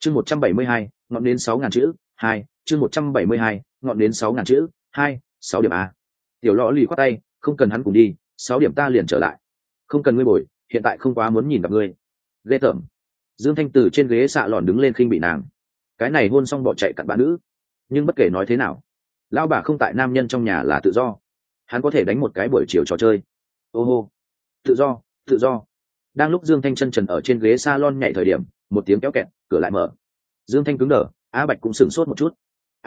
chương 172, ngọn đến 6.000 chữ 2, chương 172, ngọn đến 6.000 chữ 2, 6 điểm a. Tiểu lọ lì khoát tay, không cần hắn cùng đi, 6 điểm ta liền trở lại. Không cần ngươi bồi, hiện tại không quá muốn nhìn gặp ngươi. Ghê tởm. Dương Thanh từ trên ghế xạ lòn đứng lên khinh bị nàng. Cái này hôn xong bỏ chạy cặn bạn nữ. Nhưng bất kể nói thế nào, lão bà không tại, nam nhân trong nhà là tự do. Hắn có thể đánh một cái buổi chiều trò chơi. Ô hô, tự do, tự do. Đang lúc Dương Thanh chân trần ở trên ghế salon nhảy thời điểm, một tiếng kéo kẹt, cửa lại mở. Dương Thanh cứng đờ, A Bạch cũng sửng sốt một chút.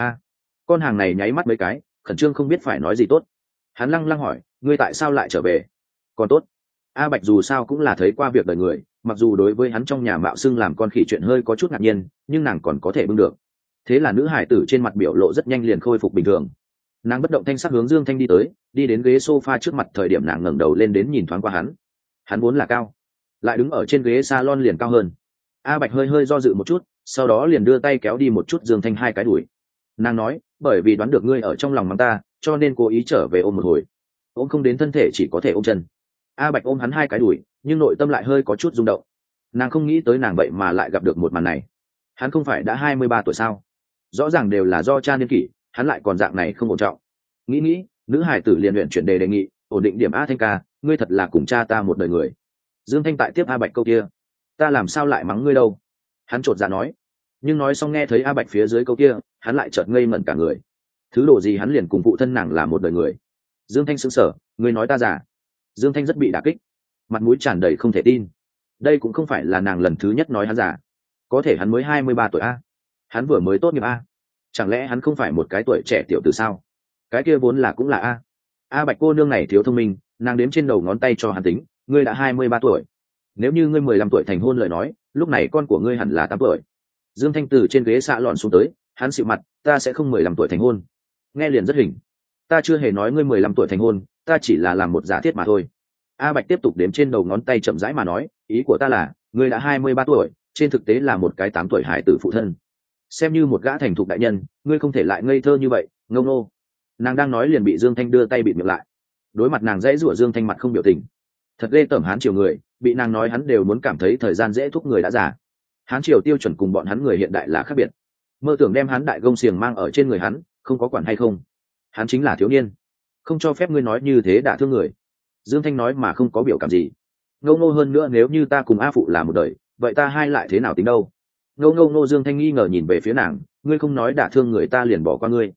Con hàng này nháy mắt mấy cái, khẩn trương không biết phải nói gì tốt. Hắn lăng lăng hỏi, ngươi tại sao lại trở về? Còn tốt. A Bạch dù sao cũng là thấy qua việc đời người, mặc dù đối với hắn trong nhà mạo xưng làm con khỉ chuyện hơi có chút ngạc nhiên, nhưng nàng còn có thể bưng được. Thế là nữ hải tử trên mặt biểu lộ rất nhanh liền khôi phục bình thường. Nàng bất động thanh sắc hướng Dương Thanh đi tới, đi đến ghế sofa trước mặt, thời điểm nàng ngẩng đầu lên đến nhìn thoáng qua hắn. Hắn vốn là cao, lại đứng ở trên ghế salon liền cao hơn. A Bạch hơi hơi do dự một chút, sau đó liền đưa tay kéo đi một chút Dương Thanh hai cái đùi. Nàng nói, bởi vì đoán được ngươi ở trong lòng mắng ta, cho nên cố ý trở về ôm một hồi. Ôm không đến thân thể chỉ có thể ôm chân. A Bạch ôm hắn hai cái đùi, nhưng nội tâm lại hơi có chút rung động. Nàng không nghĩ tới nàng vậy mà lại gặp được một màn này. Hắn không phải đã 23 tuổi sao? Rõ ràng đều là do cha niên kỷ, hắn lại còn dạng này không ổn trọng. Nghĩ, nữ hải tử liền luyện chuyển đề nghị, ổn định điểm. A Thanh ca, ngươi thật là cùng cha ta một đời người. Dương Thanh tại tiếp A Bạch câu kia, ta làm sao lại mắng ngươi đâu? Hắn chột dạ nói, nhưng nói xong nghe thấy A Bạch phía dưới câu kia, hắn lại chợt ngây ngẩn cả người. Thứ đồ gì hắn liền cùng phụ thân nàng là một đời người? Dương Thanh sững sờ, ngươi nói ta già? Dương Thanh rất bị đả kích, mặt mũi tràn đầy không thể tin. Đây cũng không phải là nàng lần thứ nhất nói hắn già, có thể hắn mới 23 tuổi a, hắn vừa mới tốt nghiệp a, chẳng lẽ hắn không phải một cái tuổi trẻ tiểu tử sao? Cái kia vốn là cũng là a. A Bạch cô nương này thiếu thông minh, nàng đếm trên đầu ngón tay cho hắn tính, ngươi đã 23 tuổi, nếu như ngươi 15 tuổi thành hôn lời nói, lúc này con của ngươi hẳn là 8 tuổi. Dương Thanh từ trên ghế xạ lọn xuống tới, hắn xịu mặt, ta sẽ không 15 tuổi thành hôn. Nghe liền rất hình, ta chưa hề nói ngươi 15 tuổi thành hôn, ta chỉ là làm một giả thiết mà thôi. A Bạch tiếp tục đếm trên đầu ngón tay chậm rãi mà nói, ý của ta là, ngươi đã 23 tuổi, trên thực tế là một cái 8 tuổi hải tử phụ thân. Xem như một gã thành thục đại nhân, ngươi không thể lại ngây thơ như vậy, ngông nô. Nàng đang nói liền bị Dương Thanh đưa tay bịt miệng lại. Đối mặt nàng dãy rủa, Dương Thanh mặt không biểu tình. Thật ghê tởm, hán triều người, bị nàng nói hắn đều muốn cảm thấy thời gian dễ thúc người đã già. Hán triều tiêu chuẩn cùng bọn hắn người hiện đại là khác biệt. Mơ tưởng đem hắn đại gông xiềng mang ở trên người hắn, không có quản hay không. Hắn chính là thiếu niên, không cho phép ngươi nói như thế đả thương người. Dương Thanh nói mà không có biểu cảm gì. Ngô ngô, hơn nữa nếu như ta cùng A phụ là một đời, vậy ta hai lại thế nào tính đâu? Ngô ngô ngô. Dương Thanh nghi ngờ nhìn về phía nàng, ngươi không nói đả thương người ta liền bỏ qua ngươi.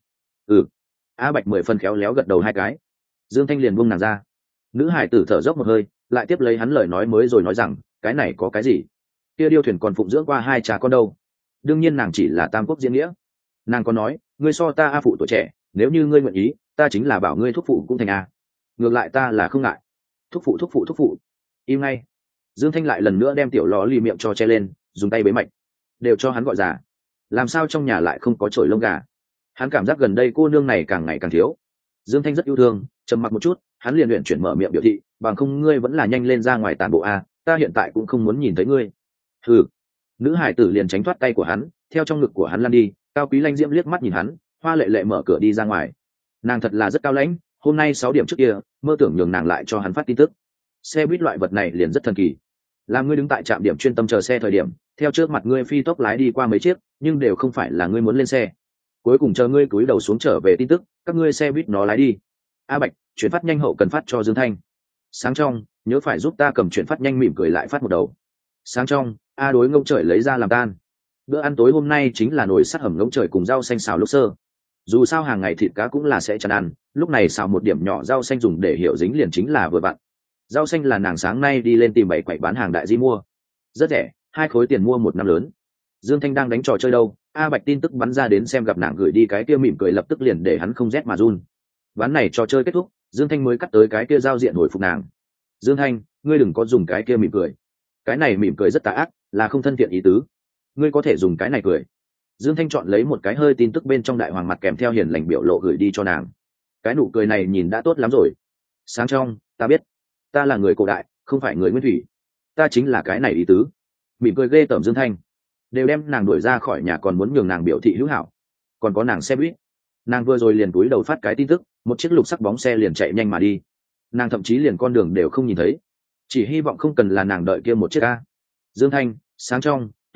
A Bạch 10 phần khéo léo gật đầu hai cái. Dương Thanh liền buông nàng ra. Nữ hải tử thở dốc một hơi, lại tiếp lấy hắn lời nói mới rồi nói rằng, cái này có cái gì? Kia điêu thuyền còn phụng dưỡng qua 2 cha con đâu? Đương nhiên nàng chỉ là tam quốc diễn nghĩa. Nàng có nói, ngươi so ta A phụ tuổi trẻ, nếu như ngươi nguyện ý, ta chính là bảo ngươi thúc phụ cũng thành A. Ngược lại ta là không ngại. Thúc phụ. Im ngay. Dương Thanh lại lần nữa đem tiểu lò lì miệng cho che lên, dùng tay bế mạch. Đều cho hắn gọi già. Làm sao trong nhà lại không có chổi lông gà? Hắn cảm giác gần đây cô nương này càng ngày càng thiếu. Dương Thanh rất yêu thương, trầm mặc một chút, hắn liền luyện chuyển mở miệng biểu thị, bằng không ngươi vẫn là nhanh lên ra ngoài tản bộ a, ta hiện tại cũng không muốn nhìn thấy ngươi. Nữ hải tử liền tránh thoát tay của hắn, theo trong ngực của hắn lăn đi. Cao Quý Lanh Diễm liếc mắt nhìn hắn, hoa lệ lệ mở cửa đi ra ngoài. Nàng thật là rất cao lãnh, hôm nay 6 điểm trước kia, mơ tưởng nhường nàng lại cho hắn phát tin tức. Xe buýt loại vật này liền rất thần kỳ. Làm ngươi đứng tại trạm điểm chuyên tâm chờ xe thời điểm, theo trước mặt ngươi phi tốc lái đi qua mấy chiếc, nhưng đều không phải là ngươi muốn lên xe. Cuối cùng chờ ngươi cúi đầu xuống trở về tin tức, các ngươi xe buýt nó lái đi. A Bạch, chuyển phát nhanh hậu cần phát cho Dương Thanh. Sáng trong, nhớ phải giúp ta cầm chuyển phát nhanh, mỉm cười lại phát một đầu. Sáng trong, A đối ngông trời lấy ra làm tan. Bữa ăn tối hôm nay chính là nồi sắt hầm ngỗng trời cùng rau xanh xào lúc sơ. Dù sao hàng ngày thịt cá cũng là sẽ chăn ăn, lúc này xào một điểm nhỏ rau xanh dùng để hiệu dính liền chính là vừa vặn. Rau xanh là nàng sáng nay đi lên tìm 7 quầy bán hàng đại di mua, rất rẻ, 2 khối tiền mua 1 năm lớn. Dương Thanh đang đánh trò chơi đâu, A Bạch tin tức bắn ra đến xem gặp nàng gửi đi cái kia mỉm cười, lập tức liền để hắn không rét mà run. Ván này trò chơi kết thúc, Dương Thanh mới cắt tới cái kia giao diện hồi phục nàng. Dương Thanh, ngươi đừng có dùng cái kia mỉm cười, cái này mỉm cười rất tà ác, là không thân thiện ý tứ, ngươi có thể dùng cái này cười. Dương Thanh chọn lấy một cái hơi tin tức bên trong đại hoàng mặt kèm theo hiền lành biểu lộ gửi đi cho nàng. Cái nụ cười này nhìn đã tốt lắm rồi. Sáng trong, ta biết, ta là người cổ đại, không phải người nguyên thủy, ta chính là cái này ý tứ. Mỉm cười ghê tởm. Dương Thanh đều đem nàng đuổi ra khỏi nhà còn muốn nhường nàng biểu thị hữu hảo. Còn có nàng xe buýt, nàng vừa rồi liền túi đầu phát cái tin tức, một chiếc lục sắc bóng xe liền chạy nhanh mà đi. Nàng thậm chí liền con đường đều không nhìn thấy, chỉ hy vọng không cần là nàng đợi kia một chiếc A. Dương Thanh, sáng trong,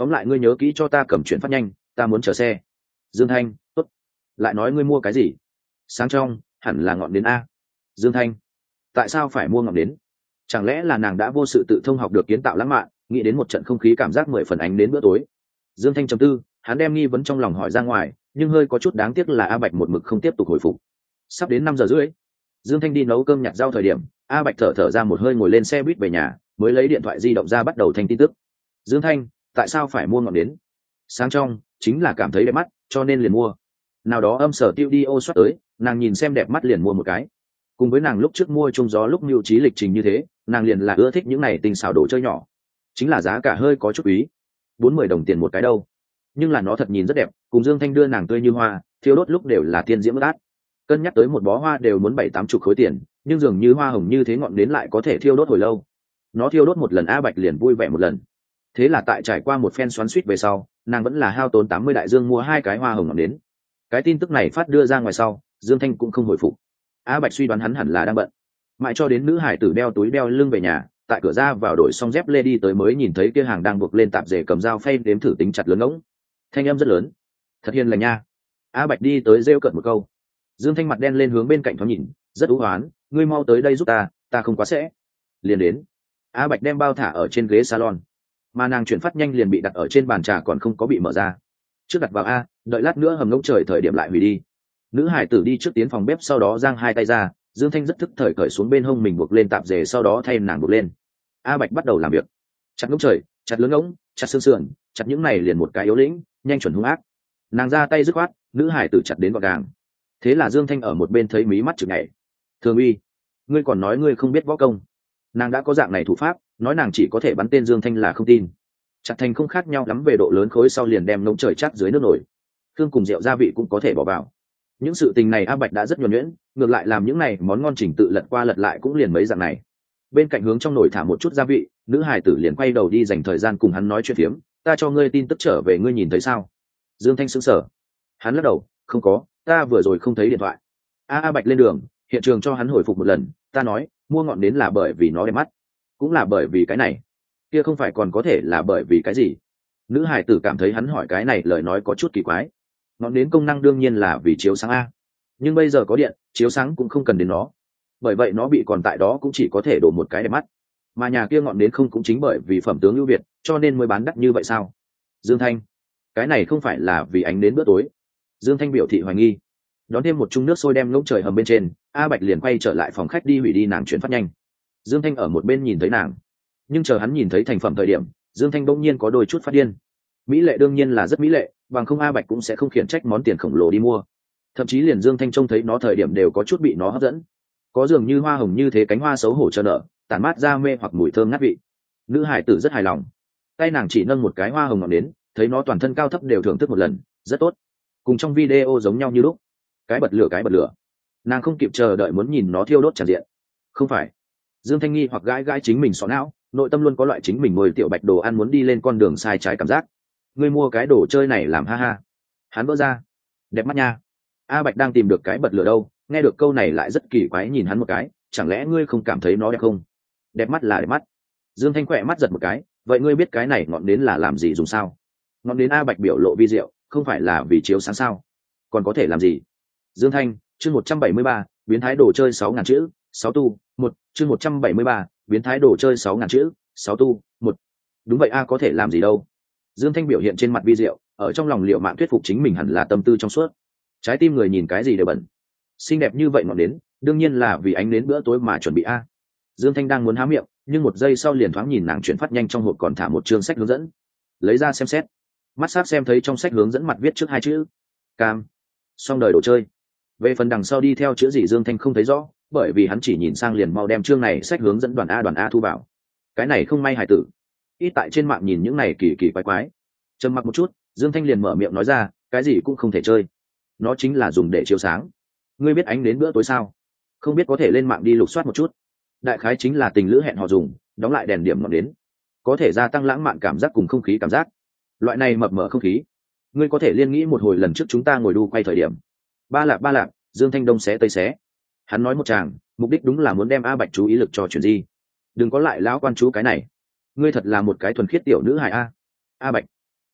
tóm lại ngươi nhớ kỹ cho ta cầm chuyển phát nhanh, ta muốn chờ xe. Dương Thanh, tốt. Lại nói ngươi mua cái gì? Sáng trong hẳn là ngọn đến a. Dương Thanh, tại sao phải mua ngọn đến? Chẳng lẽ là nàng đã vô sự tự thông học được kiến tạo lãng mạn, nghĩ đến một trận không khí cảm giác 10 phần ánh đến bữa tối. Dương Thanh trầm tư, hắn đem nghi vấn trong lòng hỏi ra ngoài, nhưng hơi có chút đáng tiếc là A Bạch một mực không tiếp tục hồi phục. Sắp đến 5 giờ rưỡi, Dương Thanh đi nấu cơm nhặt rau thời điểm, A Bạch thở ra một hơi ngồi lên xe buýt về nhà, mới lấy điện thoại di động ra bắt đầu thanh tin tức. Dương Thanh, tại sao phải mua ngọn đến? Sáng trong chính là cảm thấy đẹp mắt, cho nên liền mua. Nào đó âm sở tiêu đi ô soát tới, nàng nhìn xem đẹp mắt liền mua một cái. Cùng với nàng lúc trước mua chung gió lúc mưu trí lịch trình như thế, nàng liền là ưa thích những này tinh xảo đồ chơi nhỏ. Chính là giá cả hơi có chút quý, 40 đồng tiền một cái đâu. Nhưng là nó thật nhìn rất đẹp, cùng Dương Thanh đưa nàng tươi như hoa, thiêu đốt lúc đều là tiên diễm ướt át. Cân nhắc tới một bó hoa đều muốn 7-8 chục khối tiền, nhưng dường như hoa hồng như thế ngọn đến lại có thể thiêu đốt hồi lâu. Nó thiêu đốt một lần A Bạch liền vui vẻ một lần. Thế là tại trải qua một phen xoắn xuýt về sau, nàng vẫn là hao tốn 80 đại dương mua 2 cái hoa hồng ngọn đến. Cái tin tức này phát đưa ra ngoài sau, Dương Thanh cũng không hồi phục. A Bạch suy đoán hắn hẳn là đang bận, mãi cho đến nữ hải tử đeo túi đeo lưng về nhà, tại cửa ra vào đổi xong dép lê đi tới mới nhìn thấy kia hàng đang buộc lên tạp dề cầm dao phay đếm thử tính chặt lớn ngỗng. Thanh âm rất lớn, thật hiền lành nha. A Bạch đi tới rêu cợt một câu. Dương Thanh mặt đen lên hướng bên cạnh thoáng nhìn, rất ú hoán, ngươi mau tới đây giúp ta không quá sẽ. Liền đến. A Bạch đem bao thả ở trên ghế salon, mà nàng chuyển phát nhanh liền bị đặt ở trên bàn trà còn không có bị mở ra. Trước đặt vào a, đợi lát nữa hầm ngỗng trời thời điểm lại hủy đi. Nữ hải tử đi trước tiến phòng bếp, sau đó giang hai tay ra. Dương Thanh rất thức thời cởi xuống bên hông mình buộc lên tạp dề, sau đó thay nàng buộc lên. A Bạch bắt đầu làm việc, chặt ngỗng trời, chặt lớn ngỗng, chặt xương sườn, chặt những này liền một cái yếu lĩnh, nhanh chuẩn hung ác. Nàng ra tay dứt khoát, nữ hải tử chặt đến gọn gàng. Thế là Dương Thanh ở một bên thấy mí mắt chực nhảy. Thường uy, ngươi còn nói ngươi không biết võ công. Nàng đã có dạng này thủ pháp, nói nàng chỉ có thể bắn tên Dương Thanh là không tin. Chặt thành không khác nhau lắm về độ lớn khối, sau liền đem ngỗng trời chắt dưới nước nổi. Thương cùng rượu gia vị cũng có thể bỏ vào. Những sự tình này A Bạch đã rất nhuần nhuyễn, ngược lại làm những này món ngon chỉnh tự lật qua lật lại cũng liền mấy dạng này. Bên cạnh hướng trong nồi thả một chút gia vị, nữ hài tử liền quay đầu đi dành thời gian cùng hắn nói chuyện phiếm. Ta cho ngươi tin tức trở về, ngươi nhìn thấy sao? Dương Thanh sững sờ, hắn lắc đầu, không có, ta vừa rồi không thấy điện thoại. A Bạch lên đường, hiện trường cho hắn hồi phục một lần. Ta nói mua ngọn đến là bởi vì nó đẹp mắt, cũng là bởi vì cái này, kia không phải còn có thể là bởi vì cái gì? Nữ hài tử cảm thấy hắn hỏi cái này lời nói có chút kỳ quái. Ngọn đến công năng đương nhiên là vì chiếu sáng a, nhưng bây giờ có điện, chiếu sáng cũng không cần đến nó. Bởi vậy nó bị còn tại đó cũng chỉ có thể đổ một cái đẹp mắt. Mà nhà kia ngọn đến không cũng chính bởi vì phẩm tướng ưu việt cho nên mới bán đắt như vậy sao? Dương Thanh, cái này không phải là vì ánh đến bữa tối. Dương Thanh biểu thị hoài nghi. Đón thêm một chung nước sôi đem ngỗng trời hầm bên trên, A Bạch liền quay trở lại phòng khách đi hủy đi nàng chuyển phát nhanh. Dương Thanh ở một bên nhìn thấy nàng, nhưng chờ hắn nhìn thấy thành phẩm thời điểm, Dương Thanh bỗng nhiên có đôi chút phát điên. Mỹ lệ đương nhiên là rất mỹ lệ, bằng không A Bạch cũng sẽ không khiển trách món tiền khổng lồ đi mua. Thậm chí liền Dương Thanh trông thấy nó thời điểm đều có chút bị nó hấp dẫn. Có dường như hoa hồng như thế, cánh hoa xấu hổ chờ nở, tản mát ra mê hoặc mùi thơm ngát vị. Nữ hải tử rất hài lòng, tay nàng chỉ nâng một cái hoa hồng ngọn đến, thấy nó toàn thân cao thấp đều thưởng thức một lần, rất tốt, cùng trong video giống nhau như lúc. Cái bật lửa, nàng không kịp chờ đợi muốn nhìn nó thiêu đốt tràn diện. Không phải. Dương Thanh nghi hoặc gãi gãi chính mình xỏ não, nội tâm luôn có loại chính mình nuôi tiểu Bạch đồ ăn muốn đi lên con đường sai trái cảm giác. Ngươi mua cái đồ chơi này làm ha ha. Hắn vỡ ra, đẹp mắt nha. A Bạch đang tìm được cái bật lửa đâu, nghe được câu này lại rất kỳ quái nhìn hắn một cái, chẳng lẽ ngươi không cảm thấy nó đẹp không? Đẹp mắt là đẹp mắt. Dương Thanh khỏe mắt giật một cái, vậy ngươi biết cái này ngọn đến là làm gì dùng sao? Ngọn đến A Bạch biểu lộ vi diệu, không phải là vì chiếu sáng sao? Còn có thể làm gì? Dương Thanh, chương 173, biến thái đồ chơi 6.000 chữ, 6 tu, 1, chương 173, biến thái đồ chơi 6.000 chữ, 6 tu, 1. Đúng vậy a, có thể làm gì đâu? Dương Thanh biểu hiện trên mặt vi diệu, ở trong lòng liệu mạng thuyết phục chính mình hẳn là tâm tư trong suốt. Trái tim người nhìn cái gì đều bẩn. Xinh đẹp như vậy ngọn đến, đương nhiên là vì ánh đến bữa tối mà chuẩn bị a. Dương Thanh đang muốn há miệng, nhưng một giây sau liền thoáng nhìn nàng chuyển phát nhanh trong hộp còn thả một chương sách hướng dẫn. Lấy ra xem xét. Mắt sát xem thấy trong sách hướng dẫn mặt viết trước 2 chữ: cam. Xong đời đồ chơi. Về phần đằng sau đi theo chữ gì Dương Thanh không thấy rõ, bởi vì hắn chỉ nhìn sang liền mau đem chương này sách hướng dẫn đoàn A thu vào. Cái này không may hài tử. Ít tại trên mạng nhìn những này kỳ kỳ quái quái. Trầm mặc một chút, Dương Thanh liền mở miệng nói ra, cái gì cũng không thể chơi. Nó chính là dùng để chiếu sáng. Ngươi biết ánh đến bữa tối sao? Không biết có thể lên mạng đi lục soát một chút. Đại khái chính là tình lữ hẹn hò dùng, đóng lại đèn điểm ngọn đến, có thể gia tăng lãng mạn cảm giác cùng không khí cảm giác. Loại này mập mờ không khí, ngươi có thể liên nghĩ một hồi lần trước chúng ta ngồi đu quay thời điểm. Ba lạp, Dương Thanh đông xé tây xé. Hắn nói một tràng, mục đích đúng là muốn đem A Bạch chú ý lực cho chuyện gì. Đừng có lại lão quan chú cái này. Ngươi thật là một cái thuần khiết tiểu nữ hài a. A Bạch,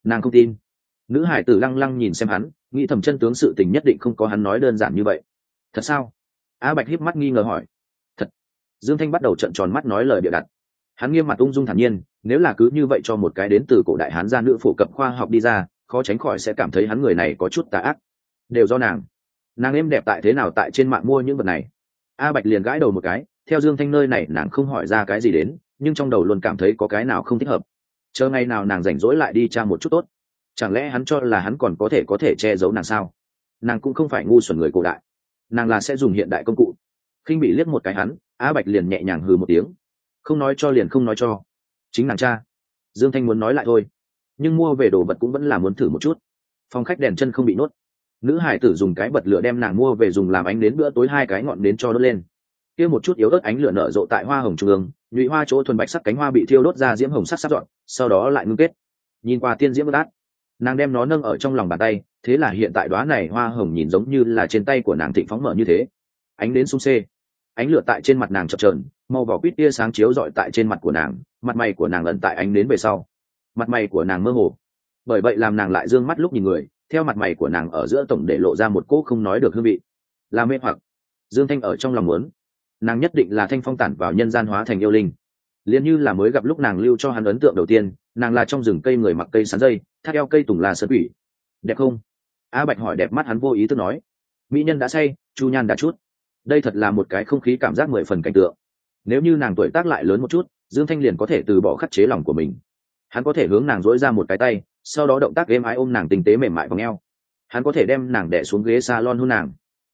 Nàng không tin. Nữ hải tử lăng lăng nhìn xem hắn, nghĩ thầm chân tướng sự tình nhất định không có hắn nói đơn giản như vậy. Thật sao? A Bạch híp mắt nghi ngờ hỏi. Thật. Dương Thanh bắt đầu trợn tròn mắt nói lời bịa đặt. Hắn nghiêm mặt ung dung thản nhiên, nếu là cứ như vậy cho một cái đến từ cổ đại hán gia nữ phổ cập khoa học đi ra, khó tránh khỏi sẽ cảm thấy hắn người này có chút tà ác. Đều do nàng êm đẹp tại thế nào tại trên mạng mua những vật này. A Bạch liền gãi đầu một cái, theo Dương Thanh nơi này nàng không hỏi ra cái gì đến, nhưng trong đầu luôn cảm thấy có cái nào không thích hợp. Chờ ngày nào nàng rảnh rỗi lại đi tra một chút tốt. Chẳng lẽ hắn cho là hắn còn có thể che giấu nàng sao? Nàng cũng không phải ngu xuẩn người cổ đại, nàng là sẽ dùng hiện đại công cụ. Khinh bị liếc một cái hắn, A Bạch liền nhẹ nhàng hừ một tiếng. Không nói cho liền không nói cho, chính nàng cha. Dương Thanh muốn nói lại thôi, nhưng mua về đồ vật cũng vẫn là muốn thử một chút. Phòng khách đèn chân không bị nuốt, nữ hải tử dùng cái bật lửa đem nàng mua về dùng làm ánh đến bữa tối, hai cái ngọn nến cho đốt lên. Kia một chút yếu ớt ánh lửa nở rộ tại hoa hồng trung ương, nhụy hoa chỗ thuần bạch sắc cánh hoa bị thiêu đốt ra diễm hồng sắc sắc dọn, sau đó lại ngưng kết. Nhìn qua tiên diễm bất át, nàng đem nó nâng ở trong lòng bàn tay, thế là hiện tại đóa này hoa hồng nhìn giống như là trên tay của nàng thịnh phóng mở như thế. Ánh đến sung xê, ánh lửa tại trên mặt nàng chập chờn, màu vỏ quýt tia sáng chiếu rọi tại trên mặt của nàng, mặt mày của nàng ẩn tại ánh đến về sau, mặt mày của nàng mơ hồ, bởi vậy làm nàng lại dương mắt lúc nhìn người, theo mặt mày của nàng ở giữa tổng để lộ ra một cỗ không nói được hương vị, là mê hoặc. Dương Thanh ở trong lòng muốn, nàng nhất định là thanh phong tản vào nhân gian hóa thành yêu linh, liền như là mới gặp lúc nàng lưu cho hắn ấn tượng đầu tiên, nàng là trong rừng cây người mặc cây sắn dây, thắt eo cây tùng là sơn quỷ. Đẹp không? A Bạch hỏi. Đẹp mắt. Hắn vô ý thức nói. Mỹ nhân đã say, chu nhan đã chút. Đây thật là một cái không khí cảm giác 10 phần cảnh tượng. Nếu như nàng tuổi tác lại lớn một chút, Dương Thanh liền có thể từ bỏ khắc chế lòng của mình. Hắn có thể hướng nàng dỗi ra một cái tay, sau đó động tác êm ái ôm nàng tinh tế mềm mại vòng eo. Hắn có thể đem nàng đè xuống ghế salon hôn nàng.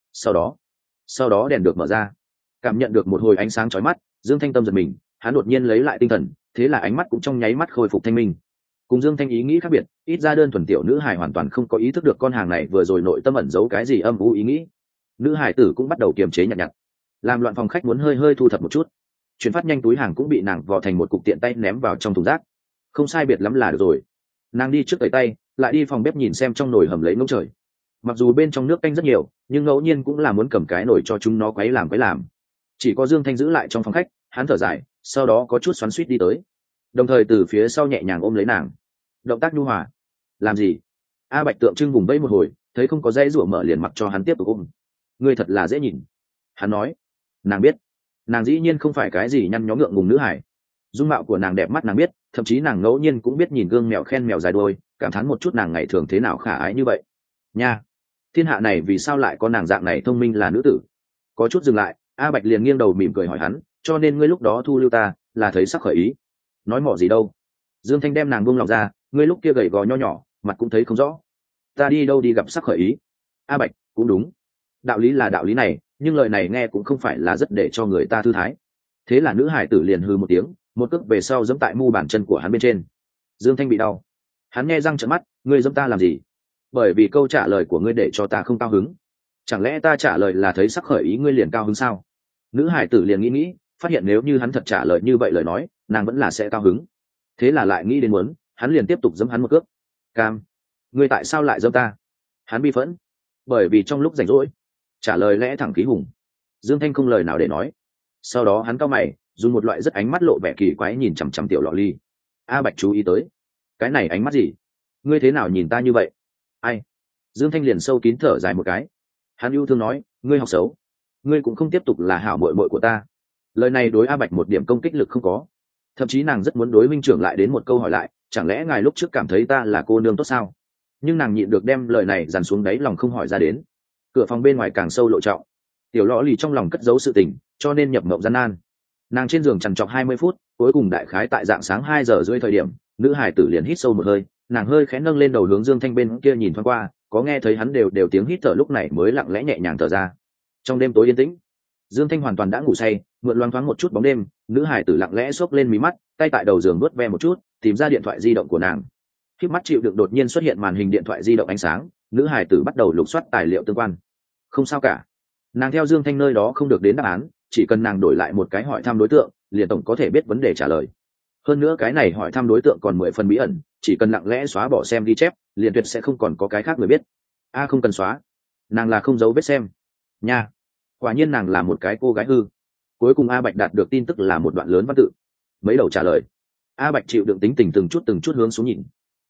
Sau đó đèn được mở ra, cảm nhận được một hồi ánh sáng chói mắt, Dương Thanh tâm giật mình, hắn đột nhiên lấy lại tinh thần, thế là ánh mắt cũng trong nháy mắt khôi phục thanh minh. Cùng Dương Thanh ý nghĩ khác biệt, ít ra đơn thuần tiểu nữ hài hoàn toàn không có ý thức được con hàng này vừa rồi nội tâm ẩn giấu cái gì âm u ý nghĩ. Nữ hài tử cũng bắt đầu kiềm chế nhặt nhặt, làm loạn phòng khách muốn hơi hơi thu thập một chút. Chuyển phát nhanh túi hàng cũng bị nàng vò thành một cục tiện tay ném vào trong thùng rác. Không sai biệt lắm là được rồi. Nàng đi trước tẩy tay, lại đi phòng bếp nhìn xem trong nồi hầm lấy ngỗng trời. Mặc dù bên trong nước canh rất nhiều, nhưng ngẫu nhiên cũng là muốn cầm cái nồi cho chúng nó quấy làm. Chỉ có Dương Thanh giữ lại trong phòng khách, hắn thở dài, sau đó có chút xoắn xuýt đi tới, đồng thời từ phía sau nhẹ nhàng ôm lấy nàng. Động tác nhu hòa. Làm gì? A Bạch tượng trưng vùng vẫy một hồi, thấy không có dây rủa mở liền mặc cho hắn tiếp tục ôm. Ngươi thật là dễ nhìn. Hắn nói. Nàng biết, nàng dĩ nhiên không phải cái gì nhăn nhó ngượng ngùng nữ hải. Dung mạo của nàng đẹp mắt nàng biết, thậm chí nàng ngẫu nhiên cũng biết nhìn gương mèo khen mèo dài đuôi, cảm thán một chút nàng ngày thường thế nào khả ái như vậy. Nha, thiên hạ này vì sao lại có nàng dạng này thông minh là nữ tử? Có chút dừng lại, A Bạch liền nghiêng đầu mỉm cười hỏi hắn, cho nên ngươi lúc đó thu lưu ta là thấy sắc khởi ý? Nói mỏ gì đâu. Dương Thanh đem nàng buông lòng ra, ngươi lúc kia gầy gò nho nhỏ, mặt cũng thấy không rõ. Ta đi đâu đi gặp sắc khởi ý? A Bạch, cũng đúng, đạo lý là đạo lý này, nhưng lời này nghe cũng không phải là rất để cho người ta thư thái. Thế là nữ hải tử liền hư một tiếng, một cước về sau giẫm tại mu bàn chân của hắn bên trên. Dương Thanh bị đau, hắn nghe răng trợn mắt, ngươi giẫm ta làm gì? Bởi vì câu trả lời của ngươi để cho ta không cao hứng. Chẳng lẽ ta trả lời là thấy sắc khởi ý ngươi liền cao hứng sao? Nữ hải tử liền nghĩ, phát hiện nếu như hắn thật trả lời như vậy lời nói, nàng vẫn là sẽ cao hứng. Thế là lại nghĩ đến muốn, hắn liền tiếp tục giẫm hắn một cước. Cam, ngươi tại sao lại giẫm ta? Hắn bi phẫn. Bởi vì trong lúc rảnh rỗi. Trả lời lẽ thẳng khí hùng. Dương Thanh không lời nào để nói. Sau đó hắn cau mày, dùng một loại rất ánh mắt lộ vẻ kỳ quái nhìn chằm chằm tiểu lọ ly. A Bạch chú ý tới. Cái này ánh mắt gì? Ngươi thế nào nhìn ta như vậy? Ai? Dương Thanh liền sâu kín thở dài một cái. Hắn yêu thương nói, ngươi học xấu, ngươi cũng không tiếp tục là hảo muội muội của ta. Lời này đối A Bạch một điểm công kích lực không có, thậm chí nàng rất muốn đối minh trưởng lại đến một câu hỏi lại, chẳng lẽ ngài lúc trước cảm thấy ta là cô nương tốt sao? Nhưng nàng nhịn được đem lời này dằn xuống đáy lòng không hỏi ra đến. Cửa phòng bên ngoài càng sâu lộ trọng, tiểu lọ lì trong lòng cất giấu sự tình, cho nên nhập mộng gian nan. Nàng trên giường trằn trọc 20 phút, cuối cùng đại khái tại dạng sáng 2 giờ rưỡi thời điểm, nữ hải tử liền hít sâu một hơi, nàng hơi khẽ nâng lên đầu hướng Dương Thanh bên kia nhìn thoáng qua, có nghe thấy hắn đều tiếng hít thở lúc này mới lặng lẽ nhẹ nhàng thở ra. Trong đêm tối yên tĩnh, Dương Thanh hoàn toàn đã ngủ say, mượn loáng thoáng một chút bóng đêm, nữ hải tử lặng lẽ xốc lên mí mắt, tay tại đầu giường vuốt ve một chút, tìm ra điện thoại di động của nàng. Khi mắt chịu đựng đột nhiên xuất hiện màn hình điện thoại di động ánh sáng, nữ hải tử bắt đầu lục soát tài liệu tương quan. Không sao cả, nàng theo Dương Thanh nơi đó không được đến đáp án, chỉ cần nàng đổi lại một cái hỏi thăm đối tượng, liền tổng có thể biết vấn đề trả lời. Hơn nữa cái này hỏi thăm đối tượng còn 10 phần bí ẩn, chỉ cần lặng lẽ xóa bỏ xem ghi chép, liền tuyệt sẽ không còn có cái khác người biết. A không cần xóa, nàng là không giấu vết xem. Nha, quả nhiên nàng là một cái cô gái hư. Cuối cùng A Bạch đạt được tin tức là một đoạn lớn văn tự, mấy đầu trả lời. A Bạch chịu đựng tính tình từng chút hướng xuống nhìn.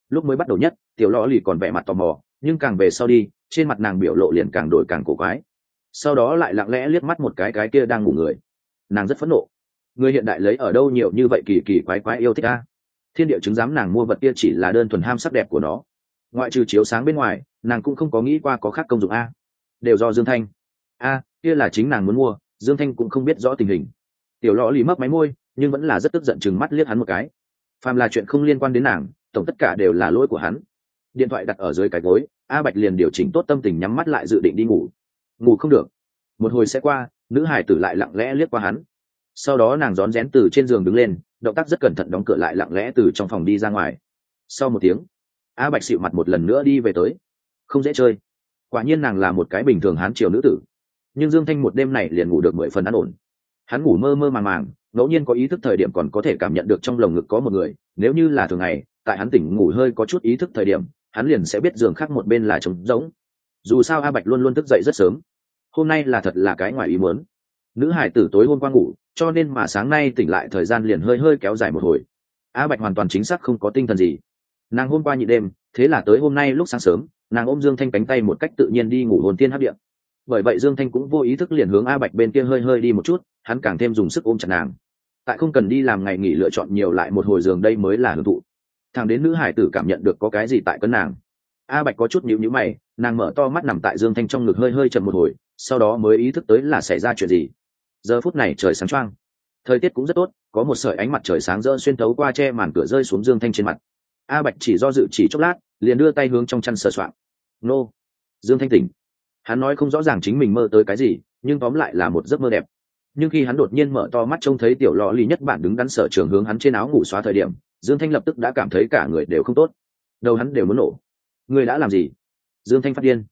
lúc mới bắt đầu nhất tiểu lò lì còn vẻ mặt tò mò, nhưng càng về sau đi trên mặt nàng biểu lộ liền càng đổi càng cổ quái. Sau đó lại lặng lẽ liếc mắt một cái kia đang ngủ người. Nàng rất phẫn nộ, người hiện đại lấy ở đâu nhiều như vậy kỳ kỳ quái quái yêu thích a. Thiên địa chứng giám nàng mua vật kia chỉ là đơn thuần ham sắc đẹp của nó, ngoại trừ chiếu sáng bên ngoài nàng cũng không có nghĩ qua có khác công dụng a. Đều do Dương Thanh a, kia là chính nàng muốn mua, Dương Thanh cũng không biết rõ tình hình. Tiểu lò lì mấp máy môi nhưng vẫn là rất tức giận, chừng mắt liếc hắn một cái. Phàm là chuyện không liên quan đến nàng, tổng tất cả đều là lỗi của hắn. Điện thoại đặt ở dưới cái gối, A Bạch liền điều chỉnh tốt tâm tình nhắm mắt lại dự định đi ngủ. Ngủ không được, một hồi sẽ qua, nữ hải tử lại lặng lẽ liếc qua hắn. Sau đó nàng rón rén từ trên giường đứng lên, động tác rất cẩn thận đóng cửa lại, lặng lẽ từ trong phòng đi ra ngoài. Sau một tiếng, A Bạch xịu mặt một lần nữa đi về tới. Không dễ chơi. Quả nhiên nàng là một cái bình thường hán triều nữ tử. Nhưng Dương Thanh một đêm này liền ngủ được 10 phần an ổn. Hắn ngủ mơ mơ màng màng, ngẫu nhiên có ý thức thời điểm còn có thể cảm nhận được trong lồng ngực có một người. Nếu như là thường ngày, tại hắn tỉnh ngủ hơi có chút ý thức thời điểm, hắn liền sẽ biết giường khác một bên là trống rỗng. Dù sao A Bạch luôn luôn thức dậy rất sớm. Hôm nay là thật là cái ngoài ý muốn. Nữ hải tử tối hôm qua ngủ, cho nên mà sáng nay tỉnh lại thời gian liền hơi kéo dài một hồi. A Bạch hoàn toàn chính xác không có tinh thần gì. Nàng hôm qua nhịn đêm, thế là tới hôm nay lúc sáng sớm, nàng ôm Dương Thanh cánh tay một cách tự nhiên đi ngủ hồn tiên hấp điện. Bởi vậy Dương Thanh cũng vô ý thức liền hướng A Bạch bên kia hơi đi một chút, hắn càng thêm dùng sức ôm chặt nàng. Tại không cần đi làm ngày nghỉ lựa chọn nhiều lại một hồi giường, đây mới là hưởng thụ. Thằng đến nữ hải tử cảm nhận được có cái gì tại cấn nàng. A Bạch có chút nhíu nhíu mày, nàng mở to mắt nằm tại Dương Thanh trong ngực hơi chậm một hồi, sau đó mới ý thức tới là xảy ra chuyện gì. Giờ phút này trời sáng choang, thời tiết cũng rất tốt, có một sợi ánh mặt trời sáng rỡ xuyên thấu qua che màn cửa rơi xuống Dương Thanh trên mặt. A Bạch chỉ do dự chỉ chốc lát, liền đưa tay hướng trong chăn sờ soạng. Nô, Dương Thanh tỉnh. Hắn nói không rõ ràng chính mình mơ tới cái gì, nhưng tóm lại là một giấc mơ đẹp. Nhưng khi hắn đột nhiên mở to mắt trông thấy tiểu lọ lì nhất bản đứng đắn sở trường hướng hắn trên áo ngủ xóa thời điểm, Dương Thanh lập tức đã cảm thấy cả người đều không tốt, đầu hắn đều muốn nổ. Người đã làm gì? Dương Thanh phát điên.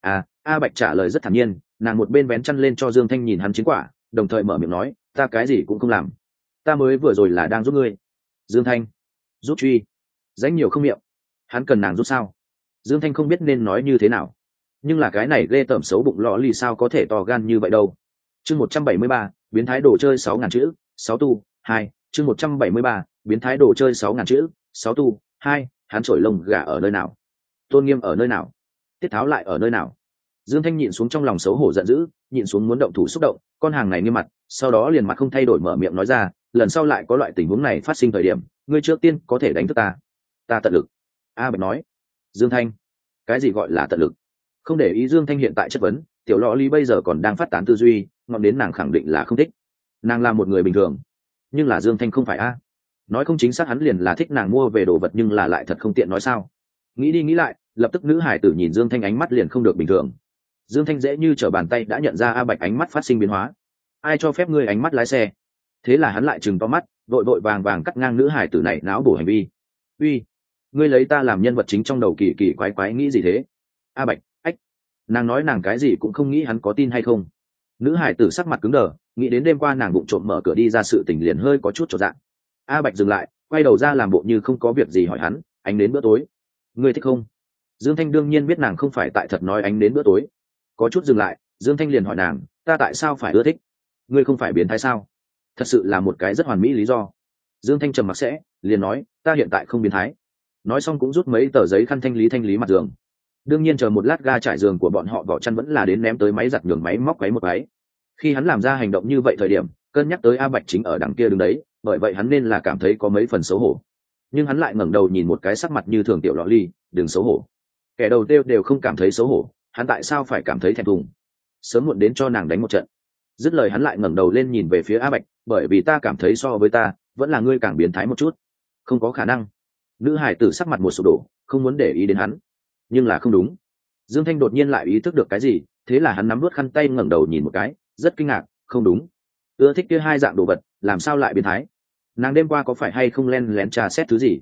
A Bạch trả lời rất thản nhiên, nàng một bên vén chăn lên cho Dương Thanh nhìn hắn chiến quả, đồng thời mở miệng nói, ta cái gì cũng không làm, ta mới vừa rồi là đang giúp ngươi. Dương Thanh, giúp truy, danh nhiều không miệng, hắn cần nàng giúp sao? Dương Thanh không biết nên nói như thế nào, nhưng là cái này ghê tởm xấu bụng lọ lì sao có thể to gan như vậy đâu. Chương 173, biến thái đồ chơi 6.000 chữ, 6 tu 2. Chương 173, biến thái đồ chơi 6.000 chữ, 6 tu 2. Hắn trổi lông gà ở nơi nào? Tôn nghiêm ở nơi nào? Tiết tháo lại ở nơi nào? Dương Thanh nhịn xuống trong lòng xấu hổ giận dữ, nhịn xuống muốn động thủ xúc động, con hàng này nghiêm mặt, sau đó liền mặt không thay đổi mở miệng nói ra, lần sau lại có loại tình huống này phát sinh thời điểm, ngươi trước tiên có thể đánh thức ta. Ta tận lực. A Bạch nói. Dương Thanh, cái gì gọi là tận lực? Không để ý Dương Thanh hiện tại chất vấn, tiểu lọ ly bây giờ còn đang phát tán tư duy, ngọn đến nàng khẳng định là không thích. Nàng là một người bình thường, nhưng là Dương Thanh không phải a. Nói không chính xác hắn liền là thích nàng mua về đồ vật, nhưng là lại thật không tiện nói sao. Nghĩ đi nghĩ lại, lập tức nữ hải tử nhìn Dương Thanh ánh mắt liền không được bình thường. Dương Thanh dễ như trở bàn tay đã nhận ra A Bạch ánh mắt phát sinh biến hóa. Ai cho phép ngươi ánh mắt lái xe? Thế là hắn lại trừng to mắt, vội vàng cắt ngang nữ hải tử này náo bổ hành vi. Uy, ngươi lấy ta làm nhân vật chính trong đầu, kỳ kỳ quái quái nghĩ gì thế? A Bạch, ách. Nàng nói nàng cái gì cũng không nghĩ hắn có tin hay không. Nữ hải tử sắc mặt cứng đờ, nghĩ đến đêm qua nàng bụng trộm mở cửa đi ra sự tình liền hơi có chút chột dạ. A Bạch dừng lại, quay đầu ra làm bộ như không có việc gì hỏi hắn, anh đến bữa tối ngươi thích không? Dương Thanh đương nhiên biết nàng không phải tại thật nói anh đến bữa tối. Có chút dừng lại, Dương Thanh liền hỏi nàng, ta tại sao phải ưa thích? Ngươi không phải biến thái sao? Thật sự là một cái rất hoàn mỹ lý do. Dương Thanh trầm mặc sẽ, liền nói, ta hiện tại không biến thái. Nói xong cũng rút mấy tờ giấy khăn thanh lý mặt giường. Đương nhiên chờ một lát ga trải giường của bọn họ vỏ chăn vẫn là đến ném tới máy giặt nhường máy móc quấy một cái. Khi hắn làm ra hành động như vậy thời điểm, cân nhắc tới A Bạch chính ở đằng kia đứng đấy, bởi vậy hắn nên là cảm thấy có mấy phần xấu hổ. Nhưng hắn lại ngẩng đầu nhìn một cái sắc mặt như thường tiểu lọ ly, đừng xấu hổ. Kẻ đầu tiêu đều không cảm thấy xấu hổ, hắn tại sao phải cảm thấy thẹn thùng? Sớm muộn đến cho nàng đánh một trận. Dứt lời hắn lại ngẩng đầu lên nhìn về phía A Bạch, bởi vì ta cảm thấy so với ta vẫn là ngươi càng biến thái một chút. Không có khả năng. Nữ hải tử sắc mặt một sụp đổ, không muốn để ý đến hắn. Nhưng là không đúng. Dương Thanh đột nhiên lại ý thức được cái gì, thế là hắn nắm vớt khăn tay ngẩng đầu nhìn một cái, rất kinh ngạc, không đúng. Ưa thích kia hai dạng đồ vật, làm sao lại biến thái? Nàng đêm qua có phải hay không len lén trà xét thứ gì?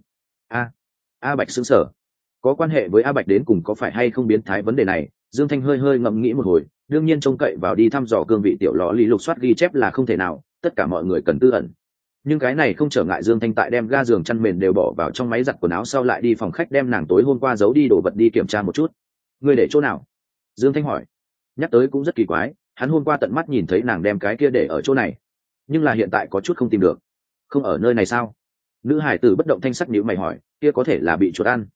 A Bạch sững sờ. Có quan hệ với A Bạch đến cùng có phải hay không biến thái vấn đề này, Dương Thanh hơi ngẫm nghĩ một hồi, đương nhiên trông cậy vào đi thăm dò cương vị tiểu lọ lì lục soát ghi chép là không thể nào, tất cả mọi người cần tư ẩn. Nhưng cái này không trở ngại Dương Thanh tại đem ga giường chăn mền đều bỏ vào trong máy giặt quần áo sau lại đi phòng khách đem nàng tối hôm qua giấu đi đồ vật đi kiểm tra một chút. Người để chỗ nào? Dương Thanh hỏi. Nhắc tới cũng rất kỳ quái, hắn hôm qua tận mắt nhìn thấy nàng đem cái kia để ở chỗ này, nhưng là hiện tại có chút không tìm được. Không ở nơi này sao? Nữ hải tử bất động thanh sắc nhíu mày hỏi, kia có thể là bị chuột ăn.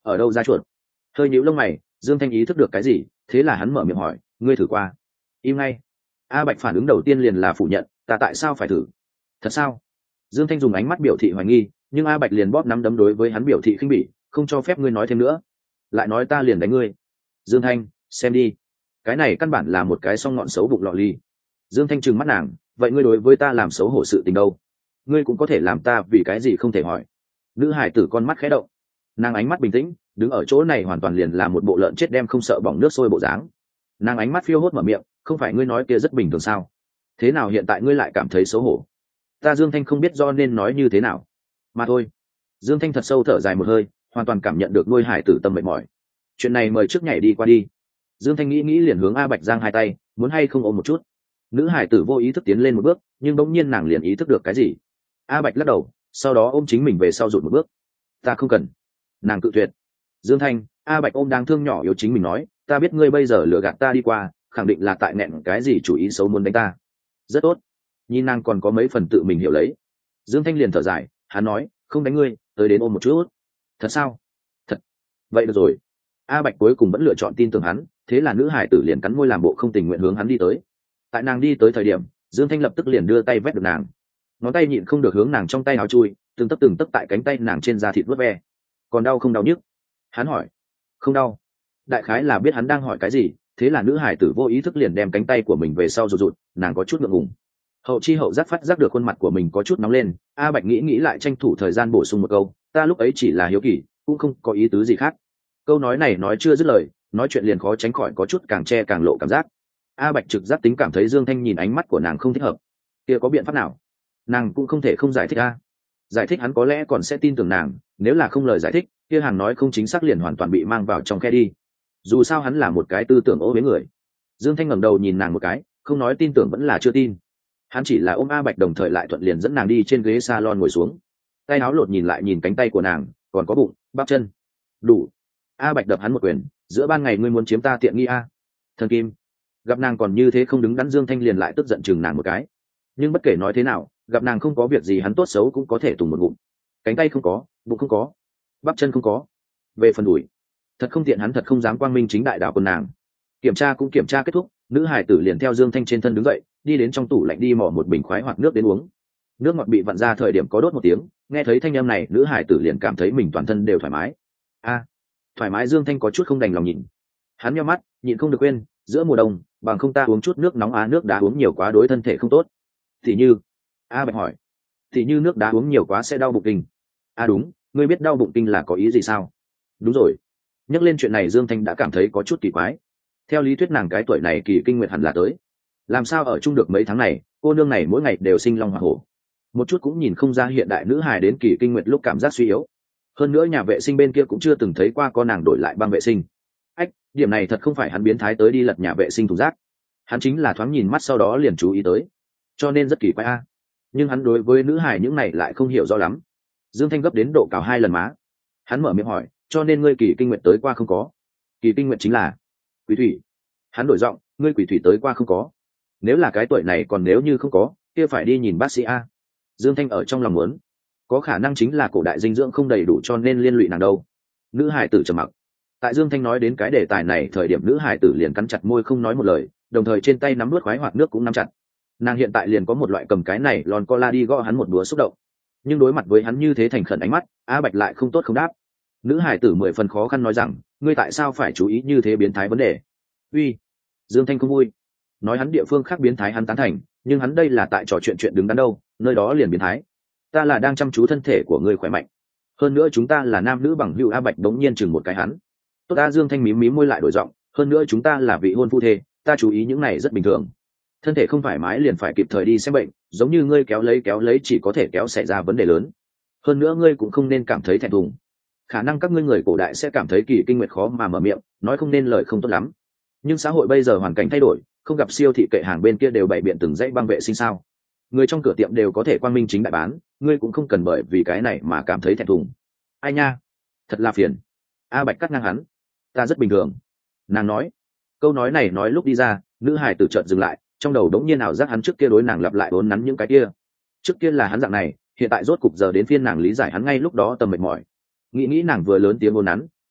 ở đâu ra chuột? Hơi nhíu lông mày, Dương Thanh ý thức được cái gì, thế là hắn mở miệng hỏi, ngươi thử qua? Im ngay. A Bạch phản ứng đầu tiên liền là phủ nhận, ta tại sao phải thử? Thật sao? Dương Thanh dùng ánh mắt biểu thị hoài nghi, nhưng A Bạch liền bóp nắm đấm đối với hắn biểu thị khinh bỉ, không cho phép ngươi nói thêm nữa, lại nói ta liền đánh ngươi. Dương Thanh, xem đi, cái này căn bản là một cái song ngọn xấu bụng lọ ly. Dương Thanh trừng mắt nàng, vậy ngươi đối với ta làm xấu hổ sự tình đâu? Ngươi cũng có thể làm ta vì cái gì không thể hỏi. Nữ hải tử con mắt khẽ động, nàng ánh mắt bình tĩnh, đứng ở chỗ này hoàn toàn liền là một bộ lợn chết đem không sợ bỏng nước sôi bộ dáng. Nàng ánh mắt phiêu hốt mở miệng, không phải ngươi nói kia rất bình thường sao? Thế nào hiện tại ngươi lại cảm thấy xấu hổ? Ta Dương Thanh không biết do nên nói như thế nào mà thôi. Dương Thanh thật sâu thở dài một hơi, hoàn toàn cảm nhận được nuôi hải tử tâm mệt mỏi. Chuyện này mời trước nhảy đi qua đi. Dương Thanh nghĩ liền hướng A Bạch giang hai tay, muốn hay không ôm một chút. Nữ hải tử vô ý thức tiến lên một bước, nhưng bỗng nhiên nàng liền ý thức được cái gì. A Bạch lắc đầu, sau đó ôm chính mình về sau rụt một bước. Ta không cần. Nàng cự tuyệt. Dương Thanh, A Bạch ôm đáng thương nhỏ yếu chính mình nói, ta biết ngươi bây giờ lừa gạt ta đi qua, khẳng định là tại nẹn cái gì chủ ý xấu muốn đánh ta. Rất tốt. Nhìn nàng còn có mấy phần tự mình hiểu lấy. Dương Thanh liền thở dài, hắn nói, không đánh ngươi, tới đến ôm một chút. Thật sao? Thật. Vậy được rồi. A Bạch cuối cùng vẫn lựa chọn tin tưởng hắn, thế là nữ hải tử liền cắn môi làm bộ không tình nguyện hướng hắn đi tới. Tại nàng đi tới thời điểm, Dương Thanh lập tức liền đưa tay vét được nàng, ngón tay nhịn không được hướng nàng trong tay áo chui, từng tấc tại cánh tay nàng trên da thịt vớt ve. Còn đau không đau nhức? Hắn hỏi. Không đau. Đại khái là biết hắn đang hỏi cái gì, thế là nữ hải tử vô ý thức liền đem cánh tay của mình về sau rụt rụt, nàng có chút ngượng ngùng. Hậu chi hậu giác phát giác được khuôn mặt của mình có chút nóng lên, A Bạch nghĩ lại tranh thủ thời gian bổ sung một câu, ta lúc ấy chỉ là hiếu kỳ, cũng không có ý tứ gì khác. Câu nói này nói chưa dứt lời, nói chuyện liền khó tránh khỏi có chút càng che càng lộ cảm giác. A Bạch trực giác tính cảm thấy Dương Thanh nhìn ánh mắt của nàng không thích hợp, kia có biện pháp nào? Nàng cũng không thể không giải thích a. Giải thích hắn có lẽ còn sẽ tin tưởng nàng, nếu là không lời giải thích kia hàng nói không chính xác liền hoàn toàn bị mang vào trong khe đi. Dù sao hắn là một cái tư tưởng ô uế người. Dương Thanh ngẩng đầu nhìn nàng một cái, không nói tin tưởng vẫn là chưa tin. Hắn chỉ là ôm A Bạch đồng thời lại thuận liền dẫn nàng đi trên ghế salon ngồi xuống, tay áo lột nhìn lại nhìn cánh tay của nàng, còn có bụng bắp chân đủ. A Bạch đập hắn một quyền, giữa ban ngày ngươi muốn chiếm ta tiện nghi a? Thần kim. Gặp nàng còn như thế không đứng đắn, Dương Thanh liền lại tức giận chừng nàng một cái. Nhưng bất kể nói thế nào, gặp nàng không có việc gì hắn tốt xấu cũng có thể tùng một ngụm. Cánh tay không có, bụng không có, bắp chân không có, về phần đùi thật không tiện, hắn thật không dám quang minh chính đại đạo con nàng. Kiểm tra cũng kiểm tra kết thúc, nữ hải tử liền theo Dương Thanh trên thân đứng dậy, đi đến trong tủ lạnh đi mò một bình khoái hoặc nước đến uống. Nước ngọt bị vặn ra thời điểm có đốt một tiếng, nghe thấy thanh âm này nữ hải tử liền cảm thấy mình toàn thân đều thoải mái. A, thoải mái. Dương Thanh có chút không đành lòng nhìn. Hắn nhíu mắt, nhịn không được quên, giữa mùa đông bằng không ta uống chút nước nóng á, nước đá uống nhiều quá đối thân thể không tốt. Thì như, A Bạch hỏi, thì như nước đá uống nhiều quá sẽ đau bụng kinh. À đúng, ngươi biết đau bụng kinh là có ý gì sao? Đúng rồi. Nhắc lên chuyện này Dương Thanh đã cảm thấy có chút kỳ quái. Theo lý thuyết nàng cái tuổi này kỳ kinh nguyệt hẳn là tới, làm sao ở chung được mấy tháng này cô nương này mỗi ngày đều sinh long hỏa hổ, một chút cũng nhìn không ra hiện đại nữ hài đến kỳ kinh nguyệt lúc cảm giác suy yếu. Hơn nữa nhà vệ sinh bên kia cũng chưa từng thấy qua có nàng đổi lại băng vệ sinh. Ách, điểm này thật không phải hắn biến thái tới đi lật nhà vệ sinh thùng rác, hắn chính là thoáng nhìn mắt sau đó liền chú ý tới, cho nên rất kỳ quái a. Nhưng hắn đối với nữ hài những này lại không hiểu rõ lắm. Dương Thanh gấp đến độ cào 2 lần má, hắn mở miệng hỏi, cho nên ngươi kỳ kinh nguyệt tới qua không có? Kỳ kinh nguyệt chính là quỷ thủy. Hắn đổi giọng, ngươi quỷ thủy tới qua không có? Nếu là cái tuổi này còn nếu như không có kia phải đi nhìn bác sĩ a. Dương Thanh ở trong lòng muốn, có khả năng chính là cổ đại dinh dưỡng không đầy đủ cho nên liên lụy nàng đâu. Nữ hải tử trầm mặc. Tại Dương Thanh nói đến cái đề tài này thời điểm, nữ hải tử liền cắn chặt môi không nói một lời, đồng thời trên tay nắm nuốt khoái hoạt nước cũng nắm chặt. Nàng hiện tại liền có một loại cầm cái này lon cola đi gõ hắn một búa xúc động. Nhưng đối mặt với hắn như thế thành khẩn ánh mắt, A Bạch lại không tốt không đáp. Nữ hải tử 10 phần khó khăn nói rằng, ngươi tại sao phải chú ý như thế biến thái vấn đề? Uy. Dương Thanh không vui. Nói hắn địa phương khác biến thái hắn tán thành, nhưng hắn đây là tại trò chuyện đứng đắn đâu, nơi đó liền biến thái. Ta là đang chăm chú thân thể của ngươi khỏe mạnh, hơn nữa chúng ta là nam nữ bằng hữu. A Bạch đống nhiên chừng một cái hắn. Tốt. A Dương Thanh mím mím môi lại đổi giọng, hơn nữa chúng ta là vị hôn phu thê, ta chú ý những này rất bình thường. Thân thể không thoải mái liền phải kịp thời đi xem bệnh, giống như ngươi kéo lấy chỉ có thể kéo xảy ra vấn đề lớn. Hơn nữa ngươi cũng không nên cảm thấy thẹn thùng, khả năng các ngươi người cổ đại sẽ cảm thấy kỳ kinh nguyệt khó mà mở miệng, nói không nên lời không tốt lắm. Nhưng xã hội bây giờ hoàn cảnh thay đổi, không gặp siêu thị kệ hàng bên kia đều bày biện từng dãy băng vệ sinh sao? Người trong cửa tiệm đều có thể quang minh chính đại bán, ngươi cũng không cần bởi vì cái này mà cảm thấy thẹn thùng. Ai nha, thật là phiền. A Bạch cắt ngang hắn, ta rất bình thường. Nàng nói, câu nói này nói lúc đi ra, nữ hài tử chợt dừng lại, trong đầu đống nhiên nào giác hắn trước kia đối nàng lặp lại đốn nắn những cái kia. Trước kia là hắn dạng này, hiện tại rốt cục giờ đến phiên nàng lý giải hắn, ngay lúc đó tầm mệt mỏi. Nghĩ nàng vừa lớn tiếng ngôn nắn,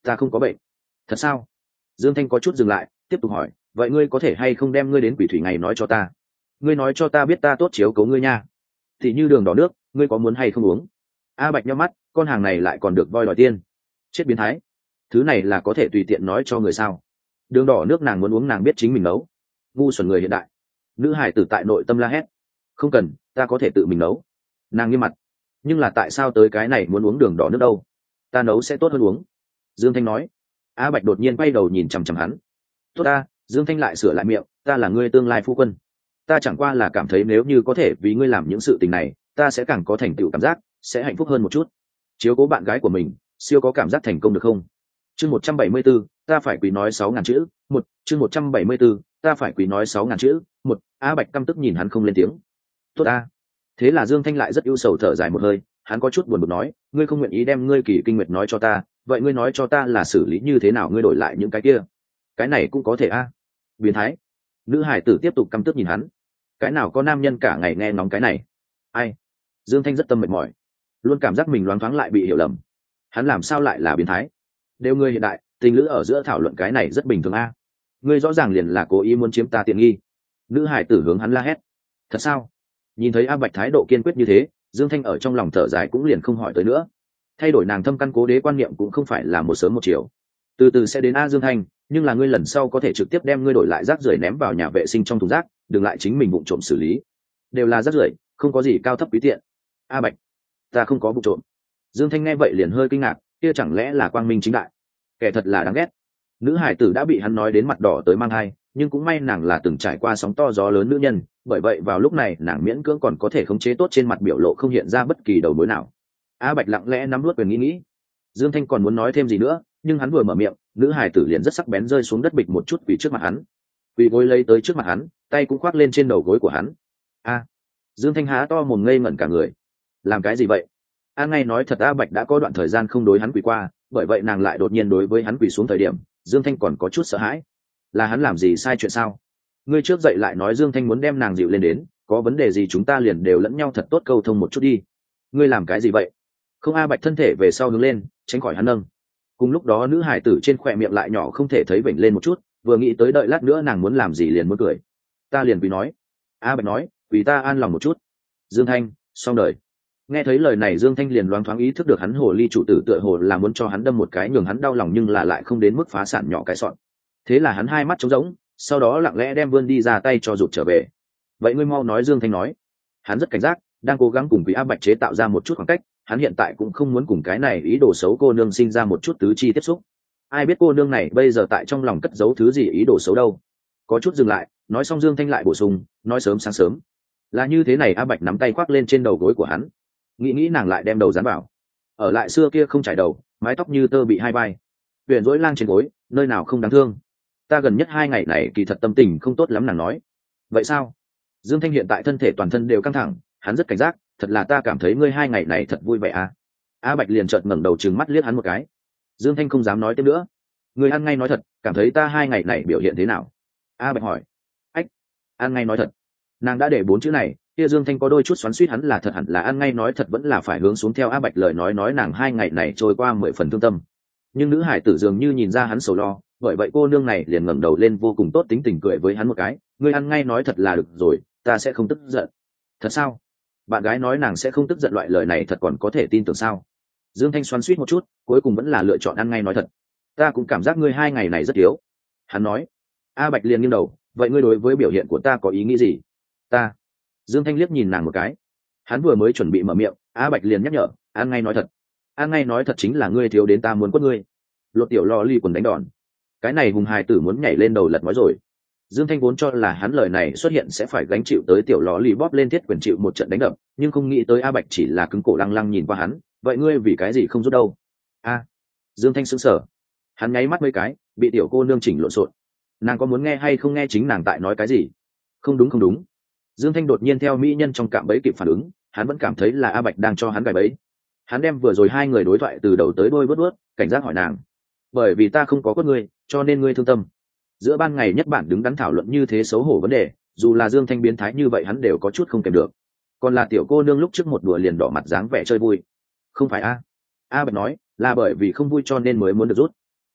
Ta không có bệnh. Thật sao? Dương Thanh có chút dừng lại, tiếp tục hỏi, vậy ngươi có thể hay không đem ngươi đến quỷ thủy ngày nói cho ta? Ngươi nói cho ta biết ta tốt chiếu cố ngươi nha. Thì như đường đỏ nước, ngươi có muốn hay không uống? A Bạch nhắm mắt, con hàng này lại còn được voi đòi tiên. Chết biến thái. Thứ này là có thể tùy tiện nói cho người sao? Đường đỏ nước nàng muốn uống nàng biết chính mình nấu. Ngu xuẩn người hiện đại. Nữ hải tử tại nội tâm la hét. Không cần, ta có thể tự mình nấu. Nàng nghiêm mặt. Nhưng là tại sao tới cái này muốn uống đường đỏ nước đâu? Ta nấu sẽ tốt hơn uống. Dương Thanh nói. A Bạch đột nhiên quay đầu nhìn chằm chằm hắn. Tốt ta, Dương Thanh lại sửa lại miệng, ta là ngươi tương lai phu quân. Ta chẳng qua là cảm thấy nếu như có thể vì ngươi làm những sự tình này, ta sẽ càng có thành tựu cảm giác, sẽ hạnh phúc hơn một chút. Chiếu cố bạn gái của mình, siêu có cảm giác thành công được không? Chương 174, ta phải quỳ nói 6.000 chữ. Một, chương 174, ta phải quỳ nói 6.000 chữ. Một, A Bạch căm tức nhìn hắn không lên tiếng. Tốt a. Thế là Dương Thanh lại rất ưu sầu thở dài một hơi, hắn có chút buồn bực nói, ngươi không nguyện ý đem ngươi kỳ kinh nguyệt nói cho ta, vậy ngươi nói cho ta là xử lý như thế nào ngươi đổi lại những cái kia? Cái này cũng có thể a. Biến thái. Nữ hải tử tiếp tục căm tức nhìn hắn. Cái nào có nam nhân cả ngày nghe ngóng cái này? Ai? Dương Thanh rất tâm mệt mỏi, luôn cảm giác mình loáng thoáng lại bị hiểu lầm. Hắn làm sao lại là biến thái? Đều ngươi hiện đại, tình lữ ở giữa thảo luận cái này rất bình thường a. Ngươi rõ ràng liền là cố ý muốn chiếm ta tiện nghi. Nữ hải tử hướng hắn la hét. Thật sao? Nhìn thấy A Bạch thái độ kiên quyết như thế, Dương Thanh ở trong lòng thở dài cũng liền không hỏi tới nữa. Thay đổi nàng thâm căn cố đế quan niệm cũng không phải là một sớm một chiều, từ từ sẽ đến. A Dương Thanh, nhưng là ngươi lần sau có thể trực tiếp đem ngươi đổi lại rác rưởi ném vào nhà vệ sinh trong thùng rác, đừng lại chính mình vụng trộm xử lý. Đều là rác rưởi, không có gì cao thấp quý tiện. A Bạch, ta không có vụng trộm. Dương Thanh nghe vậy liền hơi kinh ngạc, kia chẳng lẽ là quang minh chính đại? Kẻ thật là đáng ghét. Nữ hải tử đã bị hắn nói đến mặt đỏ tới mang hai, nhưng cũng may nàng là từng trải qua sóng to gió lớn nữ nhân, bởi vậy vào lúc này nàng miễn cưỡng còn có thể khống chế tốt trên mặt biểu lộ không hiện ra bất kỳ đầu mối nào. A Bạch lặng lẽ nắm nuốt quyền nghĩ. Dương Thanh còn muốn nói thêm gì nữa, nhưng hắn vừa mở miệng, nữ hải tử liền rất sắc bén rơi xuống đất bịch một chút quỳ trước mặt hắn. Quỳ gối lấy tới trước mặt hắn, tay cũng khoác lên trên đầu gối của hắn. A. Dương Thanh há to mồm ngây ngẩn cả người. Làm cái gì vậy? A ngay nói thật, A Bạch đã có đoạn thời gian không đối hắn quỳ qua, bởi vậy nàng lại đột nhiên đối với hắn quỳ xuống thời điểm, Dương Thanh còn có chút sợ hãi. Là hắn làm gì sai chuyện sao? Ngươi trước dậy lại nói Dương Thanh muốn đem nàng dịu lên đến, có vấn đề gì chúng ta liền đều lẫn nhau thật tốt câu thông một chút đi. Ngươi làm cái gì vậy? Không. A Bạch thân thể về sau hướng lên, tránh khỏi hắn nâng. Cùng lúc đó nữ hải tử trên khỏe miệng lại nhỏ không thể thấy vểnh lên một chút, vừa nghĩ tới đợi lát nữa nàng muốn làm gì liền muốn cười. Ta liền quỳ nói. A Bạch nói, quỳ ta an lòng một chút. Dương Thanh, xong đời. Nghe thấy lời này Dương Thanh liền loáng thoáng ý thức được hắn hồ ly chủ tử tựa hồ là muốn cho hắn đâm một cái nhường hắn đau lòng, nhưng là lại không đến mức phá sản nhỏ cái sọn. Thế là hắn hai mắt trống rỗng, sau đó lặng lẽ đem vươn đi ra tay cho rụt trở về. Vậy ngươi mau nói. Dương Thanh nói. Hắn rất cảnh giác, đang cố gắng cùng với A Bạch chế tạo ra một chút khoảng cách, hắn hiện tại cũng không muốn cùng cái này ý đồ xấu cô nương sinh ra một chút tứ chi tiếp xúc. Ai biết cô nương này bây giờ tại trong lòng cất giấu thứ gì ý đồ xấu đâu. Có chút dừng lại, nói xong Dương Thanh lại bổ sung, nói sớm sáng sớm. Là như thế này. A Bạch nắm tay khoác lên trên đầu gối của hắn, nghĩ nàng lại đem đầu dán vào. Ở lại xưa kia không trải đầu, mái tóc như tơ bị hai vai, huyền rỗi lang trên gối, nơi nào không đáng thương. Ta gần nhất 2 ngày này kỳ thật tâm tình không tốt lắm, nàng nói. Vậy sao? Dương Thanh hiện tại thân thể toàn thân đều căng thẳng, hắn rất cảnh giác. Thật là ta cảm thấy ngươi 2 ngày này thật vui vẻ à? A Bạch liền chợt ngẩng đầu trừng mắt liếc hắn một cái. Dương Thanh không dám nói tiếp nữa. Ngươi ăn ngay nói thật, cảm thấy ta 2 ngày này biểu hiện thế nào? A Bạch hỏi. Ách, ăn ngay nói thật. Nàng đã để 4 chữ này, kia Dương Thanh có đôi chút xoắn xuýt, hắn là thật hẳn là ăn ngay nói thật vẫn là phải hướng xuống theo A Bạch lời nói nàng 2 ngày này trôi qua 10 phần thương tâm. Nhưng nữ hải tử dường như nhìn ra hắn sầu lo, bởi vậy cô nương này liền ngẩng đầu lên vô cùng tốt tính tình cười với hắn một cái. Ngươi ăn ngay nói thật là được rồi, ta sẽ không tức giận. Thật sao? Bạn gái nói nàng sẽ không tức giận, loại lời này thật còn có thể tin tưởng sao? Dương Thanh xoắn xuýt một chút, cuối cùng vẫn là lựa chọn ăn ngay nói thật. Ta cũng cảm giác ngươi 2 ngày này rất yếu. Hắn nói. A Bạch liền nghiêng đầu, vậy ngươi đối với biểu hiện của ta có ý nghĩ gì? Ta. Dương Thanh liếc nhìn nàng một cái. Hắn vừa mới chuẩn bị mở miệng, A Bạch liền nhắc nhở, ăn ngay nói thật. Ăn ngay nói thật chính là ngươi thiếu đến ta muốn quất ngươi. Lột tiểu lò ly quần đánh đòn. Cái này hùng hài tử muốn nhảy lên đầu lật nói rồi. Dương Thanh vốn cho là hắn lời này xuất hiện sẽ phải gánh chịu tới tiểu lò ly bóp lên thiết quyền chịu một trận đánh đập, nhưng không nghĩ tới A Bạch chỉ là cứng cổ lăng lăng nhìn qua hắn. Vậy ngươi vì cái gì không rút đâu? A. Dương Thanh sững sờ. Hắn nháy mắt mấy cái, bị tiểu cô nương chỉnh lộn xộn. Nàng có muốn nghe hay không nghe chính nàng tại nói cái gì? Không đúng không đúng. Dương Thanh đột nhiên theo mỹ nhân trong cạm bẫy kịp phản ứng, hắn vẫn cảm thấy là A Bạch đang cho hắn gài bẫy. Hắn đem vừa rồi 2 người đối thoại từ đầu tới đuôi vớt, cảnh giác hỏi nàng. Bởi vì ta không có quất ngươi, cho nên ngươi thương tâm. Giữa ban ngày nhất bản đứng đắn thảo luận như thế xấu hổ vấn đề, dù là Dương Thanh biến thái như vậy hắn đều có chút không kèm được. Còn là tiểu cô nương lúc trước một đùa liền đỏ mặt dáng vẻ chơi vui. Không phải A. A Bạch nói, là bởi vì không vui cho nên mới muốn được rút.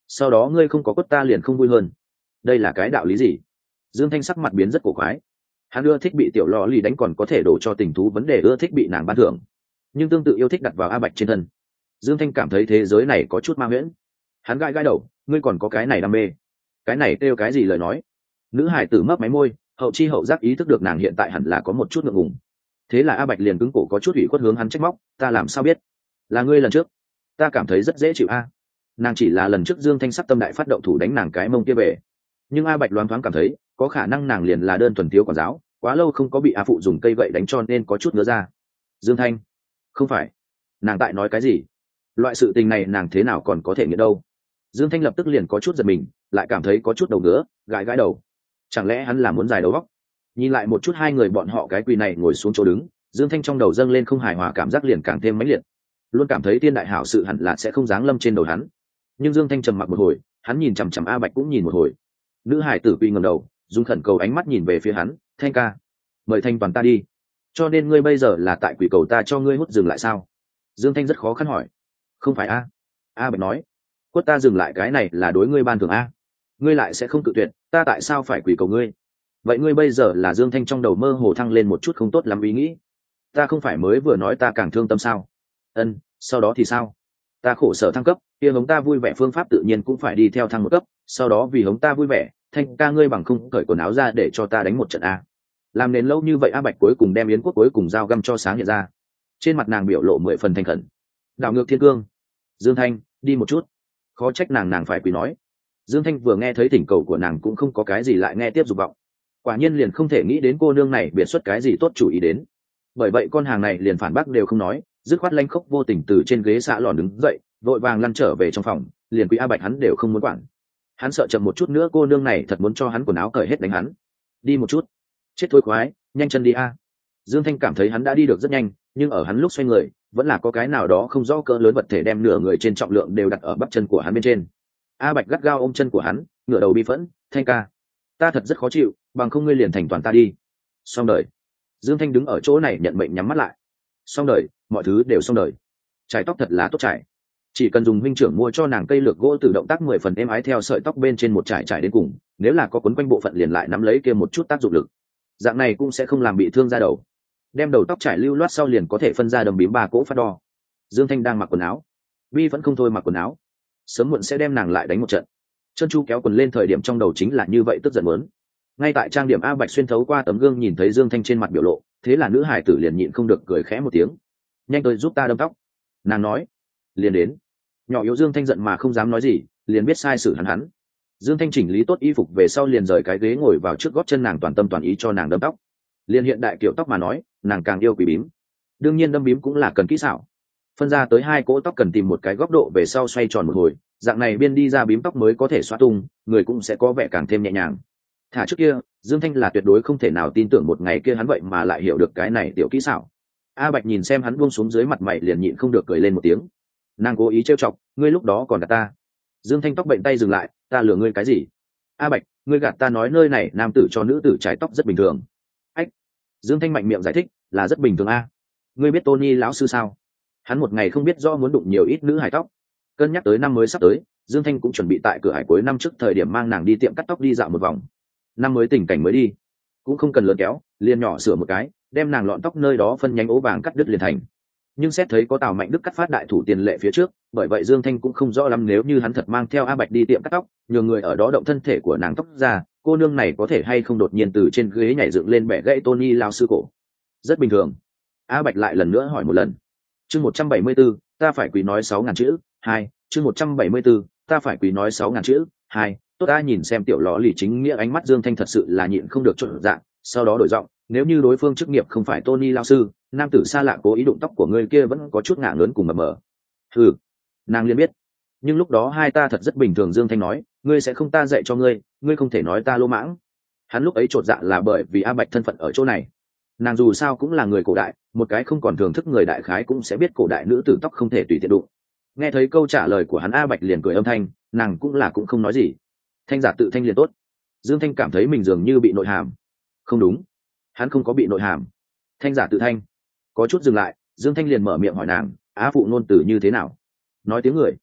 sau đó ngươi không có quất ta liền không vui hơn. Đây là cái đạo lý gì? Dương Thanh sắc mặt biến rất cổ quái. Hắn ưa thích bị tiểu lò lì đánh còn có thể đổ cho tình thú vấn đề ưa thích bị nàng ban thưởng, nhưng tương tự yêu thích đặt vào A Bạch trên thân. Dương Thanh cảm thấy thế giới này có chút ma huyễn. Hắn gãi gãi đầu, ngươi còn có cái này đam mê? Cái này kêu cái gì lời nói? Nữ hải tử mấp máy môi, hậu chi hậu giác ý thức được nàng hiện tại hẳn là có một chút ngượng ngùng. Thế là A Bạch liền cứng cổ có chút ủy khuất hướng hắn trách móc, ta làm sao biết? Là ngươi lần trước. Ta cảm thấy rất dễ chịu a. Nàng chỉ là lần trước Dương Thanh sắc tâm đại phát động thủ đánh nàng cái mông kia về, nhưng A Bạch loáng thoáng cảm thấy có khả năng nàng liền là đơn thuần thiếu quản giáo, quá lâu không có bị A phụ dùng cây gậy đánh cho nên có chút ngứa ra. Dương Thanh, không phải, nàng tại nói cái gì? Loại sự tình này nàng thế nào còn có thể nghĩa đâu? Dương Thanh lập tức liền có chút giật mình, lại cảm thấy có chút đầu ngứa, gãi gãi đầu. Chẳng lẽ hắn là muốn dài đầu góc? Nhìn lại một chút hai người bọn họ cái quỳ này ngồi xuống chỗ đứng, Dương Thanh trong đầu dâng lên không hài hòa cảm giác liền càng thêm mãnh liệt. Luôn cảm thấy tiên đại hảo sự hẳn là sẽ không giáng lâm trên đầu hắn. Nhưng Dương Thanh trầm mặc một hồi, hắn nhìn chằm chằm A Bạch cũng nhìn một hồi. Nữ hải tử quỳ ngẩng đầu, dùng khẩn cầu ánh mắt nhìn về phía hắn, Thanh ca, mời Thanh toàn ta đi. Cho nên ngươi bây giờ là tại quỷ cầu ta cho ngươi hút dừng lại sao? Dương Thanh rất khó khăn hỏi. Không phải a. A Bạch nói, quất ta dừng lại cái này là đối ngươi ban thưởng a. Ngươi lại sẽ không cự tuyệt, ta tại sao phải quỷ cầu ngươi? Vậy ngươi bây giờ là Dương Thanh trong đầu mơ hồ thăng lên một chút không tốt lắm ý nghĩ. Ta không phải mới vừa nói ta càng thương tâm sao? Ân, sau đó thì sao? Ta khổ sở thăng cấp, kia hống ta vui vẻ phương pháp tự nhiên cũng phải đi theo thăng một cấp, sau đó vì hống ta vui vẻ, Thanh ca ngươi bằng không cởi quần áo ra để cho ta đánh một trận a. Làm nền lâu như vậy A Bạch cuối cùng đem yến quốc cuối cùng dao găm cho sáng hiện ra. Trên mặt nàng biểu lộ 10 phần thành khẩn. Đảo ngược thiên cương. Dương Thanh, đi một chút. Khó trách nàng phải quỳ nói. Dương Thanh vừa nghe thấy thỉnh cầu của nàng cũng không có cái gì lại nghe tiếp dục vọng. Quả nhiên liền không thể nghĩ đến cô nương này biệt xuất cái gì tốt chủ ý đến. Bởi vậy con hàng này liền phản bác đều không nói, dứt khoát lanh khốc vô tình từ trên ghế xạ lòn đứng dậy, vội vàng lăn trở về trong phòng, liền quý A Bạch hắn đều không muốn quản. Hắn sợ chậm một chút nữa cô nương này thật muốn cho hắn quần áo cởi hết đánh hắn. Đi một chút. Chết thôi khoái, nhanh chân đi a. Dương Thanh cảm thấy hắn đã đi được rất nhanh, nhưng ở hắn lúc xoay người vẫn là có cái nào đó không rõ cỡ lớn vật thể đem nửa người trên trọng lượng đều đặt ở bắp chân của hắn bên trên. A Bạch gắt gao ôm chân của hắn, ngửa đầu bi phẫn, Thanh ca, ta thật rất khó chịu, bằng không ngươi liền thành toàn ta đi. Xong đời. Dương Thanh đứng ở chỗ này nhận mệnh nhắm mắt lại. Xong đời, mọi thứ đều xong đời. Trải tóc thật là tốt trải, chỉ cần dùng huynh trưởng mua cho nàng cây lược gỗ tự động tác 10 phần êm ái theo sợi tóc bên trên một trải đến cùng, nếu là có quấn quanh bộ phận liền lại nắm lấy kia một chút tác dụng lực, dạng này cũng sẽ không làm bị thương da đầu. Đem đầu tóc trải lưu loát sau liền có thể phân ra đầm bím 3 cỗ phát đo. Dương Thanh đang mặc quần áo, Vi vẫn không thôi mặc quần áo, sớm muộn sẽ đem nàng lại đánh một trận. Chân chu kéo quần lên thời điểm trong đầu chính là như vậy tức giận muốn. Ngay tại trang điểm A Bạch xuyên thấu qua tấm gương nhìn thấy Dương Thanh trên mặt biểu lộ, thế là nữ hải tử liền nhịn không được cười khẽ một tiếng. Nhanh tới giúp ta đâm tóc, nàng nói. Liền đến. Nhỏ yếu Dương Thanh giận mà không dám nói gì, liền biết sai sự hắn. Dương Thanh chỉnh lý tốt y phục về sau liền rời cái ghế ngồi vào trước gót chân nàng, toàn tâm toàn ý cho nàng đâm tóc. Liên hiện đại kiểu tóc mà nói, nàng càng yêu quý bím. Đương nhiên đâm bím cũng là cần kỹ xảo. Phân ra tới 2 cỗ tóc cần tìm một cái góc độ về sau xoay tròn một hồi, dạng này biên đi ra bím tóc mới có thể xóa tung, người cũng sẽ có vẻ càng thêm nhẹ nhàng. Thả trước kia, Dương Thanh là tuyệt đối không thể nào tin tưởng một ngày kia hắn vậy mà lại hiểu được cái này tiểu kỹ xảo. A Bạch nhìn xem hắn buông xuống dưới mặt mày liền nhịn không được cười lên một tiếng. Nàng cố ý trêu chọc, ngươi lúc đó còn gạt ta. Dương Thanh tóc bệnh tay dừng lại, ta lừa ngươi cái gì? A Bạch, ngươi gạt ta nói nơi này nam tử cho nữ tử trái tóc rất bình thường. Ách. Dương Thanh mạnh miệng giải thích, là rất bình thường a. Ngươi biết Tony lão sư sao? Hắn một ngày không biết rõ muốn đụng nhiều ít nữ hài tóc. Cân nhắc tới năm mới sắp tới, Dương Thanh cũng chuẩn bị tại cửa hải cuối năm trước thời điểm mang nàng đi tiệm cắt tóc đi dạo một vòng. Năm mới tình cảnh mới đi, cũng không cần lớn kéo, liền nhỏ sửa một cái, đem nàng lọn tóc nơi đó phân nhánh ố vàng cắt đứt liền thành. Nhưng xét thấy có Tào Mạnh Đức cắt phát đại thủ tiền lệ phía trước, bởi vậy Dương Thanh cũng không rõ lắm nếu như hắn thật mang theo A Bạch đi tiệm cắt tóc, nhờ người ở đó động thân thể của nàng tóc ra, cô nương này có thể hay không đột nhiên từ trên ghế nhảy dựng lên bẻ gãy Tony lao sư cổ. Rất bình thường. A Bạch lại lần nữa hỏi một lần. Chương 174, ta phải quỳ nói 6.000 chữ. 2. Chương 174, ta phải quỳ nói 6.000 chữ. 2. Tốt ta nhìn xem tiểu lọ lì chính nghĩa ánh mắt Dương Thanh thật sự là nhịn không được trộn dạng, sau đó đổi giọng, nếu như đối phương chức nghiệp không phải Tony lao sư, nam tử xa lạ cố ý đụng tóc của người kia vẫn có chút ngả ngớn cùng mờ mờ. Ừ, nàng liền biết. Nhưng lúc đó hai ta thật rất bình thường. Dương Thanh nói, ngươi sẽ không ta dạy cho ngươi, ngươi không thể nói ta lô mãng. Hắn lúc ấy chột dạ là bởi vì A Bạch thân phận ở chỗ này. Nàng dù sao cũng là người cổ đại, một cái không còn thưởng thức người đại khái cũng sẽ biết cổ đại nữ tử tóc không thể tùy tiện đụng. Nghe thấy câu trả lời của hắn, A Bạch liền cười âm thanh, nàng cũng không nói gì. Thanh giả tự thanh liền tốt. Dương Thanh cảm thấy mình dường như bị nội hàm. Không đúng, hắn không có bị nội hàm. Thanh giả tự thanh. Có chút dừng lại, Dương Thanh liền mở miệng hỏi nàng, á phụ ngôn từ như thế nào? Nói tiếng người.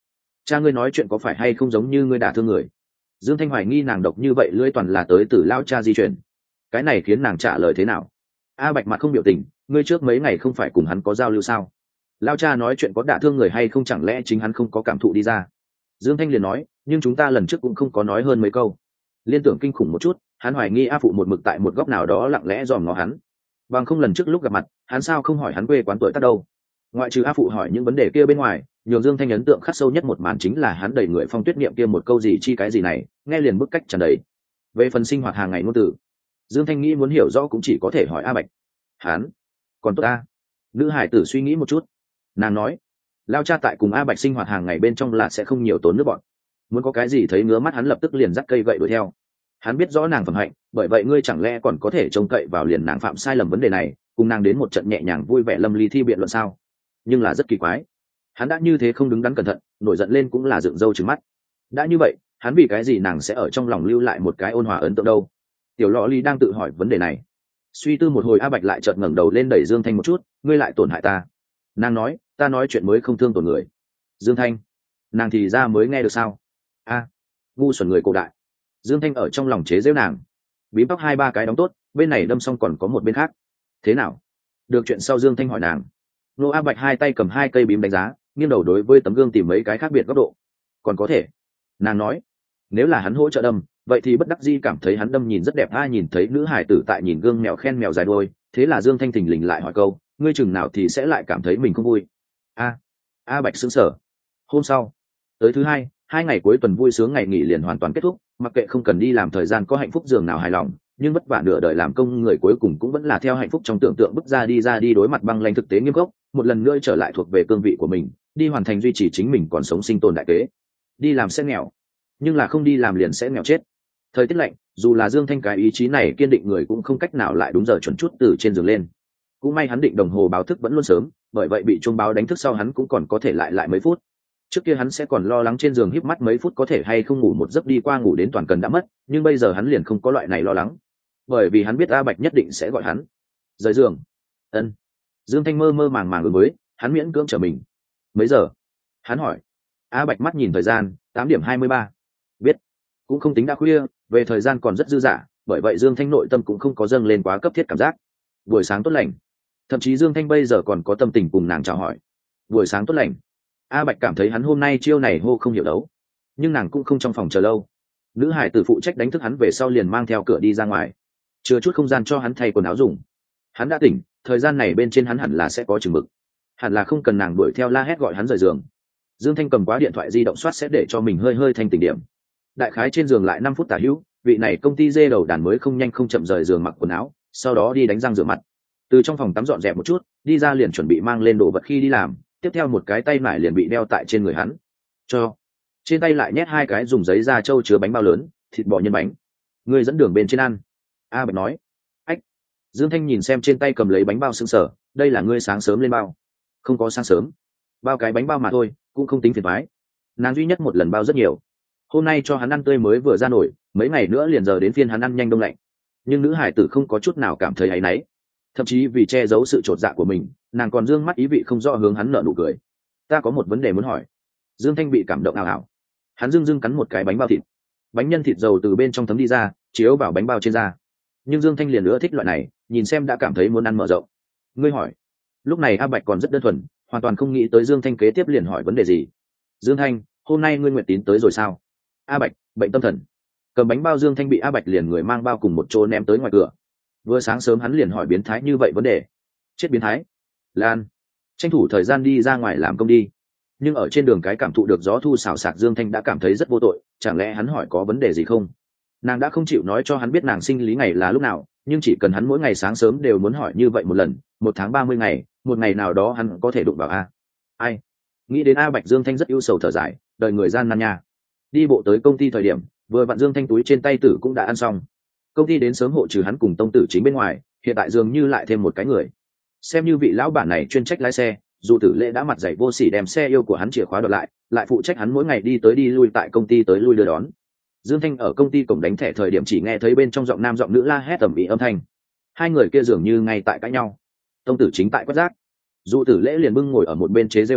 cha ngươi nói chuyện có phải hay không giống như ngươi đả thương người? Dương Thanh hoài nghi nàng độc như vậy lưỡi toàn là tới từ lao cha di chuyển. Cái này khiến nàng trả lời thế nào? A Bạch mặt không biểu tình, ngươi trước mấy ngày không phải cùng hắn có giao lưu sao? Lao cha nói chuyện có đả thương người hay không, chẳng lẽ chính hắn không có cảm thụ đi ra? Dương Thanh liền nói, nhưng chúng ta lần trước cũng không có nói hơn mấy câu. Liên tưởng kinh khủng một chút, hắn hoài nghi A Phụ một mực tại một góc nào đó lặng lẽ dòm ngó hắn. Bằng không lần trước lúc gặp mặt, hắn sao không hỏi hắn quê quán tuổi tác đâu? Ngoại trừ A Phụ hỏi những vấn đề kia bên ngoài, nhường Dương Thanh ấn tượng khắc sâu nhất một màn chính là hắn đầy người phong tuyết niệm kia một câu gì chi cái gì này, nghe liền bức cách tràn đầy. Về phần sinh hoạt hàng ngày ngôn từ, Dương Thanh nghĩ muốn hiểu rõ cũng chỉ có thể hỏi A Bạch. Hắn còn tốt ta. Nữ hải tử suy nghĩ một chút, nàng nói, lao cha tại cùng A Bạch sinh hoạt hàng ngày bên trong là sẽ không nhiều tốn nước bọn. Muốn có cái gì thấy ngứa mắt hắn lập tức liền dắt cây gậy đuổi theo. Hắn biết rõ nàng phẩm hạnh, bởi vậy ngươi chẳng lẽ còn có thể trông cậy vào liền nàng phạm sai lầm vấn đề này, cùng nàng đến một trận nhẹ nhàng vui vẻ lâm ly thi biện luận sao? Nhưng là rất kỳ quái, hắn đã như thế không đứng đắn cẩn thận, nổi giận lên cũng là dựng râu trừng mắt. Đã như vậy, hắn vì cái gì nàng sẽ ở trong lòng lưu lại một cái ôn hòa ấn tượng đâu? Tiểu lọ ly đang tự hỏi vấn đề này. Suy tư một hồi, A Bạch lại chợt ngẩng đầu lên đẩy Dương Thanh một chút, ngươi lại tổn hại ta. Nàng nói, ta nói chuyện mới không thương tổn người. Dương Thanh, nàng thì ra mới nghe được sao? A, ngu xuẩn người cổ đại. Dương Thanh ở trong lòng chế giễu nàng. Bím tóc 2-3 cái đóng tốt, bên này đâm xong còn có một bên khác. Thế nào? Được chuyện sau Dương Thanh hỏi nàng. Nô A Bạch hai tay cầm 2 cây bím đánh giá, nghiêng đầu đối với tấm gương tìm mấy cái khác biệt góc độ. Còn có thể. Nàng nói, nếu là hắn hỗ trợ đâm, vậy thì bất đắc dĩ cảm thấy hắn đâm nhìn rất đẹp. Ai nhìn thấy nữ hải tử tại nhìn gương mèo khen mèo dài đuôi, thế là Dương Thanh thình lình lại hỏi câu, ngươi chừng nào thì sẽ lại cảm thấy mình không vui? A Bạch sững sờ. Hôm sau, tới thứ hai, 2 ngày cuối tuần vui sướng ngày nghỉ liền hoàn toàn kết thúc, mặc kệ không cần đi làm thời gian có hạnh phúc giường nào hài lòng, nhưng vất vả nửa đời làm công người cuối cùng cũng vẫn là theo hạnh phúc trong tưởng tượng bước ra đi đối mặt băng lãnh thực tế nghiêm khắc, một lần nữa trở lại thuộc về cương vị của mình, đi hoàn thành duy trì chính mình còn sống sinh tồn đại kế. Đi làm sẽ nghèo, nhưng là không đi làm liền sẽ nghèo chết. Thời tiết lạnh, dù là Dương Thanh cái ý chí này kiên định người cũng không cách nào lại đúng giờ chuẩn chút từ trên giường lên. Cũng may hắn định đồng hồ báo thức vẫn luôn sớm, bởi vậy bị chuông báo đánh thức sau hắn cũng còn có thể lại mấy phút. Trước kia hắn sẽ còn lo lắng trên giường híp mắt mấy phút có thể hay không ngủ một giấc đi qua ngủ đến toàn cần đã mất, nhưng bây giờ hắn liền không có loại này lo lắng, bởi vì hắn biết A Bạch nhất định sẽ gọi hắn. Rời giường. Ân. Dương Thanh mơ mơ màng màng ứng với, hắn miễn cưỡng trở mình. Mấy giờ? Hắn hỏi. A Bạch mắt nhìn thời gian, 8:23. Biết. Cũng không tính đã khuya, về thời gian còn rất dư dả, bởi vậy Dương Thanh nội tâm cũng không có dâng lên quá cấp thiết cảm giác. Buổi sáng tốt lành. Thậm chí Dương Thanh bây giờ còn có tâm tình cùng nàng chào hỏi. Buổi sáng tốt lành. A Bạch cảm thấy hắn hôm nay chiêu này hô không hiểu đấu, nhưng nàng cũng không trong phòng chờ lâu. Nữ hải tử phụ trách đánh thức hắn về sau liền mang theo cửa đi ra ngoài, chừa chút không gian cho hắn thay quần áo dùng. Hắn đã tỉnh, thời gian này bên trên hắn hẳn là sẽ có chừng mực, hẳn là không cần nàng đuổi theo la hét gọi hắn rời giường. Dương Thanh cầm quá điện thoại di động soát sẽ để cho mình hơi thanh tỉnh điểm. Đại khái trên giường lại 5 phút tả hữu, vị này công ty dê đầu đàn mới không nhanh không chậm rời giường mặc quần áo, sau đó đi đánh răng rửa mặt. Từ trong phòng tắm dọn dẹp một chút, đi ra liền chuẩn bị mang lên đồ vật khi đi làm. Tiếp theo một cái tay nải liền bị đeo tại trên người hắn, cho trên tay lại nhét 2 cái dùng giấy da trâu chứa bánh bao lớn, thịt bò nhân bánh. Người dẫn đường bên trên ăn. A Bạch nói. Ách. Dương Thanh nhìn xem trên tay cầm lấy bánh bao sững sờ, đây là ngươi sáng sớm lên bao? Không có sáng sớm, bao cái bánh bao mà thôi, cũng không tính phiền toái. Nàng duy nhất một lần bao rất nhiều, hôm nay cho hắn ăn tươi mới vừa ra nổi, mấy ngày nữa liền giờ đến phiên hắn ăn nhanh đông lạnh. Nhưng nữ hải tử không có chút nào cảm thấy áy náy, thậm chí vì che giấu sự chột dạ của mình, nàng còn dương mắt ý vị không rõ hướng hắn nở nụ cười. Ta có một vấn đề muốn hỏi. Dương Thanh bị cảm động ảo ảo, hắn dưng cắn một cái bánh bao thịt, bánh nhân thịt dầu từ bên trong thấm đi ra, chiếu vào bánh bao trên da. Nhưng Dương Thanh liền nữa thích loại này, nhìn xem đã cảm thấy muốn ăn mở rộng. Ngươi hỏi. Lúc này A Bạch còn rất đơn thuần, hoàn toàn không nghĩ tới Dương Thanh kế tiếp liền hỏi vấn đề gì. Dương Thanh, hôm nay ngươi nguyện tín tới rồi sao? A Bạch, bệnh tâm thần. Cầm bánh bao Dương Thanh bị A Bạch liền người mang bao cùng một chỗ ném tới ngoài cửa. Vừa sáng sớm hắn liền hỏi biến thái như vậy vấn đề. Chết biến thái. Lan, tranh thủ thời gian đi ra ngoài làm công đi. Nhưng ở trên đường cái cảm thụ được gió thu xào xạc, Dương Thanh đã cảm thấy rất vô tội, chẳng lẽ hắn hỏi có vấn đề gì không? Nàng đã không chịu nói cho hắn biết nàng sinh lý ngày là lúc nào, nhưng chỉ cần hắn mỗi ngày sáng sớm đều muốn hỏi như vậy một lần, 1 tháng 30 ngày, một ngày nào đó hắn có thể đụng vào A. Ai? Nghĩ đến A Bạch, Dương Thanh rất ưu sầu thở dài, đời người gian nan nha. Đi bộ tới công ty thời điểm, vừa vặn Dương Thanh túi trên tay tử cũng đã ăn xong. Công ty đến sớm hộ trừ hắn cùng Tông Tử Chính bên ngoài, hiện tại dường như lại thêm một cái người. Xem như vị lão bản này chuyên trách lái xe, dù Tử Lễ đã mặt dày vô sỉ đem xe yêu của hắn chìa khóa đoạt lại phụ trách hắn mỗi ngày đi tới đi lui tại công ty tới lui đưa đón. Dương Thanh ở công ty cổng đánh thẻ thời điểm chỉ nghe thấy bên trong giọng nam giọng nữ la hét tầm ĩ âm thanh. Hai người kia dường như ngay tại cãi nhau. Tông Tử Chính tại quét rác, dù Tử Lễ liền bưng ngồi ở một bên chế giễu hắn,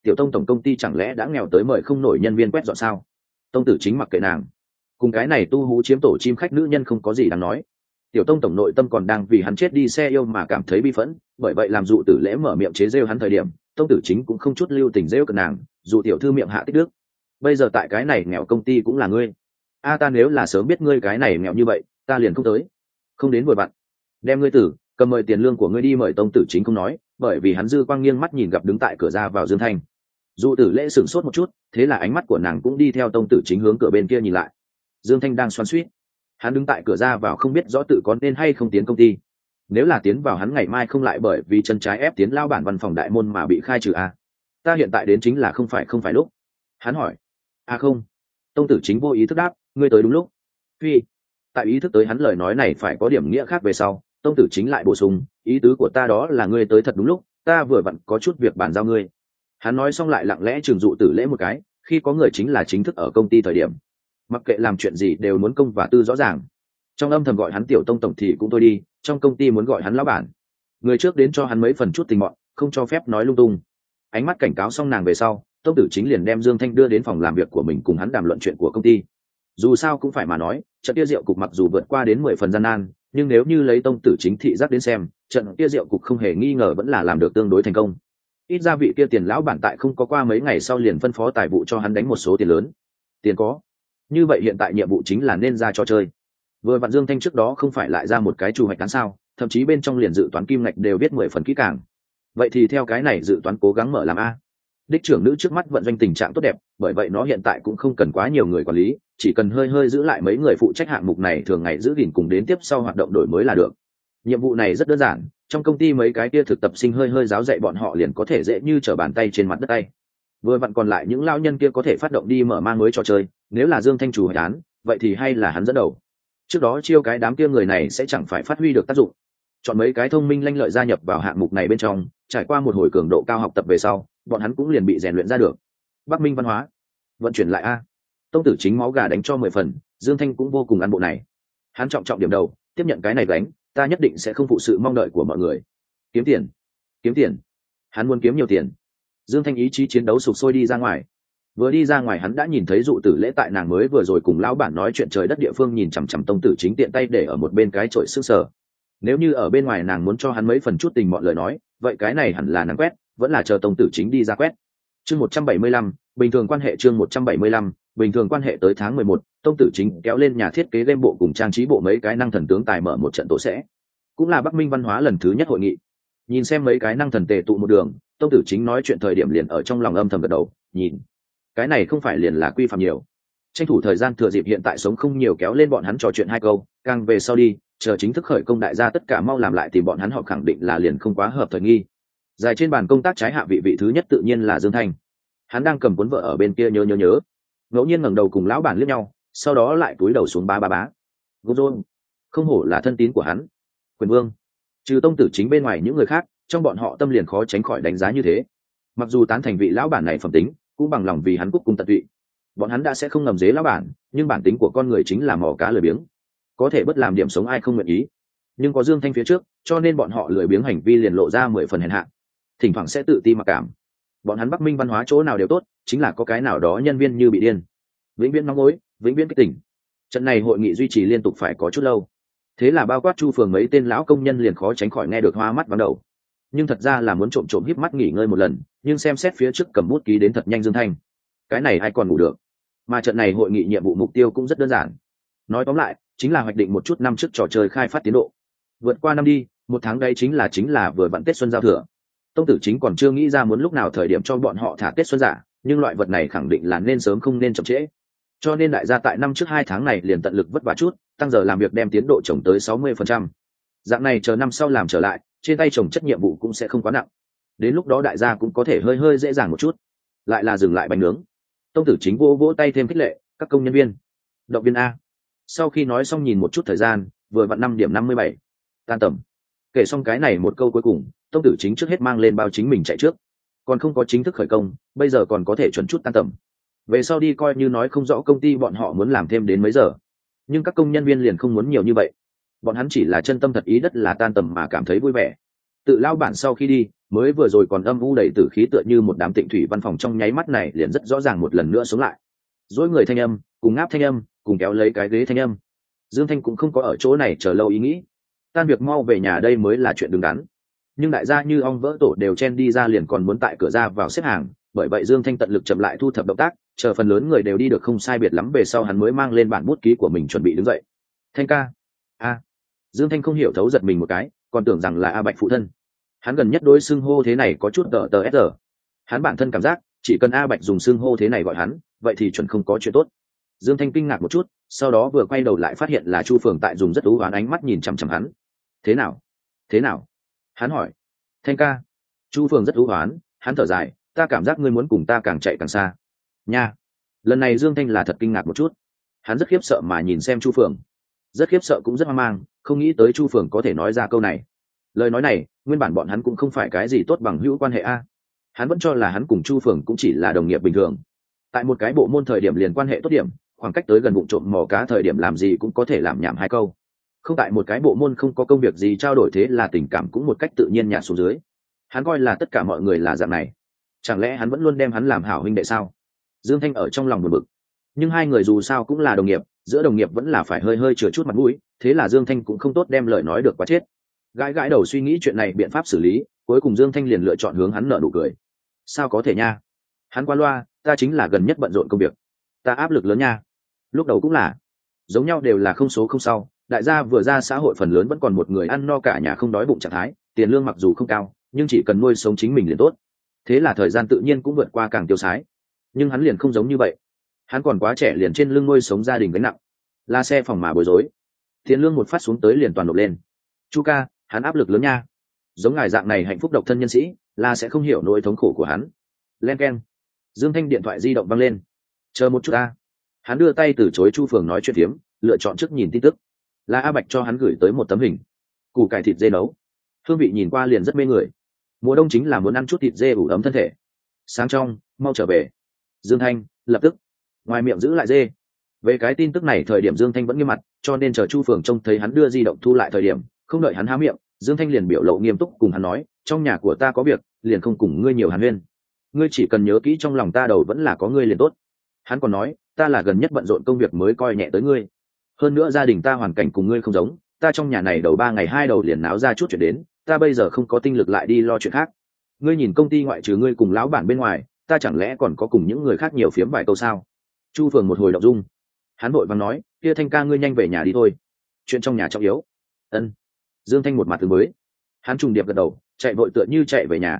tiểu tông tổng công ty chẳng lẽ đã nghèo tới mời không nổi nhân viên quét dọn sao? Tông tử chính mặc kệ nàng, cùng cái này tu hú chiếm tổ chim khách nữ nhân không có gì đáng nói. Tiểu tông tổng nội tâm còn đang vì hắn chết đi xe yêu mà cảm thấy bi phẫn, bởi vậy làm dụ tử lễ mở miệng chế rêu hắn thời điểm, tông tử chính cũng không chút lưu tình rêu cận nàng, dù tiểu thư miệng hạ tích đức. Bây giờ tại cái này nghèo công ty cũng là ngươi. Ta nếu là sớm biết ngươi cái này nghèo như vậy, ta liền không tới, không đến vội vặn. Đem ngươi tử, cầm mời tiền lương của ngươi đi mời tông tử chính không nói, bởi vì hắn dư quang nghiêng mắt nhìn gặp đứng tại cửa ra vào Dương Thanh. Dụ tử lễ sửng sốt một chút, thế là ánh mắt của nàng cũng đi theo tông tử chính hướng cửa bên kia nhìn lại. Dương Thanh đang xoắn xuýt, hắn đứng tại cửa ra vào không biết rõ tự có nên hay không tiến công ty. Nếu là tiến vào hắn ngày mai không lại bởi vì chân trái ép tiến lao bản văn phòng đại môn mà bị khai trừ à? Ta hiện tại đến chính là không phải lúc. Hắn hỏi. Không. Tông tử chính vô ý thức đáp, ngươi tới đúng lúc. Phi. Tại ý thức tới hắn lời nói này phải có điểm nghĩa khác về sau, tông tử chính lại bổ sung, ý tứ của ta đó là ngươi tới thật đúng lúc, ta vừa vặn có chút việc bàn giao ngươi. Hắn nói xong lại lặng lẽ trừng dụ tử lễ một cái, khi có người chính là chính thức ở công ty thời điểm, mặc kệ làm chuyện gì đều muốn công và tư rõ ràng. Trong âm thầm gọi hắn tiểu tông tổng thì cũng thôi đi, trong công ty muốn gọi hắn lão bản. Người trước đến cho hắn mấy phần chút tình mọn, không cho phép nói lung tung. Ánh mắt cảnh cáo xong nàng về sau, tông tử chính liền đem Dương Thanh đưa đến phòng làm việc của mình cùng hắn đàm luận chuyện của công ty. Dù sao cũng phải mà nói, trận kia rượu cục mặc dù vượt qua đến 10 phần gian nan, nhưng nếu như lấy tông tử chính thị giác đến xem, trận kia rượu cục không hề nghi ngờ vẫn là làm được tương đối thành công. Ít ra vị kia tiền lão bản tại không có qua mấy ngày sau liền phân phó tài vụ cho hắn đánh một số tiền lớn. Tiền có. Như vậy hiện tại nhiệm vụ chính là nên ra cho chơi. Vừa vặn Dương Thanh trước đó không phải lại ra một cái chủ hoạch án sao, thậm chí bên trong liền dự toán kim ngạch đều viết 10 phần kỹ càng. Vậy thì theo cái này dự toán cố gắng mở làm a. Đích trưởng nữ trước mắt vận doanh tình trạng tốt đẹp, bởi vậy nó hiện tại cũng không cần quá nhiều người quản lý, chỉ cần hơi giữ lại mấy người phụ trách hạng mục này thường ngày giữ gìn cùng đến tiếp sau hoạt động đổi mới là được. Nhiệm vụ này rất đơn giản, trong công ty mấy cái kia thực tập sinh hơi giáo dạy bọn họ liền có thể dễ như trở bàn tay trên mặt đất tay. Vừa vặn còn lại những lao nhân kia có thể phát động đi mở mang mới trò chơi, nếu là Dương Thanh chủ hoạch án, vậy thì hay là hắn dẫn đầu. Trước đó chiêu cái đám kia người này sẽ chẳng phải phát huy được tác dụng. Chọn mấy cái thông minh lanh lợi gia nhập vào hạng mục này bên trong, trải qua một hồi cường độ cao học tập về sau, bọn hắn cũng liền bị rèn luyện ra được. Bắc Minh văn hóa, vận chuyển lại a. Tông tử chính máu gà đánh cho 10 phần, Dương Thanh cũng vô cùng ăn bộ này. Hắn trọng điểm đầu, tiếp nhận cái này đánh, ta nhất định sẽ không phụ sự mong đợi của mọi người. Kiếm tiền. Hắn muốn kiếm nhiều tiền. Dương Thanh ý chí chiến đấu sục sôi đi ra ngoài. Vừa đi ra ngoài hắn đã nhìn thấy dụ tử lễ tại nàng mới vừa rồi cùng lão bản nói chuyện trời đất địa phương nhìn chằm chằm tông tử chính tiện tay để ở một bên cái chổi sương sờ. Nếu như ở bên ngoài nàng muốn cho hắn mấy phần chút tình mọi lời nói, vậy cái này hẳn là nàng quét, vẫn là chờ tông tử chính đi ra quét. Chương 175, bình thường quan hệ chương 175, bình thường quan hệ tới tháng 11, tông tử chính kéo lên nhà thiết kế game bộ cùng trang trí bộ mấy cái năng thần tướng tài mở một trận tổ sẽ. Cũng là Bắc Minh văn hóa lần thứ nhất hội nghị. Nhìn xem mấy cái năng thần tề tụ một đường, tông tử chính nói chuyện thời điểm liền ở trong lòng âm thầm gật đầu, nhìn. Cái này không phải liền là quy phạm nhiều. Tranh thủ thời gian thừa dịp hiện tại sống không nhiều kéo lên bọn hắn trò chuyện hai câu, càng về sau đi, chờ chính thức khởi công đại gia tất cả mau làm lại tìm bọn hắn họ khẳng định là liền không quá hợp thời nghi. Dài trên bàn công tác trái hạ vị thứ nhất tự nhiên là Dương Thanh. Hắn đang cầm cuốn vợ ở bên kia nhớ, ngẫu nhiên ngẩng đầu cùng lão bản liếc nhau, sau đó lại cúi đầu xuống bá. Gozon, không hổ là thân tín của hắn. Quyền vương, trừ tông tử chính bên ngoài những người khác, trong bọn họ tâm liền khó tránh khỏi đánh giá như thế. Mặc dù tán thành vị lão bản này phẩm tính, cũng bằng lòng vì hắn cúc cung tận tụy. Bọn hắn đã sẽ không ngầm dế lão bản, nhưng bản tính của con người chính là mò cá lười biếng. Có thể bất làm điểm sống ai không nguyện ý. Nhưng có Dương Thanh phía trước, cho nên bọn họ lười biếng hành vi liền lộ ra 10 phần hèn hạ. Thỉnh thoảng sẽ tự ti mặc cảm. Bọn hắn Bắc Minh văn hóa chỗ nào đều tốt, chính là có cái nào đó nhân viên như bị điên, vĩnh viễn nóng gối, vĩnh viễn kích tỉnh. Trận này hội nghị duy trì liên tục phải có chút lâu, thế là bao quát Chu phường mấy tên lão công nhân liền khó tránh khỏi nghe được hoa mắt vắng đầu. Nhưng thật ra là muốn trộm híp mắt nghỉ ngơi một lần, nhưng xem xét phía trước cầm bút ký đến thật nhanh Dương Thanh, cái này ai còn ngủ được. Mà trận này hội nghị nhiệm vụ mục tiêu cũng rất đơn giản, nói tóm lại chính là hoạch định một chút năm trước trò chơi khai phát tiến độ. Vượt qua năm đi, một tháng đây chính là vừa vặn Tết xuân giao thừa. Tông tử chính còn chưa nghĩ ra muốn lúc nào thời điểm cho bọn họ thả Tết xuân giả, nhưng loại vật này khẳng định là nên sớm không nên chậm trễ. Cho nên đại gia tại năm trước 2 tháng này liền tận lực vất vả chút, tăng giờ làm việc đem tiến độ trồng tới 60%. Dạng này chờ năm sau làm trở lại, trên tay trồng chất nhiệm vụ cũng sẽ không quá nặng. Đến lúc đó đại gia cũng có thể hơi dễ dàng một chút. Lại là dừng lại bánh nướng. Tông tử chính vỗ tay thêm khích lệ, các công nhân viên. Động viên A. Sau khi nói xong nhìn một chút thời gian, vừa vặn 5:57. Tan tầm. Kể xong cái này một câu cuối cùng, tông tử chính trước hết mang lên bao chính mình chạy trước. Còn không có chính thức khởi công, bây giờ còn có thể chuẩn chút tan tầm. Về sau đi coi như nói không rõ công ty bọn họ muốn làm thêm đến mấy giờ. Nhưng các công nhân viên liền không muốn nhiều như vậy. Bọn hắn chỉ là chân tâm thật ý đất là tan tầm mà cảm thấy vui vẻ. Tự lao bản sau khi đi, mới vừa rồi còn âm u đầy tử khí tựa như một đám tịnh thủy văn phòng trong nháy mắt này liền rất rõ ràng một lần nữa sống lại. Dỗi người thanh âm, cùng ngáp thanh âm, cùng kéo lấy cái ghế thanh âm. Dương Thanh cũng không có ở chỗ này chờ lâu ý nghĩ, tan việc mau về nhà đây mới là chuyện đứng đắn. Nhưng đại gia như ong vỡ tổ đều chen đi ra liền còn muốn tại cửa ra vào xếp hàng, bởi vậy Dương Thanh tận lực chậm lại thu thập động tác, chờ phần lớn người đều đi được không sai biệt lắm về sau hắn mới mang lên bản bút ký của mình chuẩn bị đứng dậy. Thanh ca. Dương Thanh không hiểu thấu giật mình một cái, còn tưởng rằng là A Bạch phụ thân. Hắn gần nhất đối xưng hô thế này có chút tờ sờ. Hắn bản thân cảm giác chỉ cần A Bạch dùng xưng hô thế này gọi hắn, vậy thì chuẩn không có chuyện tốt. Dương Thanh kinh ngạc một chút, sau đó vừa quay đầu lại phát hiện là Chu Phường tại dùng rất u ám ánh mắt nhìn chằm chằm hắn. Thế nào? Hắn hỏi. Thanh ca. Chu Phường rất u ám, hắn thở dài, ta cảm giác ngươi muốn cùng ta càng chạy càng xa. Nha. Lần này Dương Thanh là thật kinh ngạc một chút. Hắn rất khiếp sợ mà nhìn xem Chu Phường, rất khiếp sợ cũng rất hoang mang, không nghĩ tới Chu Phường có thể nói ra câu này. Lời nói này, nguyên bản bọn hắn cũng không phải cái gì tốt bằng hữu quan hệ a. Hắn vẫn cho là hắn cùng Chu Phường cũng chỉ là đồng nghiệp bình thường. Tại một cái bộ môn thời điểm liền quan hệ tốt điểm, khoảng cách tới gần vụ trộm mò cá thời điểm làm gì cũng có thể làm nhảm hai câu. Không tại một cái bộ môn không có công việc gì trao đổi thế là tình cảm cũng một cách tự nhiên nhạt xuống dưới. Hắn coi là tất cả mọi người là dạng này. Chẳng lẽ hắn vẫn luôn đem hắn làm hảo huynh đệ sao? Dương Thanh ở trong lòng buồn bực. Nhưng hai người dù sao cũng là đồng nghiệp, giữa đồng nghiệp vẫn là phải hơi hơi chừa chút mặt mũi, thế là Dương Thanh cũng không tốt đem lời nói được quá chết. Gãi đầu suy nghĩ chuyện này biện pháp xử lý, cuối cùng Dương Thanh liền lựa chọn hướng hắn nở nụ cười. Sao có thể nha? Hắn qua loa, ta chính là gần nhất bận rộn công việc, ta áp lực lớn nha. Lúc đầu cũng là giống nhau, đều là không số không sau, đại gia vừa ra xã hội phần lớn vẫn còn một người ăn no cả nhà không đói bụng trạng thái, tiền lương mặc dù không cao nhưng chỉ cần nuôi sống chính mình liền tốt. Thế là thời gian tự nhiên cũng vượt qua càng tiêu sái. Nhưng hắn liền không giống như vậy, hắn còn quá trẻ liền trên lưng nuôi sống gia đình gánh nặng, la xe phòng mà bối rối, tiền lương một phát xuống tới liền toàn nộp lên. Chu ca, hắn áp lực lớn nha. Giống ngài dạng này hạnh phúc độc thân nhân sĩ là sẽ không hiểu nỗi thống khổ của hắn. Len keng. Dương Thanh điện thoại di động văng lên. Chờ một chút ta. Hắn đưa tay từ chối Chu Phường nói chuyện phiếm, lựa chọn trước nhìn tin tức. Là A Bạch cho hắn gửi tới một tấm hình, củ cải thịt dê nấu, hương vị nhìn qua liền rất mê người. Mùa đông chính là muốn ăn chút thịt dê ủ ấm thân thể. Sáng trong, mau trở về. Dương Thanh lập tức ngoài miệng giữ lại dê. Về cái tin tức này thời điểm Dương Thanh vẫn nghiêm mặt, cho nên chờ Chu Phường trông thấy hắn đưa di động thu lại thời điểm, không đợi hắn há miệng, Dương Thanh liền biểu lộ nghiêm túc cùng hắn nói, trong nhà của ta có việc, liền không cùng ngươi nhiều hàn huyên. Ngươi chỉ cần nhớ kỹ trong lòng ta đầu vẫn là có ngươi liền tốt. Hắn còn nói, ta là gần nhất bận rộn công việc mới coi nhẹ tới ngươi. Hơn nữa gia đình ta hoàn cảnh cùng ngươi không giống, ta trong nhà này đầu 3 ngày 2 đầu liền náo ra chút chuyện đến, ta bây giờ không có tinh lực lại đi lo chuyện khác. Ngươi nhìn công ty ngoại trừ ngươi cùng lão bản bên ngoài, ta chẳng lẽ còn có cùng những người khác nhiều phiếm vài câu sao? Chu Phường một hồi động dung. Hắn vội vàng nói, kia Thanh ca ngươi nhanh về nhà đi thôi, chuyện trong nhà trọng yếu. Ân. Dương Thanh một mặt từ mới. Hắn trùng điệp gật đầu, chạy vội tựa như chạy về nhà.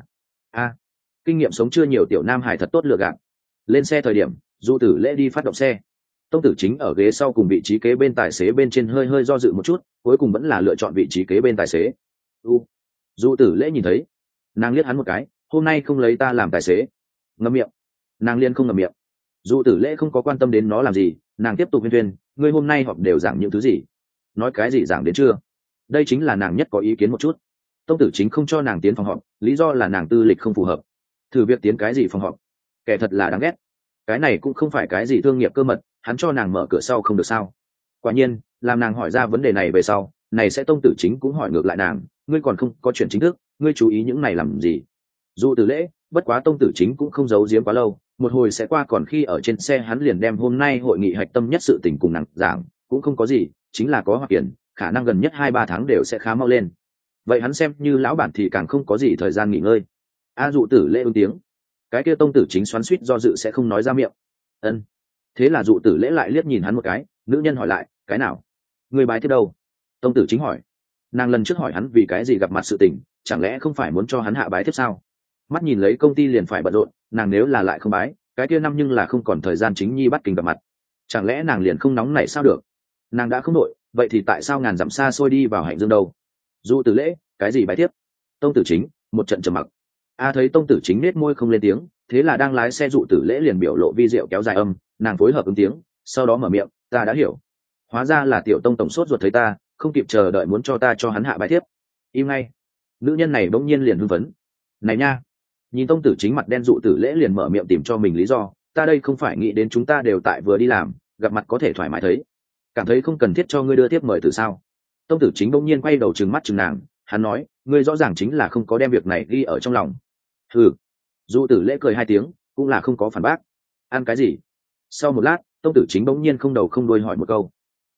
Kinh nghiệm sống chưa nhiều tiểu nam hải thật tốt lựa gạt. Lên xe thời điểm, Du Tử Lễ đi phát động xe. Tông Tử Chính ở ghế sau cùng vị trí kế bên tài xế bên trên hơi hơi do dự một chút, cuối cùng vẫn là lựa chọn vị trí kế bên tài xế. Du Tử Lễ nhìn thấy, nàng liếc hắn một cái, hôm nay không lấy ta làm tài xế. Ngậm miệng. Nàng liên không ngậm miệng. Du Tử Lễ không có quan tâm đến nó làm gì, nàng tiếp tục viên tuyên, ngươi hôm nay họp đều giảng những thứ gì? Nói cái gì giảng đến chưa? Đây chính là nàng nhất có ý kiến một chút. Tông Tử Chính không cho nàng tiến phòng họp, lý do là nàng tư lịch không phù hợp. Thử việc tiến cái gì phòng họp? Kẻ thật là đáng ghét. Cái này cũng không phải cái gì thương nghiệp cơ mật, hắn cho nàng mở cửa sau không được sao? Quả nhiên, làm nàng hỏi ra vấn đề này về sau, này sẽ Tông Tử Chính cũng hỏi ngược lại nàng, ngươi còn không có chuyện chính thức, ngươi chú ý những này làm gì? Du Tử Lễ, bất quá Tông Tử Chính cũng không giấu giếm quá lâu, một hồi sẽ qua, còn khi ở trên xe hắn liền đem hôm nay hội nghị hạch tâm nhất sự tình cùng nàng giảng, cũng không có gì, chính là có hoặc tiền, khả năng gần nhất 2-3 tháng đều sẽ khá mau lên. Vậy hắn xem như lão bản thì càng không có gì thời gian nghỉ ngơi. Du Tử Lễ ứng tiếng. Cái kia Tông Tử Chính xoắn xuýt do dự sẽ không nói ra miệng. Ân. Thế là Du Tử Lễ lại liếc nhìn hắn một cái, nữ nhân hỏi lại, cái nào? Người bái tiếp đâu? Tông Tử Chính hỏi. Nàng lần trước hỏi hắn vì cái gì gặp mặt sự tình, chẳng lẽ không phải muốn cho hắn hạ bái tiếp sao? Mắt nhìn lấy công ty liền phải bận rộn, nàng nếu là lại không bái, cái kia năm nhưng là không còn thời gian chính nhi bắt kình gặp mặt. Chẳng lẽ nàng liền không nóng nảy sao được? Nàng đã không đội, vậy thì tại sao ngàn dặm xa xôi đi vào Hạnh Dương đâu? Du Tử Lễ, cái gì bái tiếp? Tông Tử Chính, một trận trầm mặc. Thấy Tông Tử Chính nết môi không lên tiếng, thế là đang lái xe Du Tử Lễ liền biểu lộ vi diệu kéo dài âm, nàng phối hợp ứng tiếng, sau đó mở miệng, ta đã hiểu. Hóa ra là tiểu Tông tổng sốt ruột thấy ta, không kịp chờ đợi muốn cho ta cho hắn hạ bái tiếp. Im ngay. Nữ nhân này bỗng nhiên liền hưng phấn. Này nha. Nhìn Tông Tử Chính mặt đen, Du Tử Lễ liền mở miệng tìm cho mình lý do, ta đây không phải nghĩ đến chúng ta đều tại vừa đi làm, gặp mặt có thể thoải mái thấy, cảm thấy không cần thiết cho ngươi đưa tiếp mời từ sao? Tông Tử Chính bỗng nhiên quay đầu trừng mắt trừng nàng, hắn nói, ngươi rõ ràng chính là không có đem việc này ghi ở trong lòng. Ừ. Dụ Tử Lễ cười hai tiếng, cũng là không có phản bác. Ăn cái gì? Sau một lát, Tông Tử Chính bỗng nhiên không đầu không đuôi hỏi một câu.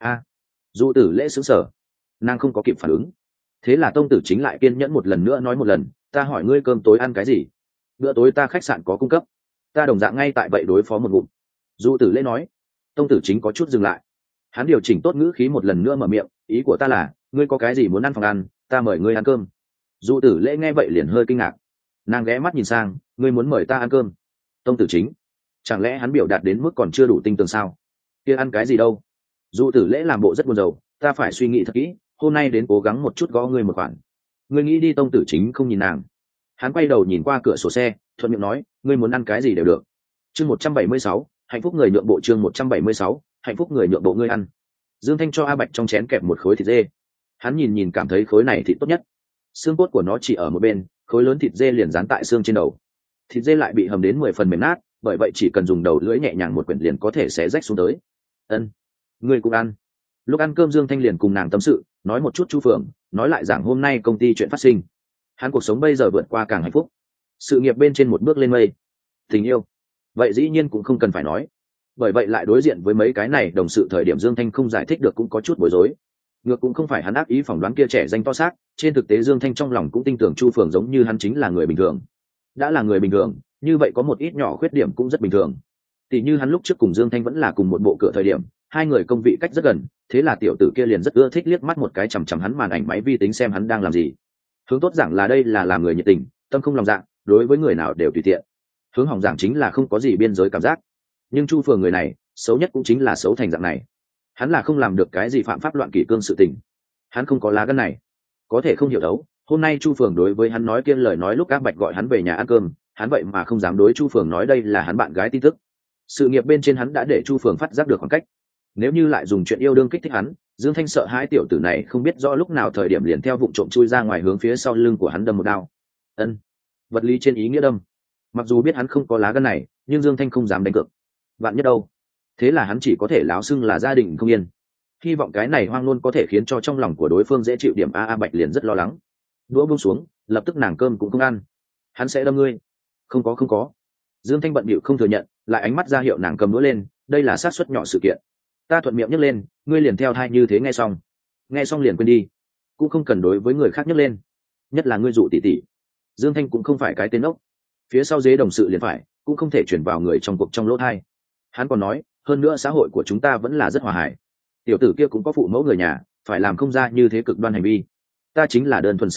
Dụ Tử Lễ sững sờ, nàng không có kịp phản ứng. Thế là Tông Tử Chính lại kiên nhẫn một lần nữa nói một lần, ta hỏi ngươi cơm tối ăn cái gì? Bữa tối ta khách sạn có cung cấp, ta đồng dạng ngay tại vậy đối phó một ngụm. Dụ Tử Lễ nói. Tông Tử Chính có chút dừng lại, hắn điều chỉnh tốt ngữ khí một lần nữa mở miệng, ý của ta là, ngươi có cái gì muốn ăn phòng ăn, ta mời ngươi ăn cơm. Dụ Tử Lễ nghe vậy liền hơi kinh ngạc, nàng ghé mắt nhìn sang, ngươi muốn mời ta ăn cơm? Tông Tử Chính, chẳng lẽ hắn biểu đạt đến mức còn chưa đủ tinh tường sao? Kia ăn cái gì đâu? Dụ Tử Lễ làm bộ rất buồn rầu, ta phải suy nghĩ thật kỹ, hôm nay đến cố gắng một chút gõ ngươi một khoản. Ngươi nghĩ đi. Tông Tử Chính không nhìn nàng, hắn quay đầu nhìn qua cửa sổ xe, thuận miệng nói, ngươi muốn ăn cái gì đều được. Chương 176, hạnh phúc người nhượng bộ. Chương 176, hạnh phúc người nhượng bộ. Ngươi ăn. Dương Thanh cho A Bạch trong chén kẹp một khối thịt dê, hắn nhìn nhìn cảm thấy khối này thịt tốt nhất, xương cốt của nó chỉ ở một bên, khối lớn thịt dê liền dán tại xương trên đầu. Thịt dê lại bị hầm đến 10 phần mềm nát, bởi vậy chỉ cần dùng đầu lưỡi nhẹ nhàng một quyển liền có thể xé rách xuống tới. Ân, ngươi cũng ăn. Lúc ăn cơm Dương Thanh liền cùng nàng tâm sự, nói một chút Chu Phượng, nói lại rằng hôm nay công ty chuyện phát sinh, hắn cuộc sống bây giờ vượt qua càng hạnh phúc, sự nghiệp bên trên một bước lên mây, tình yêu vậy dĩ nhiên cũng không cần phải nói. Bởi vậy lại đối diện với mấy cái này đồng sự thời điểm Dương Thanh không giải thích được cũng có chút bối rối. Ngược cũng không phải hắn ác ý phỏng đoán kia trẻ danh to xác, trên thực tế Dương Thanh trong lòng cũng tin tưởng Chu Phượng giống như hắn chính là người bình thường. Đã là người bình thường, như vậy có một ít nhỏ khuyết điểm cũng rất bình thường. Tỷ như hắn lúc trước cùng Dương Thanh vẫn là cùng một bộ cửa thời điểm, hai người công vị cách rất gần, thế là tiểu tử kia liền rất ưa thích liếc mắt một cái chằm chằm hắn màn ảnh máy vi tính xem hắn đang làm gì. Hướng tốt giảng là đây là làm người nhiệt tình, tâm không lòng dạ, đối với người nào đều tùy tiện. Hướng hỏng giảng chính là không có gì biên giới cảm giác. Nhưng Chu Phượng người này, xấu nhất cũng chính là xấu thành dạng này. Hắn là không làm được cái gì phạm pháp loạn kỷ cương sự tình, hắn không có lá gan này, có thể không hiểu đấu. Hôm nay Chu Phượng đối với hắn nói kia lời nói lúc các Bạch gọi hắn về nhà ăn cơm, hắn vậy mà không dám đối Chu Phượng nói đây là hắn bạn gái tin tức. Sự nghiệp bên trên hắn đã để Chu Phượng phát giác được khoảng cách. Nếu như lại dùng chuyện yêu đương kích thích hắn, Dương Thanh sợ hai tiểu tử này không biết rõ lúc nào thời điểm liền theo vụ trộm chui ra ngoài hướng phía sau lưng của hắn đâm một đao. Ân, vật lý trên ý nghĩa đâm. Mặc dù biết hắn không có lá gan này, nhưng Dương Thanh không dám đánh cược. Vạn nhất đâu? Thế là hắn chỉ có thể láo xưng là gia đình không yên. Hy vọng cái này hoang luôn có thể khiến cho trong lòng của đối phương dễ chịu điểm. A Bạch liền rất lo lắng. Đũa buông xuống, lập tức nàng cơm cũng không ăn. Hắn sẽ đâm ngươi. Không có. Dương Thanh bận bịu không thừa nhận, lại ánh mắt ra hiệu nàng cầm đũa lên, đây là xác suất nhỏ sự kiện. Ta thuận miệng nhấc lên, ngươi liền theo thai như thế nghe xong liền quên đi, cũng không cần đối với người khác nhấc lên, nhất là ngươi dụ tỷ tỷ. Dương Thanh cũng không phải cái tên ốc, phía sau dế đồng sự liền phải, cũng không thể chuyển vào người trong cuộc trong lỗ thai. Hắn còn nói, hơn nữa xã hội của chúng ta vẫn là rất hòa hải, tiểu tử kia cũng có phụ mẫu người nhà, phải làm không ra như thế cực đoan hành vi. Ta chính là đơn thuần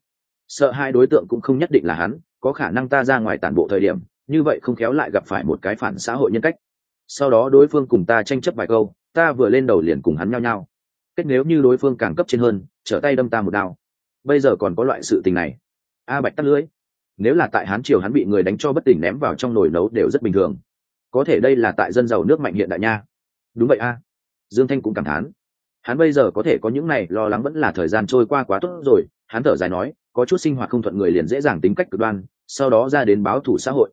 sợ hãi đối tượng cũng không nhất định là hắn, có khả năng ta ra ngoài tản bộ thời điểm như vậy không khéo lại gặp phải một cái phản xã hội nhân cách, sau đó đối phương cùng ta tranh chấp vài câu, ta vừa lên đầu liền cùng hắn nhau. Kết nếu như đối phương càng cấp trên hơn, trở tay đâm ta một đao. Bây giờ còn có loại sự tình này. A Bạch tắt lưỡi. Nếu là tại Hán triều hắn bị người đánh cho bất tỉnh ném vào trong nồi nấu đều rất bình thường, có thể đây là tại dân giàu nước mạnh hiện đại nha. Đúng vậy a. Dương Thanh cũng cảm thán, hắn bây giờ có thể có những này lo lắng vẫn là thời gian trôi qua quá tốt rồi. Hắn thở dài nói, có chút sinh hoạt không thuận người liền dễ dàng tính cách cực đoan, sau đó ra đến báo thù xã hội.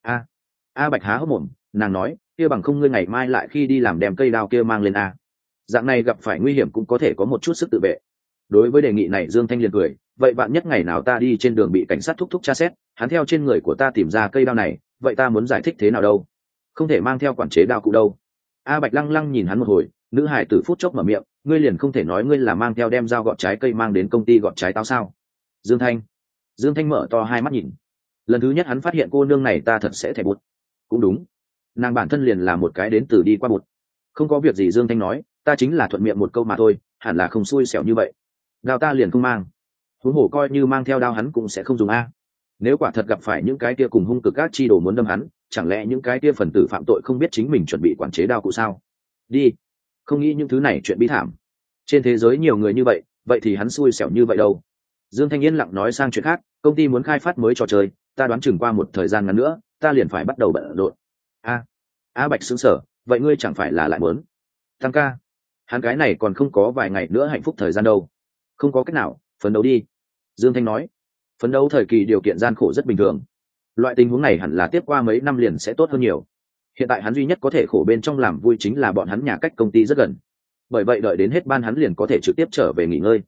A Bạch há hốc mồm, nàng nói, kia bằng không ngươi ngày mai lại khi đi làm đem cây đao kia mang lên a, dạng này gặp phải nguy hiểm cũng có thể có một chút sức tự vệ. Đối với đề nghị này Dương Thanh liền cười, vậy bạn nhất ngày nào ta đi trên đường bị cảnh sát thúc thúc tra xét, hắn theo trên người của ta tìm ra cây đao này, vậy ta muốn giải thích thế nào đâu, không thể mang theo quản chế đao cụ đâu. A Bạch lăng lăng nhìn hắn một hồi, nữ hải tử phút chốc mở miệng, ngươi liền không thể nói ngươi là mang theo đem dao gọt trái cây mang đến công ty gọt trái táo sao? Dương Thanh mở to hai mắt nhìn, lần thứ nhất hắn phát hiện cô nương này ta thật sẽ thẻ bút. Cũng đúng, nàng bản thân liền là một cái đến từ đi qua bụt. Không có việc gì Dương Thanh nói, ta chính là thuận miệng một câu mà thôi, hẳn là không xui xẻo như vậy. Đao ta liền không mang, huống hồ coi như mang theo đao hắn cũng sẽ không dùng a. Nếu quả thật gặp phải những cái kia cùng hung cực các chi đồ muốn đâm hắn, chẳng lẽ những cái kia phần tử phạm tội không biết chính mình chuẩn bị quản chế đao cụ sao? Đi, không nghĩ những thứ này chuyện bi thảm. Trên thế giới nhiều người như vậy, vậy thì hắn xui xẻo như vậy đâu. Dương Thanh yên lặng nói sang chuyện khác, công ty muốn khai phát mới trò chơi, ta đoán chừng qua một thời gian ngắn nữa ta liền phải bắt đầu bận rộn. A Bạch sững sờ, vậy ngươi chẳng phải là lại muốn tăng ca? Hắn cái này còn không có vài ngày nữa hạnh phúc thời gian đâu. Không có cách nào, phấn đấu đi. Dương Thanh nói, phấn đấu thời kỳ điều kiện gian khổ rất bình thường, loại tình huống này hẳn là tiếp qua mấy năm liền sẽ tốt hơn nhiều. Hiện tại hắn duy nhất có thể khổ bên trong làm vui chính là bọn hắn nhà cách công ty rất gần, bởi vậy đợi đến hết ban hắn liền có thể trực tiếp trở về nghỉ ngơi.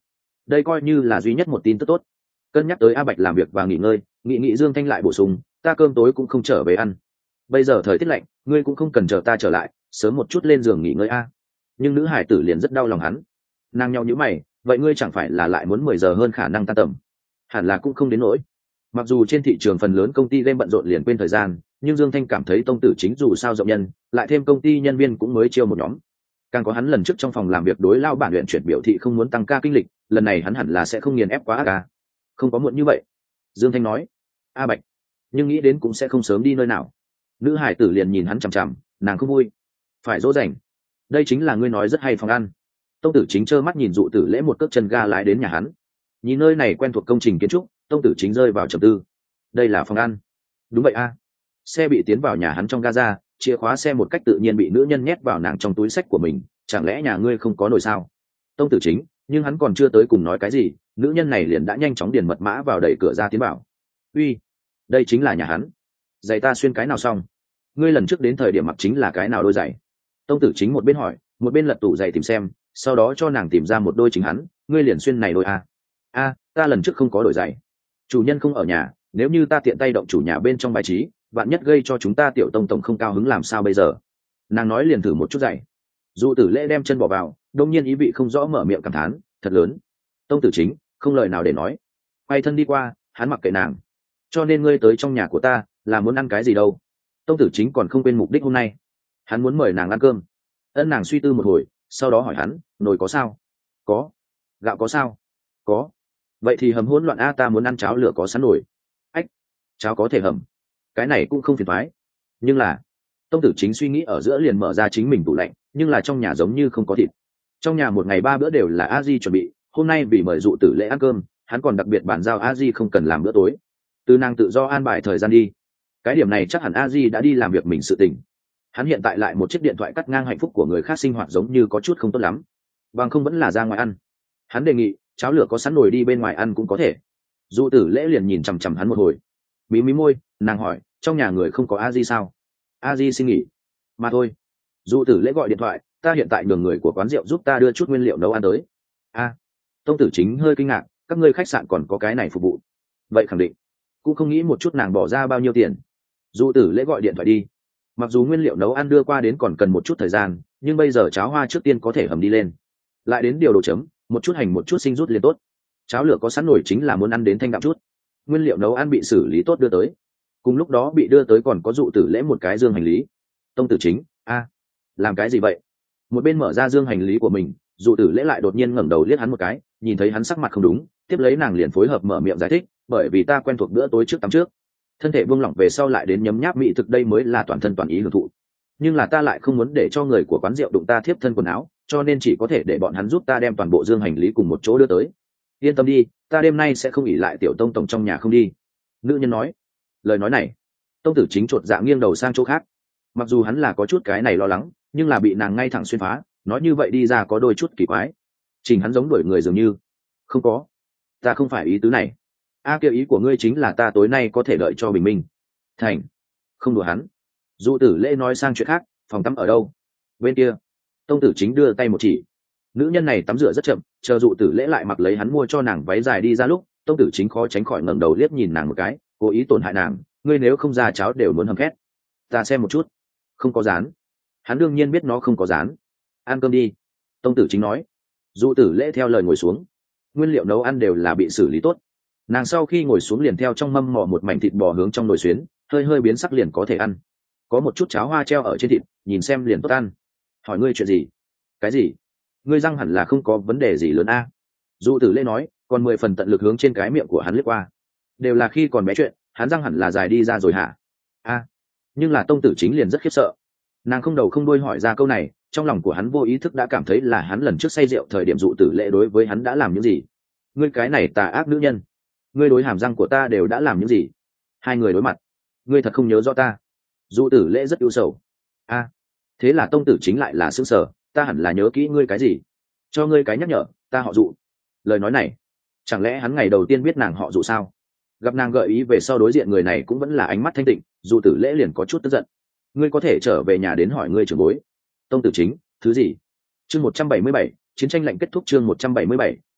đây coi như là duy nhất một tin tức tốt. Cân nhắc tới A Bạch làm việc và nghỉ ngơi, nghị Dương Thanh lại bổ sung, ta cơm tối cũng không trở về ăn. Bây giờ thời tiết lạnh, ngươi cũng không cần chờ ta trở lại, sớm một chút lên giường nghỉ ngơi a. Nhưng nữ hải tử liền rất đau lòng hắn. Nàng nhau nhíu mày, vậy ngươi chẳng phải là lại muốn 10 giờ hơn khả năng tan tầm? Hẳn là cũng không đến nỗi. Mặc dù trên thị trường phần lớn công ty game bận rộn liền quên thời gian, nhưng Dương Thanh cảm thấy Tông Tử Chính dù sao rộng nhân, lại thêm công ty nhân viên cũng mới chiêu một nhóm. Càng có hắn lần trước trong phòng làm việc đối lao bản luyện chuyển biểu thị không muốn tăng ca kinh lịch, lần này hắn hẳn là sẽ không nghiền ép quá ca. Không có muộn như vậy. Dương Thanh nói. A Bạch, nhưng nghĩ đến cũng sẽ không sớm đi nơi nào. Nữ hải tử liền nhìn hắn chằm chằm, nàng không vui. Phải dỗ dành. Đây chính là ngươi nói rất hay phòng ăn. Tông Tử Chính trơ mắt nhìn Dụ Tử Lễ một cước chân ga lái đến nhà hắn. Nhìn nơi này quen thuộc công trình kiến trúc, Tông Tử Chính rơi vào trầm tư. Đây là phòng ăn. Đúng vậy a. Xe bị tiến vào nhà hắn trong gaza, chìa khóa xe một cách tự nhiên bị nữ nhân nhét vào nàng trong túi xách của mình. Chẳng lẽ nhà ngươi không có nồi sao? Tông Tử Chính, nhưng hắn còn chưa tới cùng nói cái gì, nữ nhân này liền đã nhanh chóng điền mật mã vào đẩy cửa ra tiến vào. Uy, đây chính là nhà hắn. Giày ta xuyên cái nào xong? Ngươi lần trước đến thời điểm mặc chính là cái nào đôi giày? Tông Tử Chính một bên hỏi, một bên lật tủ giày tìm xem, sau đó cho nàng tìm ra một đôi chính hắn. Ngươi liền xuyên này đôi a? A, ta lần trước không có đổi giày. Chủ nhân không ở nhà, nếu như ta tiện tay động chủ nhà bên trong bài trí, bạn nhất gây cho chúng ta Tiểu Tông tổng không cao hứng làm sao bây giờ? Nàng nói liền thử một chút giày. Dụ Tử Lễ đem chân bỏ vào, đông nhiên ý vị không rõ mở miệng cảm thán, thật lớn. Tông Tử Chính không lời nào để nói, quay thân đi qua, hắn mặc kệ nàng. Cho nên ngươi tới trong nhà của ta là muốn ăn cái gì đâu? Tông Tử Chính còn không quên mục đích hôm nay, hắn muốn mời nàng ăn cơm. Nàng suy tư một hồi, sau đó hỏi hắn, nồi có sao? Có. Gạo có sao? Có. Vậy thì hầm hỗn loạn a, ta muốn ăn cháo lửa có sẵn nồi. Ách, cháo có thể hầm, cái này cũng không phiền toái. Nhưng là, Tông Tử Chính suy nghĩ ở giữa liền mở ra chính mình tủ lạnh, nhưng là trong nhà giống như không có thịt. Trong nhà một ngày 3 bữa đều là A Di chuẩn bị, hôm nay vì mời Dụ Tử Lễ ăn cơm, hắn còn đặc biệt bàn giao A Di không cần làm bữa tối, từ nàng tự do an bài thời gian đi. Cái điểm này chắc hẳn A Di đã đi làm việc mình sự tình. Hắn hiện tại lại một chiếc điện thoại cắt ngang hạnh phúc của người khác sinh hoạt giống như có chút không tốt lắm, bằng không vẫn là ra ngoài ăn. Hắn đề nghị cháo lửa có sẵn nồi đi bên ngoài ăn cũng có thể. Dụ Tử Lễ liền nhìn chằm chằm hắn một hồi, mí mí môi, nàng hỏi, trong nhà người không có A Di sao? A Di xin nghỉ mà thôi. Dụ Tử Lễ gọi điện thoại, ta hiện tại nhường người của quán rượu giúp ta đưa chút nguyên liệu nấu ăn tới. A. Tông Tử Chính hơi kinh ngạc, các ngươi khách sạn còn có cái này phục vụ? Vậy khẳng định. Cũng không nghĩ một chút nàng bỏ ra bao nhiêu tiền. Dụ Tử Lễ gọi điện thoại đi. Mặc dù nguyên liệu nấu ăn đưa qua đến còn cần một chút thời gian, nhưng bây giờ cháo hoa trước tiên có thể hầm đi lên, lại đến điều đồ chấm, một chút hành một chút sinh rút liền tốt. Cháo lửa có sẵn nổi chính là muốn ăn đến thanh đạm chút. Nguyên liệu nấu ăn bị xử lý tốt đưa tới. Cùng lúc đó bị đưa tới còn có Dụ Tử Lễ một cái dương hành lý. Tông Tử Chính, a, làm cái gì vậy? Một bên mở ra dương hành lý của mình, Dụ Tử Lễ lại đột nhiên ngẩng đầu liếc hắn một cái, nhìn thấy hắn sắc mặt không đúng, tiếp lấy nàng liền phối hợp mở miệng giải thích, bởi vì ta quen thuộc bữa tối trước tắm trước, thân thể buông lỏng về sau lại đến nhấm nháp mỹ thực, đây mới là toàn thân toàn ý hưởng thụ. Nhưng là ta lại không muốn để cho người của quán rượu đụng ta thiếp thân quần áo, cho nên chỉ có thể để bọn hắn giúp ta đem toàn bộ dương hành lý cùng một chỗ đưa tới. Yên tâm đi, ta đêm nay sẽ không ỉ lại Tiểu Tông tổng trong nhà không đi. Nữ nhân nói. Lời nói này, Tông Tử Chính chột dạ nghiêng đầu sang chỗ khác. Mặc dù hắn là có chút cái này lo lắng, nhưng là bị nàng ngay thẳng xuyên phá, nói như vậy đi ra có đôi chút kỳ quái. Trình hắn giống đuổi người dường như. Không có, ta không phải ý tứ này. A, kêu ý của ngươi chính là ta tối nay có thể đợi cho bình minh. Thành. Không đùa hắn. Dụ Tử Lễ nói sang chuyện khác, phòng tắm ở đâu? Bên kia. Tông Tử Chính đưa tay một chỉ. Nữ nhân này tắm rửa rất chậm, chờ Dụ Tử Lễ lại mặc lấy hắn mua cho nàng váy dài đi ra lúc, Tông Tử Chính khó tránh khỏi ngẩng đầu liếc nhìn nàng một cái, cố ý tổn hại nàng, ngươi nếu không ra cháo đều muốn hầm khét. Ta xem một chút. Không có rán. Hắn đương nhiên biết nó không có rán. Ăn cơm đi. Tông Tử Chính nói. Dụ Tử Lễ theo lời ngồi xuống. Nguyên liệu nấu ăn đều là bị xử lý tốt. Nàng sau khi ngồi xuống liền theo trong mâm mò một mảnh thịt bò hướng trong nồi xuyến, hơi hơi biến sắc liền có thể ăn. Có một chút cháo hoa treo ở trên thịt, nhìn xem liền tốt ăn. Hỏi ngươi chuyện gì? Cái gì? Ngươi răng hẳn là không có vấn đề gì lớn a. Dụ Tử Lễ nói, còn 10 phần tận lực hướng trên cái miệng của hắn lướt qua. Đều là khi còn bé chuyện, hắn răng hẳn là dài đi ra rồi hả? A. Nhưng là Tông Tử Chính liền rất khiếp sợ. Nàng không đầu không đuôi hỏi ra câu này, trong lòng của hắn vô ý thức đã cảm thấy là hắn lần trước say rượu thời điểm Dụ Tử Lễ đối với hắn đã làm những gì. Ngươi cái này tà ác nữ nhân, ngươi đối hàm răng của ta đều đã làm những gì? Hai người đối mặt, ngươi thật không nhớ rõ ta. Dụ Tử Lễ rất ưu sầu. A. Thế là Tông Tử Chính lại là sững sờ, ta hẳn là nhớ kỹ ngươi cái gì? Cho ngươi cái nhắc nhở, ta họ Dụ. Lời nói này, chẳng lẽ hắn ngày đầu tiên biết nàng họ Dụ sao? Gặp nàng gợi ý về sau đối diện người này cũng vẫn là ánh mắt thanh tịnh, Dụ Tử Lễ liền có chút tức giận. Ngươi có thể trở về nhà đến hỏi ngươi trưởng bối. Tông Tử Chính, thứ gì? Chương 177, chiến tranh lạnh kết thúc. Chương 177,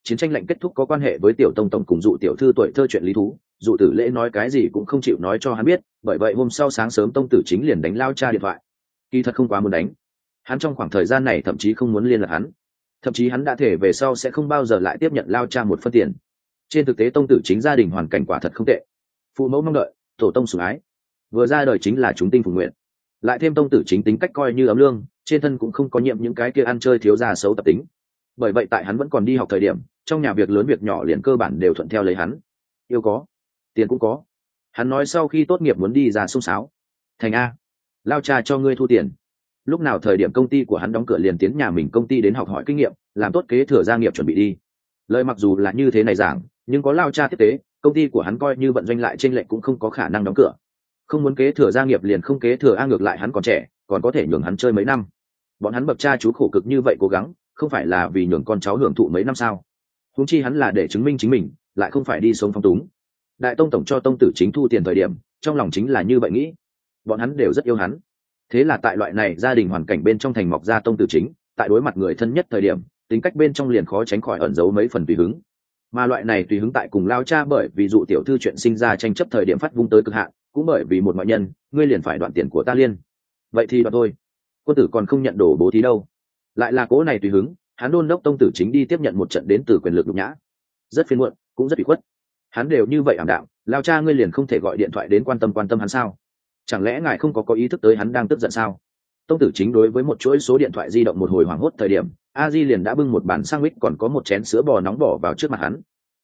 chiến tranh lạnh kết thúc có quan hệ với tiểu tông tổng cùng dụ tiểu thư tuổi thơ chuyện lý thú, dụ tử lễ nói cái gì cũng không chịu nói cho hắn biết, bởi vậy hôm sau sáng sớm tông tử chính liền đánh lao cha điện thoại. Kỳ thật không quá muốn đánh, hắn trong khoảng thời gian này thậm chí không muốn liên lạc hắn, thậm chí hắn đã thể về sau sẽ không bao giờ lại tiếp nhận lao cha một phân tiền. Trên thực tế tông tử chính gia đình hoàn cảnh quả thật không tệ, phụ mẫu mong đợi, tổ tông sủng ái, vừa ra đời chính là chúng tinh phục nguyện, lại thêm tông tử chính tính cách coi như ấm lương, trên thân cũng không có nhiệm những cái kia ăn chơi thiếu gia xấu tập tính. Bởi vậy tại hắn vẫn còn đi học thời điểm, trong nhà việc lớn việc nhỏ liền cơ bản đều thuận theo lấy hắn. Yêu có, tiền cũng có. Hắn nói sau khi tốt nghiệp muốn đi ra xông xáo. Thành a, lao cha cho ngươi thu tiền. Lúc nào thời điểm công ty của hắn đóng cửa liền tiến nhà mình công ty đến học hỏi kinh nghiệm, làm tốt kế thừa gia nghiệp chuẩn bị đi. Lời mặc dù là như thế này giảng, nhưng có lao cha tiếp tế, công ty của hắn coi như vận doanh lại trên lệnh cũng không có khả năng đóng cửa. Không muốn kế thừa gia nghiệp liền không kế thừa a, ngược lại hắn còn trẻ, còn có thể nhường hắn chơi mấy năm. Bọn hắn bậc cha chú khổ cực như vậy cố gắng, không phải là vì nhường con cháu hưởng thụ mấy năm sao? Huống chi hắn là để chứng minh chính mình, lại không phải đi sống phong túng. Đại tông tổng cho tông tử chính thu tiền thời điểm, trong lòng chính là như vậy nghĩ. Bọn hắn đều rất yêu hắn. Thế là tại loại này gia đình hoàn cảnh bên trong thành mọc ra tông tử chính, tại đối mặt người thân nhất thời điểm, tính cách bên trong liền khó tránh khỏi ẩn giấu mấy phần tùy hứng. Mà loại này tùy hứng tại cùng lao cha bởi vì dụ tiểu thư chuyện sinh ra tranh chấp thời điểm phát vung tới cực hạn, cũng bởi vì một ngoại nhân, ngươi liền phải đoạn tiền của ta liên. Vậy thì đoạn thôi. Quân tử còn không nhận đổ bố thí đâu. Lại là cố này tùy hứng, hắn đôn đốc tông tử chính đi tiếp nhận một trận đến từ quyền lực nhục nhã, rất phiền muộn, cũng rất bị khuất. Hắn đều như vậy ảm đạm, lao cha ngươi liền không thể gọi điện thoại đến quan tâm hắn sao? Chẳng lẽ ngài không có ý thức tới hắn đang tức giận sao? Tông tử chính đối với một chuỗi số điện thoại di động một hồi hoảng hốt thời điểm, a di liền đã bưng một bàn sandwich còn có một chén sữa bò nóng bỏ vào trước mặt hắn.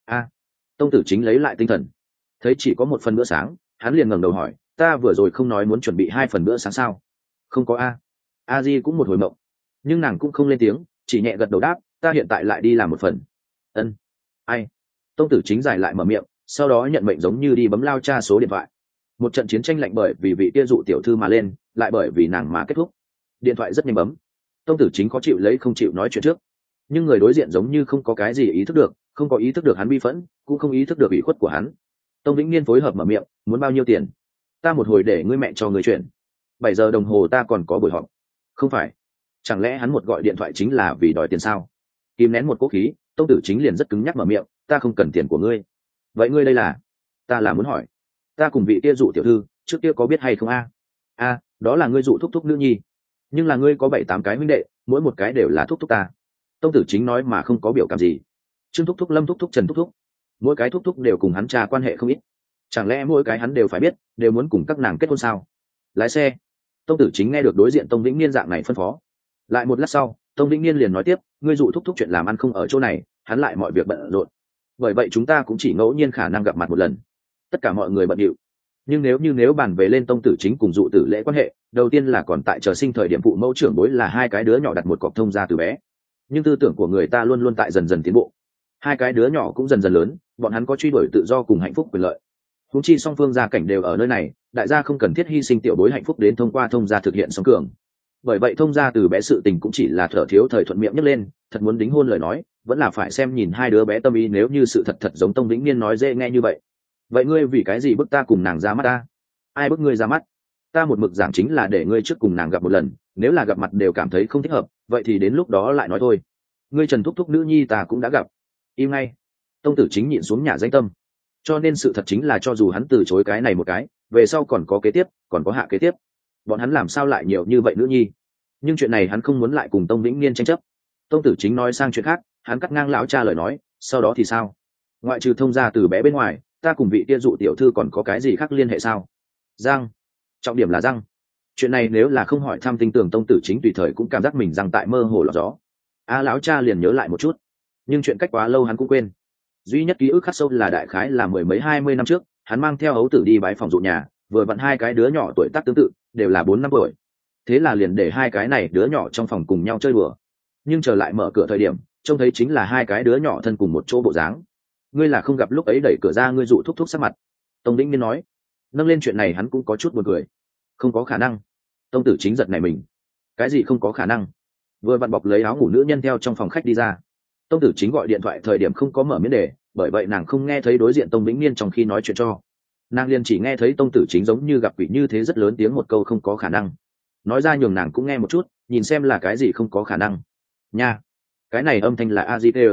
Tông tử chính lấy lại tinh thần, thấy chỉ có một phần bữa sáng, hắn liền ngẩng đầu hỏi, ta vừa rồi không nói muốn chuẩn bị 2 phần bữa sáng sao? Không có a di cũng một hồi mộng, nhưng nàng cũng không lên tiếng, chỉ nhẹ gật đầu đáp, ta hiện tại lại đi làm một phần. Ân. Ai? Tông tử chính giải lại mở miệng, sau đó nhận mệnh giống như đi bấm lao cha số điện thoại. Một trận chiến tranh lạnh bởi vì vị kia dụ tiểu thư mà lên, lại bởi vì nàng mà kết thúc. Điện thoại rất nhanh bấm. Tông tử chính khó chịu lấy không chịu nói chuyện trước, nhưng người đối diện giống như không có cái gì ý thức được, không có ý thức được hắn bi phẫn, cũng không ý thức được ủy khuất của hắn. Tông Vĩnh Niên phối hợp mở miệng, muốn bao nhiêu tiền? Ta một hồi để ngươi mẹ cho ngươi chuyển. 7 giờ đồng hồ ta còn có buổi họp. Không phải, chẳng lẽ hắn một gọi điện thoại chính là vì đòi tiền sao? Kìm nén một cố khí, tông tử chính liền rất cứng nhắc mở miệng, ta không cần tiền của ngươi. Vậy ngươi đây là? Ta là muốn hỏi, ta cùng vị kia dụ tiểu thư trước kia có biết hay không a? Đó là ngươi dụ thúc thúc nữ nhi, nhưng là ngươi có 7-8 cái huynh đệ, mỗi một cái đều là thúc thúc ta. Tông tử chính nói mà không có biểu cảm gì. Trương thúc thúc, Lâm thúc thúc, Trần thúc thúc, mỗi cái thúc thúc đều cùng hắn cha quan hệ không ít, chẳng lẽ mỗi cái hắn đều phải biết, đều muốn cùng các nàng kết hôn sao? Lái xe. Tông tử chính nghe được đối diện Tông Vĩnh Niên dạng này phân phó. Lại một lát sau, Tông Vĩnh Niên liền nói tiếp, ngươi dụ thúc thúc chuyện làm ăn không ở chỗ này, hắn lại mọi việc bận rộn, bởi vậy chúng ta cũng chỉ ngẫu nhiên khả năng gặp mặt một lần. Tất cả mọi người bận rộn. Nhưng nếu bàn về lên tông tử chính cùng dụ tử lễ quan hệ, đầu tiên là còn tại chờ sinh thời điểm phụ mẫu trưởng bối là 2 cái đứa nhỏ đặt một cọc thông gia từ bé. Nhưng tư tưởng của người ta luôn luôn tại dần dần tiến bộ, 2 cái đứa nhỏ cũng dần dần lớn, bọn hắn có truy đuổi tự do cùng hạnh phúc quyền lợi. Huống chi song phương gia cảnh đều ở nơi này, đại gia không cần thiết hy sinh tiểu bối hạnh phúc đến thông qua thông gia thực hiện song cường. Bởi vậy thông gia từ bé sự tình cũng chỉ là thở thiếu thời thuận miệng nhấc lên, thật muốn đính hôn lời nói, vẫn là phải xem nhìn 2 đứa bé tâm ý, nếu như sự thật giống Tông Vĩnh Niên nói dễ nghe như vậy. Vậy ngươi vì cái gì bức ta cùng nàng ra mắt ta? Ai bức ngươi ra mắt? Ta một mực giảng chính là để ngươi trước cùng nàng gặp một lần, nếu là gặp mặt đều cảm thấy không thích hợp, vậy thì đến lúc đó lại nói thôi. Ngươi Trần thúc thúc nữ nhi ta cũng đã gặp. Im ngay. Tông tử chính nhịn xuống nhà danh tâm. Cho nên sự thật chính là cho dù hắn từ chối cái này một cái, về sau còn có kế tiếp, còn có hạ kế tiếp. Bọn hắn làm sao lại nhiều như vậy nữ nhi? Nhưng chuyện này hắn không muốn lại cùng Tông Vĩnh Niên tranh chấp. Tông tử chính nói sang chuyện khác, hắn cắt ngang lão cha lời nói, sau đó thì sao? Ngoại trừ thông gia từ bé bên ngoài, ta cùng vị kia dụ tiểu thư còn có cái gì khác liên hệ sao? Giang, trọng điểm là răng. Chuyện này nếu là không hỏi thăm tin tưởng tông tử chính tùy thời cũng cảm giác mình răng tại mơ hồ lọt gió. Lão cha liền nhớ lại một chút, nhưng chuyện cách quá lâu hắn cũng quên. Duy nhất ký ức khắc sâu là đại khái là 10 mấy 20 năm trước, hắn mang theo ấu tử đi bái phòng dụ nhà, vừa vặn 2 cái đứa nhỏ tuổi tác tương tự, đều là 4 năm tuổi. Thế là liền để 2 cái này đứa nhỏ trong phòng cùng nhau chơi đùa. Nhưng trở lại mở cửa thời điểm, trông thấy chính là 2 cái đứa nhỏ thân cùng một chỗ bộ dáng. Ngươi là không gặp lúc ấy đẩy cửa ra ngươi dụ thúc thúc sắc mặt. Tông Vĩnh Niên nói. Nâng lên chuyện này hắn cũng có chút buồn cười. Không có khả năng. Tông tử chính giật này mình. Cái gì không có khả năng? Vừa vặn bọc lấy áo ngủ nữ nhân theo trong phòng khách đi ra. Tông tử chính gọi điện thoại thời điểm không có mở miễn đề, bởi vậy nàng không nghe thấy đối diện Tông Vĩnh Niên trong khi nói chuyện cho. Nàng liền chỉ nghe thấy tông tử chính giống như gặp quỷ như thế rất lớn tiếng một câu không có khả năng. Nói ra nhường nàng cũng nghe một chút, nhìn xem là cái gì không có khả năng. Nha, cái này âm thanh là a di tê.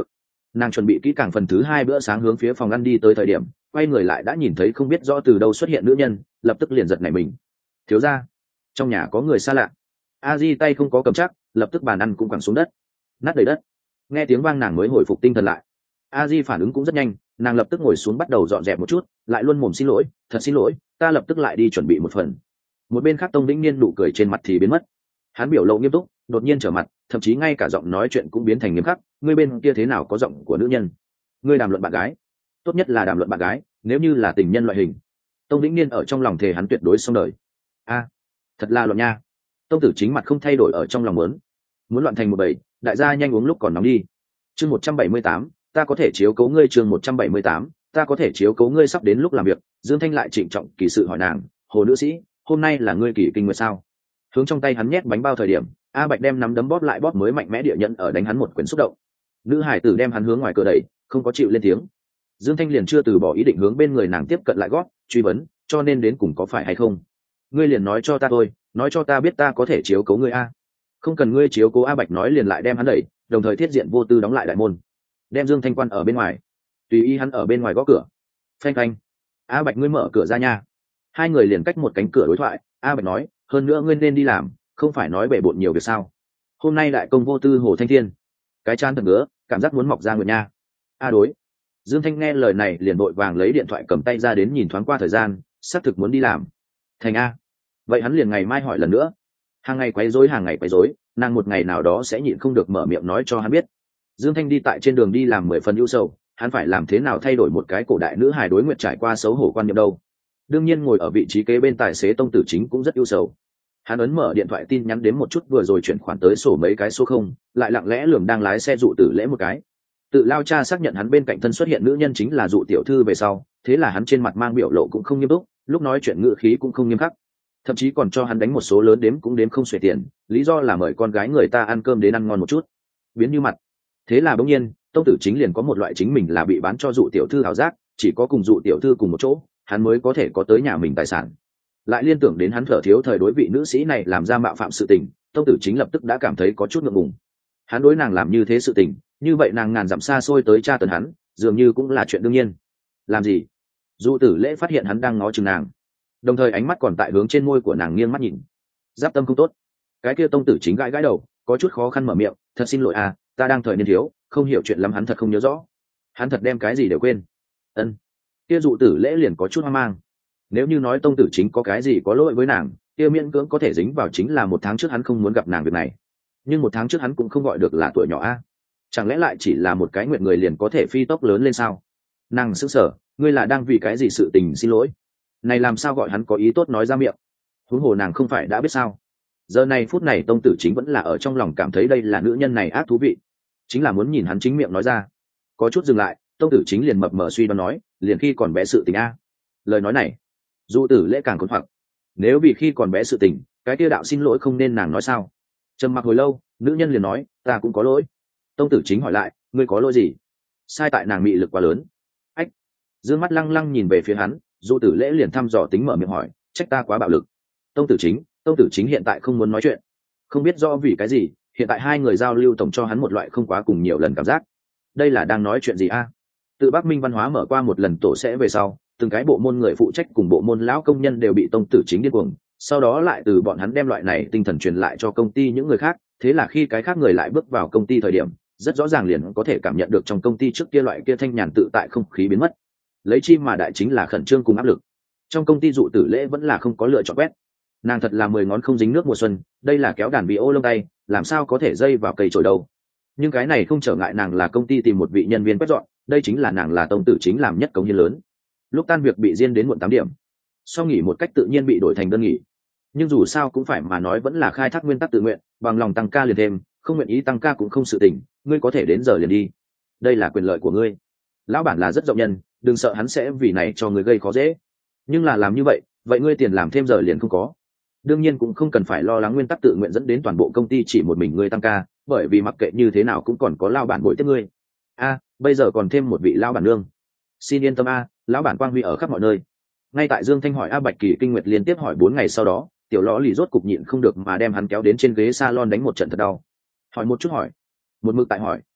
Nàng chuẩn bị kỹ càng phần thứ 2 bữa sáng hướng phía phòng ăn đi tới thời điểm quay người lại đã nhìn thấy không biết rõ từ đâu xuất hiện nữ nhân, lập tức liền giật nảy mình. Thiếu gia, trong nhà có người xa lạ. A Di tay không có cầm chắc, lập tức bàn ăn cũng quẳng xuống đất, nát đầy đất. Nghe tiếng vang nàng mới hồi phục tinh thần lại. A Di phản ứng cũng rất nhanh, nàng lập tức ngồi xuống bắt đầu dọn dẹp một chút, lại luôn mồm xin lỗi, thật xin lỗi, ta lập tức lại đi chuẩn bị một phần. Một bên khác Tông Vĩnh Niên nụ cười trên mặt thì biến mất, hắn biểu lộ nghiêm túc, đột nhiên trở mặt, thậm chí ngay cả giọng nói chuyện cũng biến thành nghiêm khắc. Ngươi bên kia thế nào có giọng của nữ nhân? Ngươi đàm luận bạn gái, tốt nhất là đàm luận bạn gái, nếu như là tình nhân loại hình. Tông Vĩnh Niên ở trong lòng thề hắn tuyệt đối xong đời. A, thật là loạn nha. Tông Tử Chính mặt không thay đổi ở trong lòng muốn loạn thành một bầy, đại gia nhanh uống lúc còn nóng đi. Chương 178, ta có thể chiếu cố ngươi. Chương 178, ta có thể chiếu cố ngươi. Sắp đến lúc làm việc, Dương Thanh lại trịnh trọng kỳ sự hỏi nàng, Hồ nữ sĩ, hôm nay là ngươi kỳ kinh nguyệt sao? Hướng trong tay hắn nhét bánh bao thời điểm, A Bạch đem nắm đấm bóp lại bóp mới mạnh mẽ địa nhận ở đánh hắn một quyền xúc động. Nữ hải tử đem hắn hướng ngoài cửa đẩy, không có chịu lên tiếng. Dương Thanh liền chưa từ bỏ ý định hướng bên người nàng tiếp cận lại gót, truy vấn, cho nên đến cùng có phải hay không? Ngươi liền nói cho ta thôi, nói cho ta biết ta có thể chiếu cố ngươi a. Không cần ngươi chiếu cố. A Bạch nói liền lại đem hắn đẩy, đồng thời thiết diện vô tư đóng lại đại môn, đem Dương Thanh quan ở bên ngoài, tùy ý hắn ở bên ngoài gõ cửa. Phanh phanh. A Bạch, ngươi mở cửa ra nha. Hai người liền cách một cánh cửa đối thoại. A Bạch nói, hơn nữa ngươi nên đi làm, không phải nói bể bộn nhiều việc sao? Hôm nay đại công vô tư Hồ Thanh Thiên, cái chán thật ngứa, cảm giác muốn mọc ra nguyệt nha. A đối. Dương Thanh nghe lời này liền vội vàng lấy điện thoại cầm tay ra đến nhìn thoáng qua thời gian, xác thực muốn đi làm. Thành A. Vậy hắn liền ngày mai hỏi lần nữa. Hàng ngày quấy rối, nàng một ngày nào đó sẽ nhịn không được mở miệng nói cho hắn biết. Dương Thanh đi tại trên đường đi làm 10 phần ưu sầu, hắn phải làm thế nào thay đổi một cái cổ đại nữ hài đối nguyện trải qua xấu hổ quan niệm đâu. Đương nhiên ngồi ở vị trí kế bên tài xế Tông Tử Chính cũng rất ưu sầu. Hắn ấn mở điện thoại tin nhắn đến một chút vừa rồi chuyển khoản tới sổ mấy cái số không, lại lặng lẽ lườm đang lái xe Dụ Tử Lễ một cái. Tự Lao Cha xác nhận hắn bên cạnh thân xuất hiện nữ nhân chính là Dụ tiểu thư về sau, thế là hắn trên mặt mang biểu lộ cũng không nghiêm túc, lúc nói chuyện ngữ khí cũng không nghiêm khắc, thậm chí còn cho hắn đánh một số lớn đếm cũng đếm không xuể tiền, lý do là mời con gái người ta ăn cơm đến ăn ngon một chút, biến như mặt. Thế là bỗng nhiên Tông Tử Chính liền có một loại chính mình là bị bán cho Dụ tiểu thư ảo giác, chỉ có cùng Dụ tiểu thư cùng một chỗ hắn mới có thể có tới nhà mình tài sản. Lại liên tưởng đến hắn thở thiếu thời đối vị nữ sĩ này làm ra mạo phạm sự tình, Tông Tử Chính lập tức đã cảm thấy có chút ngượng ngùng. Hắn đối nàng làm như thế sự tình, như vậy nàng ngàn dặm xa xôi tới tra tấn hắn, dường như cũng là chuyện đương nhiên. Làm gì? Dụ Tử Lễ phát hiện hắn đang ngó chừng nàng, đồng thời ánh mắt còn tại hướng trên môi của nàng nghiêng mắt nhìn. Giáp tâm không tốt. Cái kia Tông Tử Chính gãi gãi đầu, có chút khó khăn mở miệng, thật xin lỗi à, ta đang thời niên thiếu, không hiểu chuyện lắm. Hắn thật không nhớ rõ. Hắn thật đem cái gì đều quên. Ân. Kia Dụ Tử Lễ liền có chút hoang mang. Nếu như nói Tông Tử Chính có cái gì có lỗi với nàng, kia miễn cưỡng có thể dính vào chính là 1 tháng trước hắn không muốn gặp nàng việc này. Nhưng 1 tháng trước hắn cũng không gọi được là tuổi nhỏ a. Chẳng lẽ lại chỉ là một cái nguyện người liền có thể phi tốc lớn lên sao? Nàng sững sờ, ngươi là đang vì cái gì sự tình xin lỗi? Này làm sao gọi hắn có ý tốt nói ra miệng? Huống hồ nàng không phải đã biết sao? Giờ này phút này Tông Tử Chính vẫn là ở trong lòng cảm thấy đây là nữ nhân này ác thú vị, chính là muốn nhìn hắn chính miệng nói ra. Có chút dừng lại, Tông Tử Chính liền mập mờ suy đoán nói, liền khi còn bé sự tình a. Lời nói này, Dụ Tử Lễ càng khốn hoặc. Nếu vì khi còn bé sự tình, cái kia đạo xin lỗi không nên nàng nói sao? Trầm mặc hồi lâu, nữ nhân liền nói, ta cũng có lỗi. Tông Tử Chính hỏi lại, ngươi có lỗi gì? Sai tại nàng mị lực quá lớn. Ách. Dương mắt lăng lăng nhìn về phía hắn, Dụ Tử Lễ liền thăm dò tính mở miệng hỏi, trách ta quá bạo lực. Tông Tử Chính hiện tại không muốn nói chuyện, không biết rõ vì cái gì, hiện tại hai người giao lưu tổng cho hắn một loại không quá cùng nhiều lần cảm giác. Đây là đang nói chuyện gì a? Tự Bắc Minh Văn Hóa mở qua một lần tổ sẽ về sau, từng cái bộ môn người phụ trách cùng bộ môn lão công nhân đều bị Tông Tử Chính điên cuồng, sau đó lại từ bọn hắn đem loại này tinh thần truyền lại cho công ty những người khác, thế là khi cái khác người lại bước vào công ty thời điểm, rất rõ ràng liền có thể cảm nhận được trong công ty trước kia loại kia thanh nhàn tự tại không khí biến mất. Lấy chi mà đại chính là khẩn trương cùng áp lực. Trong công ty Dụ Tử Lễ vẫn là không có lựa chọn quét. Nàng thật là 10 ngón không dính nước mùa xuân, đây là kéo đàn bị ô lông tay, làm sao có thể dây vào cây chổi đâu. Nhưng cái này không trở ngại nàng là công ty tìm một vị nhân viên quét dọn, đây chính là nàng là Tông Tử Chính làm nhất cống hiến lớn. Lúc tan việc bị diên đến muộn 8 điểm, sau nghỉ một cách tự nhiên bị đổi thành đơn nghỉ. Nhưng dù sao cũng phải mà nói vẫn là khai thác nguyên tắc tự nguyện, bằng lòng tăng ca liền thêm, không nguyện ý tăng ca cũng không sự tình, ngươi có thể đến giờ liền đi, đây là quyền lợi của ngươi. Lão bản là rất rộng nhân, đừng sợ hắn sẽ vì này cho ngươi gây khó dễ. Nhưng là làm như vậy, vậy ngươi tiền làm thêm giờ liền không có. Đương nhiên cũng không cần phải lo lắng nguyên tắc tự nguyện dẫn đến toàn bộ công ty chỉ một mình ngươi tăng ca, bởi vì mặc kệ như thế nào cũng còn có lão bản bồi tiếp ngươi. Bây giờ còn thêm một vị lão bản nương. Xin yên tâm lão bản quang huy ở khắp mọi nơi. Ngay tại Dương Thanh hỏi A Bạch kỳ kinh nguyệt liên tiếp hỏi 4 ngày sau đó, tiểu lõ lì rốt cục nhịn không được mà đem hắn kéo đến trên ghế salon đánh một trận thật đau. Hỏi một chút hỏi, một mực tại hỏi,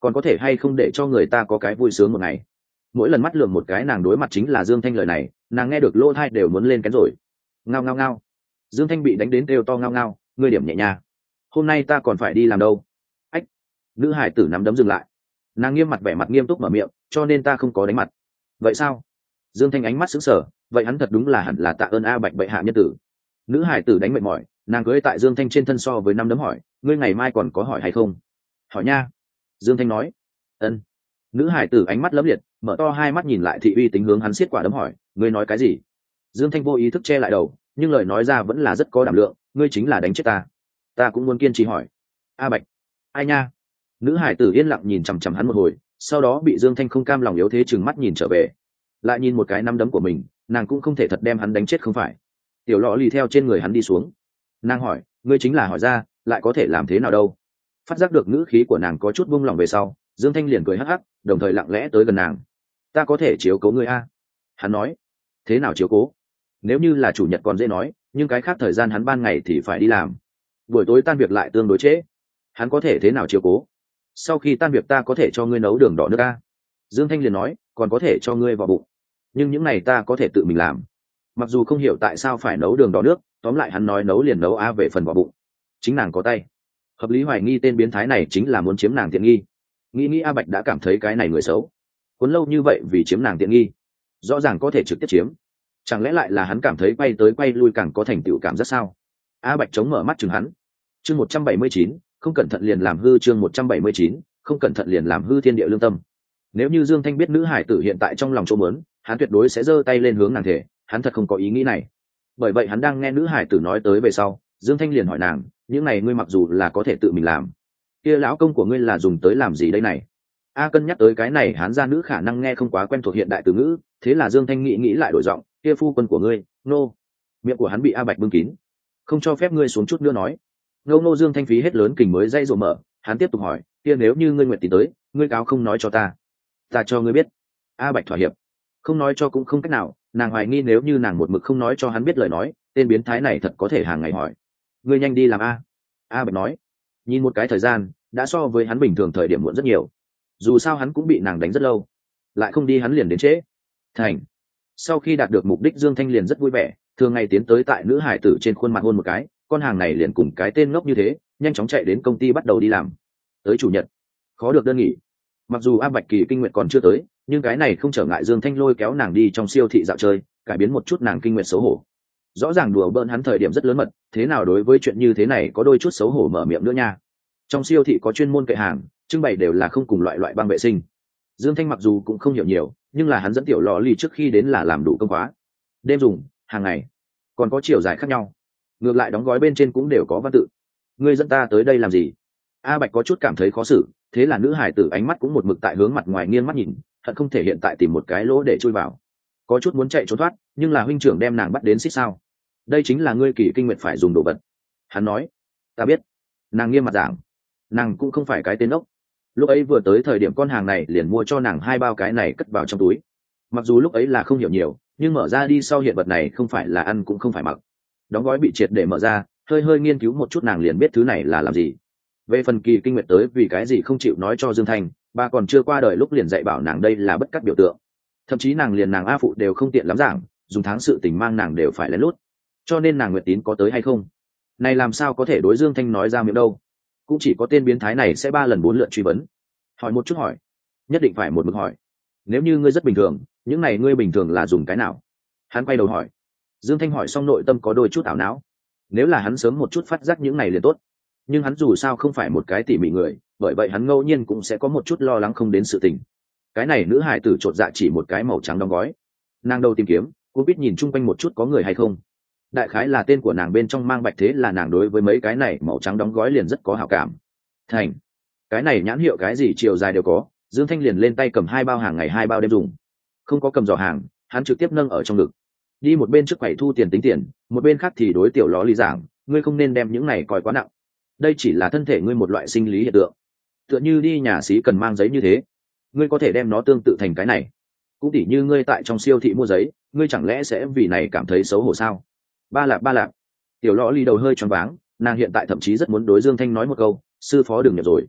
còn có thể hay không để cho người ta có cái vui sướng một ngày. Mỗi lần mắt lườm một cái nàng đối mặt chính là Dương Thanh lời này, nàng nghe được lỗ tai đều muốn lên kén rồi. Ngao ngao ngao. Dương Thanh bị đánh đến kêu to ngao ngao, ngươi điểm nhẹ nha. Hôm nay ta còn phải đi làm đâu. Ách. Nữ hải tử nắm đấm dừng lại. Nàng nghiêm mặt vẻ mặt nghiêm túc mở miệng, cho nên ta không có đánh mặt. Vậy sao? Dương Thanh ánh mắt sững sờ, vậy hắn thật đúng là hẳn là tạ ơn A Bạch bệ hạ nhân tử. Nữ hải tử đánh mệt mỏi, nàng cưỡi tại Dương Thanh trên thân so với năm đấm hỏi, ngươi ngày mai còn có hỏi hay không? Hỏi nha. Dương Thanh nói. Ân. Nữ hải tử ánh mắt lấm liệt, mở to hai mắt nhìn lại thị uy tính hướng hắn xiết quả đấm hỏi, ngươi nói cái gì? Dương Thanh vô ý thức che lại đầu, nhưng lời nói ra vẫn là rất có đảm lượng, ngươi chính là đánh chết ta. Ta cũng muốn kiên trì hỏi. A Bạch. Ai nha? Nữ hải tử yên lặng nhìn chằm chằm hắn một hồi, sau đó bị Dương Thanh không cam lòng yếu thế chừng mắt nhìn trở về, lại nhìn một cái nắm đấm của mình, nàng cũng không thể thật đem hắn đánh chết không phải. Tiểu lọ lì theo trên người hắn đi xuống, nàng hỏi, ngươi chính là hỏi ra, lại có thể làm thế nào đâu? Phát giác được ngữ khí của nàng có chút buông lỏng về sau, Dương Thanh liền cười hắc hắc, đồng thời lặng lẽ tới gần nàng. Ta có thể chiếu cố ngươi a? Hắn nói. Thế nào chiếu cố? Nếu như là chủ nhật còn dễ nói, nhưng cái khác thời gian hắn ban ngày thì phải đi làm, buổi tối tan việc lại tương đối trễ, hắn có thể thế nào chiếu cố? Sau khi tan việc ta có thể cho ngươi nấu đường đỏ nước a. Dương Thanh liền nói, còn có thể cho ngươi vào bụng, nhưng những này ta có thể tự mình làm. Mặc dù không hiểu tại sao phải nấu đường đỏ nước, tóm lại hắn nói nấu liền nấu a. Về phần vào bụng, chính nàng có tay. Hợp lý hoài nghi tên biến thái này chính là muốn chiếm nàng tiện nghi. Nghĩ A Bạch đã cảm thấy cái này người xấu, cuốn lâu như vậy vì chiếm nàng tiện nghi, rõ ràng có thể trực tiếp chiếm, chẳng lẽ lại là hắn cảm thấy quay tới quay lui càng có thành tựu cảm rất sao? A Bạch chống mở mắt chừng hắn. Chương 179, không cẩn thận liền làm hư. Chương 179, không cẩn thận liền làm hư thiên địa lương tâm. Nếu như Dương Thanh biết nữ hải tử hiện tại trong lòng chỗ muốn, hắn tuyệt đối sẽ giơ tay lên hướng nàng thể, hắn thật không có ý nghĩ này. Bởi vậy hắn đang nghe nữ hải tử nói tới về sau, Dương Thanh liền hỏi nàng, những này ngươi mặc dù là có thể tự mình làm, kia lão công của ngươi là dùng tới làm gì đây này? A cân nhắc tới cái này hán gia nữ khả năng nghe không quá quen thuộc hiện đại từ ngữ, thế là Dương Thanh nghĩ lại đổi giọng, kia phu quân của ngươi, nô. Miệng của hắn bị A Bạch bưng kín, không cho phép ngươi xuống chút nữa nói. Nô Dương Thanh phí hết lớn kình mới dây dỗ mở, hắn tiếp tục hỏi, kia nếu như ngươi nguyện tìm tới, ngươi cáo không nói cho ta cho ngươi biết. A Bạch thỏa hiệp, không nói cho cũng không cách nào, nàng hoài nghi nếu như nàng một mực không nói cho hắn biết lời nói, tên biến thái này thật có thể hàng ngày hỏi. Ngươi nhanh đi làm A Bạch nói. Nhìn một cái thời gian, đã so với hắn bình thường thời điểm muộn rất nhiều, dù sao hắn cũng bị nàng đánh rất lâu, lại không đi hắn liền đến trễ. Thành. Sau khi đạt được mục đích, Dương Thanh liền rất vui vẻ, thường ngày tiến tới tại nữ hải tử trên khuôn mặt hôn một cái, con hàng này liền cùng cái tên ngốc như thế, nhanh chóng chạy đến công ty bắt đầu đi làm. Tới chủ nhật, khó được đơn nghỉ. Mặc dù A Bạch kỳ kinh nguyệt còn chưa tới, nhưng cái này không trở ngại Dương Thanh lôi kéo nàng đi trong siêu thị dạo chơi, cải biến một chút nàng kinh nguyệt xấu hổ. Rõ ràng đùa bỡn hắn thời điểm rất lớn mật, thế nào đối với chuyện như thế này có đôi chút xấu hổ mở miệng nữa nha. Trong siêu thị có chuyên môn kệ hàng, trưng bày đều là không cùng loại băng vệ sinh. Dương Thanh mặc dù cũng không hiểu nhiều, nhưng là hắn dẫn tiểu lò lì trước khi đến là làm đủ công khóa, đêm dùng, hàng ngày, còn có chiều dài khác nhau. Ngược lại đóng gói bên trên cũng đều có văn tự. Ngươi dẫn ta tới đây làm gì? A Bạch có chút cảm thấy khó xử, thế là nữ hải tử ánh mắt cũng một mực tại hướng mặt ngoài nghiêng mắt nhìn, hận không thể hiện tại tìm một cái lỗ để chui vào. Có chút muốn chạy trốn thoát, nhưng là huynh trưởng đem nàng bắt đến xích sao? Đây chính là ngươi kỳ kinh nguyệt phải dùng đồ vật. Hắn nói. Ta biết. Nàng nghiêm mặt giảng. Nàng cũng không phải cái tên ốc. Lúc ấy vừa tới thời điểm con hàng này liền mua cho nàng 2 bao cái này cất vào trong túi. Mặc dù lúc ấy là không hiểu nhiều, nhưng mở ra đi sau hiện vật này không phải là ăn cũng không phải mặc. Đóng gói bị triệt để mở ra, hơi nghiên cứu một chút nàng liền biết thứ này là làm gì. Về phần kỳ kinh nguyệt tới vì cái gì không chịu nói cho Dương Thanh, bà còn chưa qua đời lúc liền dạy bảo nàng đây là bất cắt biểu tượng. Thậm chí nàng liền nàng A phụ đều không tiện lắm giảng, dùng tháng sự tình mang nàng đều phải lén lút. Cho nên nàng Nguyệt Tín có tới hay không, này làm sao có thể đối Dương Thanh nói ra miệng đâu. Cũng chỉ có tên biến thái này sẽ 3 lần 4 lượt truy vấn. Hỏi một chút hỏi, nhất định phải một mực hỏi. Nếu như ngươi rất bình thường, những này ngươi bình thường là dùng cái nào? Hắn quay đầu hỏi. Dương Thanh hỏi xong nội tâm có đôi chút ảo não. Nếu là hắn sớm một chút phát giác những này liền tốt, nhưng hắn dù sao không phải một cái tỉ mỉ người, bởi vậy hắn ngẫu nhiên cũng sẽ có một chút lo lắng không đến sự tình. Cái này nữ hải tử chột dạ chỉ một cái màu trắng đóng gói. Nàng đầu tìm kiếm, cô biết nhìn chung quanh một chút có người hay không. Đại khái là tên của nàng bên trong mang bạch, thế là nàng đối với mấy cái này màu trắng đóng gói liền rất có hảo cảm. Thành. Cái này nhãn hiệu cái gì chiều dài đều có, Dương Thanh liền lên tay cầm 2 bao hàng ngày 2 bao đêm dùng. Không có cầm giỏ hàng, hắn trực tiếp nâng ở trong ngực. Đi một bên trước quầy thu tiền tính tiền, một bên khác thì đối tiểu ló lý giảng, ngươi không nên đem những này coi quá nặng. Đây chỉ là thân thể ngươi một loại sinh lý hiện tượng. Tựa như đi nhà xí cần mang giấy như thế, ngươi có thể đem nó tương tự thành cái này. Cũng tỉ như ngươi tại trong siêu thị mua giấy, ngươi chẳng lẽ sẽ vì này cảm thấy xấu hổ sao? Ba lạp. Tiểu lõ ly đầu hơi choáng váng, nàng hiện tại thậm chí rất muốn đối Dương Thanh nói một câu, sư phó đừng nhập rồi.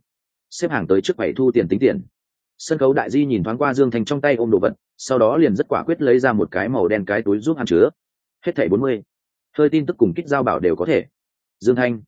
xếp hàng tới trước quầy thu tiền tính tiền. Sân khấu đại di nhìn thoáng qua Dương Thanh trong tay ôm đồ vật, sau đó liền rất quả quyết lấy ra một cái màu đen cái túi giúp hắn chứa. Hết thảy 40. Hơi tin tức cùng kích giao bảo đều có thể. Dương Thanh,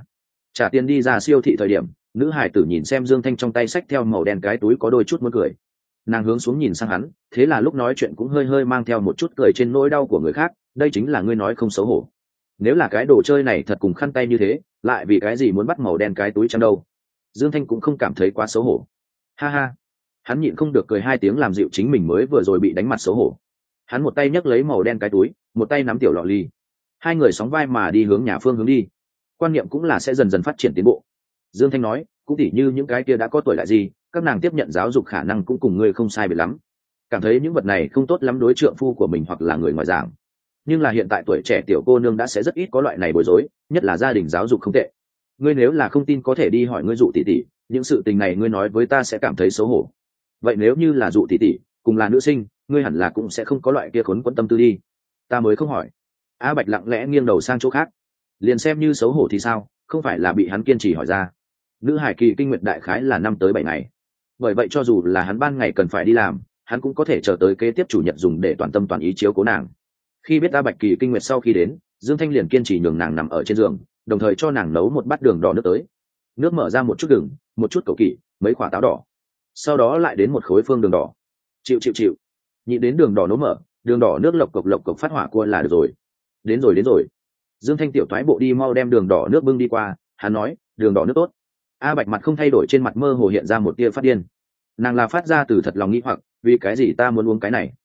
trả tiền đi ra siêu thị thời điểm, nữ hải tử nhìn xem Dương Thanh trong tay xách theo màu đen cái túi có đôi chút muốn cười. Nàng hướng xuống nhìn sang hắn, thế là lúc nói chuyện cũng hơi hơi mang theo một chút cười trên nỗi đau của người khác, đây chính là ngươi nói không xấu hổ. Nếu là cái đồ chơi này thật cùng khăn tay như thế, lại vì cái gì muốn bắt màu đen cái túi chăm đâu? Dương Thanh cũng không cảm thấy quá xấu hổ. Ha ha. Hắn nhịn không được cười hai tiếng làm dịu chính mình mới vừa rồi bị đánh mặt xấu hổ. Hắn một tay nhấc lấy màu đen cái túi, một tay nắm tiểu lọ ly. Hai người sóng vai mà đi hướng nhà phương hướng đi. Quan niệm cũng là sẽ dần dần phát triển tiến bộ. Dương Thanh nói, cũng tỉ như những cái kia đã có tuổi lại gì, các nàng tiếp nhận giáo dục khả năng cũng cùng ngươi không sai biệt lắm. Cảm thấy những vật này không tốt lắm đối trượng phu của mình hoặc là người ngoài giảng. Nhưng là hiện tại tuổi trẻ tiểu cô nương đã sẽ rất ít có loại này bối rối, nhất là gia đình giáo dục không tệ. Ngươi nếu là không tin có thể đi hỏi ngươi dụ tỷ tỷ, những sự tình này ngươi nói với ta sẽ cảm thấy xấu hổ. Vậy nếu như là dụ tỷ tỷ, cùng là nữ sinh, ngươi hẳn là cũng sẽ không có loại kia khốn quẫn tâm tư đi. Ta mới không hỏi. A Bạch lặng lẽ nghiêng đầu sang chỗ khác. Liền xem như xấu hổ thì sao, không phải là bị hắn kiên trì hỏi ra. Nữ hải kỳ kinh nguyệt đại khái là 5 tới 7 ngày. Bởi vậy cho dù là hắn ban ngày cần phải đi làm, hắn cũng có thể chờ tới kế tiếp chủ nhật dùng để toàn tâm toàn ý chiếu cố nàng. Khi biết A Bạch kỳ kinh nguyệt sau khi đến, Dương Thanh liền kiên trì nhường nàng nằm ở trên giường, đồng thời cho nàng nấu một bát đường đỏ nước tới. Nước mở ra một chút gừng, một chút cầu kỵ, mấy quả táo đỏ, sau đó lại đến một khối phương đường đỏ. Chịu. Nhịn đến đường đỏ nấu mở, đường đỏ nước lộc cộc phát hỏa cua là được rồi. Đến rồi. Dương Thanh tiểu thoái bộ đi mau đem đường đỏ nước bưng đi qua, hắn nói, đường đỏ nước tốt. A Bạch mặt không thay đổi, trên mặt mơ hồ hiện ra một tia phát điên. Nàng là phát ra từ thật lòng nghĩ hoặc, vì cái gì ta muốn uống cái này?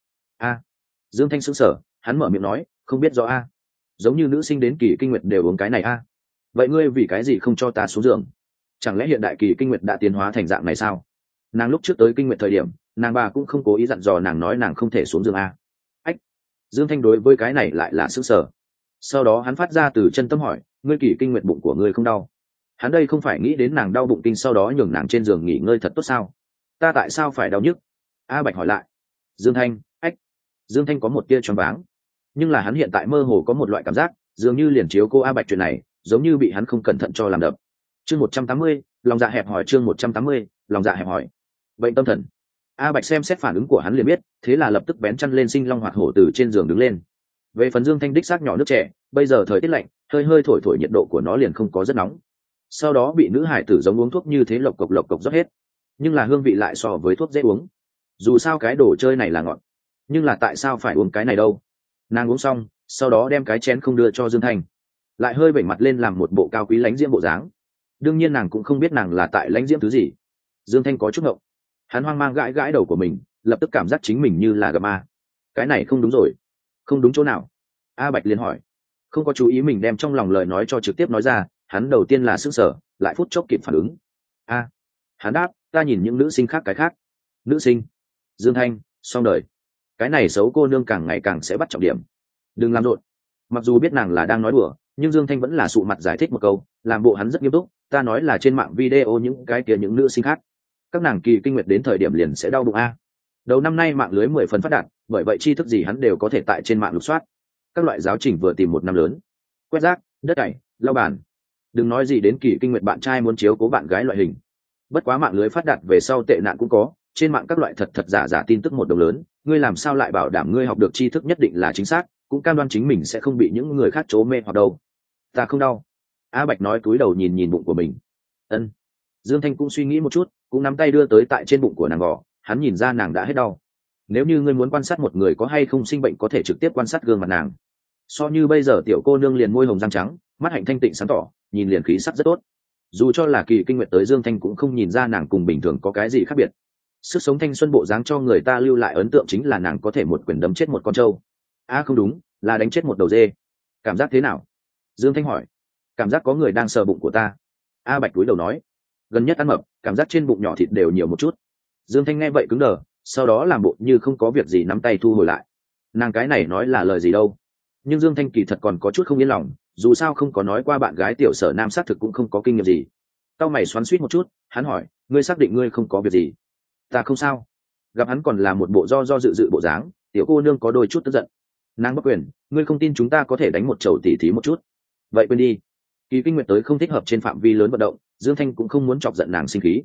Dương Thanh sững sờ, hắn mở miệng nói, không biết rõ giống như nữ sinh đến kỳ kinh nguyệt đều uống cái này vậy ngươi vì cái gì không cho ta xuống giường? Chẳng lẽ hiện đại kỳ kinh nguyệt đã tiến hóa thành dạng này sao? Nàng lúc trước tới kinh nguyệt thời điểm, nàng bà cũng không cố ý dặn dò nàng nói nàng không thể xuống giường ách. Dương Thanh đối với cái này lại là sững sờ. Sau đó hắn phát ra từ chân tâm hỏi, ngươi kỳ kinh nguyệt bụng của ngươi không đau? Hắn đây không phải nghĩ đến nàng đau bụng kinh sau đó nhường nàng trên giường nghỉ ngơi thật tốt sao? Ta tại sao phải đau nhức? A Bạch hỏi lại. Dương Thanh, Dương Thanh có một tia choáng váng, nhưng là hắn hiện tại mơ hồ có một loại cảm giác, dường như liền chiếu cô A Bạch chuyện này, giống như bị hắn không cẩn thận cho làm đập. Chương 180, lòng dạ hẹp hỏi. Chương 180, lòng dạ hẹp hỏi. Bệnh tâm thần. A Bạch xem xét phản ứng của hắn liền biết, thế là lập tức bén chăn lên sinh long hoạt hổ từ trên giường đứng lên. Về phần Dương Thanh đích xác nhỏ nước trẻ, bây giờ thời tiết lạnh, hơi thổi nhiệt độ của nó liền không có rất nóng. Sau đó bị nữ hải tử giống uống thuốc như thế lộc cộc rót hết, nhưng là hương vị lại so với thuốc dễ uống. Dù sao cái đồ chơi này là ngọt, nhưng là tại sao phải uống cái này đâu? Nàng uống xong, sau đó đem cái chén không đưa cho Dương Thanh, lại hơi vểnh mặt lên làm một bộ cao quý lãnh diễm bộ dáng. Đương nhiên nàng cũng không biết nàng là tại lãnh diễm thứ gì. Dương Thanh có chút ngộng, hắn hoang mang gãi đầu của mình, lập tức cảm giác chính mình như là gặp ma. Cái này không đúng rồi. Không đúng chỗ nào? A Bạch liền hỏi. Không có chú ý mình đem trong lòng lời nói cho trực tiếp nói ra, hắn đầu tiên là sững sờ, lại phút chốc kịp phản ứng. Hắn đáp, ta nhìn những nữ sinh khác cái khác. Nữ sinh? Dương Thanh, xong đời. Cái này xấu cô nương càng ngày càng sẽ bắt trọng điểm. Đừng làm rộn. Mặc dù biết nàng là đang nói đùa, nhưng Dương Thanh vẫn là sụ mặt giải thích một câu, làm bộ hắn rất nghiêm túc. Ta nói là trên mạng video những cái kia những nữ sinh khác, các nàng kỳ kinh nguyệt đến thời điểm liền sẽ đau bụng đầu năm nay mạng lưới 10 phần phát đạt, bởi vậy tri thức gì hắn đều có thể tại trên mạng lục soát. Các loại giáo trình vừa tìm một năm lớn, quét rác, đất cày, lau bàn. Đừng nói gì đến kỳ kinh nguyệt bạn trai muốn chiếu cố bạn gái loại hình. Bất quá mạng lưới phát đạt về sau tệ nạn cũng có, trên mạng các loại thật giả tin tức một đồng lớn, ngươi làm sao lại bảo đảm ngươi học được tri thức nhất định là chính xác, cũng cam đoan chính mình sẽ không bị những người khác trố mê hoặc đâu. Ta không đau. A Bạch nói cúi đầu nhìn bụng của mình. Ân. Dương Thanh cũng suy nghĩ một chút, cũng nắm tay đưa tới tại trên bụng của nàng gò, hắn nhìn ra nàng đã hết đau. Nếu như ngươi muốn quan sát một người có hay không sinh bệnh có thể trực tiếp quan sát gương mặt nàng. So như bây giờ tiểu cô nương liền môi hồng răng trắng, mắt hạnh thanh tịnh sáng tỏ, nhìn liền khí sắc rất tốt. Dù cho là kỳ kinh nguyệt tới, Dương Thanh cũng không nhìn ra nàng cùng bình thường có cái gì khác biệt. Sức sống thanh xuân bộ dáng cho người ta lưu lại ấn tượng chính là nàng có thể một quyền đấm chết một con trâu. Không đúng, là đánh chết một đầu dê. Cảm giác thế nào? Dương Thanh hỏi. Cảm giác có người đang sờ bụng của ta. A Bạch cúi đầu nói. Gần nhất ăn mập, cảm giác trên bụng nhỏ thịt đều nhiều một chút. Dương Thanh nghe vậy cứng đờ, sau đó làm bộ như không có việc gì nắm tay thu hồi lại. Nàng cái này nói là lời gì đâu? Nhưng Dương Thanh kỳ thật còn có chút không yên lòng, dù sao không có nói qua bạn gái tiểu sở nam xác thực cũng không có kinh nghiệm gì. Tao mày xoắn xuýt một chút, hắn hỏi, ngươi xác định ngươi không có việc gì? Ta không sao. Gặp hắn còn là một bộ do dự bộ dáng, tiểu cô nương có đôi chút tức giận. Nàng bất quyền, ngươi không tin chúng ta có thể đánh một chầu tỉ thí một chút. Vậy quên đi. Kỳ kinh nguyệt tới không thích hợp trên phạm vi lớn vận động, Dương Thanh cũng không muốn chọc giận nàng sinh khí.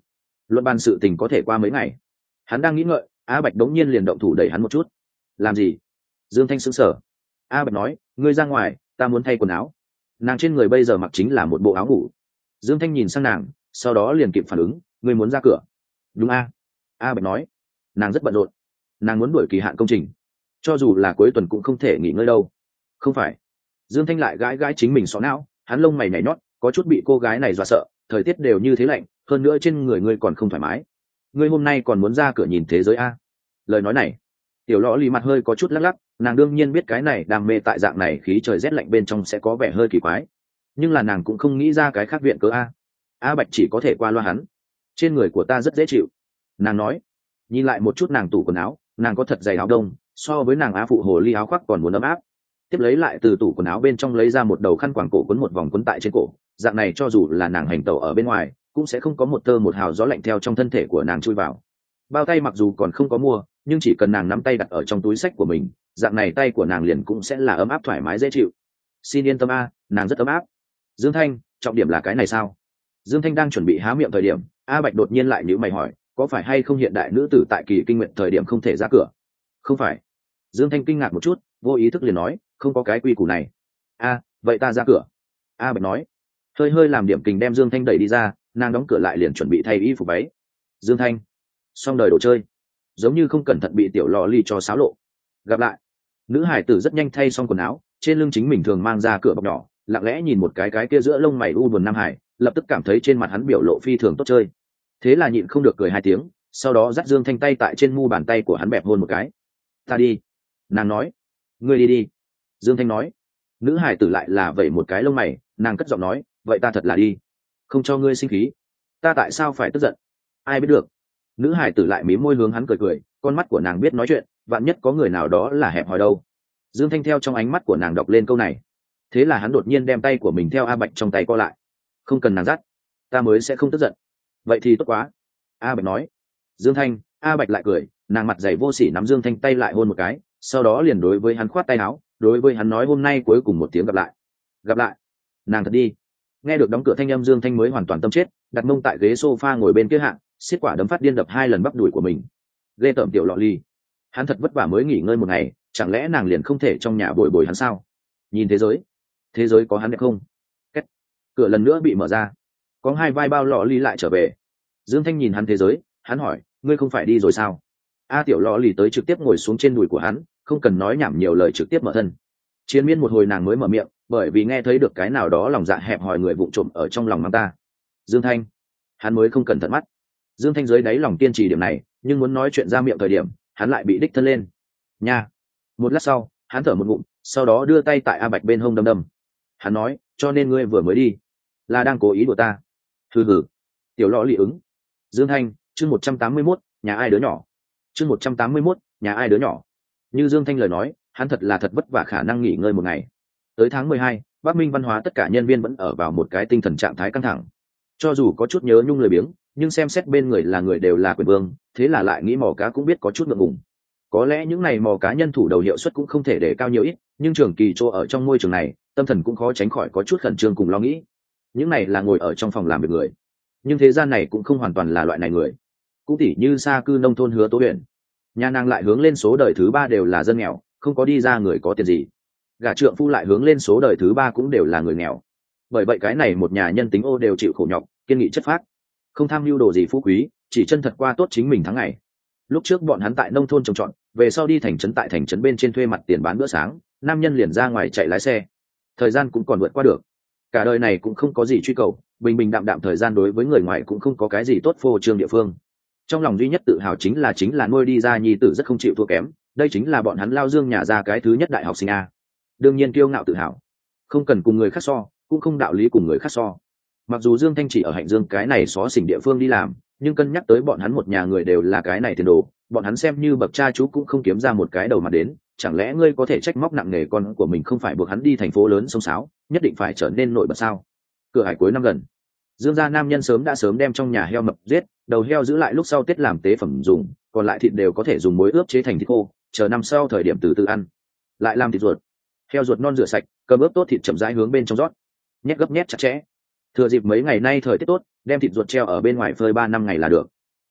luận bàn sự tình có thể qua mấy ngày. Hắn đang nghĩ ngợi, A Bạch đống nhiên liền động thủ đẩy hắn một chút. Làm gì? Dương Thanh sững sờ. A Bạch nói, ngươi ra ngoài, ta muốn thay quần áo. Nàng trên người bây giờ mặc chính là một bộ áo ngủ. Dương Thanh nhìn sang nàng, sau đó liền kịp phản ứng, ngươi muốn ra cửa? Đúng a. A Bạch nói, nàng rất bận rộn, nàng muốn đuổi kỳ hạn công trình, cho dù là cuối tuần cũng không thể nghỉ ngơi đâu. Không phải. Dương Thanh lại gãi gãi chính mình xó não, hắn lông mày nhảy nhót, có chút bị cô gái này dọa sợ, thời tiết đều như thế lạnh, hơn nữa trên người ngươi còn không thoải mái, ngươi hôm nay còn muốn ra cửa nhìn thế giới a? Lời nói này, tiểu lõ lì mặt hơi có chút lắc lắc, nàng đương nhiên biết cái này đam mê tại dạng này khí trời rét lạnh bên trong sẽ có vẻ hơi kỳ quái, nhưng là nàng cũng không nghĩ ra cái khác viện cớ a. A Bạch chỉ có thể qua loa hắn, trên người của ta rất dễ chịu, nàng nói. Nhìn lại một chút nàng tủ quần áo, nàng có thật dày áo đông, so với nàng á phụ hồ ly áo khoác còn muốn ấm áp. Tiếp lấy lại từ tủ quần áo bên trong lấy ra một đầu khăn quàng cổ quấn một vòng quấn tại trên cổ, dạng này cho dù là nàng hành tẩu ở bên ngoài cũng sẽ không có một tơ một hào gió lạnh theo trong thân thể của nàng chui vào. Bao tay mặc dù còn không có mua, nhưng chỉ cần nàng nắm tay đặt ở trong túi xách của mình, dạng này tay của nàng liền cũng sẽ là ấm áp thoải mái dễ chịu. Xin yên tâm a, nàng rất ấm áp. Dương Thanh, trọng điểm là cái này sao? Dương Thanh đang chuẩn bị há miệng thời điểm, A Bạch đột nhiên lại nhíu mày hỏi, có phải hay không hiện đại nữ tử tại kỳ kinh nguyệt thời điểm không thể ra cửa? Không phải. Dương Thanh kinh ngạc một chút, vô ý thức liền nói, không có cái quy củ này. A, vậy ta ra cửa. A Bạch nói, hơi hơi làm điểm kình đem Dương Thanh đẩy đi ra, nàng đóng cửa lại liền chuẩn bị thay y phục váy. Dương Thanh, xong đời đồ chơi, giống như không cẩn thận bị tiểu lò ly cho xáo lộ. Gặp lại. Nữ hải tử rất nhanh thay xong quần áo, trên lưng chính mình thường mang ra cửa bọc nhỏ, lặng lẽ nhìn một cái kia giữa lông mày u buồn nam hải, lập tức cảm thấy trên mặt hắn biểu lộ phi thường tốt chơi. Thế là nhịn không được cười hai tiếng, sau đó dắt Dương Thanh tay tại trên mu bàn tay của hắn bẹp hôn một cái. Ta đi. Nàng nói. Ngươi đi đi. Dương Thanh nói. Nữ hải tử lại là vậy một cái lông mày, nàng cất giọng nói, vậy ta thật là đi, không cho ngươi sinh khí. Ta tại sao phải tức giận? Ai biết được. Nữ hải tử lại mím môi hướng hắn cười cười, con mắt của nàng biết nói chuyện, vạn nhất có người nào đó là hẹp hòi đâu. Dương Thanh theo trong ánh mắt của nàng đọc lên câu này. Thế là hắn đột nhiên đem tay của mình theo A Bạch trong tay co lại. Không cần nàng dắt, ta mới sẽ không tức giận. Vậy thì tốt quá. A Bạch nói. Dương Thanh. A Bạch lại cười, nàng mặt dày vô sỉ nắm Dương Thanh tay lại hôn một cái, sau đó liền đối với hắn khoát tay áo, đối với hắn nói hôm nay cuối cùng một tiếng gặp lại. Gặp lại. Nàng thật đi. Nghe được đóng cửa thanh âm, Dương Thanh mới hoàn toàn tâm chết, đặt mông tại ghế sofa ngồi bên kia hạng, xiết quả đấm phát điên đập hai lần bắp đùi của mình. Ghê tởm tiểu lọ ly. Hắn thật vất vả mới nghỉ ngơi một ngày, chẳng lẽ nàng liền không thể trong nhà bồi bồi hắn sao? Nhìn thế giới, thế giới có hắn đẹp không? Két. Cửa lần nữa bị mở ra, có hai vai bao lọ ly lại trở về. Dương Thanh nhìn hắn thế giới, hắn hỏi, ngươi không phải đi rồi sao? A tiểu lọ ly tới trực tiếp ngồi xuống trên đùi của hắn, không cần nói nhảm nhiều lời trực tiếp mở thân. Chiến miên một hồi nàng mới mở miệng, bởi vì nghe thấy được cái nào đó lòng dạ hẹp hòi người vụng trộm ở trong lòng mang ta. Dương Thanh. Hắn mới không cẩn thận mắt. Dương Thanh dưới đáy lòng kiên trì điểm này, nhưng muốn nói chuyện ra miệng thời điểm, hắn lại bị đích thân lên. Nha. Một lát sau, hắn thở một ngụm, sau đó đưa tay tại A Bạch bên hông đâm đâm. Hắn nói, cho nên ngươi vừa mới đi, là đang cố ý đùa ta. Hừ hừ. Tiểu lọ lì ứng. Dương Thanh, chương 181, nhà ai đứa nhỏ. Chương 181, nhà ai đứa nhỏ. Như Dương Thanh lời nói, hắn thật là thật vất vả khả năng nghỉ ngơi một ngày. Tới tháng 12, Bắc Minh Văn Hóa tất cả nhân viên vẫn ở vào một cái tinh thần trạng thái căng thẳng. Cho dù có chút nhớ nhung lười biếng, nhưng xem xét bên người là người đều là quyền vương, thế là lại nghĩ mò cá cũng biết có chút ngượng ngùng. Có lẽ những này mò cá nhân thủ đầu hiệu suất cũng không thể để cao nhiều ít, nhưng trường kỳ chỗ ở trong môi trường này, tâm thần cũng khó tránh khỏi có chút khẩn trương cùng lo nghĩ. Những này là ngồi ở trong phòng làm việc người, nhưng thế gian này cũng không hoàn toàn là loại này người. Cũng tỉ như xa cư nông thôn Hứa Tố Huyền, nhà nàng lại hướng lên số đời thứ 3 đều là dân nghèo, không có đi ra người có tiền gì. Gả trượng phu lại hướng lên số đời thứ 3 cũng đều là người nghèo. Bởi vậy cái này một nhà nhân tính ô đều chịu khổ nhọc, kiên nghị chất phác, không tham mưu đồ gì phú quý, chỉ chân thật qua tốt chính mình tháng ngày. Lúc trước bọn hắn tại nông thôn trồng trọt, về sau đi thành trấn, tại thành trấn bên trên thuê mặt tiền bán bữa sáng, nam nhân liền ra ngoài chạy lái xe, thời gian cũng còn vượt qua được. Cả đời này cũng không có gì truy cầu, bình bình đạm đạm thời gian đối với người ngoài cũng không có cái gì tốt phô trương địa phương. Trong lòng duy nhất tự hào chính là nuôi đi ra nhi tử rất không chịu thua kém, đây chính là bọn hắn Lao Dương nhà ra cái thứ nhất đại học sinh a. Đương nhiên kiêu ngạo tự hào, không cần cùng người khác so, cũng không đạo lý cùng người khác so. Mặc dù Dương Thanh chỉ ở Hạnh Dương cái này xó xỉnh địa phương đi làm, nhưng cân nhắc tới bọn hắn một nhà người đều là cái này tiền đồ, bọn hắn xem như bậc cha chú cũng không kiếm ra một cái đầu mà đến. Chẳng lẽ ngươi có thể trách móc nặng nề con của mình không phải buộc hắn đi thành phố lớn sông sáo, nhất định phải trở nên nổi bật sao? Cửa hải cuối năm gần, Dương gia nam nhân sớm đem trong nhà heo mập giết, đầu heo giữ lại lúc sau Tết làm tế phẩm dùng, còn lại thịt đều có thể dùng muối ướp chế thành thịt khô, chờ năm sau thời điểm từ từ ăn. Lại làm thịt ruột, heo ruột non rửa sạch, cơm ướp tốt thịt chậm rãi hướng bên trong rót, nhét gấp nhét chặt chẽ. Thừa dịp mấy ngày nay thời tiết tốt, đem thịt ruột treo ở bên ngoài phơi 3 năm ngày là được.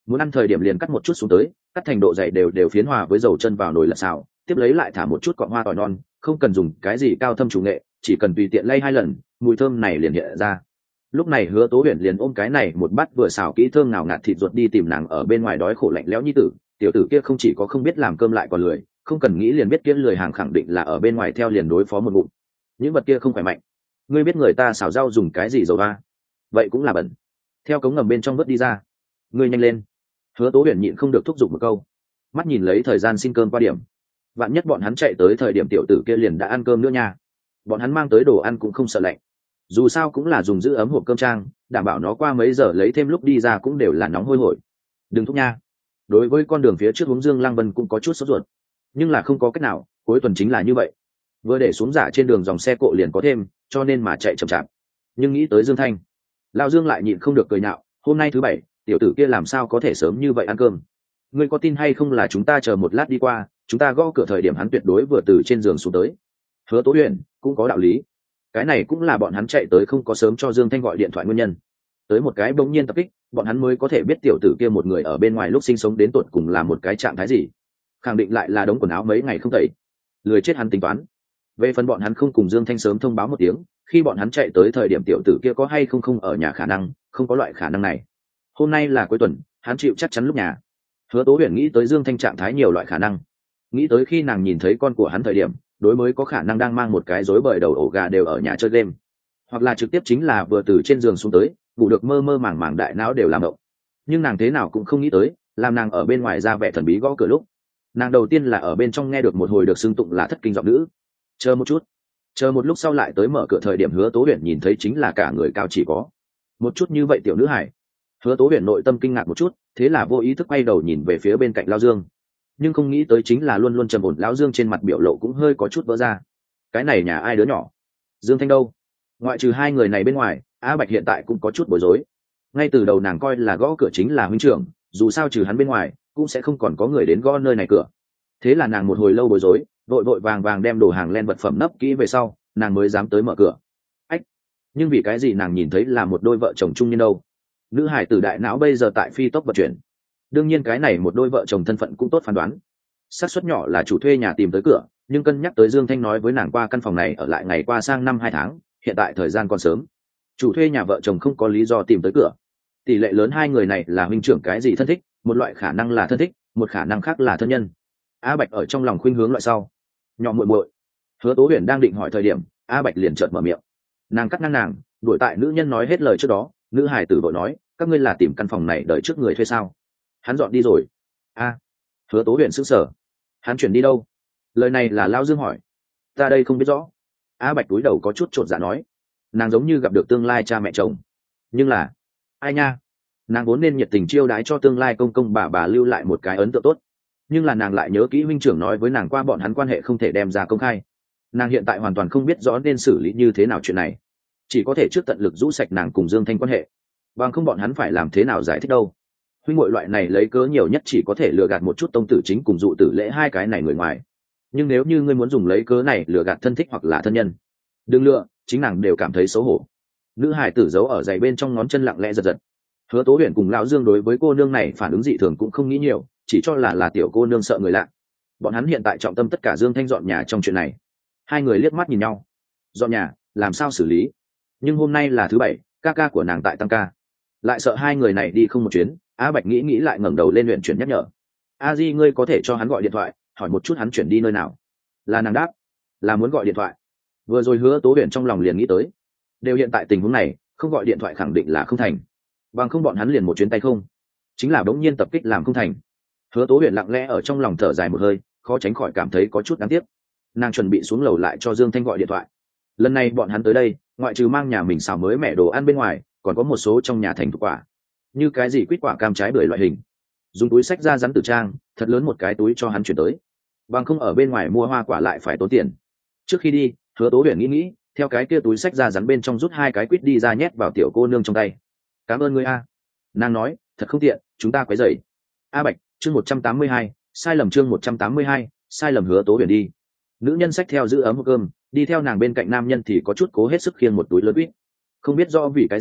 muốn ăn thời điểm liền cắt một chút xuống tới, cắt thành độ dày đều đều phiến hòa với dầu chân vào nồi lật xào, tiếp lấy lại thả một chút cọng hoa tỏi non, không cần dùng cái gì cao thâm chủ nghệ, chỉ cần tùy tiện lay 2 lần, mùi thơm này liền hiện ra. Lúc này Hứa Tố Huyền liền ôm cái này một bát vừa xào kỹ thơm nào ngạt thịt ruột đi tìm nàng ở bên ngoài đói khổ lạnh lẽo như tử. Tiểu tử kia không chỉ có không biết làm cơm lại còn lười, không cần nghĩ liền biết kia lười hàng khẳng định là ở bên ngoài theo liền đối phó một bụng. Những vật kia không khỏe mạnh. Ngươi biết người ta xào rau dùng cái gì dầu va? Vậy cũng là bẩn. Theo cống ngầm bên trong vớt đi ra. Ngươi nhanh lên. Hứa Tố Huyền nhịn không được thúc giục một câu. Mắt nhìn lấy thời gian xin cơm qua điểm. Vạn nhất bọn hắn chạy tới thời điểm tiểu tử kia liền đã ăn cơm nữa nha. Bọn hắn mang tới đồ ăn cũng không sợ lạnh, dù sao cũng là dùng giữ ấm hộp cơm trang, đảm bảo nó qua mấy giờ lấy thêm lúc đi ra cũng đều là nóng hôi hổi. Đừng thúc nha. Đối với con đường phía trước hướng Dương Lăng Vân cũng có chút sốt ruột, nhưng là không có cách nào, cuối tuần chính là như vậy, vừa để xuống giả trên đường dòng xe cộ liền có thêm, cho nên mà chạy chậm chạp. Nhưng nghĩ tới Dương Thanh, lão Dương lại nhịn không được cười nhạo, hôm nay thứ bảy, tiểu tử kia làm sao có thể sớm như vậy ăn cơm? Ngươi có tin hay không là chúng ta chờ một lát đi qua, chúng ta gõ cửa thời điểm hắn tuyệt đối vừa từ trên giường xuống tới. Hứa Tố Huyền cũng có đạo lý, cái này cũng là bọn hắn chạy tới không có sớm cho Dương Thanh gọi điện thoại nguyên nhân. Tới một cái bỗng nhiên tập kích, bọn hắn mới có thể biết tiểu tử kia một người ở bên ngoài lúc sinh sống đến tột cùng là một cái trạng thái gì. Khẳng định lại là đống quần áo mấy ngày không tẩy, lười chết hắn tính toán. Về phần bọn hắn không cùng Dương Thanh sớm thông báo một tiếng, khi bọn hắn chạy tới thời điểm tiểu tử kia có hay không ở nhà khả năng, không có loại khả năng này. Hôm nay là cuối tuần, hắn chịu chắc chắn lúc nhà. Hứa Tố Huyền nghĩ tới Dương Thanh trạng thái nhiều loại khả năng, nghĩ tới khi nàng nhìn thấy con của hắn thời điểm, đối mới có khả năng đang mang một cái rối bời đầu ổ gà đều ở nhà chơi game, hoặc là trực tiếp chính là vừa từ trên giường xuống tới, ngủ được mơ mơ màng màng đại não đều làm động. Nhưng nàng thế nào cũng không nghĩ tới, làm nàng ở bên ngoài ra vẻ thần bí gõ cửa lúc, nàng đầu tiên là ở bên trong nghe được một hồi được xưng tụng là thất kinh giọng nữ. Chờ một chút, chờ một lúc sau lại tới mở cửa thời điểm Hứa Tố Huyền nhìn thấy chính là cả người cao chỉ có một chút như vậy tiểu nữ hải. Hứa Tố Huyền nội tâm kinh ngạc một chút, thế là vô ý thức quay đầu nhìn về phía bên cạnh Lão Dương, nhưng không nghĩ tới chính là luôn luôn trầm ổn Lão Dương trên mặt biểu lộ cũng hơi có chút vỡ ra. Cái này nhà ai đứa nhỏ? Dương Thanh đâu? Ngoại trừ hai người này bên ngoài, Á Bạch hiện tại cũng có chút bối rối. Ngay từ đầu nàng coi là gõ cửa chính là huynh trưởng, dù sao trừ hắn bên ngoài cũng sẽ không còn có người đến gõ nơi này cửa. Thế là nàng một hồi lâu bối rối, vội vội vàng vàng đem đồ hàng len vật phẩm nấp kỹ về sau, nàng mới dám tới mở cửa. Ách! Nhưng vì cái gì nàng nhìn thấy là một đôi vợ chồng trung niên đâu? Nữ hải tử đại não bây giờ tại phi tốc vận chuyển. Đương nhiên cái này một đôi vợ chồng thân phận cũng tốt phán đoán. Xác suất nhỏ là chủ thuê nhà tìm tới cửa, nhưng cân nhắc tới Dương Thanh nói với nàng qua căn phòng này ở lại ngày qua sang năm 2 tháng, hiện tại thời gian còn sớm, chủ thuê nhà vợ chồng không có lý do tìm tới cửa. Tỷ lệ lớn hai người này là huynh trưởng cái gì thân thích, một loại khả năng là thân thích, một khả năng khác là thân nhân. A Bạch ở trong lòng khuynh hướng loại sau. Nhỏ muội muội. Hứa Tố Huyền đang định hỏi thời điểm, A Bạch liền chợt mở miệng. Nàng cắt ngang nàng, đuổi tại nữ nhân nói hết lời trước đó, nữ hài tử vội nói, các ngươi là tìm căn phòng này đợi trước người thuê sao? Hắn dọn đi rồi. A. Hứa Tố Huyền sững sờ. Hắn chuyển đi đâu? Lời này là Lão Dương hỏi. Ta đây không biết rõ. A Bạch cúi đầu có chút chột dạ nói. Nàng giống như gặp được tương lai cha mẹ chồng. Nhưng là, ai nha? Nàng vốn nên nhiệt tình chiêu đái cho tương lai công công bà lưu lại một cái ấn tượng tốt. Nhưng là nàng lại nhớ kỹ huynh trưởng nói với nàng qua bọn hắn quan hệ không thể đem ra công khai. Nàng hiện tại hoàn toàn không biết rõ nên xử lý như thế nào chuyện này. Chỉ có thể trước tận lực rũ sạch nàng cùng Dương Thanh quan hệ. Bằng không bọn hắn phải làm thế nào giải thích đâu. Huynh muội loại này lấy cớ nhiều nhất chỉ có thể lừa gạt một chút tông tử chính cùng dụ tử lễ hai cái này người ngoài. Nhưng nếu như ngươi muốn dùng lấy cớ này lừa gạt thân thích hoặc là thân nhân, đừng lừa, chính nàng đều cảm thấy xấu hổ. Nữ hải tử giấu ở giày bên trong ngón chân lặng lẽ giật giật. Hứa Tố Huyền cùng Lão Dương đối với cô nương này phản ứng dị thường cũng không nghĩ nhiều, chỉ cho là tiểu cô nương sợ người lạ. Bọn hắn hiện tại trọng tâm tất cả Dương Thanh dọn nhà trong chuyện này. Hai người liếc mắt nhìn nhau. Dọn nhà, làm sao xử lý? Nhưng hôm nay là thứ bảy, ca của nàng tại tăng ca, lại sợ hai người này đi không một chuyến. Á Bạch nghĩ lại ngẩng đầu lên luyện chuyển nhắc nhở. A Di ngươi có thể cho hắn gọi điện thoại, hỏi một chút hắn chuyển đi nơi nào. Là nàng đáp, là muốn gọi điện thoại. Vừa rồi Hứa Tố Huyền trong lòng liền nghĩ tới, đều hiện tại tình huống này, không gọi điện thoại khẳng định là không thành. Bằng không bọn hắn liền một chuyến tay không, chính là đống nhiên tập kích làm không thành. Hứa Tố Huyền lặng lẽ ở trong lòng thở dài một hơi, khó tránh khỏi cảm thấy có chút đáng tiếc. Nàng chuẩn bị xuống lầu lại cho Dương Thanh gọi điện thoại. Lần này bọn hắn tới đây, ngoại trừ mang nhà mình xào mới mẻ đồ ăn bên ngoài, còn có một số trong nhà thành thủ quả, như cái gì quýt quả cam trái bưởi loại hình. Dùng túi xách ra rắn tử trang, thật lớn một cái túi cho hắn chuyển tới. Bằng không ở bên ngoài mua hoa quả lại phải tốn tiền. Trước khi đi, Hứa Tố Huyền nghĩ, theo cái kia túi xách ra rắn bên trong rút 2 cái quýt đi ra nhét vào tiểu cô nương trong tay. Cảm ơn ngươi a. Nàng nói, thật không tiện, chúng ta quấy rầy. A Bạch, chương 182, sai lầm chương 182, sai lầm. Hứa Tố Huyền đi. Nữ nhân xách theo giữ ấm hộp cơm, đi theo nàng bên cạnh nam nhân thì có chút cố hết sức khiêng một túi lớn quýt. Không biết do vì cái gì,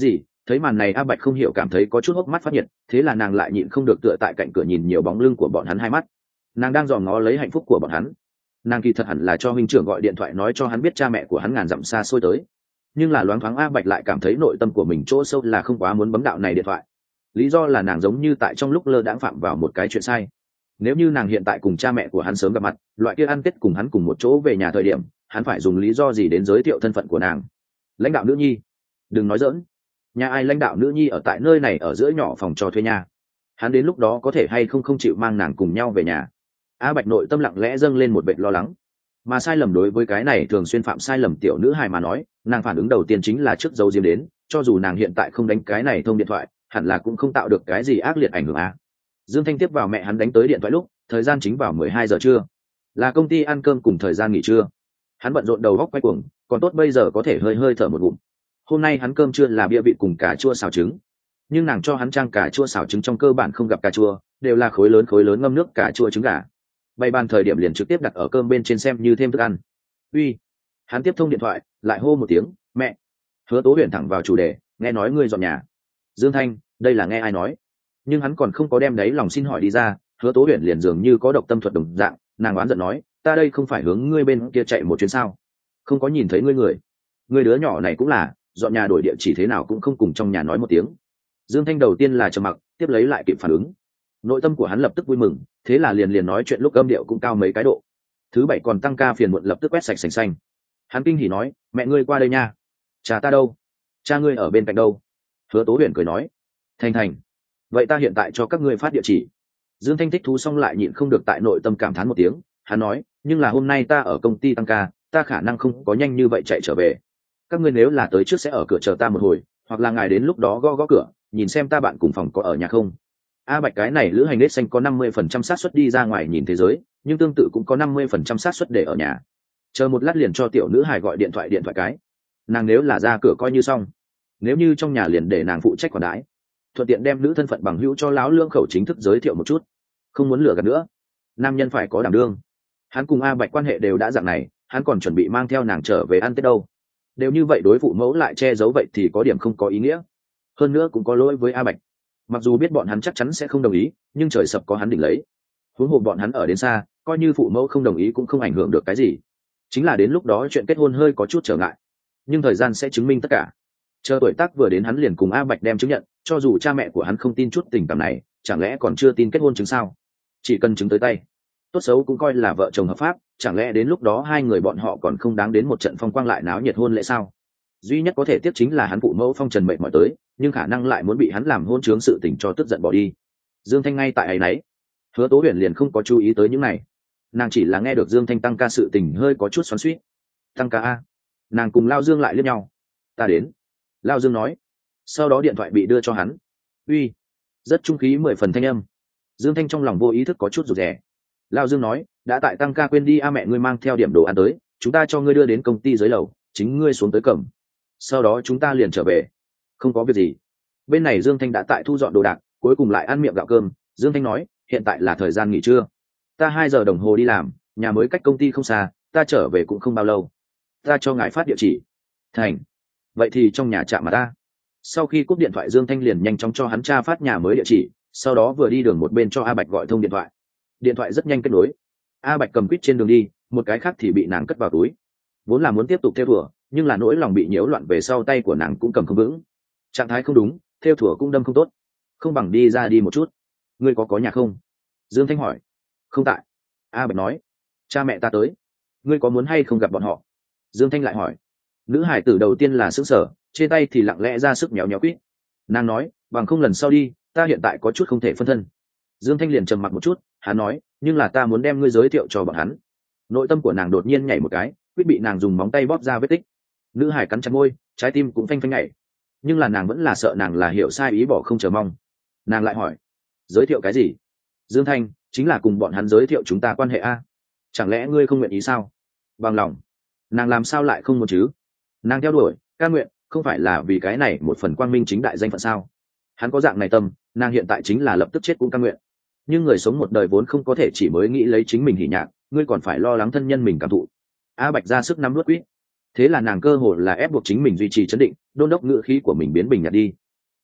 Thấy màn này A Bạch không hiểu cảm thấy có chút hốc mắt phát nhiệt, thế là nàng lại nhịn không được tựa tại cạnh cửa nhìn nhiều bóng lưng của bọn hắn hai mắt. Nàng đang dòm ngó lấy hạnh phúc của bọn hắn. Nàng kỳ thật hẳn là cho huynh trưởng gọi điện thoại nói cho hắn biết cha mẹ của hắn ngàn dặm xa xôi tới, nhưng là loáng thoáng A Bạch lại cảm thấy nội tâm của mình chỗ sâu là không quá muốn bấm đạo này điện thoại. Lý do là nàng giống như tại trong lúc lơ đãng phạm vào một cái chuyện sai. Nếu như nàng hiện tại cùng cha mẹ của hắn sớm gặp mặt, loại kia ăn tết cùng hắn cùng một chỗ về nhà thời điểm, hắn phải dùng lý do gì đến giới thiệu thân phận của nàng? Lãnh đạo nữ nhi? Đừng nói giỡn. Nhà ai lãnh đạo nữ nhi ở tại nơi này ở giữa nhỏ phòng cho thuê nhà? Hắn đến lúc đó có thể hay không chịu mang nàng cùng nhau về nhà? A Bạch nội tâm lặng lẽ dâng lên một vệt lo lắng. Mà sai lầm đối với cái này thường xuyên phạm sai lầm tiểu nữ hài mà nói, nàng phản ứng đầu tiên chính là trước dấu diếm đến, cho dù nàng hiện tại không đánh cái này thông điện thoại, hẳn là cũng không tạo được cái gì ác liệt ảnh hưởng a. Dương Thanh tiếp vào mẹ hắn đánh tới điện thoại lúc thời gian chính vào 12 giờ trưa, là công ty ăn cơm cùng thời gian nghỉ trưa. Hắn bận rộn đầu góc quay cuồng, còn tốt bây giờ có thể hơi hơi thở một ngụm. Hôm nay hắn cơm trưa là bia vịt cùng cà chua xào trứng, nhưng nàng cho hắn trang cà chua xào trứng trong cơ bản không gặp cà chua, đều là khối lớn ngâm nước cà chua trứng gà. Bày bàn thời điểm liền trực tiếp đặt ở cơm bên trên xem như thêm thức ăn. Uy. Hắn tiếp thông điện thoại, lại hô một tiếng, mẹ. Hứa Tố Huyền thẳng vào chủ đề, nghe nói ngươi dọn nhà. Dương Thanh, đây là nghe ai nói? Nhưng hắn còn không có đem đấy lòng xin hỏi đi ra, Hứa Tố Huyền liền dường như có độc tâm thuật đồng dạng, nàng oán giận nói, ta đây không phải hướng ngươi bên kia chạy một chuyến sao? Không có nhìn thấy ngươi đứa nhỏ này cũng là, dọn nhà đổi địa chỉ thế nào cũng không cùng trong nhà nói một tiếng. Dương Thanh đầu tiên là trầm mặc, tiếp lấy lại kịp phản ứng. Nội tâm của hắn lập tức vui mừng, thế là liền nói chuyện lúc âm điệu cũng cao mấy cái độ. Thứ bảy còn tăng ca phiền muộn lập tức quét sạch sành xanh. Hắn kinh hỉ nói, mẹ ngươi qua đây nha. Cha ta đâu? Cha ngươi ở bên cạnh đâu? Hứa Tố Huyền cười nói, Thành, vậy ta hiện tại cho các ngươi phát địa chỉ. Dương Thanh thích thú xong lại nhịn không được tại nội tâm cảm thán một tiếng. Hắn nói, nhưng là hôm nay ta ở công ty tăng ca, ta khả năng không có nhanh như vậy chạy trở về. Các ngươi nếu là tới trước sẽ ở cửa chờ ta một hồi, hoặc là ngài đến lúc đó gõ cửa, nhìn xem ta bạn cùng phòng có ở nhà không. A Bạch cái này lữ hành nết xanh có 50% xác suất đi ra ngoài nhìn thế giới, nhưng tương tự cũng có 50% xác suất để ở nhà. Chờ một lát liền cho tiểu nữ hài gọi điện thoại cái. Nàng nếu là ra cửa coi như xong, nếu như trong nhà liền để nàng phụ trách quản đãi, thuận tiện đem nữ thân phận bằng hữu cho láo lương khẩu chính thức giới thiệu một chút. Không muốn lừa gạt nữa, nam nhân phải có đảm đương. Hắn cùng A Bạch quan hệ đều đã dạng này, hắn còn chuẩn bị mang theo nàng trở về ăn Tết đâu. Đều như vậy đối phụ mẫu lại che giấu vậy thì có điểm không có ý nghĩa. Hơn nữa cũng có lỗi với A Bạch. Mặc dù biết bọn hắn chắc chắn sẽ không đồng ý, nhưng trời sập có hắn đỉnh lấy. Huống hồ bọn hắn ở đến xa, coi như phụ mẫu không đồng ý cũng không ảnh hưởng được cái gì. Chính là đến lúc đó chuyện kết hôn hơi có chút trở ngại, nhưng thời gian sẽ chứng minh tất cả. Chờ tuổi tác vừa đến hắn liền cùng A Bạch đem chứng nhận, cho dù cha mẹ của hắn không tin chút tình cảm này, chẳng lẽ còn chưa tin kết hôn chứng sao? Chỉ cần chứng tới tay, tốt xấu cũng coi là vợ chồng hợp pháp, chẳng lẽ đến lúc đó hai người bọn họ còn không đáng đến một trận phong quang lại náo nhiệt hôn lễ sao? Duy nhất có thể tiếp chính là hắn phụ mẫu phong trần mệnh mỏi tới, nhưng khả năng lại muốn bị hắn làm hôn chướng sự tình cho tức giận bỏ đi. Dương Thanh ngay tại ấy nấy, Hứa Tố Huyền liền không có chú ý tới những này. Nàng chỉ là nghe được Dương Thanh tăng ca sự tình hơi có chút xoắn xuýt. Tăng ca a? Nàng cùng Lao Dương lại liếc nhau. Ta đến. Lao Dương nói. Sau đó điện thoại bị đưa cho hắn. Uy. Rất trung khí 10 phần thanh âm. Dương Thanh trong lòng vô ý thức có chút rụt rè. Lao Dương nói, đã tại tăng ca quên đi a, mẹ ngươi mang theo điểm đồ ăn tới, chúng ta cho ngươi đưa đến công ty dưới lầu, chính ngươi xuống tới cầm. Sau đó chúng ta liền trở về. Không có việc gì. Bên này Dương Thanh đã tại thu dọn đồ đạc, cuối cùng lại ăn miệng gạo cơm. Dương Thanh nói, hiện tại là thời gian nghỉ trưa, ta 2 giờ đồng hồ đi làm, nhà mới cách công ty không xa, ta trở về cũng không bao lâu. Ta cho ngài phát địa chỉ. Thành. Vậy thì trong nhà trạm mà ta. Sau khi cúp điện thoại Dương Thanh liền nhanh chóng cho hắn tra phát nhà mới địa chỉ, sau đó vừa đi đường một bên cho A Bạch gọi thông điện thoại. Điện thoại rất nhanh kết nối. A Bạch cầm quýt trên đường đi, một cái khác thì bị nàng cất vào túi. Vốn là muốn tiếp tục theo thùa, nhưng là nỗi lòng bị nhiễu loạn về sau tay của nàng cũng cầm không vững. Trạng thái không đúng, theo thùa cũng đâm không tốt. Không bằng đi ra đi một chút. Ngươi có nhà không? Dương Thanh hỏi. Không tại. A Bạch nói. Cha mẹ ta tới. Ngươi có muốn hay không gặp bọn họ? Dương Thanh lại hỏi. Nữ hải tử đầu tiên là sững sờ, trên tay thì lặng lẽ ra sức méo méo quýt. Nàng nói, bằng không lần sau đi, ta hiện tại có chút không thể phân thân. Dương Thanh liền trầm mặc một chút, hắn nói, nhưng là ta muốn đem ngươi giới thiệu cho bọn hắn. Nội tâm của nàng đột nhiên nhảy một cái, quýt bị nàng dùng móng tay bóp ra vết tích. Nữ hải cắn chặt môi, trái tim cũng phanh phanh nhảy. Nhưng là nàng vẫn là sợ nàng là hiểu sai ý bỏ không chờ mong. Nàng lại hỏi, giới thiệu cái gì? Dương Thanh, chính là cùng bọn hắn giới thiệu chúng ta quan hệ a. Chẳng lẽ ngươi không nguyện ý sao? Bằng lòng. Nàng làm sao lại không muốn chứ? Nàng theo đuổi ca nguyện, không phải là vì cái này một phần quang minh chính đại danh phận sao? Hắn có dạng này tâm, nàng hiện tại chính là lập tức chết cũng ca nguyện. Nhưng người sống một đời vốn không có thể chỉ mới nghĩ lấy chính mình hỉ nhạc, ngươi còn phải lo lắng thân nhân mình cảm thụ. A Bạch ra sức nắm nuốt quýt. Thế là nàng cơ hồ là ép buộc chính mình duy trì chấn định, đôn đốc ngữ khí của mình biến bình nhạt đi.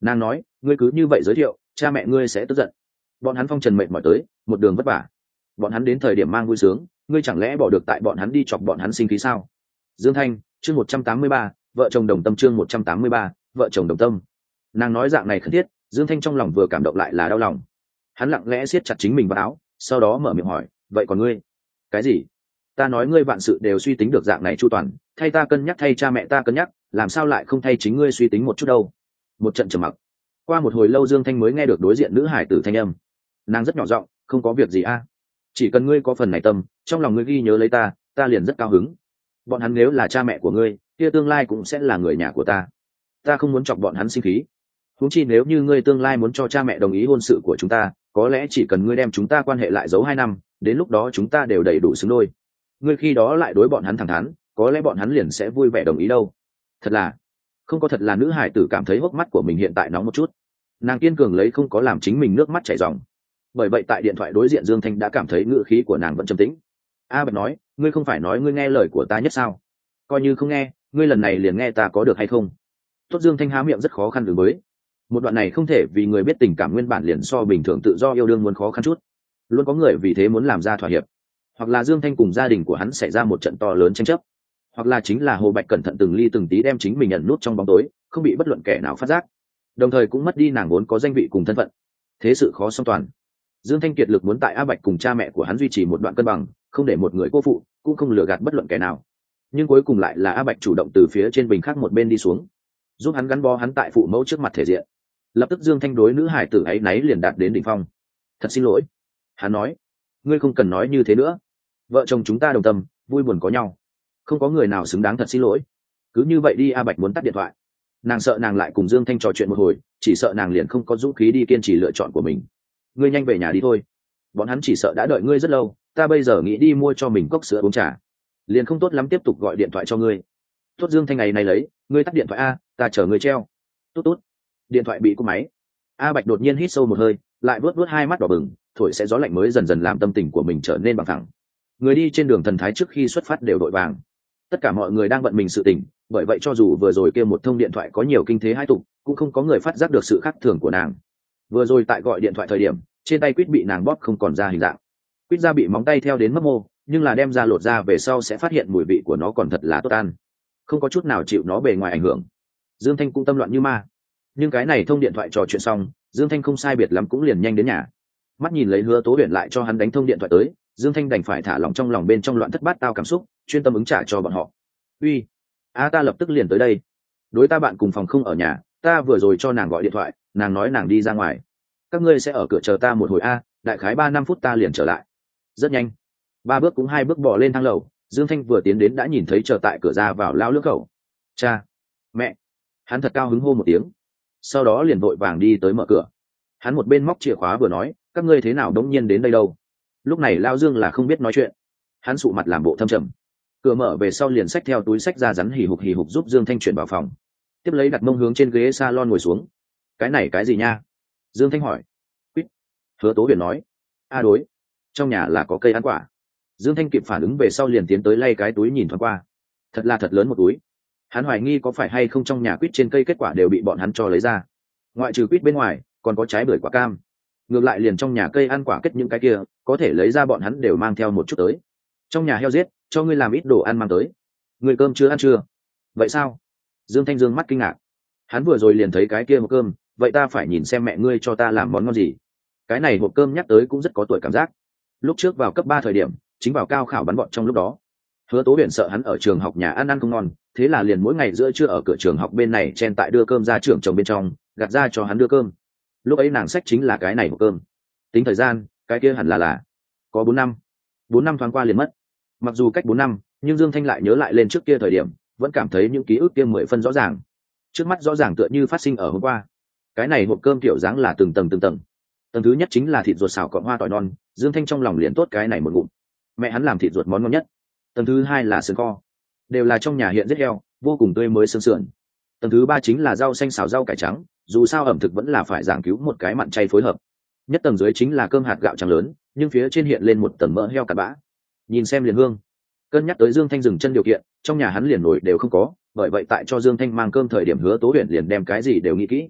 Nàng nói, ngươi cứ như vậy giới thiệu, cha mẹ ngươi sẽ tức giận. Bọn hắn phong trần mệt mỏi tới, một đường vất vả. Bọn hắn đến thời điểm mang vui sướng, ngươi chẳng lẽ bỏ được tại bọn hắn đi chọc bọn hắn sinh khí sao? Dương Thanh, chương 183, vợ chồng đồng tâm, chương 183, vợ chồng đồng tâm. Nàng nói dạng này khẩn thiết, Dương Thanh trong lòng vừa cảm động lại là đau lòng. Hắn lặng lẽ siết chặt chính mình vào áo, sau đó mở miệng hỏi, vậy còn ngươi? Cái gì? Ta nói ngươi vạn sự đều suy tính được dạng này chu toàn, thay ta cân nhắc, thay cha mẹ ta cân nhắc, làm sao lại không thay chính ngươi suy tính một chút đâu? Một trận trầm mặc. Qua một hồi lâu Dương Thanh mới nghe được đối diện nữ hải tử thanh âm. Nàng rất nhỏ giọng, không có việc gì a, chỉ cần ngươi có phần này tâm, trong lòng ngươi ghi nhớ lấy ta, ta liền rất cao hứng. Bọn hắn nếu là cha mẹ của ngươi, kia tương lai cũng sẽ là người nhà của ta. Ta không muốn chọc bọn hắn sinh khí. Huống chi nếu như ngươi tương lai muốn cho cha mẹ đồng ý hôn sự của chúng ta, có lẽ chỉ cần ngươi đem chúng ta quan hệ lại giấu 2 năm, đến lúc đó chúng ta đều đầy đủ xứng đôi. Ngươi khi đó lại đối bọn hắn thẳng thắn, có lẽ bọn hắn liền sẽ vui vẻ đồng ý đâu. Thật là, không có thật là nữ hải tử cảm thấy hốc mắt của mình hiện tại nóng một chút. Nàng kiên cường lấy không có làm chính mình nước mắt chảy ròng. Bởi vậy tại điện thoại đối diện Dương Thanh đã cảm thấy ngữ khí của nàng vẫn trầm tĩnh. A Bạch nói, ngươi không phải nói ngươi nghe lời của ta nhất sao? Coi như không nghe, ngươi lần này liền nghe ta có được hay không? Tốt. Dương Thanh há miệng rất khó khăn ứng với. Một đoạn này không thể vì người biết tình cảm nguyên bản liền so bình thường tự do yêu đương muốn khó khăn chút. Luôn có người vì thế muốn làm ra thỏa hiệp. Hoặc là Dương Thanh cùng gia đình của hắn xảy ra một trận to lớn tranh chấp, hoặc là chính là Hồ Bạch cẩn thận từng ly từng tí đem chính mình ẩn nút trong bóng tối, không bị bất luận kẻ nào phát giác, đồng thời cũng mất đi nàng vốn có danh vị cùng thân phận. Thế sự khó song toàn. Dương Thanh kiệt lực muốn tại A Bạch cùng cha mẹ của hắn duy trì một đoạn cân bằng, không để một người cô phụ, cũng không lừa gạt bất luận kẻ nào. Nhưng cuối cùng lại là A Bạch chủ động từ phía trên bình khác một bên đi xuống, giúp hắn gắn bó hắn tại phụ mẫu trước mặt thể diện. Lập tức Dương Thanh đối nữ hải tử ấy náy liền đạt đến đỉnh phong. Thật xin lỗi, hắn nói, ngươi không cần nói như thế nữa. Vợ chồng chúng ta đồng tâm, vui buồn có nhau, không có người nào xứng đáng thật xin lỗi. Cứ như vậy đi. A Bạch muốn tắt điện thoại. Nàng sợ nàng lại cùng Dương Thanh trò chuyện một hồi, chỉ sợ nàng liền không có dũng khí đi kiên trì lựa chọn của mình. Ngươi nhanh về nhà đi thôi, bọn hắn chỉ sợ đã đợi ngươi rất lâu. Ta bây giờ nghĩ đi mua cho mình cốc sữa uống trà, liền không tốt lắm tiếp tục gọi điện thoại cho ngươi. Tốt. Dương Thanh ngày này lấy, ngươi tắt điện thoại a, ta chờ ngươi treo. Tốt tốt. Điện thoại bị cúp máy. A Bạch đột nhiên hít sâu một hơi, lại vuốt vuốt hai mắt đỏ bừng, thổi sẽ gió lạnh mới dần dần làm tâm tình của mình trở nên bằng thẳng. Người đi trên đường thần thái trước khi xuất phát đều đội vàng. Tất cả mọi người đang bận mình sự tình, bởi vậy cho dù vừa rồi kia một thông điện thoại có nhiều kinh thế hai tục, cũng không có người phát giác được sự khác thường của nàng. Vừa rồi tại gọi điện thoại thời điểm, trên tay quýt bị nàng bóp không còn ra hình dạng. Quýt da bị móng tay theo đến mất mô, nhưng là đem ra lột ra về sau sẽ phát hiện mùi vị của nó còn thật là tốt ăn, không có chút nào chịu nó bề ngoài ảnh hưởng. Dương Thanh cũng tâm loạn như ma. Nhưng cái này thông điện thoại trò chuyện xong, Dương Thanh không sai biệt lắm cũng liền nhanh đến nhà. Mắt nhìn lấy Hứa Tố Huyền lại cho hắn đánh thông điện thoại tới, Dương Thanh đành phải thả lỏng trong lòng bên trong loạn thất bát tao cảm xúc, chuyên tâm ứng trả cho bọn họ. Uy, ta lập tức liền tới đây. Đối ta bạn cùng phòng không ở nhà, ta vừa rồi cho nàng gọi điện thoại, nàng nói nàng đi ra ngoài. Các ngươi sẽ ở cửa chờ ta một hồi đại khái 3-5 phút ta liền trở lại. Rất nhanh. 3 bước cũng 2 bước bỏ lên thang lầu, Dương Thanh vừa tiến đến đã nhìn thấy chờ tại cửa ra vào lao lưỡng khẩu. Cha, mẹ. Hắn thật cao hứng hô một tiếng, sau đó liền vội vàng đi tới mở cửa. Hắn một bên móc chìa khóa vừa nói, các ngươi thế nào đống nhiên đến đây đâu? Lúc này Lao Dương là không biết nói chuyện, hắn sụ mặt làm bộ thâm trầm. Cửa mở về sau liền xách theo túi xách ra rắn hì hục giúp Dương Thanh chuyển vào phòng, tiếp lấy đặt mông hướng trên ghế salon ngồi xuống. Cái này cái gì nha? Dương Thanh hỏi. Quýt. Hứa Tố Huyền nói. Đối, trong nhà là có cây ăn quả. Dương Thanh kịp phản ứng về sau liền tiến tới lay cái túi nhìn thoáng qua. Thật là thật lớn một túi. Hắn hoài nghi có phải hay không trong nhà quýt trên cây kết quả đều bị bọn hắn cho lấy ra. Ngoại trừ quýt bên ngoài, còn có trái bưởi quả cam. Ngược lại liền trong nhà cây ăn quả kết những cái kia, có thể lấy ra bọn hắn đều mang theo một chút tới. Trong nhà heo giết, cho ngươi làm ít đồ ăn mang tới. Ngươi cơm chưa ăn chưa? Vậy sao? Dương Thanh dương mắt kinh ngạc. Hắn vừa rồi liền thấy cái kia hộp cơm, vậy ta phải nhìn xem mẹ ngươi cho ta làm món ngon gì. Cái này hộp cơm nhắc tới cũng rất có tuổi cảm giác. Lúc trước vào cấp 3 thời điểm, chính vào cao khảo bắn bọn trong lúc đó. Hứa Tố Huyền sợ hắn ở trường học nhà ăn không ngon, thế là liền mỗi ngày giữa trưa ở cửa trường học bên này chen tại đưa cơm ra trưởng chồng bên trong, gạt ra cho hắn đưa cơm. Lúc ấy nàng xách chính là cái này hộp cơm. Tính thời gian, cái kia hẳn là có 4 năm. 4 năm thoáng qua liền mất. Mặc dù cách 4 năm, nhưng Dương Thanh lại nhớ lại lên trước kia thời điểm, vẫn cảm thấy những ký ức kia 10 phân rõ ràng. Trước mắt rõ ràng tựa như phát sinh ở hôm qua. Cái này hộp cơm kiểu dáng là từng tầng. Tầng thứ nhất chính là thịt ruột xào cọng hoa tỏi non, Dương Thanh trong lòng liền tốt cái này một ngụm. Mẹ hắn làm thịt ruột món ngon nhất. Tầng thứ hai là sườn kho, đều là trong nhà hiện giết heo, vô cùng tươi mới xương sườn. Tầng thứ ba chính là rau xanh xào rau cải trắng, dù sao ẩm thực vẫn là phải giảng cứu một cái mặn chay phối hợp. Nhất tầng dưới chính là cơm hạt gạo trắng lớn, nhưng phía trên hiện lên một tầng mỡ heo cặn bã, nhìn xem liền hương. Cân nhắc tới Dương Thanh dừng chân điều kiện, trong nhà hắn liền nổi đều không có, bởi vậy tại cho Dương Thanh mang cơm thời điểm Hứa Tố Huyền liền đem cái gì đều nghĩ kỹ.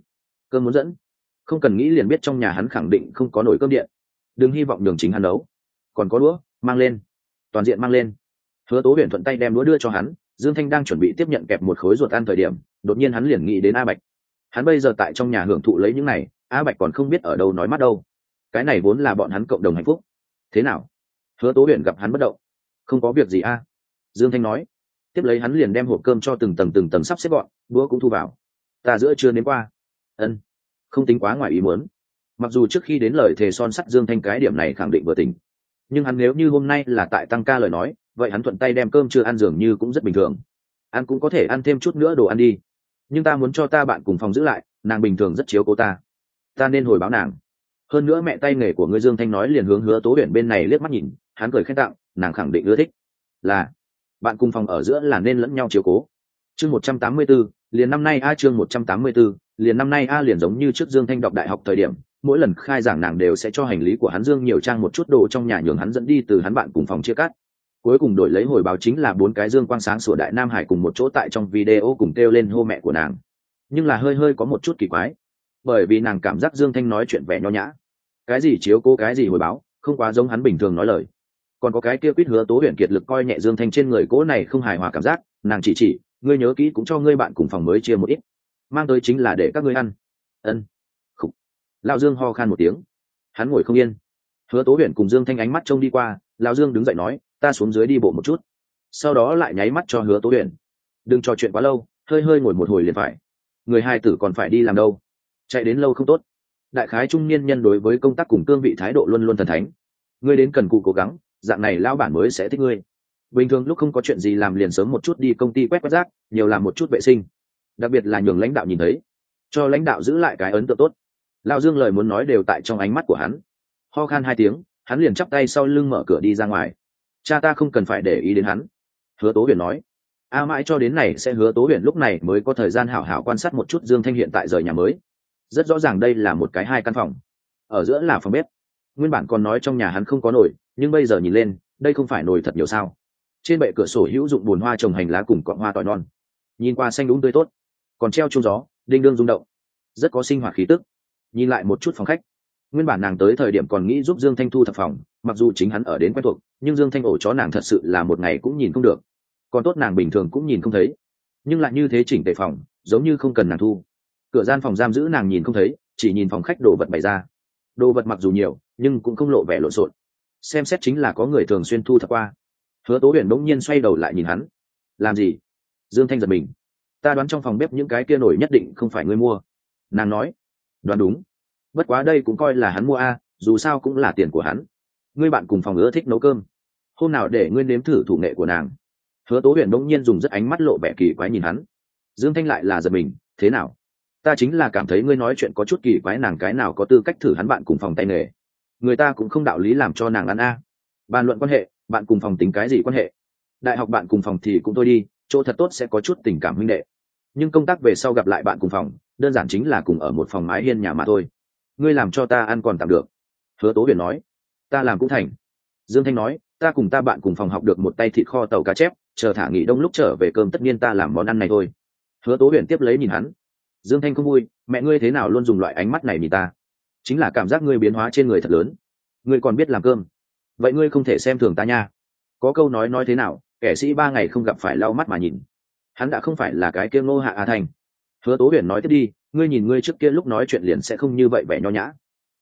Cơm muốn dẫn, không cần nghĩ liền biết trong nhà hắn khẳng định không có nồi cơm điện. Đừng hy vọng nhường chính hắn nấu. Còn có đũa, mang lên, toàn diện mang lên. Hứa Tố Huyền thuận tay đem đũa đưa cho hắn. Dương Thanh đang chuẩn bị tiếp nhận kẹp một khối ruột ăn thời điểm, đột nhiên hắn liền nghĩ đến A Bạch. Hắn bây giờ tại trong nhà hưởng thụ lấy những này, A Bạch còn không biết ở đâu nói mắt đâu. Cái này vốn là bọn hắn cộng đồng hạnh phúc. Thế nào? Hứa Tố Huyền gặp hắn bất động. Không có việc gì a. Dương Thanh nói. Tiếp lấy hắn liền đem hộp cơm cho từng tầng sắp xếp gọn, đũa cũng thu vào. Ta giữa trưa đến qua. Ân, không tính quá ngoài ý muốn. Mặc dù trước khi đến lời thề son sắt Dương Thanh cái điểm này khẳng định vừa tỉnh, nhưng hắn nếu như hôm nay là tại tăng ca lời nói, vậy hắn thuận tay đem cơm chưa ăn dường như cũng rất bình thường. Ăn cũng có thể ăn thêm chút nữa đồ ăn đi, nhưng ta muốn cho ta bạn cùng phòng giữ lại, nàng bình thường rất chiếu cố ta nên hồi báo nàng. Hơn nữa mẹ tay nghề của ngươi. Dương Thanh nói liền hướng Hứa Tố Huyền bên này liếc mắt nhìn, hắn cười khen tặng, nàng khẳng định ưa thích. Là bạn cùng phòng ở giữa là nên lẫn nhau chiếu cố. Chương 184, liền năm nay chương 184, liền năm nay liền giống như trước Dương Thanh đọc đại học thời điểm, mỗi lần khai giảng nàng đều sẽ cho hành lý của hắn Dương nhiều trang một chút đồ trong nhà nhường hắn dẫn đi từ hắn bạn cùng phòng chia cắt. Cuối cùng đổi lấy hồi báo chính là 4 cái dương quang sáng sủa đại nam hải cùng một chỗ tại trong video cùng kêu lên hô mẹ của nàng. Nhưng là hơi có một chút kỳ quái, bởi vì nàng cảm giác Dương Thanh nói chuyện vẻ nho nhã, cái gì chiếu cố cái gì hồi báo, không quá giống hắn bình thường nói lời. Còn có cái kia quýt Hứa Tố Huyền kiệt lực coi nhẹ Dương Thanh trên người cố này không hài hòa cảm giác, nàng chỉ ngươi nhớ kỹ cũng cho ngươi bạn cùng phòng mới chia một ít, mang tới chính là để các ngươi ăn. Ân. Khục. Lão Dương ho khan một tiếng, hắn ngồi không yên. Hứa Tố Huyền cùng Dương Thanh ánh mắt trông đi qua, Lão Dương đứng dậy nói, ta xuống dưới đi bộ một chút. Sau đó lại nháy mắt cho Hứa Tố Huyền, đừng trò chuyện quá lâu, hơi ngồi một hồi liền phải. Người hai tử còn phải đi làm đâu, chạy đến lâu không tốt. Đại khái trung niên nhân đối với công tác cùng cương vị thái độ luôn luôn thần thánh. Ngươi đến cần cù cố gắng, dạng này lão bản mới sẽ thích ngươi. Bình thường lúc không có chuyện gì làm liền sớm một chút đi công ty quét rác, nhiều làm một chút vệ sinh, đặc biệt là nhường lãnh đạo nhìn thấy, cho lãnh đạo giữ lại cái ấn tượng tốt. Lão Dương lời muốn nói đều tại trong ánh mắt của hắn. Ho khan 2 tiếng, hắn liền chắp tay sau lưng mở cửa đi ra ngoài. Cha ta không cần phải để ý đến hắn. Hứa Tố Huyền nói. Mãi cho đến này sẽ Hứa Tố Huyền lúc này mới có thời gian hảo hảo quan sát một chút Dương Thanh hiện tại rời nhà mới. Rất rõ ràng đây là một cái 2 căn phòng, ở giữa là phòng bếp. Nguyên bản còn nói trong nhà hắn không có nồi, nhưng bây giờ nhìn lên, đây không phải nồi thật nhiều sao. Trên bệ cửa sổ hữu dụng bùn hoa trồng hành lá cùng cọng hoa tỏi non, nhìn qua xanh đúng tươi tốt, còn treo chuông gió đinh đương rung động, rất có sinh hoạt khí tức. Nhìn lại một chút phòng khách, nguyên bản nàng tới thời điểm còn nghĩ giúp Dương Thanh thu thập phòng, mặc dù chính hắn ở đến quen thuộc, nhưng Dương Thanh ổ chó nàng thật sự là một ngày cũng nhìn không được, còn tốt nàng bình thường cũng nhìn không thấy, nhưng lại như thế chỉnh tề phòng, giống như không cần nàng thu. Cửa gian phòng giam giữ nàng nhìn không thấy, chỉ nhìn phòng khách đồ vật bày ra. Đồ vật mặc dù nhiều, nhưng cũng không lộ vẻ lộn xộn, xem xét chính là có người thường xuyên thu thập qua. Hứa Tố Huyền bỗng nhiên xoay đầu lại nhìn hắn. Làm gì? Dương Thanh giật mình. Ta đoán trong phòng bếp những cái kia nổi nhất định không phải ngươi mua. Nàng nói. Đoán đúng. Bất quá đây cũng coi là hắn mua dù sao cũng là tiền của hắn. Ngươi bạn cùng phòng ưa thích nấu cơm, hôm nào để ngươi nếm thử thủ nghệ của nàng. Hứa Tố Huyền bỗng nhiên dùng rất ánh mắt lộ vẻ kỳ quái nhìn hắn. Dương Thanh lại là giật mình. Thế nào? Ta chính là cảm thấy ngươi nói chuyện có chút kỳ quái, nàng cái nào có tư cách thử hắn bạn cùng phòng tay nghề. Người ta cũng không đạo lý làm cho nàng ăn bàn luận quan hệ, bạn cùng phòng tính cái gì quan hệ? Đại học bạn cùng phòng thì cũng thôi đi, chỗ thật tốt sẽ có chút tình cảm huynh đệ, nhưng công tác về sau gặp lại bạn cùng phòng, đơn giản chính là cùng ở một phòng mái hiên nhà mà thôi. Ngươi làm cho ta ăn còn tạm được. Hứa Tố Huyền nói. Ta làm cũng thành. Dương Thanh nói, ta cùng ta bạn cùng phòng học được một tay thịt kho tàu cá chép, chờ thả nghỉ đông lúc trở về cơm tất nhiên ta làm món ăn này thôi. Hứa Tố Huyền tiếp lấy nhìn hắn. Dương Thanh không vui, mẹ ngươi thế nào luôn dùng loại ánh mắt này nhìn ta? Chính là cảm giác ngươi biến hóa trên người thật lớn. Ngươi còn biết làm cơm, vậy ngươi không thể xem thường ta nha. Có câu nói thế nào, kẻ sĩ 3 ngày không gặp phải lau mắt mà nhìn. Hắn đã không phải là cái kia Ngô Hạ Thành. Hứa Tố Huyền nói tiếp đi, ngươi nhìn ngươi trước kia lúc nói chuyện liền sẽ không như vậy vẻ nho nhã.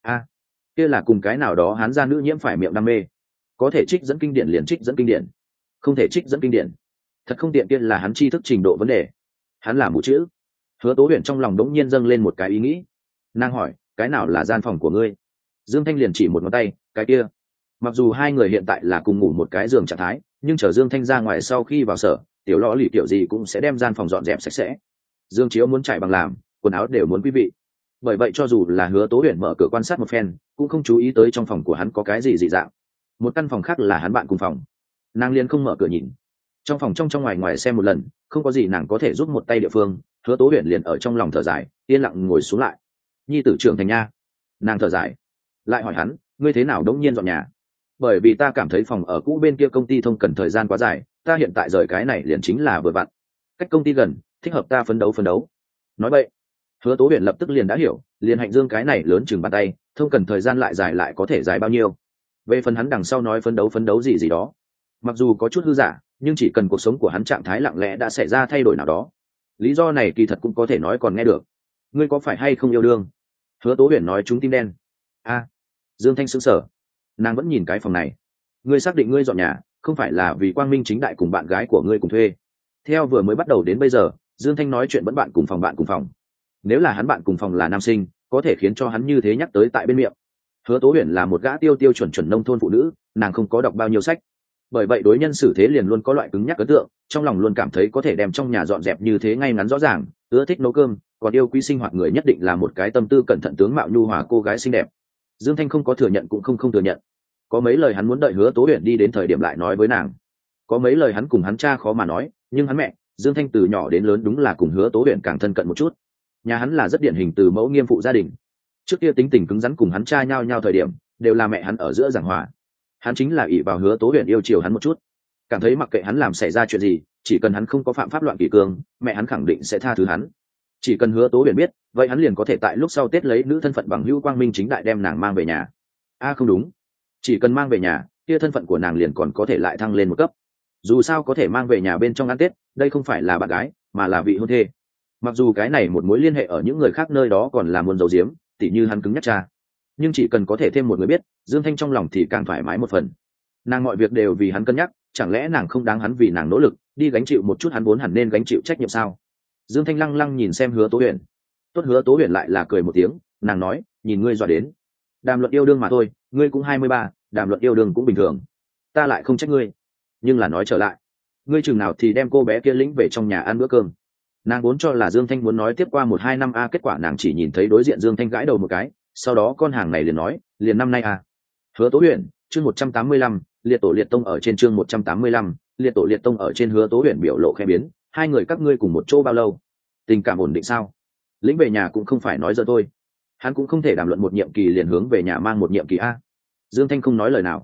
Kia là cùng cái nào đó hắn gia nữ nhiễm phải miệng đam mê, có thể trích dẫn kinh điển liền trích dẫn kinh điển, không thể trích dẫn kinh điển thật không tiện, kia là hắn tri thức trình độ vấn đề, hắn là mù chữ. Hứa Tố Huyền trong lòng đống nhiên dâng lên một cái ý nghĩ. Nàng hỏi, cái nào là gian phòng của ngươi? Dương Thanh liền chỉ một ngón tay, cái kia. Mặc dù hai người hiện tại là cùng ngủ một cái giường trạng thái, nhưng chờ Dương Thanh ra ngoài sau khi vào sở, tiểu lõ lì kiểu gì cũng sẽ đem gian phòng dọn dẹp sạch sẽ. Dương chiếu muốn trải bằng làm, quần áo đều muốn quý vị. Bởi vậy cho dù là Hứa Tố Huyền mở cửa quan sát một phen, cũng không chú ý tới trong phòng của hắn có cái gì dị dạng. Một căn phòng khác là hắn bạn cùng phòng, nàng liền không mở cửa nhìn. Trong phòng trong ngoài ngoài xem một lần, không có gì nàng có thể giúp một tay địa phương. Hứa Tố Huyền liền ở trong lòng thở dài, yên lặng ngồi xuống lại. Nhi tử trưởng thành nha. Nàng thở dài, lại hỏi hắn, ngươi thế nào đống nhiên dọn nhà? Bởi vì ta cảm thấy phòng ở cũ bên kia công ty thông cần thời gian quá dài, ta hiện tại rời cái này liền chính là vừa vặn, cách công ty gần, thích hợp ta phấn đấu. Nói vậy, Hứa Tố Huyền lập tức liền đã hiểu, liền hạnh dương cái này lớn chừng bàn tay, thông cần thời gian lại dài lại có thể dài bao nhiêu. Về phần hắn đằng sau nói phấn đấu gì gì đó, mặc dù có chút hư giả, nhưng chỉ cần cuộc sống của hắn trạng thái lặng lẽ đã xảy ra thay đổi nào đó, lý do này kỳ thật cũng có thể nói còn nghe được. Ngươi có phải hay không yêu đương? Hứa Tố Huyền nói trúng tim đen. A. Dương Thanh sững sờ, nàng vẫn nhìn cái phòng này. Ngươi xác định ngươi dọn nhà không phải là vì quang minh chính đại cùng bạn gái của ngươi cùng thuê? Theo vừa mới bắt đầu đến bây giờ, Dương Thanh nói chuyện vẫn bạn cùng phòng. Nếu là hắn bạn cùng phòng là nam sinh, có thể khiến cho hắn như thế nhắc tới tại bên miệng. Hứa Tố Huyền là một gã tiêu chuẩn nông thôn phụ nữ, nàng không có đọc bao nhiêu sách, bởi vậy đối nhân xử thế liền luôn có loại cứng nhắc ấn tượng, trong lòng luôn cảm thấy có thể đem trong nhà dọn dẹp như thế ngay ngắn rõ ràng, ưa thích nấu cơm, còn yêu quý sinh hoạt người nhất định là một cái tâm tư cẩn thận tướng mạo nhu hòa cô gái xinh đẹp. Dương Thanh không có thừa nhận cũng không thừa nhận. Có mấy lời hắn muốn đợi Hứa Tố Huyền đi đến thời điểm lại nói với nàng. Có mấy lời hắn cùng hắn cha khó mà nói, nhưng hắn mẹ, Dương Thanh từ nhỏ đến lớn đúng là cùng Hứa Tố Huyền càng thân cận một chút. Nhà hắn là rất điển hình từ mẫu nghiêm phụ gia đình. Trước kia tính tình cứng rắn cùng hắn cha nhau thời điểm, đều là mẹ hắn ở giữa giảng hòa. Hắn chính là ỷ vào Hứa Tố Huyền yêu chiều hắn một chút, cảm thấy mặc kệ hắn làm xảy ra chuyện gì, chỉ cần hắn không có phạm pháp loạn kỷ cương, mẹ hắn khẳng định sẽ tha thứ hắn. Chỉ cần Hứa Tố Huyền biết, vậy hắn liền có thể tại lúc sau Tết lấy nữ thân phận bằng hữu quang minh chính đại đem nàng mang về nhà. Không đúng, chỉ cần mang về nhà, kia thân phận của nàng liền còn có thể lại thăng lên một cấp. Dù sao có thể mang về nhà bên trong ăn Tết, đây không phải là bạn gái, mà là vị hôn thê. Mặc dù cái này một mối liên hệ ở những người khác nơi đó còn là muôn dấu diếm, tỉ như hắn cứng nhắc cha, nhưng chỉ cần có thể thêm một người biết, Dương Thanh trong lòng thì càng thoải mái một phần. Nàng mọi việc đều vì hắn cân nhắc, chẳng lẽ nàng không đáng hắn vì nàng nỗ lực đi gánh chịu một chút hắn vốn hẳn nên gánh chịu trách nhiệm sao? Dương Thanh lăng lăng nhìn xem Hứa Tố Huyền. Tốt, Hứa Tố Huyền lại là cười một tiếng, nàng nói, nhìn ngươi dọa đến. Đàm luận yêu đương mà thôi, ngươi cũng 23, đàm luận yêu đương cũng bình thường, ta lại không trách ngươi. Nhưng là nói trở lại, ngươi chừng nào thì đem cô bé kia lĩnh về trong nhà ăn bữa cơm? Nàng vốn cho là Dương Thanh muốn nói tiếp qua 1-2 năm kết quả nàng chỉ nhìn thấy đối diện Dương Thanh gãi đầu một cái, sau đó con hàng này liền nói, liền năm nay Hứa Tố Huyền, chương 185, liệt tổ liệt tông ở trên chương 185, liệt tổ liệt tông ở trên. Hứa Tố Huyền biểu lộ khẽ biến, hai người các ngươi cùng một chỗ bao lâu? Tình cảm ổn định sao? Lĩnh về nhà cũng không phải nói giờ thôi. Hắn cũng không thể đàm luận một nhiệm kỳ liền hướng về nhà mang một nhiệm kỳ a. Dương Thanh không nói lời nào.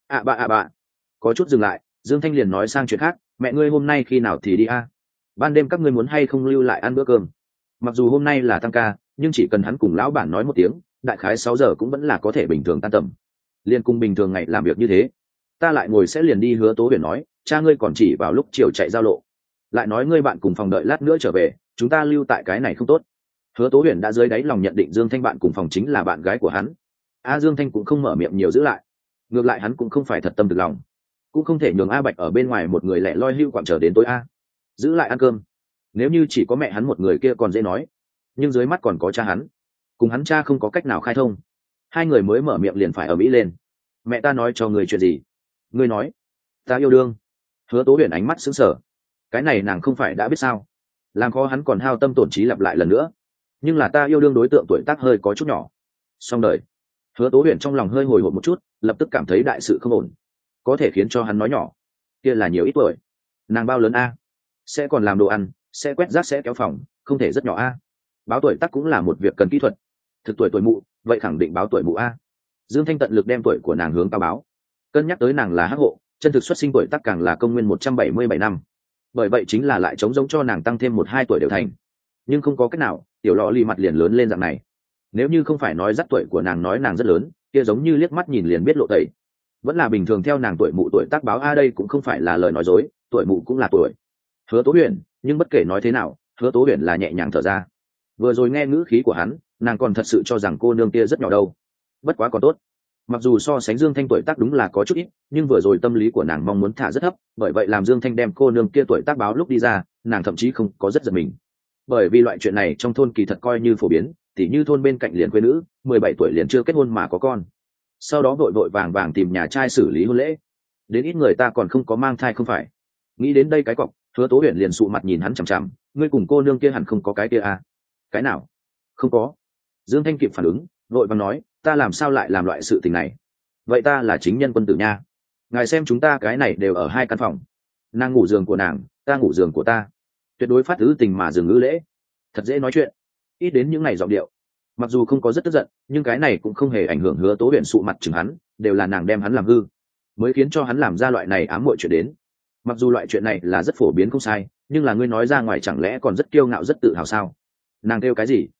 Bạ. Có chút dừng lại, Dương Thanh liền nói sang chuyện khác, mẹ ngươi hôm nay khi nào thì đi ban đêm các ngươi muốn hay không lưu lại ăn bữa cơm? Mặc dù hôm nay là tăng ca, nhưng chỉ cần hắn cùng lão bản nói một tiếng, đại khái 6 giờ cũng vẫn là có thể bình thường tan tầm. Liên cùng bình thường ngày làm việc như thế. Ta lại ngồi sẽ liền đi. Hứa Tố Huyền nói, cha ngươi còn chỉ vào lúc chiều chạy giao lộ, lại nói ngươi bạn cùng phòng đợi lát nữa trở về, chúng ta lưu tại cái này không tốt. Hứa Tố Huyền đã dưới đáy lòng nhận định Dương Thanh bạn cùng phòng chính là bạn gái của hắn. Dương Thanh cũng không mở miệng nhiều giữ lại, ngược lại hắn cũng không phải thật tâm thực lòng, cũng không thể nhường Bạch ở bên ngoài một người lẻ loi hưu quặng chờ đến tối giữ lại ăn cơm. Nếu như chỉ có mẹ hắn một người kia còn dễ nói, nhưng dưới mắt còn có cha hắn, cùng hắn cha không có cách nào khai thông, hai người mới mở miệng liền phải ở mỹ lên. Mẹ ta nói cho người chuyện gì? Ngươi nói ta yêu đương. Hứa Tố Huyền ánh mắt sững sờ, cái này nàng không phải đã biết sao? Làm khó hắn còn hao tâm tổn trí lặp lại lần nữa. Nhưng là ta yêu đương đối tượng tuổi tác hơi có chút nhỏ. Xong đời. Hứa Tố Huyền trong lòng hơi hồi hộp một chút, lập tức cảm thấy đại sự không ổn. Có thể khiến cho hắn nói nhỏ, kia là nhiều ít tuổi? Nàng bao lớn sẽ còn làm đồ ăn, sẽ quét rác, sẽ kéo phòng, không thể rất nhỏ báo tuổi tác cũng là một việc cần kỹ thuật. Thực tuổi mụ, vậy khẳng định báo tuổi mụ Dương Thanh tận lực đem tuổi của nàng hướng cao báo, cân nhắc tới nàng là hắc hộ, chân thực xuất sinh tuổi tác càng là công nguyên 177 năm, bởi vậy chính là lại chống giống cho nàng tăng thêm 1-2 tuổi đều thành. Nhưng không có cách nào, tiểu lọ lì mặt liền lớn lên dạng này, nếu như không phải nói dắt tuổi của nàng nói nàng rất lớn, kia giống như liếc mắt nhìn liền biết lộ tẩy. Vẫn là bình thường theo nàng tuổi mụ tuổi tác báo đây cũng không phải là lời nói dối, tuổi mụ cũng là tuổi. Hứa Tố Huyền, nhưng bất kể nói thế nào, Hứa Tố Huyền là nhẹ nhàng thở ra. Vừa rồi nghe ngữ khí của hắn, nàng còn thật sự cho rằng cô nương kia rất nhỏ đâu. Bất quá còn tốt, mặc dù so sánh Dương Thanh tuổi tác đúng là có chút ít, nhưng vừa rồi tâm lý của nàng mong muốn thả rất thấp, bởi vậy làm Dương Thanh đem cô nương kia tuổi tác báo lúc đi ra, nàng thậm chí không có rất giật mình. Bởi vì loại chuyện này trong thôn kỳ thật coi như phổ biến, tỉ như thôn bên cạnh liền quê nữ 17 tuổi liền chưa kết hôn mà có con, sau đó vội vàng tìm nhà trai xử lý hôn lễ, đến ít người ta còn không có mang thai không phải. Nghĩ đến đây cái cọc, Hứa Tố Huyền liền sụ mặt nhìn hắn chằm chằm, ngươi cùng cô nương kia hẳn không có cái kia Cái nào? Không có. Dương Thanh kịp phản ứng, vội vàng nói, ta làm sao lại làm loại sự tình này? Vậy ta là chính nhân quân tử nha, ngài xem chúng ta cái này đều ở 2 căn phòng, nàng ngủ giường của nàng, ta ngủ giường của ta, tuyệt đối phát thứ tình mà dừng ngữ lễ, thật dễ nói chuyện. Ít đến những ngày giọng điệu, mặc dù không có rất tức giận, nhưng cái này cũng không hề ảnh hưởng Hứa Tố Huyền sụ mặt chừng hắn, đều là nàng đem hắn làm hư, mới khiến cho hắn làm ra loại này ám muội chuyện đến. Mặc dù loại chuyện này là rất phổ biến không sai, nhưng là ngươi nói ra ngoài chẳng lẽ còn rất kiêu ngạo rất tự hào sao? Nàng kêu cái gì?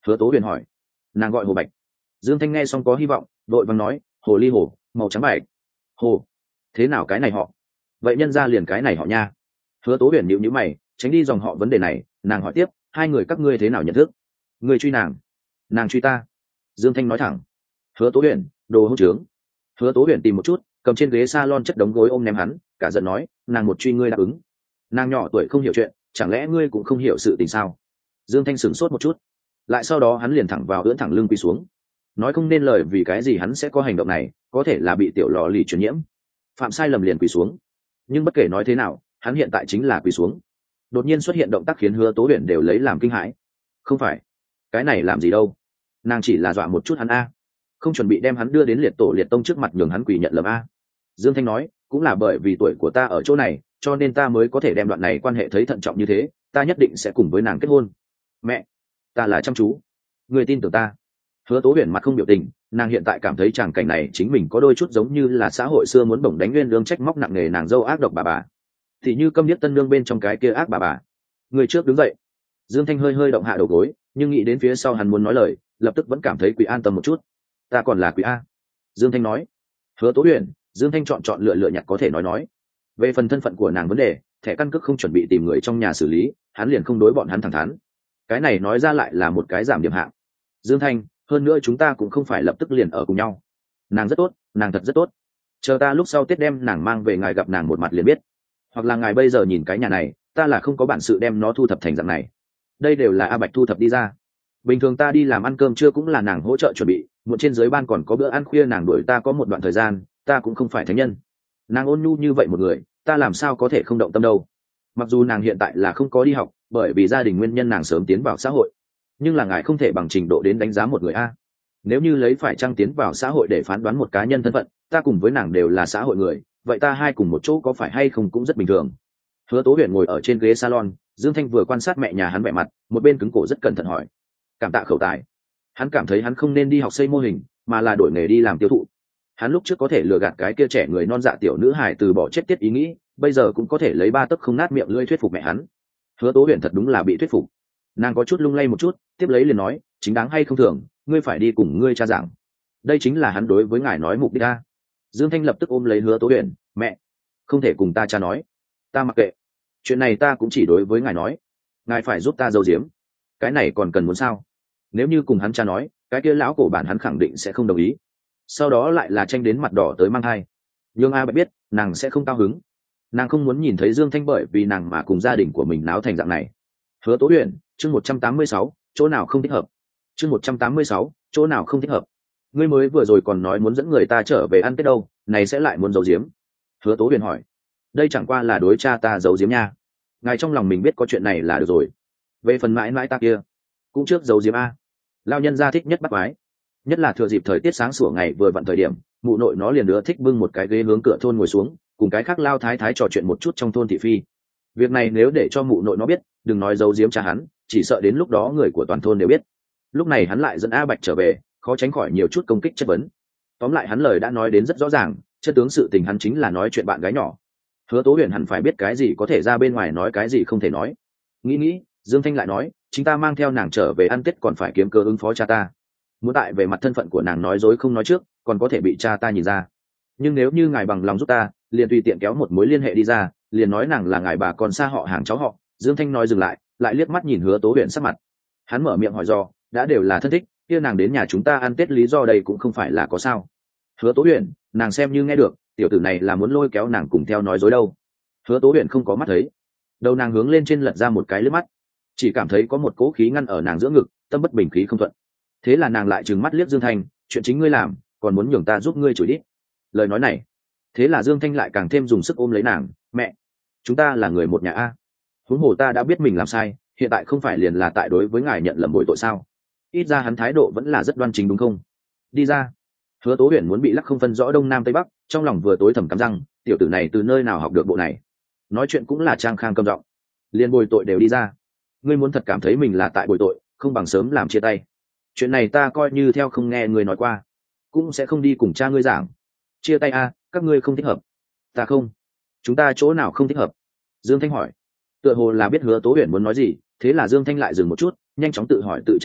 Hứa Tố Huyền hỏi. Nàng gọi Hồ Bạch. Dương Thanh nghe xong có hy vọng, đội vàng nói, hồ ly hồ, màu trắng bạch. Hồ, thế nào cái này họ? Vậy nhân ra liền cái này họ nha. Hứa Tố Huyền nhíu nhíu mày, tránh đi dòng họ vấn đề này. Nàng hỏi tiếp, hai người các ngươi thế nào nhận thức? Ngươi truy nàng truy ta. Dương Thanh nói thẳng. Hứa Tố Huyền, đồ hỗn trướng. Hứa Tố Huyền tìm một chút, cầm trên ghế salon chất đống gối ôm ném hắn, cả giận nói, nàng một truy ngươi đáp ứng. Nàng nhỏ tuổi không hiểu chuyện, chẳng lẽ ngươi cũng không hiểu sự tình sao? Dương Thanh sửng sốt một chút, lại sau đó hắn liền thẳng vào ưỡn thẳng lưng quỳ xuống, nói không nên lời vì cái gì hắn sẽ có hành động này, có thể là bị tiểu lò lì truyền nhiễm, phạm sai lầm liền quỳ xuống. Nhưng bất kể nói thế nào, hắn hiện tại chính là quỳ xuống. Đột nhiên xuất hiện động tác khiến Hứa Tố Huyền đều lấy làm kinh hãi. Không phải, cái này làm gì đâu, nàng chỉ là dọa một chút hắn a, không chuẩn bị đem hắn đưa đến liệt tổ liệt tông trước mặt nhường hắn quỳ nhận lầm a. Dương Thanh nói, cũng là bởi vì tuổi của ta ở chỗ này, cho nên ta mới có thể đem đoạn này quan hệ thấy thận trọng như thế, ta nhất định sẽ cùng với nàng kết hôn. Mẹ, ta là chăm chú, người tin tưởng ta. Hứa Tố Huyền mặt không biểu tình, nàng hiện tại cảm thấy tràng cảnh này chính mình có đôi chút giống như là xã hội xưa muốn bổng đánh nguyên lương trách móc nặng nề nàng dâu ác độc bà, thì như câm điếc tân lương bên trong cái kia ác bà. Người trước đứng dậy. Dương Thanh hơi hơi động hạ đầu gối, nhưng nghĩ đến phía sau hắn muốn nói lời, lập tức vẫn cảm thấy quỷ an tâm một chút. Ta còn là quỷ a. Dương Thanh nói. Hứa Tố Huyền, Dương Thanh chọn lựa nhặt có thể nói. Về phần thân phận của nàng vấn đề, thẻ căn cước không chuẩn bị tìm người trong nhà xử lý, hắn liền không đối bọn hắn thẳng thắn. Cái này nói ra lại là một cái giảm điểm hạng. Dương Thanh, hơn nữa chúng ta cũng không phải lập tức liền ở cùng nhau. Nàng rất tốt, nàng thật rất tốt. Chờ ta lúc sau Tết đem nàng mang về ngài gặp nàng một mặt liền biết. Hoặc là ngài bây giờ nhìn cái nhà này, ta là không có bản sự đem nó thu thập thành dạng này. Đây đều là A Bạch thu thập đi ra. Bình thường ta đi làm ăn cơm trưa cũng là nàng hỗ trợ chuẩn bị, muộn trên dưới ban còn có bữa ăn khuya nàng đuổi ta có một đoạn thời gian, ta cũng không phải thánh nhân. Nàng ôn nhu như vậy một người, ta làm sao có thể không động tâm đâu. Mặc dù nàng hiện tại là không có đi học, bởi vì gia đình nguyên nhân nàng sớm tiến vào xã hội, nhưng là ngài không thể bằng trình độ đến đánh giá một người a. Nếu như lấy phải trăng tiến vào xã hội để phán đoán một cá nhân thân phận, ta cùng với nàng đều là xã hội người, vậy ta hai cùng một chỗ có phải hay không cũng rất bình thường. Hứa Tố Huyền ngồi ở trên ghế salon, Dương Thanh vừa quan sát mẹ nhà hắn vẻ mặt, một bên cứng cổ rất cẩn thận hỏi, cảm tạ khẩu tài. Hắn cảm thấy hắn không nên đi học xây mô hình, mà là đổi nghề đi làm tiêu thụ. Hắn lúc trước có thể lừa gạt cái kia trẻ người non dạ tiểu nữ hài từ bỏ chết tiết ý nghĩ, bây giờ cũng có thể lấy ba tấc không nát miệng lưỡi thuyết phục mẹ hắn. Hứa Tố Huyền thật đúng là bị thuyết phục. Nàng có chút lung lay một chút, tiếp lấy liền nói, chính đáng hay không thường, ngươi phải đi cùng ngươi cha giảng. Đây chính là hắn đối với ngài nói mục đích ta. Dương Thanh lập tức ôm lấy Hứa Tố Huyền, mẹ, không thể cùng ta cha nói, ta mặc kệ, chuyện này ta cũng chỉ đối với ngài nói, ngài phải giúp ta giấu giếm. Cái này còn cần muốn sao? Nếu như cùng hắn cha nói, cái kia lão cổ bản hắn khẳng định sẽ không đồng ý, sau đó lại là tranh đến mặt đỏ tới mang thai. Nhưng A Bạch biết nàng sẽ không cao hứng, nàng không muốn nhìn thấy Dương Thanh bởi vì nàng mà cùng gia đình của mình náo thành dạng này. Hứa Tố Huyền, chương 186, chỗ nào không thích hợp. Chương 186, chỗ nào không thích hợp. Ngươi mới vừa rồi còn nói muốn dẫn người ta trở về ăn Tết đâu, này sẽ lại muốn giấu giếm. Hứa Tố Huyền hỏi, đây chẳng qua là đối cha ta giấu giếm nha, ngài trong lòng mình biết có chuyện này là được rồi. Về phần mãi mãi ta kia, cũng trước giấu giếm a. Lao nhân gia thích nhất bắt quái, nhất là thừa dịp thời tiết sáng sủa ngày vừa vặn thời điểm, mụ nội nó liền đứa thích bưng một cái ghế hướng cửa thôn ngồi xuống, cùng cái khác Lao thái thái trò chuyện một chút trong thôn thị phi. Việc này nếu để cho mụ nội nó biết, đừng nói giấu giếm cha hắn, chỉ sợ đến lúc đó người của toàn thôn đều biết. Lúc này hắn lại dẫn A Bạch trở về, khó tránh khỏi nhiều chút công kích chất vấn. Tóm lại hắn lời đã nói đến rất rõ ràng, chân tướng sự tình hắn chính là nói chuyện bạn gái nhỏ. Hứa Tố Huyền hẳn phải biết cái gì có thể ra bên ngoài nói, cái gì không thể nói. Nghĩ, Dương Thanh lại nói, chính ta mang theo nàng trở về ăn Tết còn phải kiếm cơ ứng phó cha ta. Muốn tại về mặt thân phận của nàng nói dối không nói trước, còn có thể bị cha ta nhìn ra. Nhưng nếu như ngài bằng lòng giúp ta, liền tùy tiện kéo một mối liên hệ đi ra, liền nói nàng là ngài bà con xa họ hàng cháu họ. Dương Thanh nói dừng lại liếc mắt nhìn Hứa Tố Huyền sắc mặt. Hắn mở miệng hỏi do, đã đều là thân thích, kia nàng đến nhà chúng ta ăn Tết lý do đây cũng không phải là có sao. Hứa Tố Huyền, nàng xem như nghe được, tiểu tử này là muốn lôi kéo nàng cùng theo nói dối đâu. Hứa Tố Huyền không có mắt thấy, đầu nàng hướng lên trên lật ra một cái lướt mắt, chỉ cảm thấy có một cỗ khí ngăn ở nàng giữa ngực, tâm bất bình khí không thuận. Thế là nàng lại trừng mắt liếc Dương Thanh, chuyện chính ngươi làm, còn muốn nhường ta giúp ngươi chửi đít. Lời nói này, thế là Dương Thanh lại càng thêm dùng sức ôm lấy nàng, mẹ, chúng ta là người một nhà a. Huống hồ ta đã biết mình làm sai, hiện tại không phải liền là tại đối với ngài nhận lầm bội tội sao? Ít ra hắn thái độ vẫn là rất đoan chính đúng không? Đi ra. Hứa Tố Huyền muốn bị lắc không phân rõ đông nam tây bắc, trong lòng vừa tối thầm cắn răng, tiểu tử này từ nơi nào học được bộ này? Nói chuyện cũng là trang khang câm giọng, liền bồi tội đều đi ra. Ngươi muốn thật cảm thấy mình là tại bồi tội, không bằng sớm làm chia tay. Chuyện này ta coi như theo không nghe ngươi nói qua, cũng sẽ không đi cùng cha ngươi giảng. Chia tay a, các ngươi không thích hợp. Ta không. Chúng ta chỗ nào không thích hợp? Dương Thanh hỏi. Tựa hồ là biết Hứa Tố Huyền muốn nói gì, thế là Dương Thanh lại dừng một chút, nhanh chóng tự hỏi tự trả lời,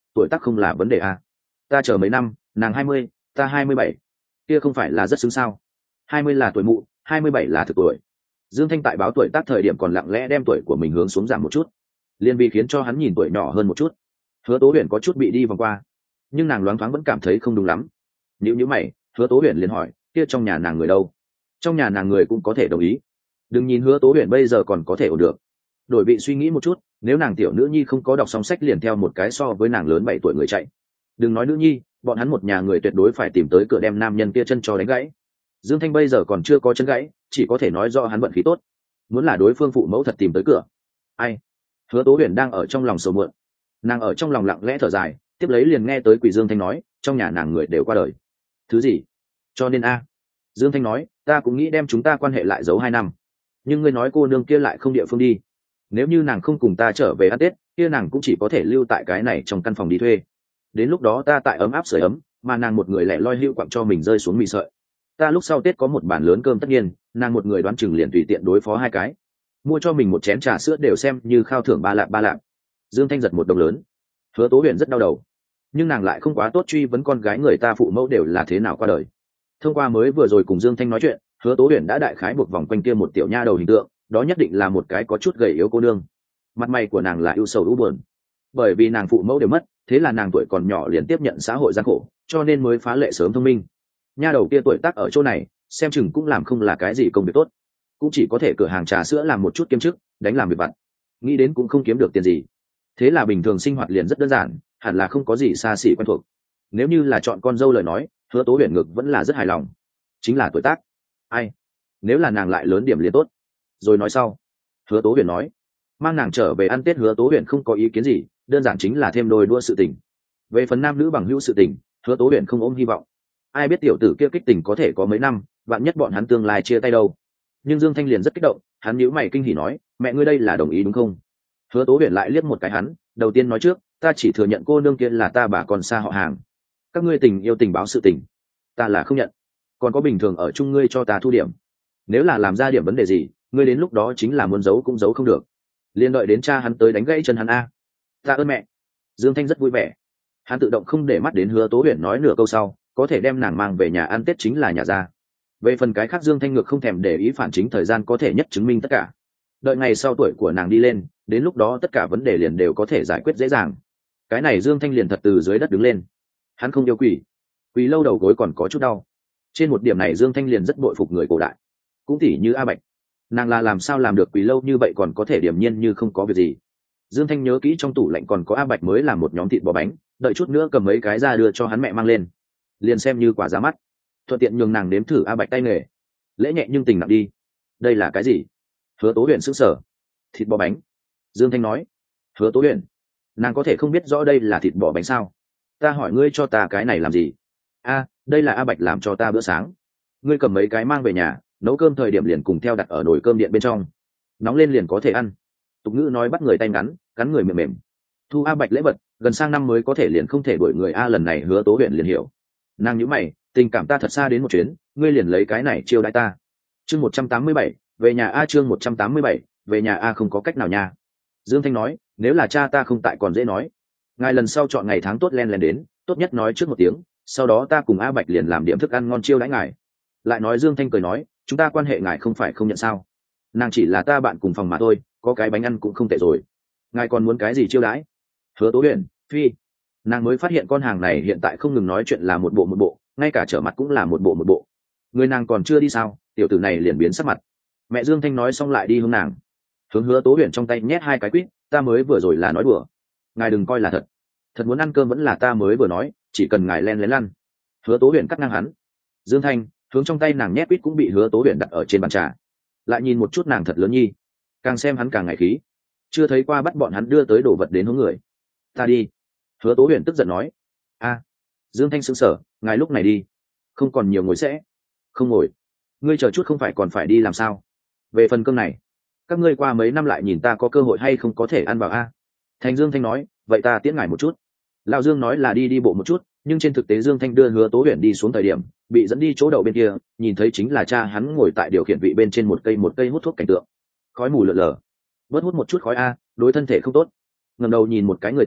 tuổi tác không là vấn đề à. Ta chờ mấy năm, nàng 20, ta 27, kia không phải là rất xứng sao? 20 là tuổi mụ, 27 là thực tuổi. Dương Thanh tại báo tuổi tác thời điểm còn lặng lẽ đem tuổi của mình hướng xuống giảm một chút, liên vì khiến cho hắn nhìn tuổi nhỏ hơn một chút. Hứa Tố Huyền có chút bị đi vòng qua, nhưng nàng loáng thoáng vẫn cảm thấy không đúng lắm. Nhíu mày, Hứa Tố Huyền liền hỏi, kia trong nhà nàng người đâu? Trong nhà nàng người cũng có thể đồng ý. Đừng nhìn Hứa Tố Huyền bây giờ còn có thể ổn được, đổi vị suy nghĩ một chút, nếu nàng tiểu nữ nhi không có đọc xong sách liền theo một cái so với nàng lớn 7 tuổi người chạy, đừng nói nữ nhi, bọn hắn một nhà người tuyệt đối phải tìm tới cửa đem nam nhân kia chân cho đánh gãy. Dương Thanh bây giờ còn chưa có chân gãy, chỉ có thể nói do hắn vận khí tốt. Muốn là đối phương phụ mẫu thật tìm tới cửa, ai? Hứa Tố Huyền đang ở trong lòng sầu muộn, nàng ở trong lòng lặng lẽ thở dài, tiếp lấy liền nghe tới Quỷ Dương Thanh nói, trong nhà nàng người đều qua đời. Thứ gì? Cho nên a. Dương Thanh nói, ta cũng nghĩ đem chúng ta quan hệ lại giấu 2 năm, nhưng ngươi nói cô nương kia lại không địa phương đi, nếu như nàng không cùng ta trở về ăn Tết, kia nàng cũng chỉ có thể lưu tại cái này trong căn phòng đi thuê. Đến lúc đó ta tại ấm áp sưởi ấm, mà nàng một người lẻ loi hữu quặng cho mình rơi xuống mì sợi. Ta lúc sau Tết có một bàn lớn cơm tất nhiên, nàng một người đoán chừng liền tùy tiện đối phó 2 cái, mua cho mình một chén trà sữa đều xem như khao thưởng ba lạng. Dương Thanh giật một đồng lớn. Hứa Tố Huyền rất đau đầu, nhưng nàng lại không quá tốt truy vấn con gái người ta phụ mẫu đều là thế nào qua đời. Thông qua mới vừa rồi cùng Dương Thanh nói chuyện, Hứa Tố Huyền đã đại khái buộc vòng quanh kia một tiểu nha đầu hình tượng, đó nhất định là một cái có chút gầy yếu cô nương. Mặt mày của nàng là ưu sầu ưu buồn, bởi vì nàng phụ mẫu đều mất, thế là nàng tuổi còn nhỏ liền tiếp nhận xã hội gian khổ, cho nên mới phá lệ sớm thông minh. Nha đầu kia tuổi tác ở chỗ này, xem chừng cũng làm không là cái gì công việc tốt, cũng chỉ có thể cửa hàng trà sữa làm một chút kiêm chức, đánh làm việc vặt, nghĩ đến cũng không kiếm được tiền gì. Thế là bình thường sinh hoạt liền rất đơn giản, hẳn là không có gì xa xỉ quen thuộc. Nếu như là chọn con dâu lời nói, Hứa Tố Huyền ngực vẫn là rất hài lòng, chính là tuổi tác. Ai, nếu là nàng lại lớn điểm liền tốt. Rồi nói sau. Hứa Tố Huyền nói, mang nàng trở về ăn Tết Hứa Tố Huyền không có ý kiến gì, đơn giản chính là thêm đôi đua sự tình. Về phần nam nữ bằng hữu sự tình, Hứa Tố Huyền không ôm hy vọng. Ai biết tiểu tử kia kích tình có thể có mấy năm, vạn nhất bọn hắn tương lai chia tay đâu. Nhưng Dương Thanh liền rất kích động, hắn nhíu mày kinh hỉ nói, mẹ ngươi đây là đồng ý đúng không? Hứa Tố Huyền lại liếc một cái hắn, đầu tiên nói trước, ta chỉ thừa nhận cô nương kia là ta bà con xa họ hàng. Các ngươi tình yêu tình báo sự tình, ta là không nhận. Còn có bình thường ở chung ngươi cho ta thu điểm. Nếu là làm ra điểm vấn đề gì, ngươi đến lúc đó chính là muốn giấu cũng giấu không được. Liên đợi đến cha hắn tới đánh gãy chân hắn a. Ta ơn mẹ. Dương Thanh rất vui vẻ. Hắn tự động không để mắt đến Hứa Tố Huyền nói nửa câu sau, có thể đem nàng mang về nhà ăn Tết chính là nhà ra. Về phần cái khác Dương Thanh ngược không thèm để ý, phản chính thời gian có thể nhất chứng minh tất cả. Đợi ngày sau tuổi của nàng đi lên, đến lúc đó tất cả vấn đề liền đều có thể giải quyết dễ dàng. Cái này Dương Thanh liền thật từ dưới đất đứng lên. Hắn không yêu quỷ, quỳ lâu đầu gối còn có chút đau. Trên một điểm này Dương Thanh liền rất bội phục người cổ đại, cũng tỉ như A Bạch, nàng là làm sao làm được quỳ lâu như vậy còn có thể điềm nhiên như không có việc gì. Dương Thanh nhớ kỹ trong tủ lạnh còn có A Bạch mới làm một nhóm thịt bò bánh, đợi chút nữa cầm mấy cái ra đưa cho hắn mẹ mang lên, liền xem như quả giá mắt, thuận tiện nhường nàng nếm thử A Bạch tay nghề. Lễ nhẹ nhưng tình nặng đi. Đây là cái gì? Hứa Tố Huyền sững sờ. Thịt bò bánh. Dương Thanh nói. Hứa Tố Huyền, nàng có thể không biết rõ đây là thịt bò bánh sao? Ta hỏi ngươi cho ta cái này làm gì? A, đây là A Bạch làm cho ta bữa sáng, ngươi cầm mấy cái mang về nhà, nấu cơm thời điểm liền cùng theo đặt ở nồi cơm điện bên trong, nóng lên liền có thể ăn. Tục ngữ nói bắt người tay ngắn, cắn người mềm mềm. Thu A Bạch lễ vật, gần sang năm mới có thể liền không thể đuổi người a. Lần này Hứa Tố Huyền liền hiểu. Nàng nhíu mày, tình cảm ta thật xa đến một chuyến, ngươi liền lấy cái này chiêu đãi ta. Chương 187, về nhà a. Chương 187, về nhà a. Không có cách nào nha. Dương Thanh nói, nếu là cha ta không tại còn dễ nói, ngài lần sau chọn ngày tháng tốt len len đến, tốt nhất nói trước một tiếng, sau đó ta cùng A Bạch liền làm điểm thức ăn ngon chiêu đãi ngài. Lại nói Dương Thanh cười nói, chúng ta quan hệ ngài không phải không nhận sao? Nàng chỉ là ta bạn cùng phòng mà thôi, có cái bánh ăn cũng không tệ rồi, ngài còn muốn cái gì chiêu đãi? Hứa Tố Huyền, phi. Nàng mới phát hiện con hàng này hiện tại không ngừng nói chuyện là một bộ, ngay cả trở mặt cũng là một bộ. Người nàng còn chưa đi sao, tiểu tử này liền biến sắc mặt. Mẹ Dương Thanh nói xong lại đi hướng nàng, hướng Hứa Tố Huyền trong tay nhét 2 cái quýt, ta mới vừa rồi là nói đùa, ngài đừng coi là thật, thật muốn ăn cơm vẫn là ta mới vừa nói, chỉ cần ngài len lén lăn. Hứa Tố Huyền cắt ngang hắn. Dương Thanh hướng trong tay nàng nhét quýt cũng bị Hứa Tố Huyền đặt ở trên bàn trà, lại nhìn một chút nàng thật lớn nhi, càng xem hắn càng ngại khí, chưa thấy qua bắt bọn hắn đưa tới đồ vật đến hướng người. Ta đi. Hứa Tố Huyền tức giận nói. A. Dương Thanh sững sờ, ngài lúc này đi, không còn nhiều ngồi sẽ. Không ngồi, ngươi chờ chút không phải còn phải đi làm sao? Về phần cơm này, các ngươi qua mấy năm lại nhìn ta có cơ hội hay không có thể ăn vào a. Thành Dương Thanh nói, vậy ta tiễn ngài một chút. Lão Dương nói là đi bộ một chút, nhưng trên thực tế Dương Thanh đưa Hứa Tố Huyền đi xuống thời điểm, bị dẫn đi chỗ đậu bên kia, nhìn thấy chính là cha hắn ngồi tại điều khiển vị bên trên một cây hút thuốc cảnh tượng, khói mù lờ lờ. Bớt hút một chút khói a, đối thân thể không tốt. Ngẩng đầu nhìn một cái người tới,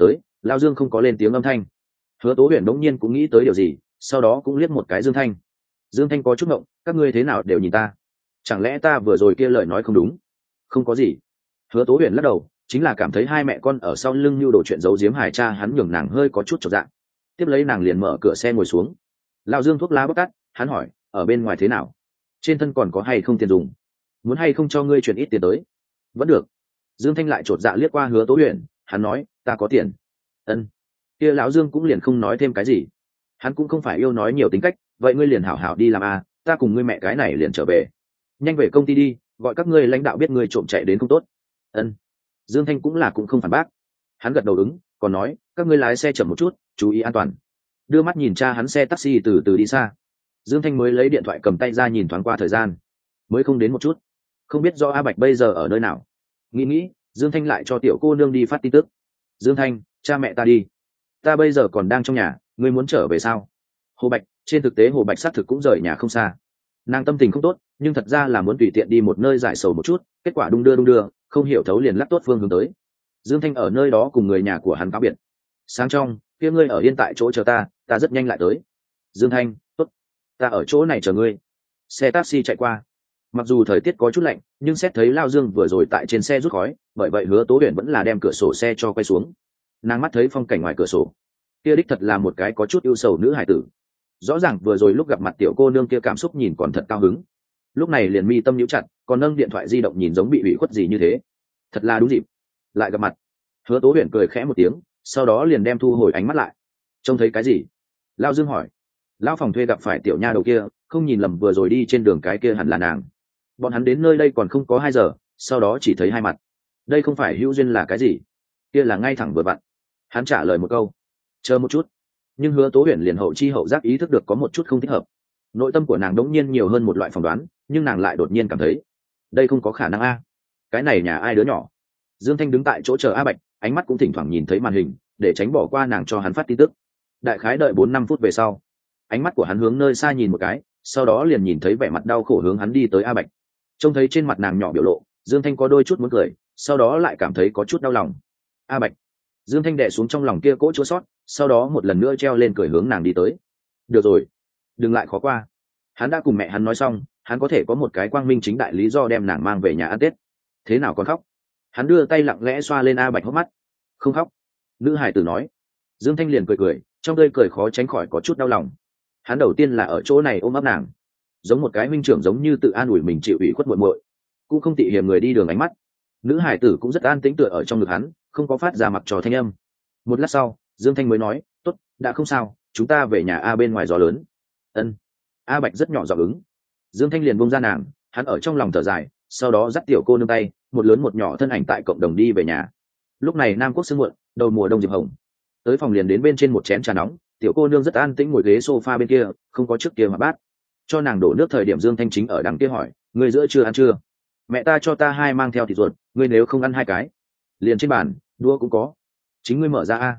Lao Dương không có lên tiếng âm thanh. Hứa Tố Huyền đống nhiên cũng nghĩ tới điều gì, sau đó cũng liếc một cái Dương Thanh. Dương Thanh có chút ngộng, các ngươi thế nào đều nhìn ta? Chẳng lẽ ta vừa rồi kia lời nói không đúng? Không có gì. Hứa Tố Huyền lắc đầu, chính là cảm thấy hai mẹ con ở sau lưng lưu đồ chuyện giấu giếm hài cha hắn nhường nàng hơi có chút chột dạ. Tiếp lấy nàng liền mở cửa xe ngồi xuống. Lao Dương thuốc lá bóc tắt, hắn hỏi, ở bên ngoài thế nào? Trên thân còn có hay không tiền dùng? Muốn hay không cho ngươi chuyển ít tiền tới? Vẫn được. Dương Thanh lại chột dạ liếc qua Hứa Tố Huyền, hắn nói, ta có tiền. Ân. Kia lão Dương cũng liền không nói thêm cái gì. Hắn cũng không phải yêu nói nhiều tính cách, vậy ngươi liền hảo hảo đi làm à, ta cùng ngươi mẹ cái này liền trở về. Nhanh về công ty đi, gọi các ngươi lãnh đạo biết ngươi trộm chạy đến không tốt. Ân. Dương Thanh cũng không phản bác. Hắn gật đầu ứng, còn nói, các ngươi lái xe chậm một chút, chú ý an toàn. Đưa mắt nhìn cha hắn xe taxi từ từ đi xa. Dương Thanh mới lấy điện thoại cầm tay ra nhìn thoáng qua thời gian, mới không đến một chút. Không biết do A Bạch bây giờ ở nơi nào. Nghĩ, Dương Thanh lại cho tiểu cô nương đi phát tin tức. Dương Thanh, cha mẹ ta đi. Ta bây giờ còn đang trong nhà, ngươi muốn trở về sao? Hồ Bạch, trên thực tế Hồ Bạch xác thực cũng rời nhà không xa. Nàng tâm tình không tốt, nhưng thật ra là muốn tùy tiện đi một nơi giải sầu một chút, kết quả đung đưa, không hiểu thấu liền lắc tốt phương hướng tới. Dương Thanh ở nơi đó cùng người nhà của hắn cáo biệt. Sáng trong, kia ngươi ở yên tại chỗ chờ ta rất nhanh lại tới. Dương Thanh, tốt, ta ở chỗ này chờ ngươi. Xe taxi chạy qua. Mặc dù thời tiết có chút lạnh, nhưng xét thấy Lao Dương vừa rồi tại trên xe rút khói, bởi vậy Hứa Tố Huyền vẫn là đem cửa sổ xe cho quay xuống. Nàng mắt thấy phong cảnh ngoài cửa sổ, kia đích thật là một cái có chút ưu sầu nữ hải tử. Rõ ràng vừa rồi lúc gặp mặt tiểu cô nương kia cảm xúc nhìn còn thật cao hứng, lúc này liền mi tâm nhíu chặt, còn nâng điện thoại di động nhìn giống bị ủy khuất gì như thế. Thật là đúng dịp lại gặp mặt. Hứa Tố Huyền cười khẽ một tiếng, sau đó liền đem thu hồi ánh mắt lại. Trông thấy cái gì? Lao Dương hỏi. Lão phòng thuê gặp phải tiểu nha đầu kia, không nhìn lầm vừa rồi đi trên đường cái kia hẳn là nàng. Bọn hắn đến nơi đây còn không có 2 giờ, sau đó chỉ thấy hai mặt. Đây không phải hữu duyên là cái gì? Kia là ngay thẳng vừa vặn. Hắn trả lời một câu. Chờ một chút. Nhưng Hứa Tố Huyền liền hậu chi hậu giác ý thức được có một chút không thích hợp. Nội tâm của nàng đống nhiên nhiều hơn một loại phỏng đoán, nhưng nàng lại đột nhiên cảm thấy đây không có khả năng a. Cái này nhà ai đứa nhỏ? Dương Thanh đứng tại chỗ chờ A Bạch, ánh mắt cũng thỉnh thoảng nhìn thấy màn hình, để tránh bỏ qua nàng cho hắn phát tin tức. Đại khái đợi 4-5 phút về sau, ánh mắt của hắn hướng nơi xa nhìn một cái, sau đó liền nhìn thấy vẻ mặt đau khổ hướng hắn đi tới A Bạch. Trông thấy trên mặt nàng nhỏ biểu lộ, Dương Thanh có đôi chút muốn cười, sau đó lại cảm thấy có chút đau lòng. A Bạch. Dương Thanh đè xuống trong lòng kia cỗ chua sót, sau đó một lần nữa treo lên cười hướng nàng đi tới. Được rồi, đừng lại khó qua. Hắn đã cùng mẹ hắn nói xong, hắn có thể có một cái quang minh chính đại lý do đem nàng mang về nhà ăn Tết. Thế nào còn khóc? Hắn đưa tay lặng lẽ xoa lên A Bạch hốc mắt. Không khóc. Nữ hải tử nói. Dương Thanh liền cười, trong tươi cười khó tránh khỏi có chút đau lòng. Hắn đầu tiên là ở chỗ này ôm ấp nàng, giống một cái huynh trưởng giống như tự an ủi mình chịu ủy khuất muội muội, cũng không tị hiềm người đi đường ánh mắt. Nữ hải tử cũng rất an tĩnh tựa ở trong ngực hắn, không có phát ra mặc trò thanh âm. Một lát sau, Dương Thanh mới nói, tốt, đã không sao, chúng ta về nhà A bên ngoài gió lớn. Ân. A Bạch rất nhỏ giọng ứng. Dương Thanh liền buông ra nàng, hắn ở trong lòng thở dài, sau đó dắt tiểu cô nương tay, một lớn một nhỏ thân ảnh tại cộng đồng đi về nhà. Lúc này Nam Quốc sương muộn, đầu mùa đông diệp hồng. Tới phòng liền đến bên trên một chén trà nóng, tiểu cô nương rất an tĩnh ngồi ghế sofa bên kia, không có trước kia mà bát. Cho nàng đổ nước thời điểm Dương Thanh chính ở đằng kia hỏi, người giữa chưa ăn chưa? Mẹ ta cho ta 2 mang theo thịt ruột, ngươi nếu không ăn 2 cái, liền trên bàn đũa cũng có, chính ngươi mở ra.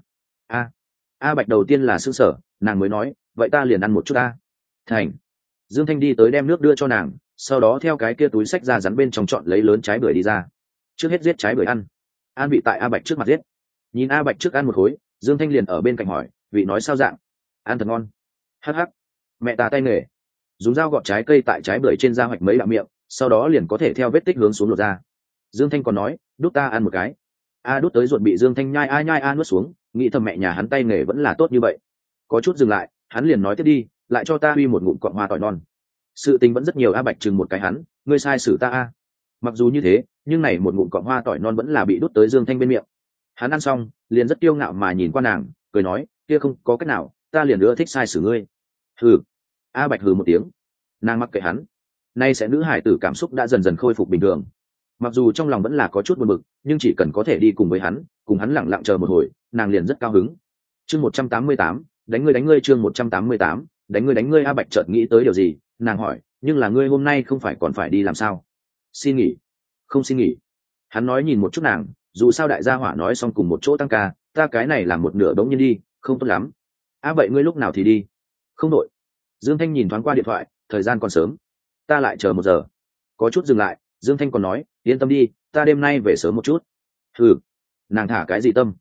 A Bạch đầu tiên là sững sờ, nàng mới nói, vậy ta liền ăn một chút a. Thành. Dương Thanh đi tới đem nước đưa cho nàng, sau đó theo cái kia túi xách ra rắn bên trong chọn lấy lớn trái bưởi đi ra. Trước hết giết trái bưởi ăn. An vị tại A Bạch trước mặt giết. Nhìn A Bạch trước ăn một khối, Dương Thanh liền ở bên cạnh hỏi, vị nói sao dạng? Ăn thật ngon. Hắc. Mẹ ta tay nghề. Dùng dao gọt trái cây tại trái bưởi trên da hoạch mấy đạo miệng, sau đó liền có thể theo vết tích hướng xuống lột ra. Dương Thanh còn nói, đút ta ăn một cái. A đút tới ruột bị Dương Thanh nhai nuốt xuống, nghĩ thầm mẹ nhà hắn tay nghề vẫn là tốt như vậy. Có chút dừng lại, hắn liền nói tiếp đi, lại cho ta uy một ngụm cọng hoa tỏi non. Sự tình vẫn rất nhiều. A Bạch chừng một cái hắn, ngươi sai xử ta a. Mặc dù như thế, nhưng này một ngụm cọng hoa tỏi non vẫn là bị đút tới Dương Thanh bên miệng. Hắn ăn xong, liền rất kiêu ngạo mà nhìn qua nàng, cười nói, kia không có cách nào, ta liền ưa thích sai xử ngươi. Hừ. A Bạch hừ một tiếng. Nàng mặc kệ hắn. Nay sẽ nữ hải tử cảm xúc đã dần dần khôi phục bình thường. Mặc dù trong lòng vẫn là có chút buồn bực, nhưng chỉ cần có thể đi cùng với hắn, cùng hắn lặng lặng chờ một hồi, nàng liền rất cao hứng. Chương 188, đánh ngươi chương 188, đánh ngươi. A Bạch chợt nghĩ tới điều gì, nàng hỏi, nhưng là ngươi hôm nay không phải còn phải đi làm sao? Xin nghỉ. Không xin nghỉ. Hắn nói nhìn một chút nàng, dù sao đại gia hỏa nói xong cùng một chỗ tăng ca, ta cái này làm một nửa đống nhiên đi, không tốt lắm. Vậy ngươi lúc nào thì đi? Không đội. Dương Thanh nhìn thoáng qua điện thoại, thời gian còn sớm, ta lại chờ 1 giờ. Có chút dừng lại, Dương Thanh còn nói, yên tâm đi, ta đêm nay về sớm một chút. Nàng thả cái gì tâm?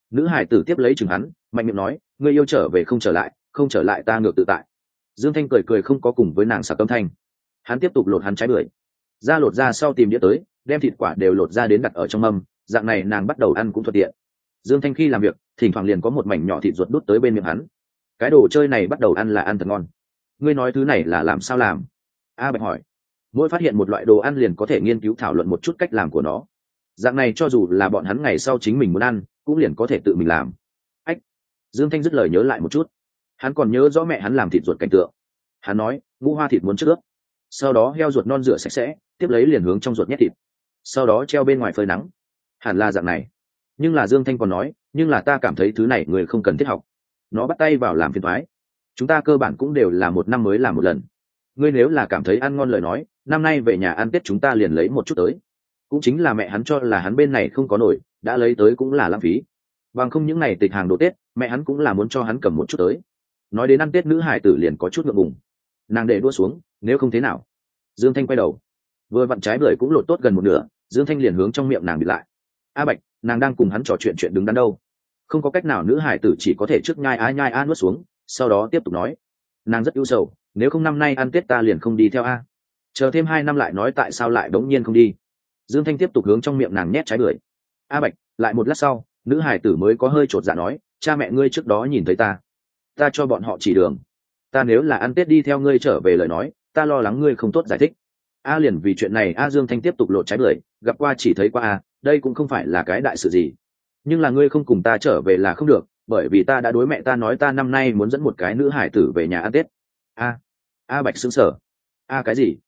Nữ hải tử tiếp lấy chừng hắn, mạnh miệng nói, ngươi yêu trở về không trở lại, không trở lại ta ngược tự tại. Dương Thanh cười cười không có cùng với nàng sạc âm thanh. Hắn tiếp tục lột hắn trái bưởi, ra lột ra sau tìm đĩa tới, đem thịt quả đều lột ra đến đặt ở trong mâm, dạng này nàng bắt đầu ăn cũng thuận tiện. Dương Thanh khi làm việc, thỉnh thoảng liền có một mảnh nhỏ thịt ruột đút tới bên miệng hắn. Cái đồ chơi này bắt đầu ăn là ăn thật ngon. Ngươi nói thứ này là làm sao làm? A Bạch hỏi. Mỗi phát hiện một loại đồ ăn liền có thể nghiên cứu thảo luận một chút cách làm của nó. Dạng này cho dù là bọn hắn ngày sau chính mình muốn ăn, cũng liền có thể tự mình làm. Ách. Dương Thanh dứt lời nhớ lại một chút. Hắn còn nhớ rõ mẹ hắn làm thịt ruột cảnh tượng. Hắn nói, ngũ hoa thịt muốn trước ướp, sau đó heo ruột non rửa sạch sẽ, tiếp lấy liền hướng trong ruột nhét thịt, sau đó treo bên ngoài phơi nắng. Hẳn là dạng này. Nhưng là Dương Thanh còn nói, nhưng là ta cảm thấy thứ này người không cần thiết học, nó bắt tay vào làm phiền toái. Chúng ta cơ bản cũng đều là một năm mới làm một lần. Ngươi nếu là cảm thấy ăn ngon lời nói, năm nay về nhà ăn Tết chúng ta liền lấy một chút tới. Cũng chính là mẹ hắn cho là hắn bên này không có nổi, đã lấy tới cũng là lãng phí. Bằng không những này tịch hàng đồ Tết, mẹ hắn cũng là muốn cho hắn cầm một chút tới. Nói đến ăn Tết, nữ hải tử liền có chút ngượng ngùng. Nàng để đua xuống, nếu không thế nào. Dương Thanh quay đầu, vừa vặn trái bưởi cũng lột tốt gần một nửa, Dương Thanh liền hướng trong miệng nàng bịt lại. A Bạch, nàng đang cùng hắn trò chuyện đứng đắn đâu. Không có cách nào, nữ hải tử chỉ có thể trước nhai a nuốt xuống, sau đó tiếp tục nói. Nàng rất ưu sầu, nếu không năm nay ăn Tết ta liền không đi theo a. Chờ thêm 2 năm lại nói tại sao lại đống nhiên không đi. Dương Thanh tiếp tục hướng trong miệng nàng nhét trái bưởi. A Bạch, lại một lát sau, nữ hải tử mới có hơi chột dạ nói, cha mẹ ngươi trước đó nhìn thấy ta cho bọn họ chỉ đường. Ta nếu là ăn Tết đi theo ngươi trở về lời nói, ta lo lắng ngươi không tốt giải thích. A liền vì chuyện này A Dương Thanh tiếp tục lột trái bưởi, gặp qua chỉ thấy qua A, đây cũng không phải là cái đại sự gì. Nhưng là ngươi không cùng ta trở về là không được, bởi vì ta đã đối mẹ ta nói ta năm nay muốn dẫn một cái nữ hải tử về nhà ăn Tết. A Bạch sững sờ. A cái gì?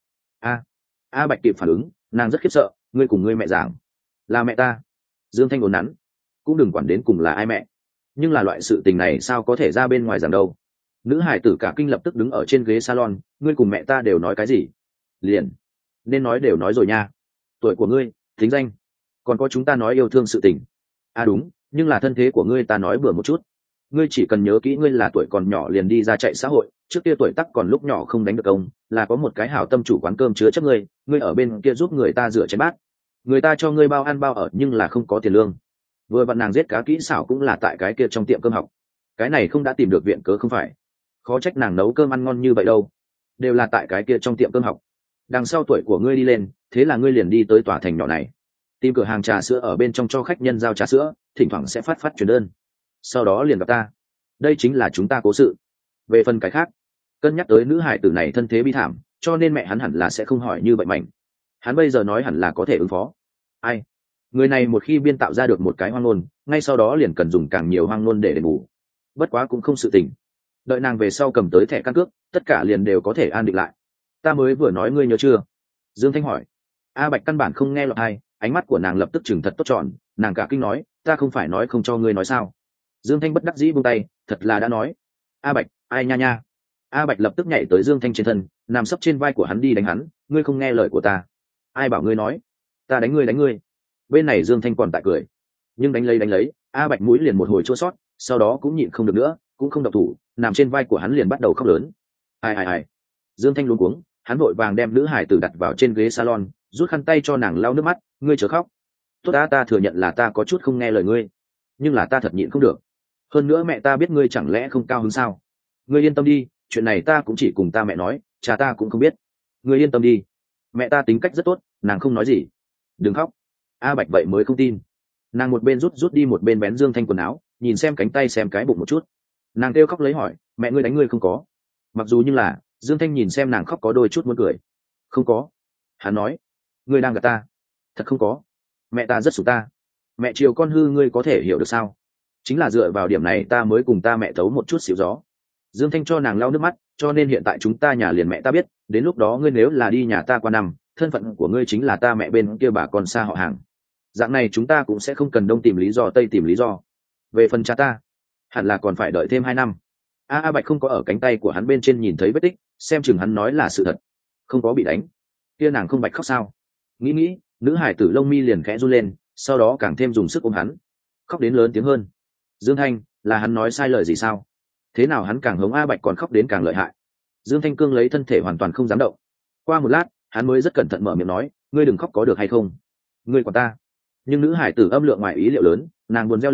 A Bạch kịp phản ứng, nàng rất khiếp sợ, ngươi cùng ngươi mẹ giảng. Là mẹ ta. Dương Thanh ồn nắn, cũng đừng quản đến cùng là ai mẹ. Nhưng là loại sự tình này sao có thể ra bên ngoài giảng đâu. Nữ hải tử cả kinh lập tức đứng ở trên ghế salon, ngươi cùng mẹ ta đều nói cái gì? Liền nên nói đều nói rồi nha. Tuổi của ngươi, tính danh, còn có chúng ta nói yêu thương sự tình. Đúng, nhưng là thân thế của ngươi ta nói bừa một chút. Ngươi chỉ cần nhớ kỹ, ngươi là tuổi còn nhỏ liền đi ra chạy xã hội, trước kia tuổi tắc còn lúc nhỏ không đánh được công, là có một cái hảo tâm chủ quán cơm chứa chấp ngươi ở bên kia giúp người ta rửa chén bát, người ta cho ngươi bao ăn bao ở nhưng là không có tiền lương. Vừa vặn nàng giết cá kỹ xảo cũng là tại cái kia trong tiệm cơm học, cái này không đã tìm được viện cớ không phải. Khó trách nàng nấu cơm ăn ngon như vậy đâu, đều là tại cái kia trong tiệm cơm học. Đằng sau tuổi của ngươi đi lên, thế là ngươi liền đi tới tòa thành nhỏ này, tìm cửa hàng trà sữa ở bên trong cho khách nhân giao trà sữa, thỉnh thoảng sẽ phát truyền đơn, sau đó liền gặp ta. Đây chính là chúng ta cố sự. Về phần cái khác, cân nhắc tới nữ hải tử này thân thế bi thảm, cho nên mẹ hắn hẳn là sẽ không hỏi như vậy mạnh. Hắn bây giờ nói hẳn là có thể ứng phó. Ai? Người này một khi biên tạo ra được một cái hoang ngôn, ngay sau đó liền cần dùng càng nhiều hoang ngôn để đền bù. Bất quá cũng không sự tình. Đợi nàng về sau cầm tới thẻ căn cước, tất cả liền đều có thể an định lại. Ta mới vừa nói ngươi nhớ chưa? Dương Thanh hỏi. A Bạch căn bản không nghe lọt tai, ánh mắt của nàng lập tức chừng thật tốt tròn, nàng cả kinh nói, ta không phải nói không cho ngươi nói sao? Dương Thanh bất đắc dĩ buông tay, thật là đã nói. A Bạch, ai nha nha. A Bạch lập tức nhảy tới Dương Thanh trên thân, nằm sấp trên vai của hắn đi đánh hắn, ngươi không nghe lời của ta. Ai bảo ngươi nói? Ta đánh ngươi. Bên này Dương Thanh còn tại cười, nhưng đánh lấy, A Bạch mũi liền một hồi chua sót, sau đó cũng nhịn không được nữa, cũng không động thủ, nằm trên vai của hắn liền bắt đầu khóc lớn. Ai. Dương Thanh luống cuống, hắn vội vàng đem nữ hải tử đặt vào trên ghế salon, rút khăn tay cho nàng lau nước mắt, ngươi chớ khóc. Tốt đã, ta thừa nhận là ta có chút không nghe lời ngươi, nhưng là ta thật nhịn không được. Hơn nữa mẹ ta biết ngươi chẳng lẽ không cao hứng sao? Ngươi yên tâm đi, chuyện này ta cũng chỉ cùng ta mẹ nói, cha ta cũng không biết. Ngươi yên tâm đi, mẹ ta tính cách rất tốt, nàng không nói gì. Đừng khóc. A Bạch vậy mới không tin. Nàng một bên rút đi một bên bén Dương Thanh quần áo, nhìn xem cánh tay xem cái bụng một chút. Nàng kêu khóc lấy hỏi, mẹ ngươi đánh ngươi không có? Mặc dù nhưng là Dương Thanh nhìn xem nàng khóc có đôi chút muốn cười. Không có. Hắn nói, ngươi đang gạt ta. Thật không có. Mẹ ta rất sủng ta. Mẹ chiều con hư ngươi có thể hiểu được sao? Chính là dựa vào điểm này ta mới cùng ta mẹ tấu một chút xíu gió. Dương Thanh cho nàng lau nước mắt, cho nên hiện tại chúng ta nhà liền mẹ ta biết, đến lúc đó ngươi nếu là đi nhà ta qua năm, thân phận của ngươi chính là ta mẹ bên kia bà con xa họ hàng. Dạng này chúng ta cũng sẽ không cần đông tìm lý do tây tìm lý do. Về phần cha ta, hẳn là còn phải đợi thêm 2 năm. A Bạch không có ở cánh tay của hắn bên trên nhìn thấy vết tích, xem chừng hắn nói là sự thật, không có bị đánh. Kia nàng không Bạch khóc sao? Nghĩ, nữ hải tử lông mi liền khẽ run lên, sau đó càng thêm dùng sức ôm hắn, khóc đến lớn tiếng hơn. Dương Thanh, là hắn nói sai lời gì sao? Thế nào hắn càng hống A Bạch còn khóc đến càng lợi hại. Dương Thanh cương lấy thân thể hoàn toàn không dám động. Qua một lát, hắn mới rất cẩn thận mở miệng nói, ngươi đừng khóc có được hay không? Ngươi quản ta. Nhưng nữ hải tử âm lượng ngoài ý liệu lớn, nàng buồn reo lên,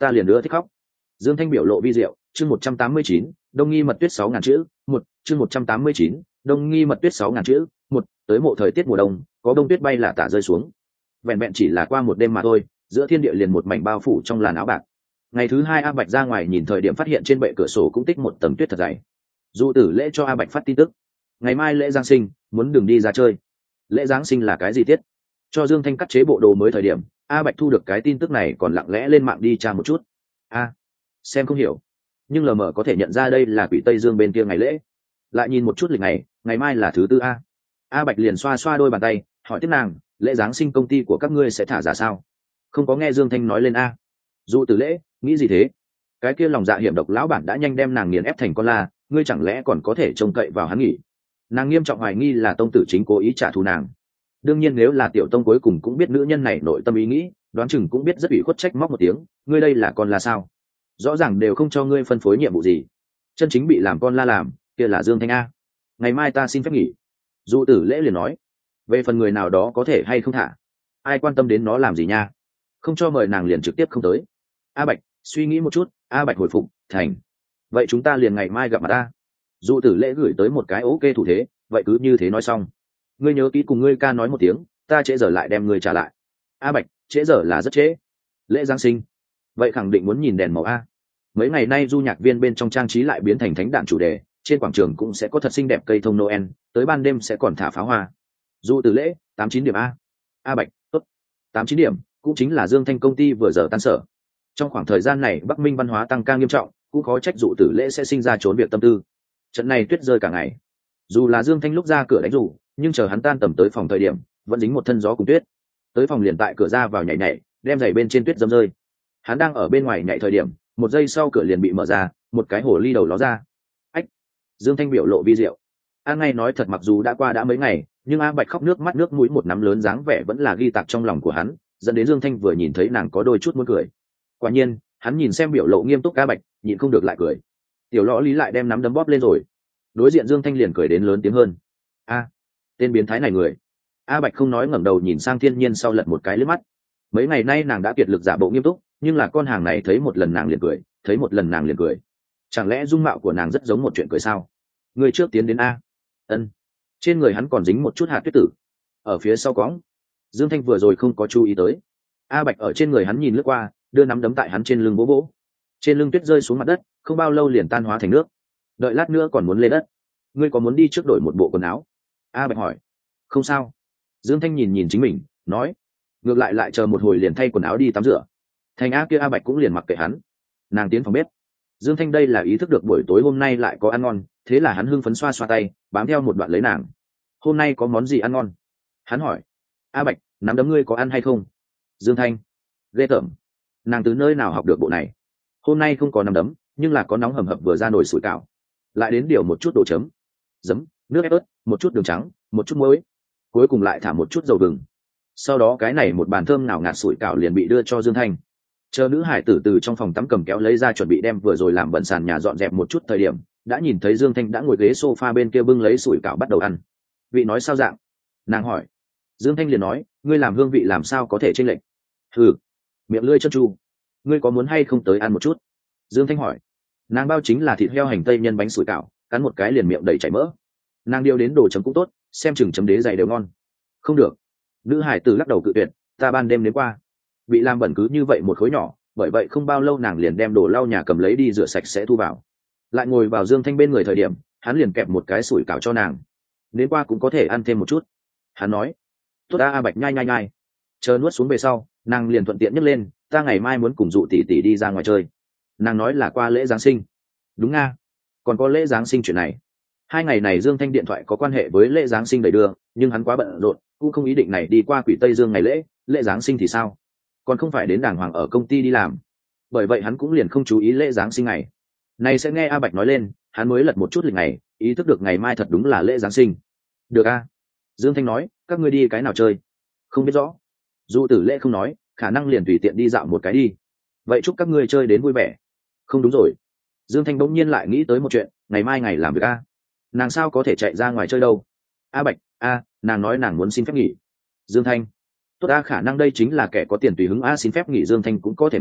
ta liền nữa thích khóc. Dương Thanh biểu lộ vi diệu. Chương 189, đông nghi mật tuyết 6.000 chữ. Một. Chương 189, đông nghi mật tuyết 6.000 chữ. Một. Tới mộ thời tiết mùa đông, có bông tuyết bay là tả rơi xuống. Vẹn vẹn chỉ là qua một đêm mà thôi, giữa thiên địa liền một mảnh bao phủ trong làn áo bạc. Ngày thứ hai A Bạch ra ngoài nhìn thời điểm phát hiện trên bệ cửa sổ cũng tích một tầng tuyết thật dày. Dụ Tử Lễ cho A Bạch phát tin tức, ngày mai lễ Giáng sinh, muốn đừng đi ra chơi. Lễ Giáng sinh là cái gì tiết? Cho Dương Thanh cắt chế bộ đồ mới thời điểm, A Bạch thu được cái tin tức này còn lặng lẽ lên mạng đi tra một chút. Xem không hiểu, nhưng lờ mờ có thể nhận ra đây là Quỷ Tây Dương bên kia ngày lễ. Lại nhìn một chút lịch ngày, ngày mai là thứ tư A Bạch liền xoa xoa đôi bàn tay, hỏi tiếp nàng, lễ Giáng sinh công ty của các ngươi sẽ thả giả sao? Không có nghe Dương Thanh nói lên Dụ Tử Lễ, nghĩ gì thế? Cái kia lòng dạ hiểm độc lão bản đã nhanh đem nàng nghiền ép thành con la, ngươi chẳng lẽ còn có thể trông cậy vào hắn nghỉ? Nàng nghiêm trọng hoài nghi là tông tử chính cố ý trả thù nàng. Đương nhiên nếu là tiểu tông cuối cùng cũng biết nữ nhân này nội tâm ý nghĩ, đoán chừng cũng biết rất ủy khuất trách móc một tiếng, ngươi đây là con la sao? Rõ ràng đều không cho ngươi phân phối nhiệm vụ gì, chân chính bị làm con la làm kia là Dương Thanh ngày mai ta xin phép nghỉ. Dụ Tử Lễ liền nói, về phần người nào đó có thể hay không thả, ai quan tâm đến nó làm gì nha, không cho mời nàng liền trực tiếp không tới. A Bạch suy nghĩ một chút, A Bạch hồi phục, thành, vậy chúng ta liền ngày mai gặp mặt Dụ Tử Lễ gửi tới một cái ok thủ thế, vậy cứ như thế nói xong, ngươi nhớ kỹ cùng ngươi ca nói một tiếng, ta trễ giờ lại đem ngươi trả lại. A Bạch, trễ giờ là rất trễ. Lễ Giáng sinh, vậy khẳng định muốn nhìn đèn màu mấy ngày nay du nhạc viên bên trong trang trí lại biến thành thánh đạn chủ đề, trên quảng trường cũng sẽ có thật xinh đẹp cây thông Noel, tới ban đêm sẽ còn thả pháo hoa. Dụ Tử Lễ, 89 điểm A Bạch, tốt. 89 điểm cũng chính là Dương Thanh công ty vừa giờ tan sở. Trong khoảng thời gian này Bắc Minh văn hóa tăng ca nghiêm trọng, cũng khó trách Dụ Tử Lễ sẽ sinh ra trốn việc tâm tư. Trận này tuyết rơi cả ngày, dù là Dương Thanh lúc ra cửa đánh rủ, nhưng chờ hắn tan tầm tới phòng thời điểm vẫn dính một thân gió cùng tuyết. Tới phòng liền tại cửa ra vào nhảy nhảy, đem giày bên trên tuyết dâm rơi. Hắn đang ở bên ngoài nhảy thời điểm, một giây sau cửa liền bị mở ra, một cái hồ ly đầu ló ra. Ách! Dương Thanh biểu lộ vi diệu. Ngay nói thật, mặc dù đã qua đã mấy ngày, nhưng A Bạch khóc nước mắt nước mũi một nắm lớn dáng vẻ vẫn là ghi tạc trong lòng của hắn, dẫn đến Dương Thanh vừa nhìn thấy nàng có đôi chút muốn cười. Quả nhiên, hắn nhìn xem biểu lộ nghiêm túc A Bạch, nhịn không được lại cười. Tiểu Lõ Lý lại đem nắm đấm bóp lên rồi. Đối diện Dương Thanh liền cười đến lớn tiếng hơn. Tên biến thái này người. A Bạch không nói, ngẩng đầu nhìn sang Thiên Nhiên sau lật một cái liếc mắt. Mấy ngày nay nàng đã kiệt lực giả bộ nghiêm túc, nhưng là con hàng này thấy một lần nàng liền cười, thấy một lần nàng liền cười. Chẳng lẽ dung mạo của nàng rất giống một chuyện cười sao? Người trước tiến đến Ân. Trên người hắn còn dính một chút hạt tuyết tử. Ở phía sau cõng. Dương Thanh vừa rồi không có chú ý tới. A Bạch ở trên người hắn nhìn lướt qua, đưa nắm đấm tại hắn trên lưng bố bố. Trên lưng tuyết rơi xuống mặt đất, không bao lâu liền tan hóa thành nước. Đợi lát nữa còn muốn lên đất. Ngươi có muốn đi trước đổi một bộ quần áo? A Bạch hỏi. Không sao. Dương Thanh nhìn nhìn chính mình, nói. Ngược lại lại chờ một hồi liền thay quần áo đi tắm rửa. Thành A kia A Bạch cũng liền mặc kệ hắn. Nàng tiến phòng bếp. Dương Thanh đây là ý thức được buổi tối hôm nay lại có ăn ngon, thế là hắn hưng phấn xoa xoa tay, bám theo một đoạn lấy nàng. Hôm nay có món gì ăn ngon? Hắn hỏi. A Bạch, nắm đấm ngươi có ăn hay không? Dương Thanh. Ghê tởm. Nàng từ nơi nào học được bộ này? Hôm nay không có nắm đấm, nhưng là có nóng hầm hập vừa ra nồi sủi cảo. Lại đến điều một chút đồ chấm, giấm, nước ép ớt, một chút đường trắng, một chút muối, cuối cùng lại thả một chút dầu gừng. Sau đó cái này một bàn thơm nào ngạt sủi cảo liền bị đưa cho Dương Thanh. Chờ nữ hải tử từ trong phòng tắm cầm kéo lấy ra chuẩn bị đem vừa rồi làm bận sàn nhà dọn dẹp một chút thời điểm, đã nhìn thấy Dương Thanh đã ngồi ghế sofa bên kia bưng lấy sủi cảo bắt đầu ăn. Vị nói sao dạng? Nàng hỏi. Dương Thanh liền nói, ngươi làm hương vị làm sao có thể chênh lệch? Hừ, miệng lưỡi chân tru. Ngươi có muốn hay không tới ăn một chút? Dương Thanh hỏi. Nàng bao chính là thịt heo hành tây nhân bánh sủi cảo, cắn một cái liền miệng đầy chảy mỡ. Nàng điều đến đồ chấm cũng tốt, xem chừng chấm đế dày đều ngon. Không được. Nữ hải tử lắc đầu cự tuyệt, ta ban đêm đến qua. Bị làm bẩn cứ như vậy một khối nhỏ, bởi vậy không bao lâu nàng liền đem đồ lau nhà cầm lấy đi rửa sạch sẽ thu vào. Lại ngồi vào Dương Thanh bên người thời điểm, hắn liền kẹp một cái sủi cảo cho nàng. Đến qua cũng có thể ăn thêm một chút. Hắn nói. Tốt A Bạch nhai nhai nhai. Chờ nuốt xuống về sau, nàng liền thuận tiện nhấc lên, ta ngày mai muốn cùng Dụ tỷ tỷ đi ra ngoài chơi. Nàng nói là qua lễ Giáng sinh. Đúng nga, còn có lễ Giáng sinh chuyện này. 2 ngày này Dương Thanh điện thoại có quan hệ với lễ Giáng sinh đầy đưa, nhưng hắn quá bận rộn, cũng không ý định này đi qua Quỷ Tây Dương ngày lễ Giáng sinh thì sao? Còn không phải đến đàng hoàng ở công ty đi làm. Bởi vậy hắn cũng liền không chú ý lễ Giáng sinh ngày. Này sẽ nghe A Bạch nói lên, hắn mới lật một chút lịch ngày, ý thức được ngày mai thật đúng là lễ Giáng sinh. Được a. Dương Thanh nói, các ngươi đi cái nào chơi? Không biết rõ. Dụ Tử Lễ không nói, khả năng liền tùy tiện đi dạo một cái đi. Vậy chúc các ngươi chơi đến vui vẻ. Không đúng rồi. Dương Thanh bỗng nhiên lại nghĩ tới một chuyện, ngày mai ngày làm việc a. Nàng sao có thể chạy ra ngoài chơi đâu? A Bạch, nàng nói nàng muốn xin phép nghỉ. Dương Thanh. Tốt a, khả năng đây chính là kẻ có tiền tùy hứng a, xin phép nghỉ Dương Thanh cũng có thể mời,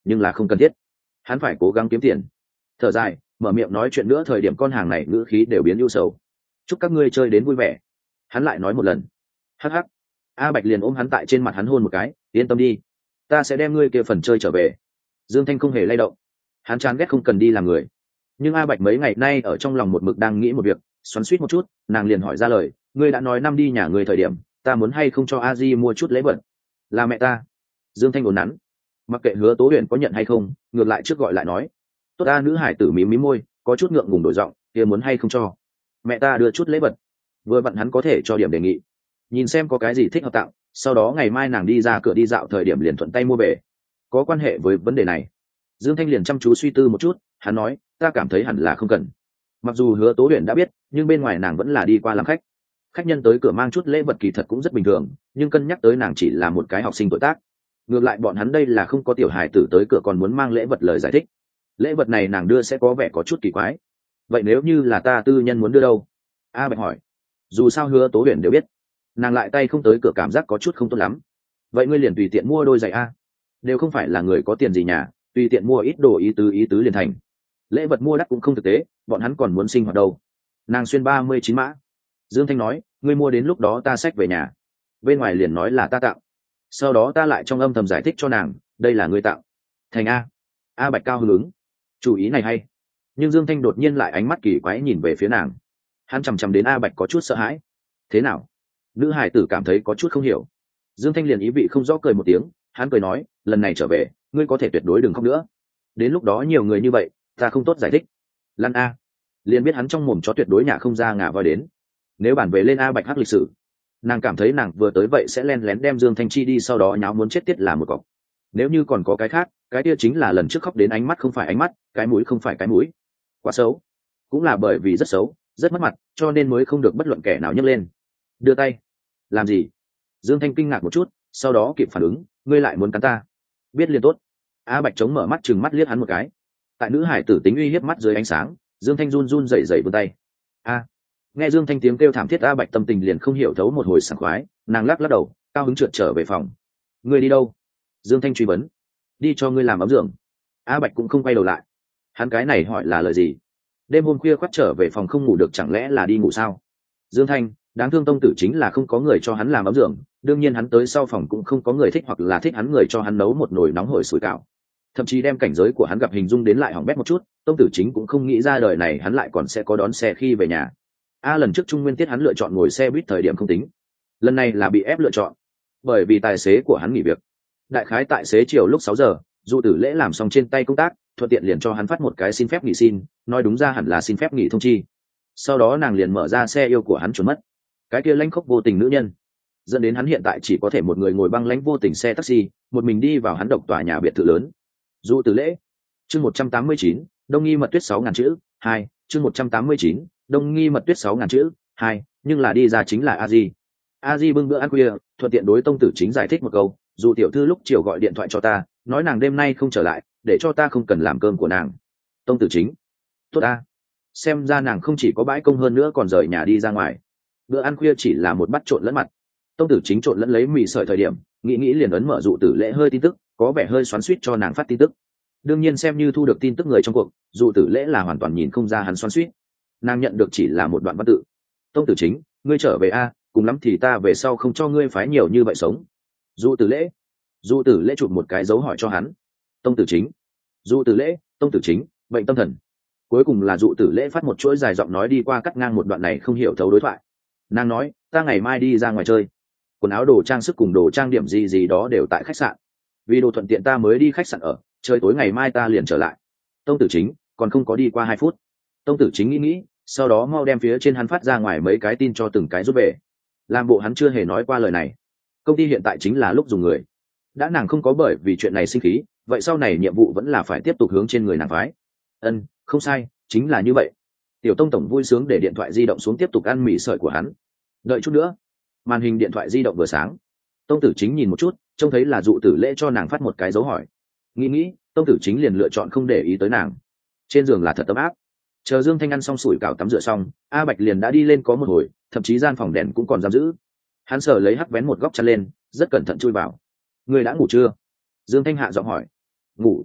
nhưng là không cần thiết. Hắn phải cố gắng kiếm tiền. Thở dài, mở miệng nói chuyện nữa thời điểm con hàng này ngữ khí đều biến ưu sầu. Chúc các ngươi chơi đến vui vẻ. Hắn lại nói một lần. Hắc hắc. A Bạch liền ôm hắn tại trên mặt hắn hôn một cái, yên tâm đi, ta sẽ đem ngươi kia phần chơi trở về. Dương Thanh không hề lay động. Hắn chán ghét không cần đi làm người. Nhưng A Bạch mấy ngày nay ở trong lòng một mực đang nghĩ một việc, xoắn xuýt một chút, nàng liền hỏi ra lời, ngươi đã nói năm đi nhà ngươi thời điểm, ta muốn hay không cho A Di mua chút lễ vật. Là mẹ ta. Dương Thanh ổn nắn. Mặc kệ Hứa Tố Huyền có nhận hay không, ngược lại trước gọi lại nói. Tốt ta, nữ hải tử mím mím môi, có chút ngượng ngùng đổi giọng, kia muốn hay không cho. Mẹ ta đưa chút lễ vật. Vừa vặn hắn có thể cho điểm đề nghị. Nhìn xem có cái gì thích hợp tặng, sau đó ngày mai nàng đi ra cửa đi dạo thời điểm liền thuận tay mua về. Có quan hệ với vấn đề này. Dương Thanh liền chăm chú suy tư một chút, hắn nói, ta cảm thấy hẳn là không cần. Mặc dù Hứa Tố Huyền đã biết, nhưng bên ngoài nàng vẫn là đi qua làm khách. Khách nhân tới cửa mang chút lễ vật kỳ thật cũng rất bình thường, nhưng cân nhắc tới nàng chỉ là một cái học sinh tuổi tác. Ngược lại bọn hắn đây là không có tiểu hài tử tới cửa còn muốn mang lễ vật lời giải thích. Lễ vật này nàng đưa sẽ có vẻ có chút kỳ quái. Vậy nếu như là ta tư nhân muốn đưa đâu? A Bạch hỏi. Dù sao Hứa Tố Huyền đều biết, nàng lại tay không tới cửa cảm giác có chút không tốt lắm. Vậy ngươi liền tùy tiện mua đôi giày a, đều không phải là người có tiền gì nhà, tùy tiện mua ít đồ ý tứ liền thành. Lễ vật mua đắt cũng không thực tế, bọn hắn còn muốn sinh hoạt đâu. Nàng xuyên 39 mã. Dương Thanh nói, ngươi mua đến lúc đó ta xách về nhà, bên ngoài liền nói là ta tặng, sau đó ta lại trong âm thầm giải thích cho nàng, đây là ngươi tặng. Thành a. A Bạch cao hứng ứng. Chủ ý này hay. Nhưng Dương Thanh đột nhiên lại ánh mắt kỳ quái nhìn về phía nàng. Hắn chằm chằm đến A Bạch có chút sợ hãi. Thế nào? Nữ hải tử cảm thấy có chút không hiểu. Dương Thanh liền ý vị không rõ cười một tiếng, hắn cười nói, lần này trở về ngươi có thể tuyệt đối đừng khóc nữa, đến lúc đó nhiều người như vậy ta không tốt giải thích. Lăn a. Liền biết hắn trong mồm chó tuyệt đối nhà không ra ngả voi đến. Nếu bản về lên A Bạch hắc lịch sử, nàng cảm thấy nàng vừa tới vậy sẽ len lén đem Dương Thanh chi đi, sau đó nháo muốn chết tiết làm một cọc. Nếu như còn có cái khác, cái kia chính là lần trước khóc đến ánh mắt không phải ánh mắt, cái mũi không phải cái mũi. Quá xấu. Cũng là bởi vì rất xấu, rất mất mặt, cho nên mới không được bất luận kẻ nào nhấc lên. Đưa tay. Làm gì? Dương Thanh kinh ngạc một chút, sau đó kịp phản ứng, ngươi lại muốn cắn ta? Biết liền tốt. A Bạch chống mở mắt chừng mắt liếc hắn một cái. Tại nữ hải tử tính uy hiếp mắt dưới ánh sáng, Dương Thanh run run rẩy rẩy vươn tay. A. Nghe Dương Thanh tiếng kêu thảm thiết, A Bạch tâm tình liền không hiểu thấu một hồi sảng khoái, nàng lắc lắc đầu, cao hứng trượt trở về phòng. Ngươi đi đâu? Dương Thanh truy vấn. Đi cho ngươi làm ấm giường. A Bạch cũng không quay đầu lại. Hắn cái này hỏi là lời gì? Đêm hôm khuya khoắt trở về phòng không ngủ được chẳng lẽ là đi ngủ sao? Dương Thanh, đáng thương tông tử chính là không có người cho hắn làm ấm giường, đương nhiên hắn tới sau phòng cũng không có người thích hoặc là thích hắn người cho hắn nấu một nồi nóng hổi sủi cảo. Thậm chí đem cảnh giới của hắn gặp hình dung đến lại hỏng bét một chút, tông tử chính cũng không nghĩ ra đời này hắn lại còn sẽ có đón xe khi về nhà. Lần trước Trung Nguyên Tiết hắn lựa chọn ngồi xe buýt thời điểm không tính, lần này là bị ép lựa chọn, bởi vì tài xế của hắn nghỉ việc. Đại khái tại xế chiều lúc 6 giờ, Dụ Tử Lễ làm xong trên tay công tác, thuận tiện liền cho hắn phát một cái xin phép nghỉ xin, nói đúng ra hẳn là xin phép nghỉ thông chi. Sau đó nàng liền mở ra xe yêu của hắn trốn mất. Cái kia lãnh khốc vô tình nữ nhân, dẫn đến hắn hiện tại chỉ có thể một người ngồi băng lãnh vô tình xe taxi, một mình đi vào hắn độc tòa nhà biệt thự lớn. Dụ Tử Lễ. Chương 189, Đông Nghi Mật Tuyết 6.000 chữ, 2, chương 189, Đông Nghi Mật Tuyết 6.000 chữ, 2, nhưng là đi ra chính là A-di. A-di bưng bữa ăn khuya, thuận tiện đối tông tử chính giải thích một câu, dù tiểu thư lúc chiều gọi điện thoại cho ta, nói nàng đêm nay không trở lại, để cho ta không cần làm cơm của nàng. Tông tử chính. Tốt a. Xem ra nàng không chỉ có bãi công hơn nữa còn rời nhà đi ra ngoài. Bữa ăn khuya chỉ là một bát trộn lẫn mặt. Tông tử chính trộn lẫn lấy mì sợi thời điểm, nghĩ liền ấn mở Dụ Tử Lễ hơi tin tức, có vẻ hơi xoắn xuýt cho nàng phát tin tức. Đương nhiên xem như thu được tin tức người trong cuộc, Dụ Tử Lễ là hoàn toàn nhìn không ra hắn xoắn xuýt. Nàng nhận được chỉ là một đoạn văn tự. Tông tử chính, ngươi trở về a, cùng lắm thì ta về sau không cho ngươi phái nhiều như vậy sống. Dụ Tử Lễ. Dụ Tử Lễ chụp một cái dấu hỏi cho hắn. Tông tử chính. Dụ Tử Lễ, tông tử chính, bệnh tâm thần. Cuối cùng là Dụ Tử Lễ phát một chuỗi dài giọng nói đi qua cắt ngang một đoạn này không hiểu thấu đối thoại. Nàng nói, ta ngày mai đi ra ngoài chơi, quần áo đồ trang sức cùng đồ trang điểm gì đó đều tại khách sạn, vì đồ thuận tiện ta mới đi khách sạn ở, chơi tối ngày mai ta liền trở lại. Tông tử chính, còn không có đi qua 2 phút. Tông tử chính nghĩ, sau đó mau đem phía trên hắn phát ra ngoài mấy cái tin cho từng cái rút về, làm bộ hắn chưa hề nói qua lời này. Công ty hiện tại chính là lúc dùng người, đã nàng không có bởi vì chuyện này sinh khí, vậy sau này nhiệm vụ vẫn là phải tiếp tục hướng trên người nàng phái. Không sai, chính là như vậy. Tiểu tông tổng vui sướng để điện thoại di động xuống tiếp tục ăn mì sợi của hắn. Đợi chút nữa. Màn hình điện thoại di động vừa sáng, tông tử chính nhìn một chút, trông thấy là Dụ Tử Lễ cho nàng phát một cái dấu hỏi. Nghĩ tông tử chính liền lựa chọn không để ý tới nàng. Trên giường là thật ấm áp. Chờ Dương Thanh ăn xong sủi cảo tắm rửa xong, A Bạch liền đã đi lên có một hồi, thậm chí gian phòng đèn cũng còn giam giữ. Hắn sờ lấy hắc vén một góc chăn lên, rất cẩn thận chui vào. Người đã ngủ chưa? Dương Thanh hạ giọng hỏi. Ngủ,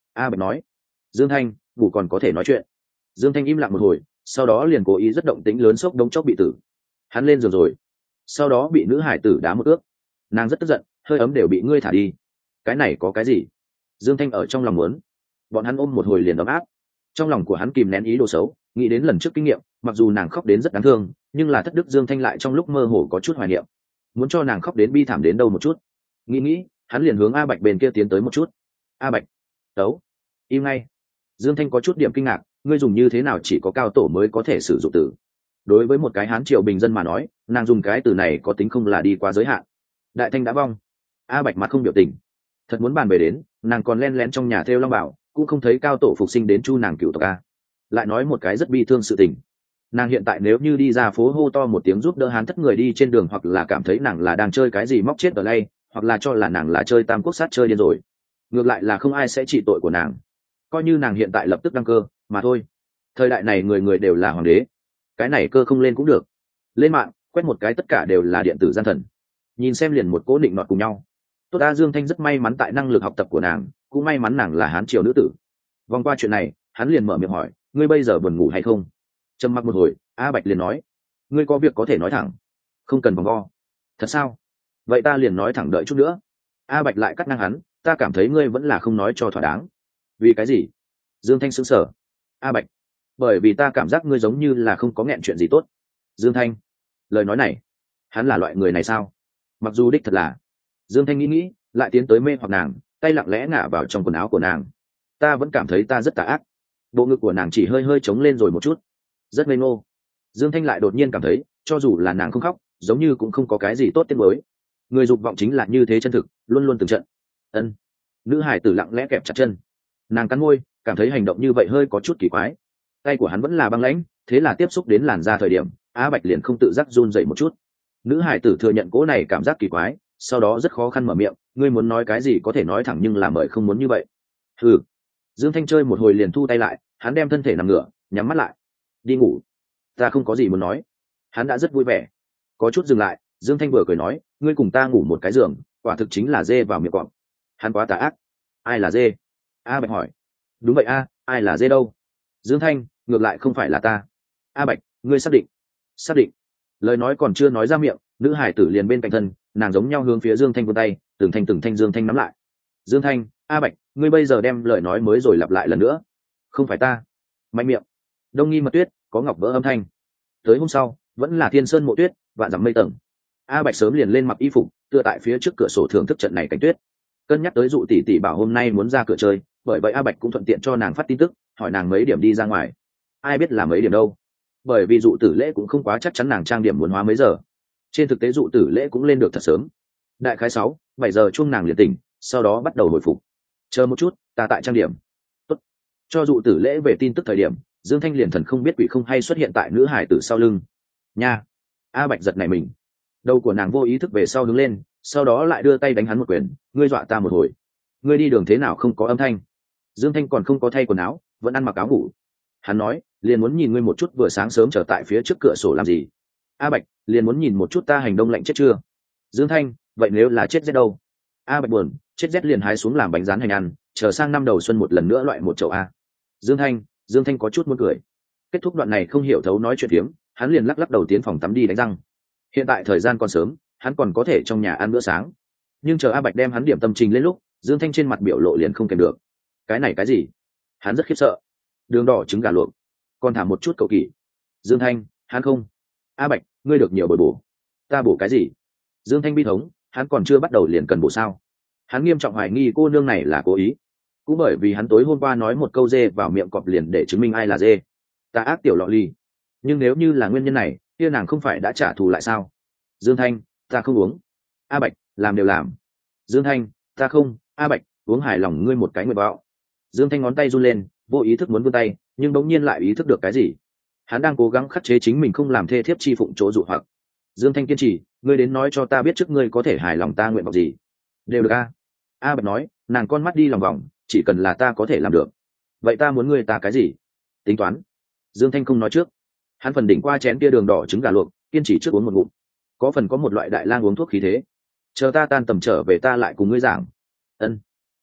A Bạch nói. Dương Thanh, ngủ còn có thể nói chuyện. Dương Thanh im lặng một hồi, sau đó liền cố ý rất động tĩnh lớn sốc đống chốc bị tử. Hắn lên giường rồi, sau đó bị nữ hải tử đá một ước. Nàng rất tức giận, hơi ấm đều bị ngươi thả đi. Cái này có cái gì? Dương Thanh ở trong lòng muốn. Bọn hắn ôm một hồi liền ấm áp. Trong lòng của hắn kìm nén ý đồ xấu, nghĩ đến lần trước kinh nghiệm, mặc dù nàng khóc đến rất đáng thương, nhưng là thất đức Dương Thanh lại trong lúc mơ hồ có chút hoài niệm, muốn cho nàng khóc đến bi thảm đến đâu một chút. Nghĩ, hắn liền hướng A Bạch bên kia tiến tới một chút. A Bạch, tấu, im ngay. Dương Thanh có chút điểm kinh ngạc, ngươi dùng như thế nào chỉ có cao tổ mới có thể sử dụng từ. Đối với một cái hán triều bình dân mà nói, nàng dùng cái từ này có tính không là đi quá giới hạn. Đại Thanh đã vong. A Bạch mặt không biểu tình. Thật muốn bàn về đến, nàng còn len lén trong nhà theo long bảo, cũng không thấy cao tổ phục sinh đến chu nàng cựu tộc A. Lại nói một cái rất bi thương sự tình. Nàng hiện tại nếu như đi ra phố hô to một tiếng giúp đỡ hán thất người đi trên đường, hoặc là cảm thấy nàng là đang chơi cái gì móc chết ở đây, hoặc là cho là nàng là chơi tam quốc sát chơi điên rồi, ngược lại là không ai sẽ trị tội của nàng. Coi như nàng hiện tại lập tức đăng cơ mà thôi. Thời đại này người người đều là hoàng đế, cái này cơ không lên cũng được. Lên mạng quét một cái tất cả đều là điện tử gian thần, nhìn xem liền một cố định nọt cùng nhau. Tốt ta, Dương Thanh rất may mắn tại năng lực học tập của nàng, cũng may mắn nàng là hán triều nữ tử. Vòng qua chuyện này, hắn liền mở miệng hỏi, ngươi bây giờ buồn ngủ hay không? Trầm mặc một hồi, A Bạch liền nói, ngươi có việc có thể nói thẳng, không cần vòng vo. Thật sao? Vậy ta liền nói thẳng, đợi chút nữa. A Bạch lại cắt ngang hắn, ta cảm thấy ngươi vẫn là không nói cho thỏa đáng. Vì cái gì? Dương Thanh sững sờ. A Bạch, bởi vì ta cảm giác ngươi giống như là không có nghẹn chuyện gì tốt. Dương Thanh, lời nói này, hắn là loại người này sao? Mặc dù đích thật là. Dương Thanh nghĩ, lại tiến tới mê hoặc nàng, tay lặng lẽ ngả vào trong quần áo của nàng. Ta vẫn cảm thấy ta rất tà ác. Bộ ngực của nàng chỉ hơi hơi trống lên rồi một chút, rất ngây ngô. Dương Thanh lại đột nhiên cảm thấy, cho dù là nàng không khóc, giống như cũng không có cái gì tốt tiếng mới. Người dục vọng chính là như thế chân thực, luôn luôn từng trận. Ân. Nữ hải tử lặng lẽ kẹp chặt chân, nàng cắn môi, cảm thấy hành động như vậy hơi có chút kỳ quái. Tay của hắn vẫn là băng lãnh, thế là tiếp xúc đến làn da thời điểm, Á Bạch liền không tự giác run dậy một chút. Nữ hải tử thừa nhận cỗ này cảm giác kỳ quái, sau đó rất khó khăn mở miệng, ngươi muốn nói cái gì có thể nói thẳng, nhưng là mời không muốn như vậy. Ừ. Dương Thanh chơi một hồi liền thu tay lại, hắn đem thân thể nằm ngửa, nhắm mắt lại. Đi ngủ. Ta không có gì muốn nói. Hắn đã rất vui vẻ. Có chút dừng lại, Dương Thanh vừa cười nói, ngươi cùng ta ngủ một cái giường, quả thực chính là dê vào miệng cọp. Hắn quá tà ác. Ai là dê? A Bạch hỏi. Đúng vậy a, ai là dê đâu? Dương Thanh, ngược lại không phải là ta. A Bạch, ngươi xác định? Xác định. Lời nói còn chưa nói ra miệng, nữ hải tử liền bên cạnh thân, nàng giống nhau hướng phía Dương Thanh vươn tay, từng thanh Dương Thanh nắm lại. Dương Thanh, A Bạch, ngươi bây giờ đem lời nói mới rồi lặp lại lần nữa. Không phải ta. Mạnh miệng. Đông nghi mật tuyết, có ngọc vỡ âm thanh. Tới hôm sau, vẫn là thiên sơn mộ tuyết, vạn dặm mây tầng. A Bạch sớm liền lên mặc y phục, tựa tại phía trước cửa sổ thưởng thức trận này cảnh tuyết. Cân nhắc tới dụ tỷ tỷ bảo hôm nay muốn ra cửa chơi, bởi vậy A Bạch cũng thuận tiện cho nàng phát tin tức, hỏi nàng mấy điểm đi ra ngoài. Ai biết là mấy điểm đâu, bởi vì dụ tử lễ cũng không quá chắc chắn nàng trang điểm muốn hóa mấy giờ. Trên thực tế dụ tử lễ cũng lên được thật sớm, đại khái 6-7 giờ chuông nàng liền tỉnh, sau đó bắt đầu hồi phục. Chờ một chút, ta tại trang điểm. Tốt. Cho dụ tử lễ về tin tức thời điểm, Dương Thanh liền thần không biết quỷ không hay xuất hiện tại nữ hải tử sau lưng. Nha. A Bạch giật nảy mình, đầu của nàng vô ý thức về sau đứng lên, sau đó lại đưa tay đánh hắn một quyền, ngươi dọa ta một hồi. Ngươi đi đường thế nào không có âm thanh? Dương Thanh còn không có thay quần áo, vẫn ăn mặc áo ngủ. Hắn nói, liền muốn nhìn ngươi một chút, vừa sáng sớm trở tại phía trước cửa sổ làm gì? A Bạch, liền muốn nhìn một chút ta hành đông lạnh chết chưa? Dương Thanh, vậy nếu là chết rét đâu? A Bạch buồn, chết rét liền hái xuống làm bánh rán hành ăn, chờ sang năm đầu xuân một lần nữa loại một chậu A. Dương Thanh có chút muốn cười. Kết thúc đoạn này không hiểu thấu nói chuyện phiếm, hắn liền lắc đầu tiến phòng tắm đi đánh răng. Hiện tại thời gian còn sớm, hắn còn có thể trong nhà ăn bữa sáng. Nhưng chờ A Bạch đem hắn điểm tâm trình lên lúc, Dương Thanh trên mặt biểu lộ liền không kèm được. Cái này cái gì? Hắn rất khiếp sợ. Đường đỏ trứng gà luộc, còn thả một chút cầu kỳ. Dương Thanh, hắn không. A Bạch, ngươi được nhiều bồi bổ. Ta bổ cái gì? Dương Thanh bi thống, hắn còn chưa bắt đầu liền cần bổ sao? Hắn nghiêm trọng hoài nghi cô nương này là cố ý. Cũng bởi vì hắn tối hôm qua nói một câu dê vào miệng cọp liền để chứng minh ai là dê. Ta ác tiểu lọ ly. Nhưng nếu như là nguyên nhân này, kia nàng không phải đã trả thù lại sao? Dương Thanh, ta không uống. A Bạch, làm đều làm. Dương Thanh, ta không. A Bạch, uống hài lòng ngươi một cái nguyện vọng. Dương Thanh ngón tay run lên, vô ý thức muốn vươn tay, nhưng bỗng nhiên lại ý thức được cái gì. Hắn đang cố gắng khắc chế chính mình không làm thê thiếp chi phụng chỗ dụ hoặc. Dương Thanh kiên trì, ngươi đến nói cho ta biết trước ngươi có thể hài lòng ta nguyện vọng gì. Đều được a. A Bạch nói, nàng con mắt đi lòng vòng, chỉ cần là ta có thể làm được. Vậy ta muốn ngươi ta cái gì? Tính toán. Dương Thanh không nói trước. Hắn phần đỉnh qua chén kia đường đỏ trứng gà luộc, kiên trì trước uống một ngụm. Có phần có một loại đại lang uống thuốc khí thế. Chờ ta tan tầm trở về ta lại cùng ngươi giảng. Ân.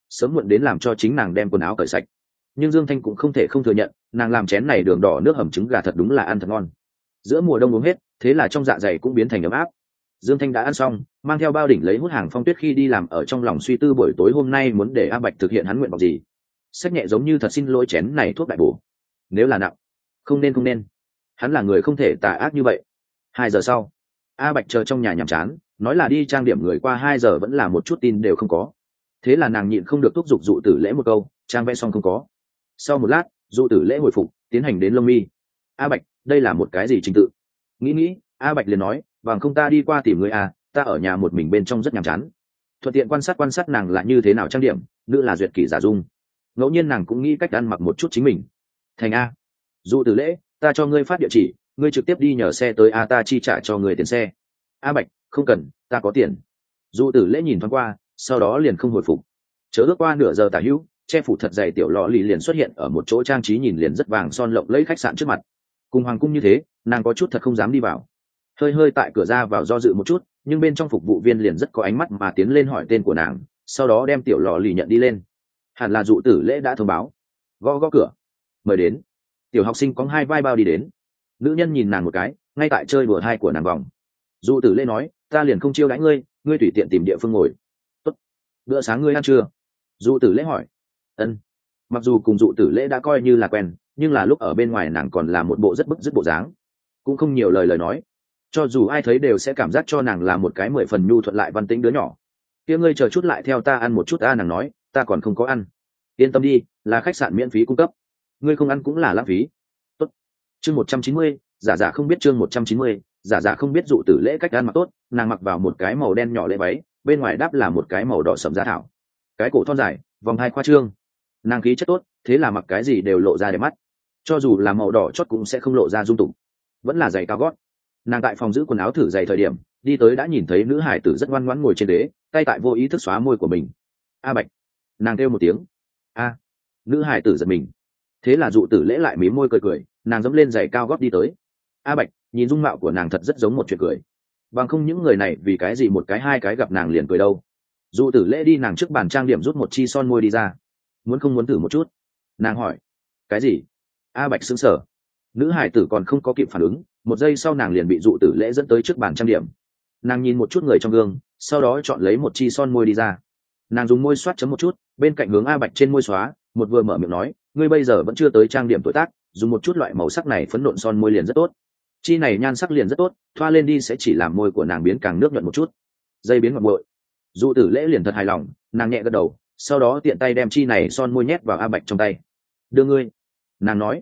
sớm muộn đến làm cho chính nàng đem quần áo cởi sạch. Nhưng Dương Thanh cũng không thể không thừa nhận, nàng làm chén này đường đỏ nước hầm trứng gà thật đúng là ăn thật ngon. Giữa mùa đông uống hết, thế là trong dạ dày cũng biến thành ấm áp. Dương Thanh đã ăn xong, mang theo bao đỉnh lấy hút hàng phong tuyết khi đi làm, ở trong lòng suy tư buổi tối hôm nay muốn để A Bạch thực hiện hắn nguyện vọng gì. Sách nhẹ giống như thật xin lỗi chén này thuốc đại bổ. Nếu là nặng, không nên. Hắn là người không thể tà ác như vậy. 2 giờ sau, A Bạch chờ trong nhà nhàm chán, nói là đi trang điểm người qua 2 giờ vẫn là một chút tin đều không có. Thế là nàng nhịn không được thúc giục Dụ Tử Lễ một câu, trang vẽ xong không có. Sau một lát, Dụ Tử Lễ hồi phục, tiến hành đến lông mi. A Bạch, đây là một cái gì trình tự? Nghĩ, A Bạch liền nói, bằng không ta đi qua tìm người à, ta ở nhà một mình bên trong rất nhàm chán. Thuận tiện quan sát nàng là như thế nào trang điểm, nữ là duyệt kỷ giả dung. Ngẫu nhiên nàng cũng nghĩ cách ăn mặc một chút chính mình. Thành A. Dụ Tử Lễ, ta cho ngươi phát địa chỉ, ngươi trực tiếp đi nhờ xe tới A, ta chi trả cho người tiền xe. A Bạch, không cần, ta có tiền. Dụ Tử Lễ nhìn thoáng qua, sau đó liền không hồi phục. Chớ ước qua nửa giờ tả hữu, che phủ thật dày tiểu lọ lì liền xuất hiện ở một chỗ trang trí nhìn liền rất vàng son lộng lẫy khách sạn trước mặt. Cùng hoàng cung như thế, nàng có chút thật không dám đi vào. Hơi tại cửa ra vào do dự một chút, nhưng bên trong phục vụ viên liền rất có ánh mắt mà tiến lên hỏi tên của nàng, sau đó đem tiểu lọ lì nhận đi lên. Hẳn là Dụ Tử Lễ đã thông báo. Gõ cửa. Mời đến. Tiểu học sinh có 2 vai bao đi đến. Nữ nhân nhìn nàng một cái, ngay tại chơi đùa hai của nàng vòng. Dụ Tử Lễ nói, ta liền không chiêu đãi ngươi, ngươi tùy tiện tìm địa phương ngồi. Tốt. Bữa sáng ngươi ăn chưa? Dụ Tử Lễ hỏi. Ân. Mặc dù cùng Dụ Tử Lễ đã coi như là quen, nhưng là lúc ở bên ngoài nàng còn là một bộ rất bức dứt bộ dáng, cũng không nhiều lời nói. Cho dù ai thấy đều sẽ cảm giác cho nàng là một cái 10 phần nhu thuận lại văn tĩnh đứa nhỏ. Kia ngươi chờ chút lại theo ta ăn một chút. Nàng nói, ta còn không có ăn. Yên tâm đi, là khách sạn miễn phí cung cấp, ngươi không ăn cũng là lãng phí. Tốt. Chương 190, giả không biết. Chương 190, giả không biết. Dụ Tử Lễ cách ăn mặc tốt, nàng mặc vào một cái màu đen nhỏ lễ váy, bên ngoài đắp là một cái màu đỏ sẫm giá thảo, cái cổ thon dài, vòng hai khoa trương. Nàng khí chất tốt, thế là mặc cái gì đều lộ ra đẹp mắt, cho dù là màu đỏ chót cũng sẽ không lộ ra dung tục. Vẫn là giày cao gót. Nàng tại phòng giữ quần áo thử giày thời điểm, đi tới đã nhìn thấy nữ hải tử rất ngoan ngoãn ngồi trên đế, tay tại vô ý thức xóa môi của mình. A Bạch. Nàng kêu một tiếng. A. Nữ hải tử giật mình. Thế là Dụ Tử Lễ lại mím môi cười, nàng dẫm lên giày cao gót đi tới. A Bạch, nhìn dung mạo của nàng thật rất giống một chuyện cười. Bằng không những người này vì cái gì một cái hai cái gặp nàng liền cười đâu. Dụ Tử Lễ đi nàng trước bàn trang điểm rút một chi son môi đi ra. Muốn không muốn thử một chút? Nàng hỏi. Cái gì? A Bạch sững sờ. Nữ hải tử còn không có kịp phản ứng, một giây sau nàng liền bị Dụ Tử Lễ dẫn tới trước bàn trang điểm. Nàng nhìn một chút người trong gương, sau đó chọn lấy một chi son môi đi ra. Nàng dùng môi xoát chấm một chút, bên cạnh hướng A Bạch trên môi xóa, một vừa mở miệng nói, ngươi bây giờ vẫn chưa tới trang điểm tuổi tác, dùng một chút loại màu sắc này phấn nộn son môi liền rất tốt. Chi này nhan sắc liền rất tốt, thoa lên đi sẽ chỉ làm môi của nàng biến càng nước nhuận một chút. Dây biến ngọt nguội. Dụ Tử Lễ liền thật hài lòng, nàng nhẹ gật đầu, sau đó tiện tay đem chi này son môi nhét vào A Bạch trong tay. Đưa ngươi. Nàng nói.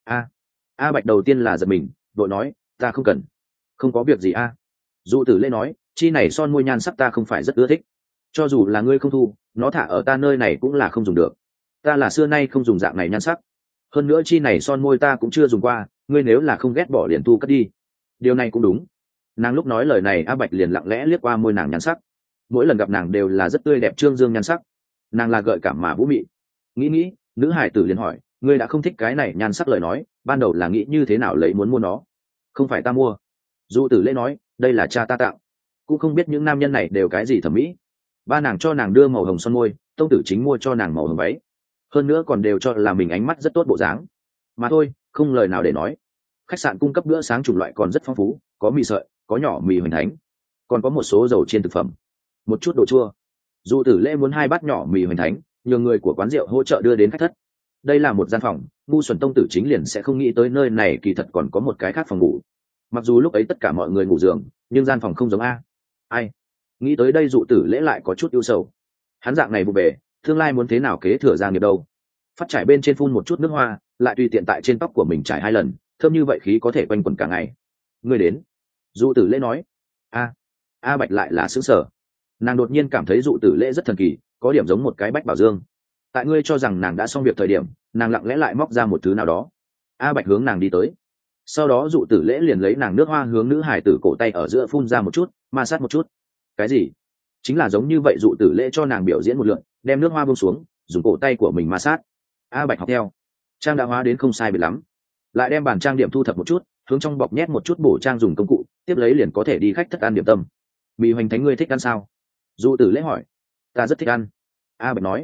A Bạch đầu tiên là giật mình, vội nói, ta không cần. Không có việc gì a. Dụ Tử Lễ nói, chi này son môi nhan sắc ta không phải rất ưa thích, cho dù là ngươi không thu, nó thả ở ta nơi này cũng là không dùng được. Ta là xưa nay không dùng dạng này nhan sắc, hơn nữa chi này son môi ta cũng chưa dùng qua, ngươi nếu là không ghét bỏ liền thu cất đi. Điều này cũng đúng. Nàng lúc nói lời này A Bạch liền lặng lẽ liếc qua môi nàng nhan sắc, mỗi lần gặp nàng đều là rất tươi đẹp trương dương nhan sắc, nàng là gợi cảm mà vũ mị. Nghĩ, nữ hải tử liền hỏi, ngươi đã không thích cái này nhan sắc lời nói, ban đầu là nghĩ như thế nào lấy muốn mua nó? Không phải ta mua. Dụ Tử Lễ nói, đây là cha ta tặng. Cũng không biết những nam nhân này đều cái gì thẩm mỹ. Ba nàng cho nàng đưa màu hồng son môi, tông tử chính mua cho nàng màu hồng váy, hơn nữa còn đều cho là mình ánh mắt rất tốt bộ dáng. Mà thôi, không lời nào để nói. Khách sạn cung cấp bữa sáng chủng loại còn rất phong phú, có mì sợi, có nhỏ mì hoành thánh, còn có một số dầu chiên thực phẩm, một chút đồ chua. Dụ Tử Lễ muốn 2 bát nhỏ mì hoành thánh, nhờ người của quán rượu hỗ trợ đưa đến khách thất. Đây là một gian phòng, ngu xuẩn tông tử chính liền sẽ không nghĩ tới nơi này kỳ thật còn có một cái khác phòng ngủ. Mặc dù lúc ấy tất cả mọi người ngủ giường, nhưng gian phòng không giống a. Ai nghĩ tới đây Dụ Tử Lễ lại có chút ưu sầu. Hắn dạng này vụ bề, tương lai muốn thế nào kế thừa gia nghiệp đâu. Phát trải bên trên phun một chút nước hoa, lại tùy tiện tại trên tóc của mình trải 2 lần, thơm như vậy khí có thể quanh quẩn cả ngày. Người đến. Dụ Tử Lễ nói. A Bạch lại là xứng sở. Nàng đột nhiên cảm thấy Dụ Tử Lễ rất thần kỳ, có điểm giống một cái Bách Bảo Dương. Tại ngươi cho rằng nàng đã xong việc thời điểm, nàng lặng lẽ lại móc ra một thứ nào đó. A Bạch hướng nàng đi tới, sau đó Dụ Tử Lễ liền lấy nàng nước hoa hướng nữ hải tử cổ tay ở giữa phun ra một chút, ma sát một chút. Cái gì? Chính là giống như vậy. Dụ Tử Lễ cho nàng biểu diễn một lượt, đem nước hoa buông xuống, dùng cổ tay của mình ma sát. A Bạch học theo, trang đã hóa đến không sai biệt lắm, lại đem bàn trang điểm thu thập một chút, hướng trong bọc nhét một chút bổ trang dùng công cụ, tiếp lấy liền có thể đi khách thất ăn điểm tâm. Mì hoành thánh ngươi thích ăn sao? Dụ Tử Lễ hỏi. Ta rất thích ăn. A Bạch nói.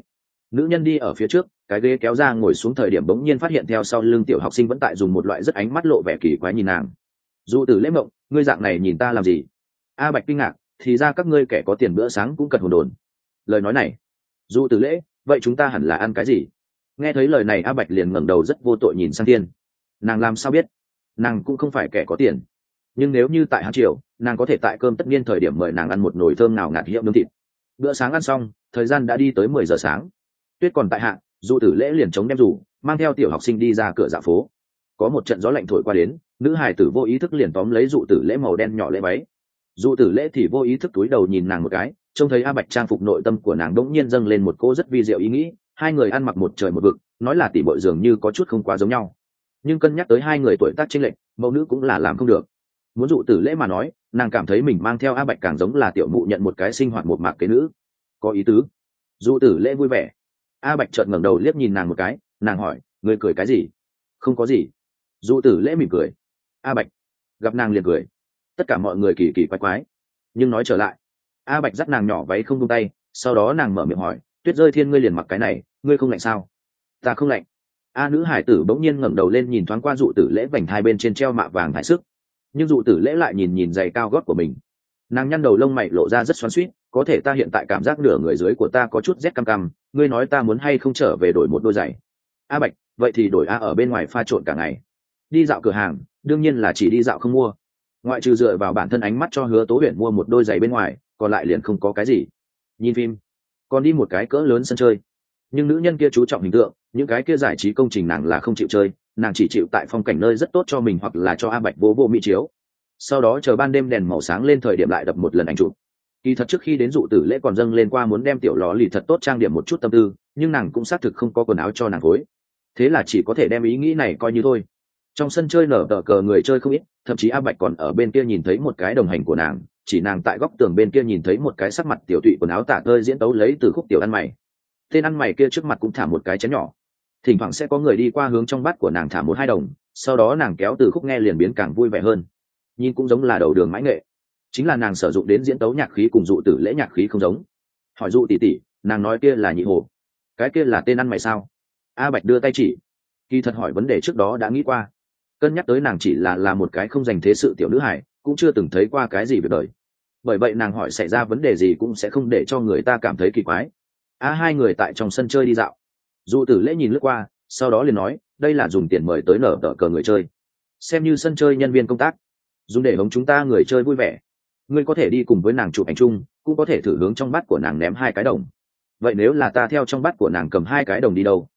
nữ nhân đi ở phía trước, cái ghế kéo ra ngồi xuống thời điểm bỗng nhiên phát hiện theo sau lưng tiểu học sinh vẫn tại dùng một loại rất ánh mắt lộ vẻ kỳ quái nhìn nàng. Dụ Tử Lễ mộng, ngươi dạng này nhìn ta làm gì? A Bạch kinh ngạc, thì ra các ngươi kẻ có tiền bữa sáng cũng cần hồn đồn. Lời nói này, Dụ Tử Lễ, vậy chúng ta hẳn là ăn cái gì? Nghe thấy lời này A Bạch liền ngẩng đầu rất vô tội nhìn sang Thiên. Nàng làm sao biết? Nàng cũng không phải kẻ có tiền, nhưng nếu như tại Hán Triều, nàng có thể tại cơm tất niên thời điểm mời nàng ăn một nồi thơm nào ngạt hiệu nướng thịt. Bữa sáng ăn xong, thời gian đã đi tới 10 giờ sáng. Tuyết còn tại hạ, Dụ Tử Lễ liền chống đem rủ, mang theo tiểu học sinh đi ra cửa dạo phố. Có một trận gió lạnh thổi qua đến, nữ hài tử vô ý thức liền tóm lấy Dụ Tử Lễ màu đen nhỏ lễ váy. Dụ Tử Lễ thì vô ý thức túi đầu nhìn nàng một cái, trông thấy A Bạch trang phục nội tâm của nàng đống nhiên dâng lên một cô rất vi diệu ý nghĩ, hai người ăn mặc một trời một vực, nói là tỷ muội dường như có chút không quá giống nhau. Nhưng cân nhắc tới hai người tuổi tác chênh lệch, mẫu nữ cũng là làm không được. Muốn Dụ Tử Lễ mà nói, nàng cảm thấy mình mang theo A Bạch càng giống là tiểu mụ nhận một cái sinh hoạt một mạc kế nữ. Có ý tứ. Dụ Tử Lễ vui vẻ. A Bạch chợt ngẩng đầu liếc nhìn nàng một cái, nàng hỏi, ngươi cười cái gì? Không có gì. Dụ Tử Lễ mỉm cười. A Bạch gặp nàng liền cười. Tất cả mọi người kỳ kỳ quái quái. Nhưng nói trở lại, A Bạch dắt nàng nhỏ váy không buông tay, sau đó nàng mở miệng hỏi, Tuyết Rơi Thiên ngươi liền mặc cái này, ngươi không lạnh sao? Ta không lạnh. A nữ hải tử bỗng nhiên ngẩng đầu lên nhìn thoáng qua Dụ Tử Lễ vành hai bên trên treo mạ vàng thải sức, nhưng Dụ Tử Lễ lại nhìn nhìn giày cao gót của mình. Nàng nhăn đầu lông mày lộ ra rất xoắn xuýt, có thể ta hiện tại cảm giác nửa người dưới của ta có chút rét căm căm, ngươi nói ta muốn hay không trở về đổi một đôi giày? A Bạch, vậy thì đổi A ở bên ngoài pha trộn cả ngày. Đi dạo cửa hàng, đương nhiên là chỉ đi dạo không mua. Ngoại trừ dựa vào bản thân ánh mắt cho Hứa Tố Huyền mua một đôi giày bên ngoài, còn lại liền không có cái gì. Nhìn phim, còn đi một cái cỡ lớn sân chơi. Nhưng nữ nhân kia chú trọng hình tượng, những cái kia giải trí công trình nàng là không chịu chơi, nàng chỉ chịu tại phong cảnh nơi rất tốt cho mình hoặc là cho A Bạch vô vô mỹ chiếu. Sau đó chờ ban đêm đèn màu sáng lên thời điểm lại đập một lần ảnh chụp. Kỳ thật trước khi đến Dụ Tử Lễ còn dâng lên qua muốn đem tiểu lò lì thật tốt trang điểm một chút tâm tư, nhưng nàng cũng xác thực không có quần áo cho nàng phối, thế là chỉ có thể đem ý nghĩ này coi như thôi. Trong sân chơi nở tờ cờ người chơi không ít, thậm chí A Bạch còn ở bên kia nhìn thấy một cái đồng hành của nàng, chỉ nàng tại góc tường bên kia nhìn thấy một cái sắc mặt tiểu tụy quần áo tả tơi diễn tấu lấy từ khúc tiểu ăn mày. Tên ăn mày kia trước mặt cũng thả một cái chén nhỏ, thỉnh thoảng sẽ có người đi qua hướng trong bát của nàng thả 1-2 đồng, sau đó nàng kéo từ khúc nghe liền biến càng vui vẻ hơn. Nhìn cũng giống là đầu đường mãi nghệ, chính là nàng sử dụng đến diễn tấu nhạc khí cùng Dụ Tử Lễ nhạc khí không giống. Hỏi Dụ tỷ tỷ, nàng nói kia là Nhị Hồ, cái kia là tên ăn mày sao? A Bạch đưa tay chỉ. Kỳ thật hỏi vấn đề trước đó đã nghĩ qua, cân nhắc tới nàng chỉ là một cái không dành thế sự tiểu nữ hải, cũng chưa từng thấy qua cái gì về đời, bởi vậy nàng hỏi xảy ra vấn đề gì cũng sẽ không để cho người ta cảm thấy kỳ quái. Hai người tại trong sân chơi đi dạo, Dụ Tử Lễ nhìn lướt qua, sau đó liền nói, đây là dùng tiền mời tới nở tờ cờ người chơi, xem như sân chơi nhân viên công tác, dùng để hống chúng ta người chơi vui vẻ. Ngươi có thể đi cùng với nàng chụp ảnh chung, cũng có thể thử hướng trong bát của nàng ném 2 cái đồng. Vậy nếu là ta theo trong bát của nàng cầm 2 cái đồng đi đâu?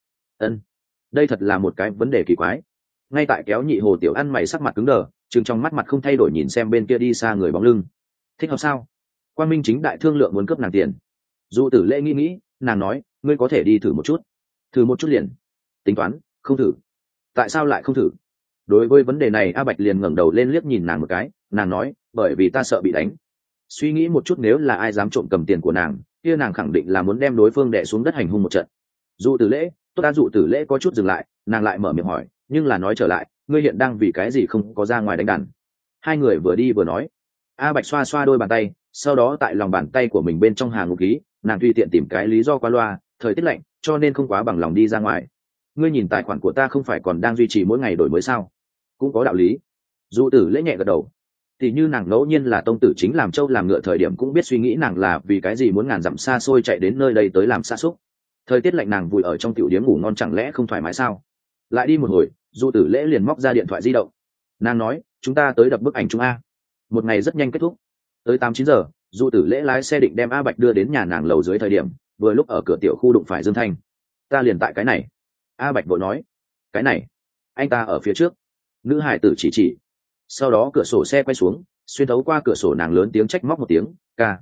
Đây thật là một cái vấn đề kỳ quái. Ngay tại kéo Nhị Hồ tiểu ăn mày sắc mặt cứng đờ, chừng trong mắt mặt không thay đổi nhìn xem bên kia đi xa người bóng lưng. Thích hợp sao? Quang Minh chính đại thương lượng muốn cướp nàng tiền. Dụ Tử Lễ nghĩ, nàng nói, ngươi có thể đi thử một chút. Thử một chút liền? Tính toán, không thử. Tại sao lại không thử? Đối với vấn đề này A Bạch liền ngẩng đầu lên liếc nhìn nàng một cái, nàng nói, bởi vì ta sợ bị đánh. Suy nghĩ một chút, nếu là ai dám trộm cầm tiền của nàng, kia nàng khẳng định là muốn đem đối phương đè xuống đất hành hung một trận. Dụ Tử Lễ, tốt đã. Dụ Tử Lễ có chút dừng lại, nàng lại mở miệng hỏi, nhưng là nói trở lại, ngươi hiện đang vì cái gì không có ra ngoài đánh đàn? Hai người vừa đi vừa nói. A Bạch xoa xoa đôi bàn tay, sau đó tại lòng bàn tay của mình bên trong hàng ngũ khí, nàng tùy tiện tìm cái lý do qua loa, thời tiết lạnh, cho nên không quá bằng lòng đi ra ngoài. Ngươi nhìn tài khoản của ta không phải còn đang duy trì mỗi ngày đổi mới sao? Cũng có đạo lý. Dụ Tử Lễ nhẹ gật đầu. Thì như nàng ngẫu nhiên là tông tử chính làm trâu làm ngựa thời điểm cũng biết suy nghĩ nàng là vì cái gì muốn ngàn dặm xa xôi chạy đến nơi đây tới làm xa xúc. Thời tiết lạnh nàng vùi ở trong tiểu điếm ngủ ngon chẳng lẽ không thoải mái sao? Lại đi một hồi, Dụ Tử Lễ liền móc ra điện thoại di động. Nàng nói, chúng ta tới đập bức ảnh chung A. Một ngày rất nhanh kết thúc. Tới 8-9 giờ, Dụ Tử Lễ lái xe định đem A Bạch đưa đến nhà nàng lầu dưới thời điểm, vừa lúc ở cửa tiểu khu đụng phải Dương Thanh. Ta liền tại cái này. A Bạch vội nói. Cái này? Anh ta ở phía trước. Nữ hải tử chỉ. Sau đó cửa sổ xe quay xuống, xuyên thấu qua cửa sổ nàng lớn tiếng trách móc một tiếng, ca.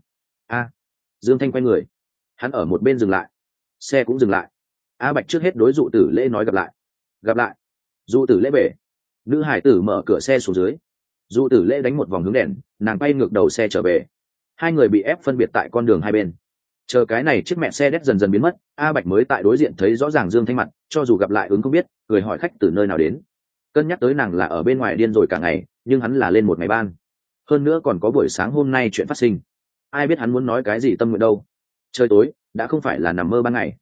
Dương Thanh quay người. Hắn ở một bên dừng lại. Xe cũng dừng lại. A Bạch trước hết đối Dụ Tử Lễ nói gặp lại. Gặp lại. Dụ Tử Lễ bể. Nữ hải tử mở cửa xe xuống dưới. Dụ Tử Lễ đánh một vòng hướng đèn, nàng bay ngược đầu xe trở về. Hai người bị ép phân biệt tại con đường hai bên. Chờ cái này chiếc mẹ xe đét dần dần biến mất, A Bạch mới tại đối diện thấy rõ ràng Dương Thanh mặt, cho dù gặp lại ứng không biết, cười hỏi khách từ nơi nào đến. Cân nhắc tới nàng là ở bên ngoài điên rồi cả ngày, nhưng hắn là lên một ngày ban, hơn nữa còn có buổi sáng hôm nay chuyện phát sinh, ai biết hắn muốn nói cái gì tâm nguyện đâu. Trời tối đã không phải là nằm mơ ban ngày.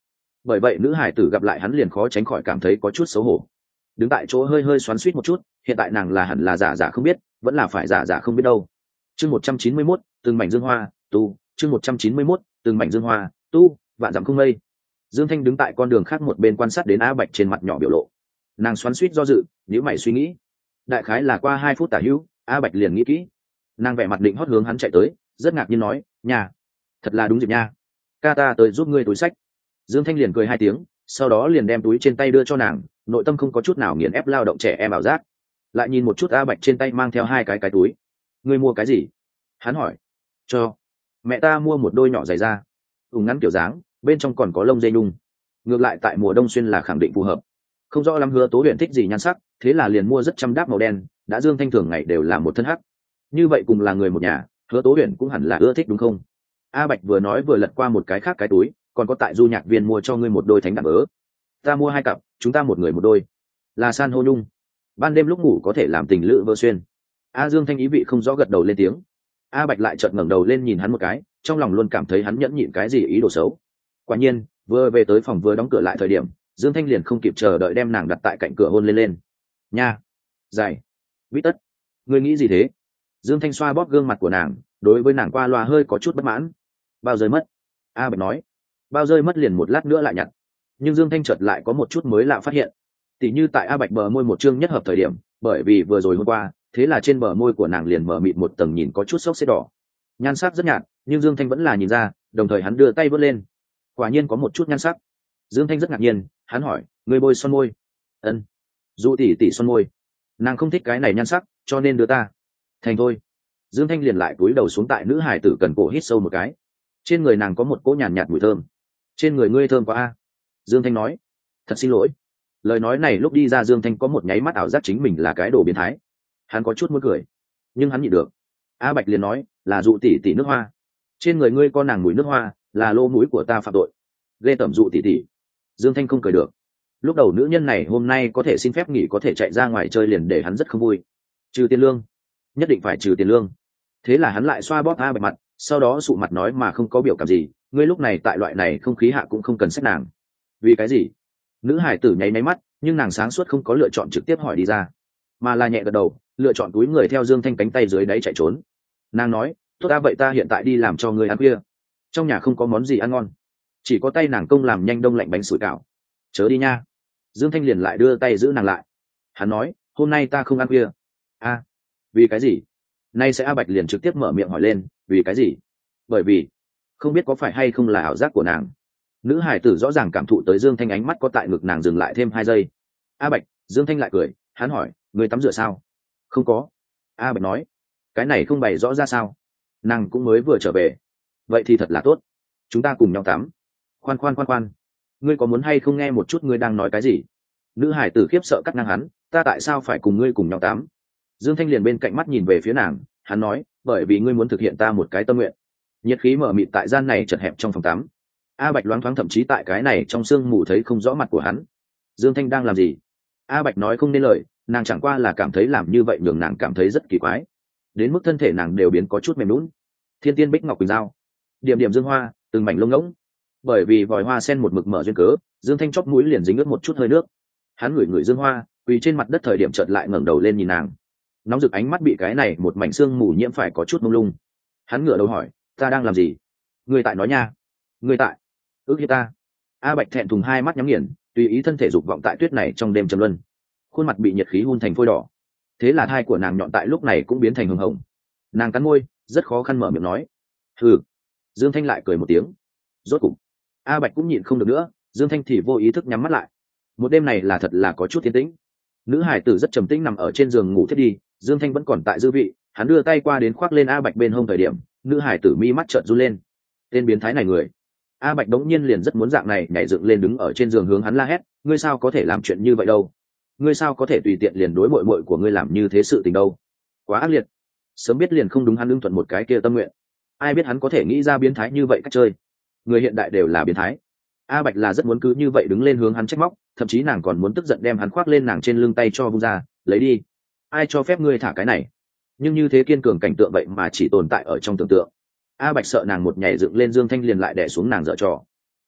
bởi vậy nữ hải tử gặp lại hắn liền khó tránh khỏi cảm thấy có chút xấu hổ, đứng tại chỗ hơi hơi xoắn xuýt một chút. Hiện tại nàng là hẳn là giả giả không biết, vẫn là phải giả giả không biết đâu. Chương 191, từng mảnh dương hoa tu. Chương 191, từng mảnh dương hoa tu. Vạn dặm không mây. Dương Thanh đứng tại con đường khác một bên quan sát đến A Bạch trên mặt nhỏ biểu lộ. Nàng xoắn xuýt do dự, nhíu mày suy nghĩ. Đại khái là qua 2 phút tả hữu, A Bạch liền nghĩ kỹ. Nàng vẻ mặt định hót hướng hắn chạy tới, rất ngạc nhiên nói, nhà, thật là đúng dịp nha, ca ta tới giúp ngươi túi sách. Dương Thanh liền cười 2 tiếng, sau đó liền đem túi trên tay đưa cho nàng, nội tâm không có chút nào nghiền ép lao động trẻ em ảo giác. Lại nhìn một chút A Bạch trên tay mang theo 2 cái túi. Ngươi mua cái gì? Hắn hỏi. Cho mẹ ta mua một đôi nhỏ giày da, ngắn kiểu dáng, bên trong còn có lông dây nhung. Ngược lại tại mùa đông xuyên là khẳng định phù hợp. Không rõ lắm Hứa Tố Huyền thích gì nhan sắc, thế là liền mua rất chăm đáp màu đen. Đã Dương Thanh thường ngày đều là một thân hắc, như vậy cùng là người một nhà, Hứa Tố Huyền cũng hẳn là ưa thích đúng không? A Bạch vừa nói vừa lật qua một cái khác cái túi, còn có tại Du Nhạc Viên mua cho ngươi một đôi thánh đạm ớ. Ta mua 2 cặp, chúng ta một người một đôi, là san hô nhung, ban đêm lúc ngủ có thể làm tình lữ vơ xuyên. A Dương Thanh ý vị không rõ gật đầu lên tiếng. A Bạch lại chợt ngẩng đầu lên nhìn hắn một cái, trong lòng luôn cảm thấy hắn nhẫn nhịn cái gì ý đồ xấu. Quả nhiên, vừa về tới phòng vừa đóng cửa lại thời điểm, Dương Thanh liền không kịp chờ đợi đem nàng đặt tại cạnh cửa hôn lên. Nha, dài, vít tất, ngươi nghĩ gì thế? Dương Thanh xoa bóp gương mặt của nàng, đối với nàng qua loa hơi có chút bất mãn. Bao rơi mất? A Bạch nói. Bao rơi mất liền một lát nữa lại nhặt. Nhưng Dương Thanh chợt lại có một chút mới lạ phát hiện. Tỉ như tại A Bạch bờ môi một chương nhất hợp thời điểm, bởi vì vừa rồi hôm qua, thế là trên bờ môi của nàng liền mở mịt một tầng nhìn có chút xốc xếp đỏ. Nhan sắc rất nhạt, nhưng Dương Thanh vẫn là nhìn ra, đồng thời hắn đưa tay vớt lên. Quả nhiên có một chút nhan sắc. Dương Thanh rất ngạc nhiên, hắn hỏi, ngươi bôi son môi? Ân. Dụ tỷ son môi. Nàng không thích cái này nhan sắc, cho nên đưa ta. Thành thôi. Dương Thanh liền lại cúi đầu xuống tại nữ hải tử cần cổ hít sâu một cái. Trên người nàng có một cỗ nhàn nhạt mùi thơm. Trên người ngươi thơm quá a. Dương Thanh nói. Thật xin lỗi. Lời nói này lúc đi ra Dương Thanh có một nháy mắt ảo giác chính mình là cái đồ biến thái. Hắn có chút muốn cười, nhưng hắn nhịn được. A Bạch liền nói, là dụ tỷ nước hoa. Trên người ngươi có nàng mùi nước hoa, là lô mũi của ta phạm tội. Ghê tởm dụ tỷ. Dương Thanh không cười được. Lúc đầu nữ nhân này hôm nay có thể xin phép nghỉ có thể chạy ra ngoài chơi liền để hắn rất không vui. Trừ tiền lương, nhất định phải trừ tiền lương. Thế là hắn lại xoa bóp A Bạch mặt, sau đó sụ mặt nói mà không có biểu cảm gì, ngươi lúc này tại loại này không khí hạ cũng không cần xét nàng. Vì cái gì? Nữ hải tử nháy máy mắt, nhưng nàng sáng suốt không có lựa chọn trực tiếp hỏi đi ra, mà là nhẹ gật đầu, lựa chọn túi người theo Dương Thanh cánh tay dưới đáy chạy trốn. Nàng nói, tốt ta vậy ta hiện tại đi làm cho ngươi ăn khuya. Trong nhà không có món gì ăn ngon, chỉ có tay nàng công làm nhanh đông lạnh bánh sủi cảo. Chớ đi nha. Dương Thanh liền lại đưa tay giữ nàng lại. Hắn nói, hôm nay ta không ăn khuya. A, vì cái gì? Nay sẽ A Bạch liền trực tiếp mở miệng hỏi lên, vì cái gì? Bởi vì không biết có phải hay không là ảo giác của nàng. Nữ hải tử rõ ràng cảm thụ tới Dương Thanh ánh mắt có tại ngực nàng dừng lại thêm 2 giây. A Bạch. Dương Thanh lại cười, hắn hỏi, người tắm rửa sao? Không có. A Bạch nói, cái này không bày rõ ra sao? Nàng cũng mới vừa trở về. Vậy thì thật là tốt, chúng ta cùng nhau tắm. Khoan, ngươi có muốn hay không nghe một chút ngươi đang nói cái gì? Nữ hải tử khiếp sợ cắt ngang hắn, ta tại sao phải cùng ngươi cùng nhau tắm? Dương Thanh liền bên cạnh mắt nhìn về phía nàng, hắn nói, bởi vì ngươi muốn thực hiện ta một cái tâm nguyện. Nhiệt khí mở mịt tại gian này chật hẹp trong phòng tắm. A Bạch loáng thoáng thậm chí tại cái này trong sương mù thấy không rõ mặt của hắn. Dương Thanh đang làm gì? A Bạch nói không nên lời, nàng chẳng qua là cảm thấy làm như vậy nhường nàng cảm thấy rất kỳ quái, đến mức thân thể nàng đều biến có chút mềm lún. Thiên tiên bích ngọc quỳnh dao, điểm điểm dương hoa, từng mảnh lông ngỗng. Bởi vì vòi hoa sen một mực mở duyên cớ, Dương Thanh chóp mũi liền dính ướt một chút hơi nước. Hắn ngửi dương hoa, quỳ trên mặt đất thời điểm chợt lại ngẩng đầu lên nhìn nàng. Nóng rực ánh mắt bị cái này một mảnh sương mù nhiễm phải có chút mông lung. Hắn ngửa đầu hỏi, ta đang làm gì? Người tại nói nha. Người tại ước hiếp ta. A Bạch thẹn thùng 2 mắt nhắm nghiền, tùy ý thân thể dục vọng tại tuyết này trong đêm trầm luân. Khuôn mặt bị nhiệt khí hun thành phôi đỏ. Thế là thai của nàng nhọn tại lúc này cũng biến thành hồng hồng. Nàng cắn môi, rất khó khăn mở miệng nói, hừ. Dương Thanh lại cười một tiếng. Rốt cục A Bạch cũng nhịn không được nữa, Dương Thanh thì vô ý thức nhắm mắt lại. Một đêm này là thật là có chút thiên tĩnh. Nữ hải tử rất trầm tĩnh nằm ở trên giường ngủ thiết đi, Dương Thanh vẫn còn tại dư vị. Hắn đưa tay qua đến khoác lên A Bạch bên hông thời điểm, nữ hải tử mi mắt trợn run lên. Tên biến thái này người. A Bạch đống nhiên liền rất muốn dạng này nhảy dựng lên đứng ở trên giường hướng hắn la hét, ngươi sao có thể làm chuyện như vậy đâu? Ngươi sao có thể tùy tiện liền đối muội muội của ngươi làm như thế sự tình đâu? Quá ác liệt. Sớm biết liền không đúng hắn ưng thuận một cái kia tâm nguyện. Ai biết hắn có thể nghĩ ra biến thái như vậy cách chơi. Người hiện đại đều là biến thái. A Bạch là rất muốn cứ như vậy đứng lên hướng hắn trách móc, thậm chí nàng còn muốn tức giận đem hắn khoác lên nàng trên lưng tay cho vung ra, lấy đi. Ai cho phép ngươi thả cái này? Nhưng như thế kiên cường cảnh tượng vậy mà chỉ tồn tại ở trong tưởng tượng. A Bạch sợ nàng một nhảy dựng lên Dương Thanh liền lại đè xuống nàng dở trò.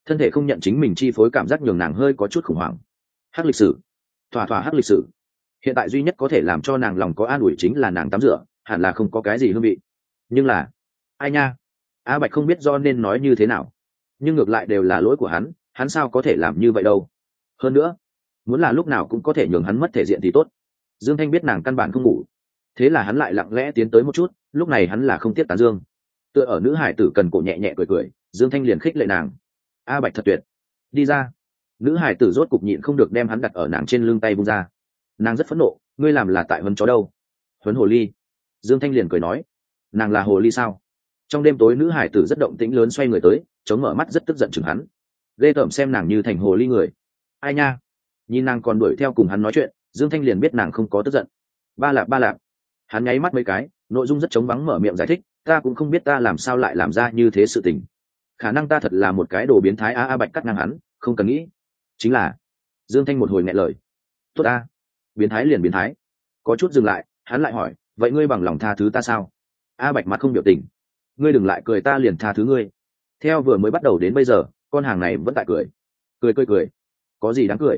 thân thể không nhận chính mình chi phối cảm giác nhường nàng hơi có chút khủng hoảng. Hắc lịch sử, thỏa thỏa hắc lịch sử. Hiện tại duy nhất có thể làm cho nàng lòng có an ủi chính là nàng tắm rửa hẳn là không có cái gì hương vị. Nhưng là ai nha, A Bạch không biết do nên nói như thế nào, nhưng ngược lại đều là lỗi của hắn sao có thể làm như vậy đâu. Hơn nữa muốn là lúc nào cũng có thể nhường hắn mất thể diện thì tốt. Dương Thanh biết nàng căn bản không ngủ, thế là hắn lại lặng lẽ tiến tới một chút, lúc này hắn là không tiếc tán dương. Tựa ở nữ hải tử cần cổ nhẹ nhẹ cười cười, Dương Thanh liền khích lệ nàng. A Bạch thật tuyệt. Đi ra. Nữ hải tử rốt cục nhịn không được đem hắn đặt ở nàng trên lưng tay vung ra. Nàng rất phẫn nộ, ngươi làm là tại huấn chó đâu? Huấn hồ ly. Dương Thanh liền cười nói, nàng là hồ ly sao? Trong đêm tối nữ hải tử rất động tĩnh lớn xoay người tới, chống mở mắt rất tức giận chừng hắn. Ghê tởm xem nàng như thành hồ ly người. Ai nha. Nhìn nàng còn đuổi theo cùng hắn nói chuyện, Dương Thanh liền biết nàng không có tức giận. Ba lạp. Hắn nháy mắt mấy cái, nội dung rất trống vắng mở miệng giải thích, ta cũng không biết ta làm sao lại làm ra như thế sự tình. Khả năng ta thật là một cái đồ biến thái. A Bạch cắt ngang hắn, không cần nghĩ. Chính là. Dương Thanh một hồi nghẹn lời. Tốt a, biến thái liền biến thái. Có chút dừng lại, hắn lại hỏi, vậy ngươi bằng lòng tha thứ ta sao? A Bạch mặt không biểu tình. Ngươi đừng lại cười, ta liền tha thứ ngươi. Theo vừa mới bắt đầu đến bây giờ, con hàng này vẫn tại cười. Cười. Có gì đáng cười?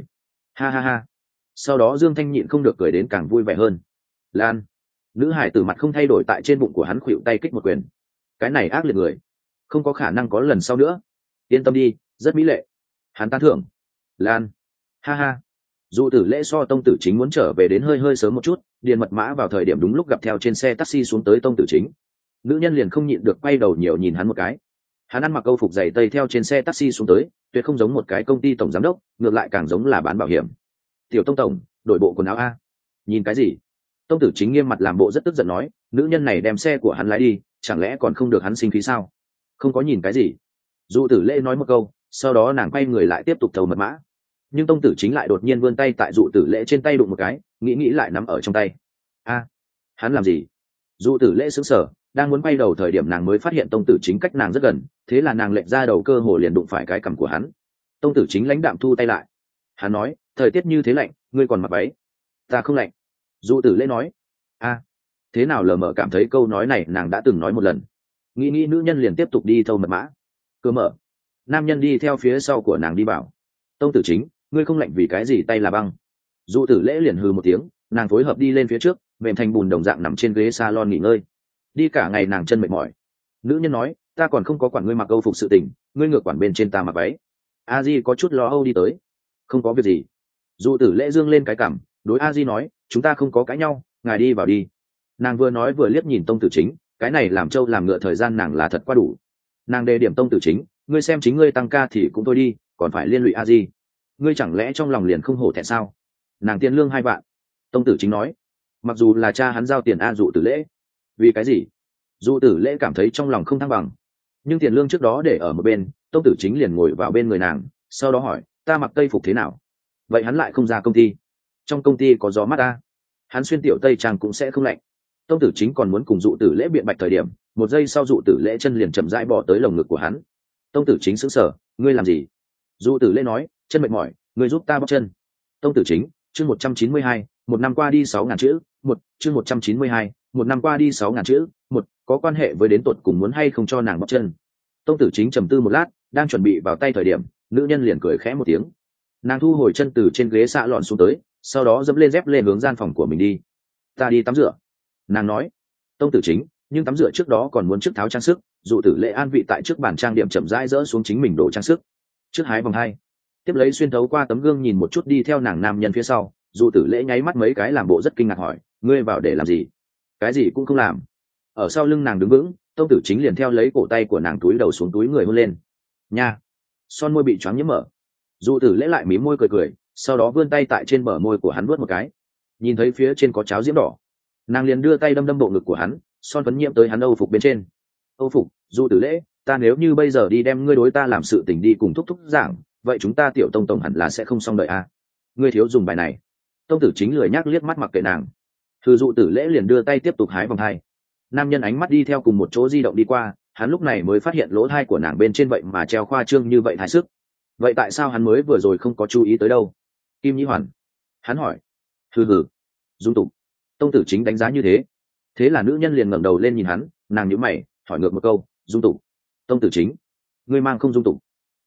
Ha. Sau đó Dương Thanh nhịn không được cười đến càng vui vẻ hơn. Lan. Nữ hải tử mặt không thay đổi tại trên bụng của hắn khuỵu tay kích một quyền. Cái này ác liệt người, không có khả năng có lần sau nữa. Yên tâm đi, rất mỹ lệ. Hắn tán thưởng. Lan. Ha. Dụ Tử Lễ so Tông Tử Chính muốn trở về đến hơi sớm một chút, điền mật mã vào thời điểm đúng lúc gặp theo trên xe taxi xuống tới Tông Tử Chính. Nữ nhân liền không nhịn được quay đầu nhiều nhìn hắn một cái. Hắn ăn mặc câu phục giày tây theo trên xe taxi xuống tới, tuyệt không giống một cái công ty tổng giám đốc, ngược lại càng giống là bán bảo hiểm. Tiểu Tông tổng, đổi bộ quần áo a. Nhìn cái gì? Tông Tử Chính nghiêm mặt làm bộ rất tức giận nói, nữ nhân này đem xe của hắn lái đi, chẳng lẽ còn không được hắn sinh khí sao? Không có nhìn cái gì. Dụ Tử Lễ nói một câu, sau đó nàng quay người lại tiếp tục thầu mật mã. Nhưng Tông Tử Chính lại đột nhiên vươn tay tại Dụ Tử Lễ trên tay đụng một cái, nghĩ lại nắm ở trong tay. A, hắn làm gì? Dụ Tử Lễ sững sờ, đang muốn quay đầu thời điểm nàng mới phát hiện Tông Tử Chính cách nàng rất gần, thế là nàng lệch ra đầu cơ hồ liền đụng phải cái cằm của hắn. Tông Tử Chính lãnh đạm thu tay lại. Hắn nói, thời tiết như thế lạnh, ngươi còn mặc váy. Ta không lạnh. Dụ Tử Lễ nói. A, thế nào lờ mờ cảm thấy câu nói này nàng đã từng nói một lần. Nghĩ nữ nhân liền tiếp tục đi thâu mật mã. Cơ mở. Nam nhân đi theo phía sau của nàng đi vào. Tông Tử Chính, ngươi không lạnh vì cái gì tay là băng? Dụ Tử Lễ liền hừ một tiếng, nàng phối hợp đi lên phía trước, mềm thành bùn đồng dạng nằm trên ghế salon nghỉ ngơi. Đi cả ngày nàng chân mệt mỏi. Nữ nhân nói, ta còn không có quản ngươi mặc âu phục sự tình, ngươi ngược quản bên trên ta mặc váy. A Di có chút lo âu đi tới. Không có việc gì. Dụ Tử Lễ dương lên cái cằm, đối A Di nói, chúng ta không có cãi nhau, ngài đi vào đi. Nàng vừa nói vừa liếc nhìn Tông Tử Chính, cái này làm trâu làm ngựa thời gian nàng là thật quá đủ. Nàng đề điểm Tông Tử Chính, ngươi xem chính ngươi tăng ca thì cũng thôi đi, còn phải liên lụy A Di. Ngươi chẳng lẽ trong lòng liền không hổ thẹn sao? Nàng tiền lương 2 vạn. Tông Tử Chính nói, mặc dù là cha hắn giao tiền A Dụ Tử Lễ. Vì cái gì? Dụ Tử Lễ cảm thấy trong lòng không thăng bằng, nhưng tiền lương trước đó để ở một bên. Tông Tử Chính liền ngồi vào bên người nàng, sau đó hỏi, ta mặc tây phục thế nào? Vậy hắn lại không ra công ty? Trong công ty có gió mát ta, hắn xuyên tiểu tây trang cũng sẽ không lạnh. Tông Tử Chính còn muốn cùng Dụ Tử Lễ biện bạch thời điểm, một giây sau Dụ Tử Lễ chân liền chậm rãi bỏ tới lồng ngực của hắn. Tông Tử Chính sững sờ, ngươi làm gì? Dụ Tử Lễ nói, chân mệt mỏi, ngươi giúp ta bóc chân. Tông Tử Chính, chương 192, một năm qua đi 6.000 chữ, chương 192, một năm qua đi 6.000 chữ, có quan hệ với đến tột cùng muốn hay không cho nàng bóc chân. Tông Tử Chính trầm tư một lát, đang chuẩn bị vào tay thời điểm, nữ nhân liền cười khẽ một tiếng. Nàng thu hồi chân từ trên ghế xạ lọn xuống tới, sau đó dẫm lên dép lên hướng gian phòng của mình đi. Ta đi tắm rửa. Nàng nói. Tông Tử Chính, nhưng tắm rửa trước đó còn muốn trước tháo trang sức. Dụ Tử Lễ an vị tại trước bàn trang điểm chậm rãi dỡ xuống chính mình đồ trang sức. Trước hái vòng 2, tiếp lấy xuyên thấu qua tấm gương nhìn một chút đi theo nàng nam nhân phía sau. Dụ Tử Lễ nháy mắt mấy cái làm bộ rất kinh ngạc hỏi, ngươi vào để làm gì? Cái gì cũng không làm. Ở sau lưng nàng đứng vững, Tông Tử Chính liền theo lấy cổ tay của nàng túi đầu xuống túi người hôn lên. Nha. Son môi bị choáng nhiễm mở. Dụ Tử Lễ lại mím môi cười, sau đó vươn tay tại trên bờ môi của hắn vuốt một cái. Nhìn thấy phía trên có cháo diễm đỏ, nàng liền đưa tay đâm bộ ngực của hắn, son phấn nhiễm tới hắn âu phục bên trên. Âu phục, Dụ Tử Lễ, ta nếu như bây giờ đi đem ngươi đối ta làm sự tình đi cùng thúc giảng, vậy chúng ta Tiểu Tông tổng hẳn là sẽ không xong đợi à? Ngươi thiếu dùng bài này. Tông Tử Chính lười nhác liếc mắt mặc kệ nàng. Thư Dụ Tử Lễ liền đưa tay tiếp tục hái vòng 2. Nam nhân ánh mắt đi theo cùng một chỗ di động đi qua, hắn lúc này mới phát hiện lỗ thai của nàng bên trên vậy mà treo khoa trương như vậy thái sức. Vậy tại sao hắn mới vừa rồi không có chú ý tới đâu? Kim Nhĩ Hoàn. Hắn hỏi. Hừ, dung tục. Tông Tử Chính đánh giá như thế. Thế là nữ nhân liền ngẩng đầu lên nhìn hắn, nàng nhíu mày hỏi ngược một câu, dung tục. Tông Tử Chính, ngươi mang không dung tục.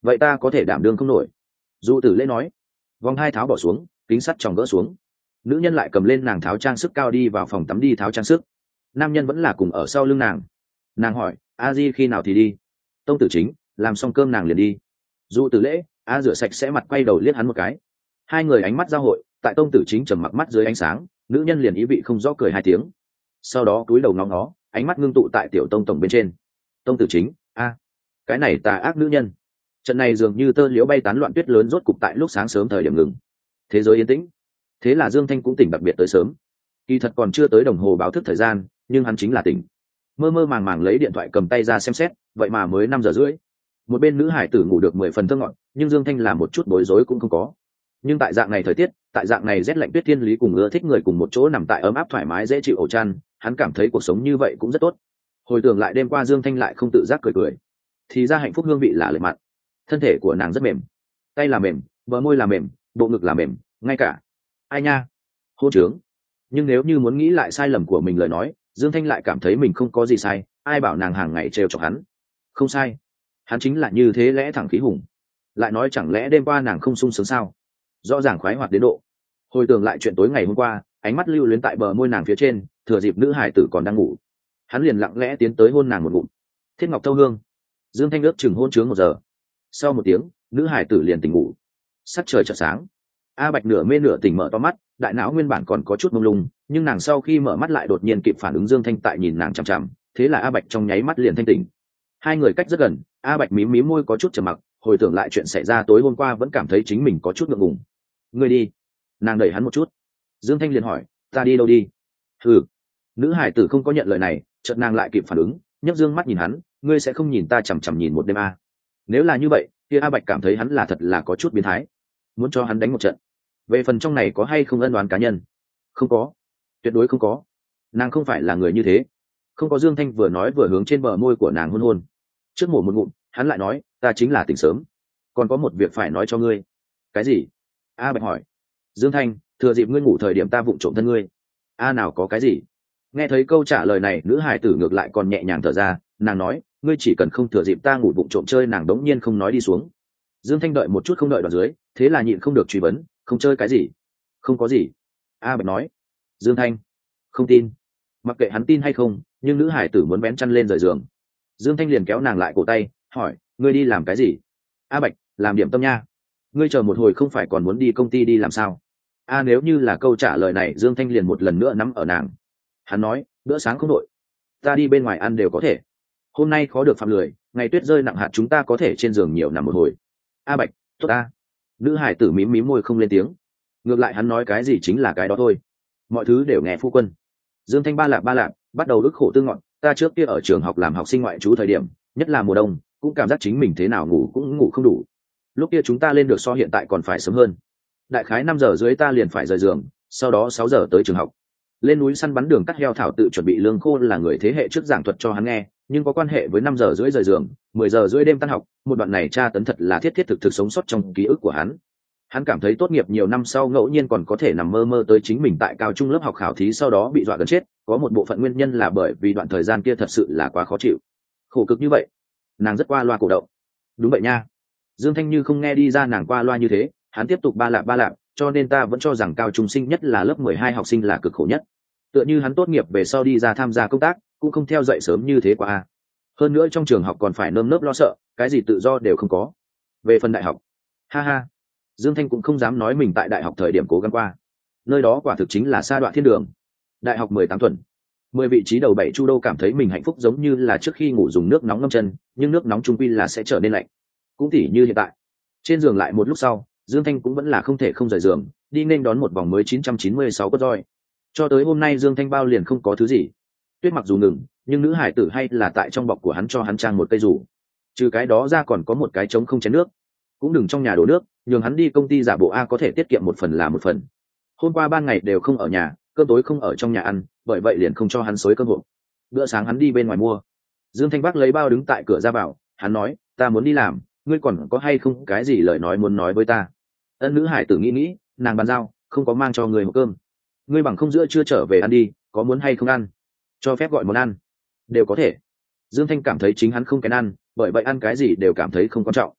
vậy ta có thể đảm đương không nổi. Dụ Tử Lễ nói. Vòng hai tháo bỏ xuống, kính sắt tròng gỡ xuống. Nữ nhân lại cầm lên nàng tháo trang sức cao đi vào phòng tắm đi tháo trang sức. Nam nhân vẫn là cùng ở sau lưng nàng. Nàng hỏi, a di khi nào thì đi? Tông Tử Chính, làm xong cơm nàng liền đi. Dụ Tử Lễ, a rửa sạch sẽ mặt quay đầu liếc hắn một cái. Hai người ánh mắt giao hội, tại Tông Tử Chính trầm mặc mắt dưới ánh sáng, nữ nhân liền ý vị không rõ cười hai tiếng. Sau đó cúi đầu ngó ngó, ánh mắt ngưng tụ tại tiểu Tông tổng bên trên. Tông Tử Chính, a, cái này tà ác nữ nhân. Trận này dường như tơ liễu bay tán loạn tuyết lớn rốt cục tại lúc sáng sớm thời điểm ngừng. Thế giới yên tĩnh. Thế là Dương Thanh cũng tỉnh đặc biệt tới sớm. Kỳ thật còn chưa tới đồng hồ báo thức thời gian, nhưng hắn chính là tỉnh. Mơ mơ màng màng lấy điện thoại cầm tay ra xem xét, vậy mà mới 5 giờ rưỡi. Một bên nữ hải tử ngủ được 10 phần thơ ngọn, nhưng Dương Thanh là một chút bối rối cũng không có. Nhưng tại dạng này thời tiết, tại dạng này rét lạnh tuyết thiên lý cùng ưa thích người cùng một chỗ nằm tại ấm áp thoải mái dễ chịu ổ chăn, hắn cảm thấy cuộc sống như vậy cũng rất tốt. Hồi tưởng lại đêm qua Dương Thanh lại không tự giác cười cười. Thì ra hạnh phúc hương vị là lệ mặn. Thân thể của nàng rất mềm, tay là mềm, bờ môi là mềm, bộ ngực là mềm, ngay cả ai nha hô trướng. Nhưng nếu như muốn nghĩ lại sai lầm của mình lời nói, Dương Thanh lại cảm thấy mình không có gì sai. Ai bảo nàng hàng ngày trêu chọc hắn? Không sai, hắn chính là như thế lẽ thẳng khí hùng. Lại nói chẳng lẽ đêm qua nàng không sung sướng sao? Rõ ràng khoái hoạt đến độ. Hồi tưởng lại chuyện tối ngày hôm qua, ánh mắt lưu luyến tại bờ môi nàng phía trên, thừa dịp nữ hải tử còn đang ngủ, hắn liền lặng lẽ tiến tới hôn nàng một ngụm. Thiết ngọc thâu hương. Dương Thanh ước chừng hôn chướng 1 giờ. Sau 1 tiếng, nữ hải tử liền tỉnh ngủ. Sắc trời chợt sáng. A Bạch nửa mê nửa tỉnh mở to mắt, đại não nguyên bản còn có chút mông lung, nhưng nàng sau khi mở mắt lại đột nhiên kịp phản ứng Dương Thanh tại nhìn nàng chằm chằm, thế là A Bạch trong nháy mắt liền thanh tỉnh. Hai người cách rất gần, A Bạch mím mím môi có chút trầm mặc, hồi tưởng lại chuyện xảy ra tối hôm qua vẫn cảm thấy chính mình có chút ngượng ngùng. Ngươi đi. Nàng đẩy hắn một chút. Dương Thanh liền hỏi, ta đi đâu đi? Ừ. Nữ hải tử không có nhận lời này, chợt nàng lại kịp phản ứng, nhấc dương mắt nhìn hắn, ngươi sẽ không nhìn ta chằm chằm nhìn một đêm à? Nếu là như vậy, kia A Bạch cảm thấy hắn là thật là có chút biến thái, muốn cho hắn đánh một trận. Về phần trong này có hay không ân oán cá nhân? Không có, tuyệt đối không có. Nàng không phải là người như thế. Không có. Dương Thanh vừa nói vừa hướng trên bờ môi của nàng hôn hôn. Trước mổ một ngụm, hắn lại nói, ta chính là tỉnh sớm, còn có một việc phải nói cho ngươi. Cái gì? A Bạch hỏi. Dương Thanh, thừa dịp ngươi ngủ thời điểm ta vụng trộm thân ngươi. A nào có cái gì? Nghe thấy câu trả lời này, nữ hài tử ngược lại còn nhẹ nhàng thở ra. Nàng nói, ngươi chỉ cần không thừa dịp ta ngủ vụng trộm chơi. Nàng đống nhiên không nói đi xuống. Dương Thanh đợi một chút không đợi đoạn dưới, thế là nhịn không được truy vấn, không chơi cái gì? Không có gì. A Bạch nói. Dương Thanh không tin. Mặc kệ hắn tin hay không, nhưng nữ hải tử muốn bén chăn lên rời giường. Dương Thanh liền kéo nàng lại cổ tay, hỏi, ngươi đi làm cái gì? A Bạch, làm điểm tâm nha. Ngươi chờ một hồi không phải còn muốn đi công ty đi làm sao? A nếu như là câu trả lời này, Dương Thanh liền một lần nữa nắm ở nàng. Hắn nói, bữa sáng không đội, ta đi bên ngoài ăn đều có thể. Hôm nay khó được phạm lười, ngày tuyết rơi nặng hạt chúng ta có thể trên giường nhiều nằm một hồi. A Bạch, tốt ta. Nữ hải tử mím mím môi không lên tiếng. Ngược lại hắn nói cái gì chính là cái đó thôi. Mọi thứ đều nghe phu quân. Dương Thanh ba lạp bắt đầu ức khổ tư ngọn. Ta trước kia ở trường học làm học sinh ngoại trú thời điểm, nhất là mùa đông, cũng cảm giác chính mình thế nào ngủ cũng ngủ không đủ. Lúc kia chúng ta lên được so hiện tại còn phải sớm hơn. Đại khái 5 giờ dưới ta liền phải rời giường, sau đó 6 giờ tới trường học. Lên núi săn bắn đường cắt heo thảo tự chuẩn bị lương khô là người thế hệ trước giảng thuật cho hắn nghe, nhưng có quan hệ với 5 giờ rưỡi rời giường, 10 giờ rưỡi đêm tan học, một đoạn này tra tấn thật là thiết thiết thực thực sống sót trong ký ức của hắn. Hắn cảm thấy tốt nghiệp nhiều năm sau ngẫu nhiên còn có thể nằm mơ mơ tới chính mình tại cao trung lớp học khảo thí sau đó bị dọa gần chết, có một bộ phận nguyên nhân là bởi vì đoạn thời gian kia thật sự là quá khó chịu. Khổ cực như vậy. Nàng rất qua loa cổ động. Đúng vậy nha. Dương Thanh như không nghe đi ra nàng qua loa như thế, hắn tiếp tục ba lạp, cho nên ta vẫn cho rằng cao trung sinh nhất là lớp 12 học sinh là cực khổ nhất. Tựa như hắn tốt nghiệp về sau đi ra tham gia công tác, cũng không theo dậy sớm như thế qua. Hơn nữa trong trường học còn phải nơm nớp lo sợ, cái gì tự do đều không có. Về phần đại học, ha ha, Dương Thanh cũng không dám nói mình tại đại học thời điểm cố gắng qua. Nơi đó quả thực chính là sa đọa thiên đường. Đại học 18 tuần, 10 vị trí đầu 7 chu đô cảm thấy mình hạnh phúc giống như là trước khi ngủ dùng nước nóng ngâm chân, nhưng nước nóng trung quy là sẽ trở nên lạnh. Cũng tỉ như hiện tại, trên giường lại một lúc sau, Dương Thanh cũng vẫn là không thể không rời giường, đi nên đón một vòng mới 996 cốt roi. Cho tới hôm nay Dương Thanh bao liền không có thứ gì. Tuyết mặc dù ngừng, nhưng nữ hải tử hay là tại trong bọc của hắn cho hắn trang một cây dù. Trừ cái đó ra còn có một cái trống không chén nước. Cũng đừng trong nhà đổ nước, nhường hắn đi công ty giả bộ A có thể tiết kiệm một phần là một phần. Hôm qua ban ngày đều không ở nhà, cơm tối không ở trong nhà ăn, bởi vậy liền không cho hắn xối cơm hộp. Bữa sáng hắn đi bên ngoài mua. Dương Thanh vác lấy bao đứng tại cửa ra vào, hắn nói, ta muốn đi làm, ngươi còn có hay không cái gì lời nói muốn nói với ta? Ân nữ hải tử nghĩ, nàng bàn giao, không có mang cho người hộp cơm. Ngươi bằng không giữa chưa trở về ăn đi, có muốn hay không ăn? Cho phép gọi món ăn. Đều có thể. Dương Thanh cảm thấy chính hắn không kén ăn, bởi vậy ăn cái gì đều cảm thấy không quan trọng.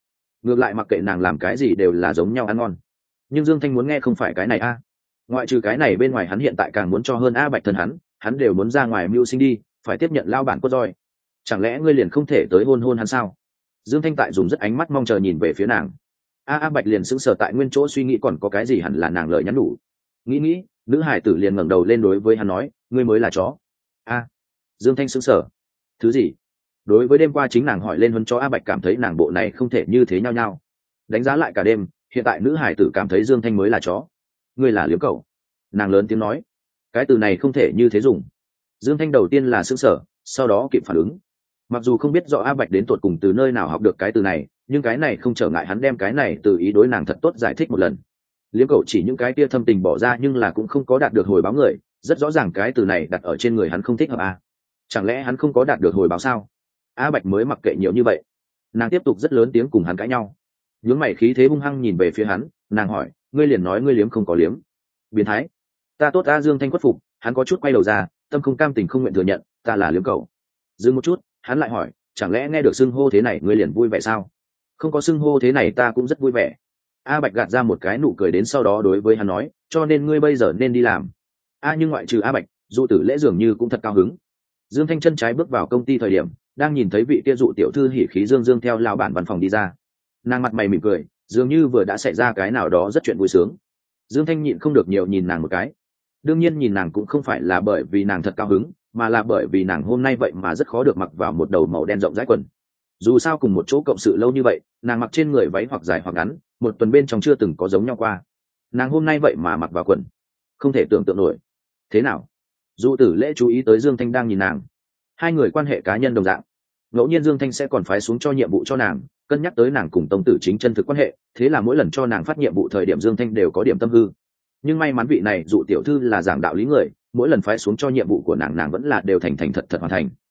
ngược lại mặc kệ nàng làm cái gì đều là giống nhau ăn ngon. Nhưng Dương Thanh muốn nghe không phải cái này a. Ngoại trừ cái này bên ngoài hắn hiện tại càng muốn cho hơn A Bạch thân hắn đều muốn ra ngoài mưu sinh đi, phải tiếp nhận lao bản cốt roi. Chẳng lẽ ngươi liền không thể tới hôn hôn hắn sao? Dương Thanh tại dùng rất ánh mắt mong chờ nhìn về phía nàng. A Bạch liền sững sờ tại nguyên chỗ suy nghĩ còn có cái gì hẳn là nàng lời nhắn đủ. Nghĩ, nữ hải tử liền ngẩng đầu lên đối với hắn nói, ngươi mới là chó. Dương Thanh sững sờ. Thứ gì? Đối với đêm qua chính nàng hỏi lên huấn cho A Bạch cảm thấy nàng bộ này không thể như thế nhau. Đánh giá lại cả đêm, hiện tại nữ hải tử cảm thấy Dương Thanh mới là chó. Ngươi là liếm cẩu. Nàng lớn tiếng nói. Cái từ này không thể như thế dùng. Dương Thanh đầu tiên là sững sờ, sau đó kịp phản ứng. Mặc dù không biết rõ A Bạch đến tột cùng từ nơi nào học được cái từ này, nhưng cái này không trở ngại hắn đem cái này từ ý đối nàng thật tốt giải thích một lần. Liếm cẩu chỉ những cái kia thâm tình bỏ ra nhưng là cũng không có đạt được hồi báo người, rất rõ ràng cái từ này đặt ở trên người hắn không thích hợp a. Chẳng lẽ hắn không có đạt được hồi báo sao? A Bạch mới mặc kệ nhiều như vậy. Nàng tiếp tục rất lớn tiếng cùng hắn cãi nhau. Nhướng mày khí thế hung hăng nhìn về phía hắn, nàng hỏi, ngươi liền nói ngươi liếm không có liếm. Biến thái. Ta tốt a. Dương Thanh khuất phục, hắn có chút quay đầu ra, tâm không cam tình không nguyện thừa nhận, ta là liếm cẩu. Dừng một chút, hắn lại hỏi, chẳng lẽ nghe được xưng hô thế này ngươi liền vui vẻ sao? Không có xưng hô thế này ta cũng rất vui vẻ. A Bạch gạt ra một cái nụ cười đến sau đó đối với hắn nói, cho nên ngươi bây giờ nên đi làm. Nhưng ngoại trừ A Bạch, dụ tử lễ dường như cũng thật cao hứng. Dương Thanh chân trái bước vào công ty thời điểm, đang nhìn thấy vị kia dụ tiểu thư hỉ khí dương dương theo lao bản văn phòng đi ra. Nàng mặt mày mỉm cười, dường như vừa đã xảy ra cái nào đó rất chuyện vui sướng. Dương Thanh nhịn không được nhiều nhìn nàng một cái. Đương nhiên nhìn nàng cũng không phải là bởi vì nàng thật cao hứng, mà là bởi vì nàng hôm nay vậy mà rất khó được mặc vào một đầu màu đen rộng rãi quần. Dù sao cùng một chỗ cộng sự lâu như vậy, nàng mặc trên người váy hoặc dài hoặc ngắn, một tuần bên trong chưa từng có giống nhau qua. Nàng hôm nay vậy mà mặc vào quần, không thể tưởng tượng nổi. Thế nào? Dụ tử lễ chú ý tới Dương Thanh đang nhìn nàng. Hai người quan hệ cá nhân đồng dạng. Ngẫu nhiên Dương Thanh sẽ còn phái xuống cho nhiệm vụ cho nàng, cân nhắc tới nàng cùng tông tử chính chân thực quan hệ, thế là mỗi lần cho nàng phát nhiệm vụ thời điểm Dương Thanh đều có điểm tâm hư. Nhưng may mắn vị này dụ tiểu thư là giảng đạo lý người, mỗi lần phái xuống cho nhiệm vụ của nàng vẫn là đều thành thật thật hoàn thành.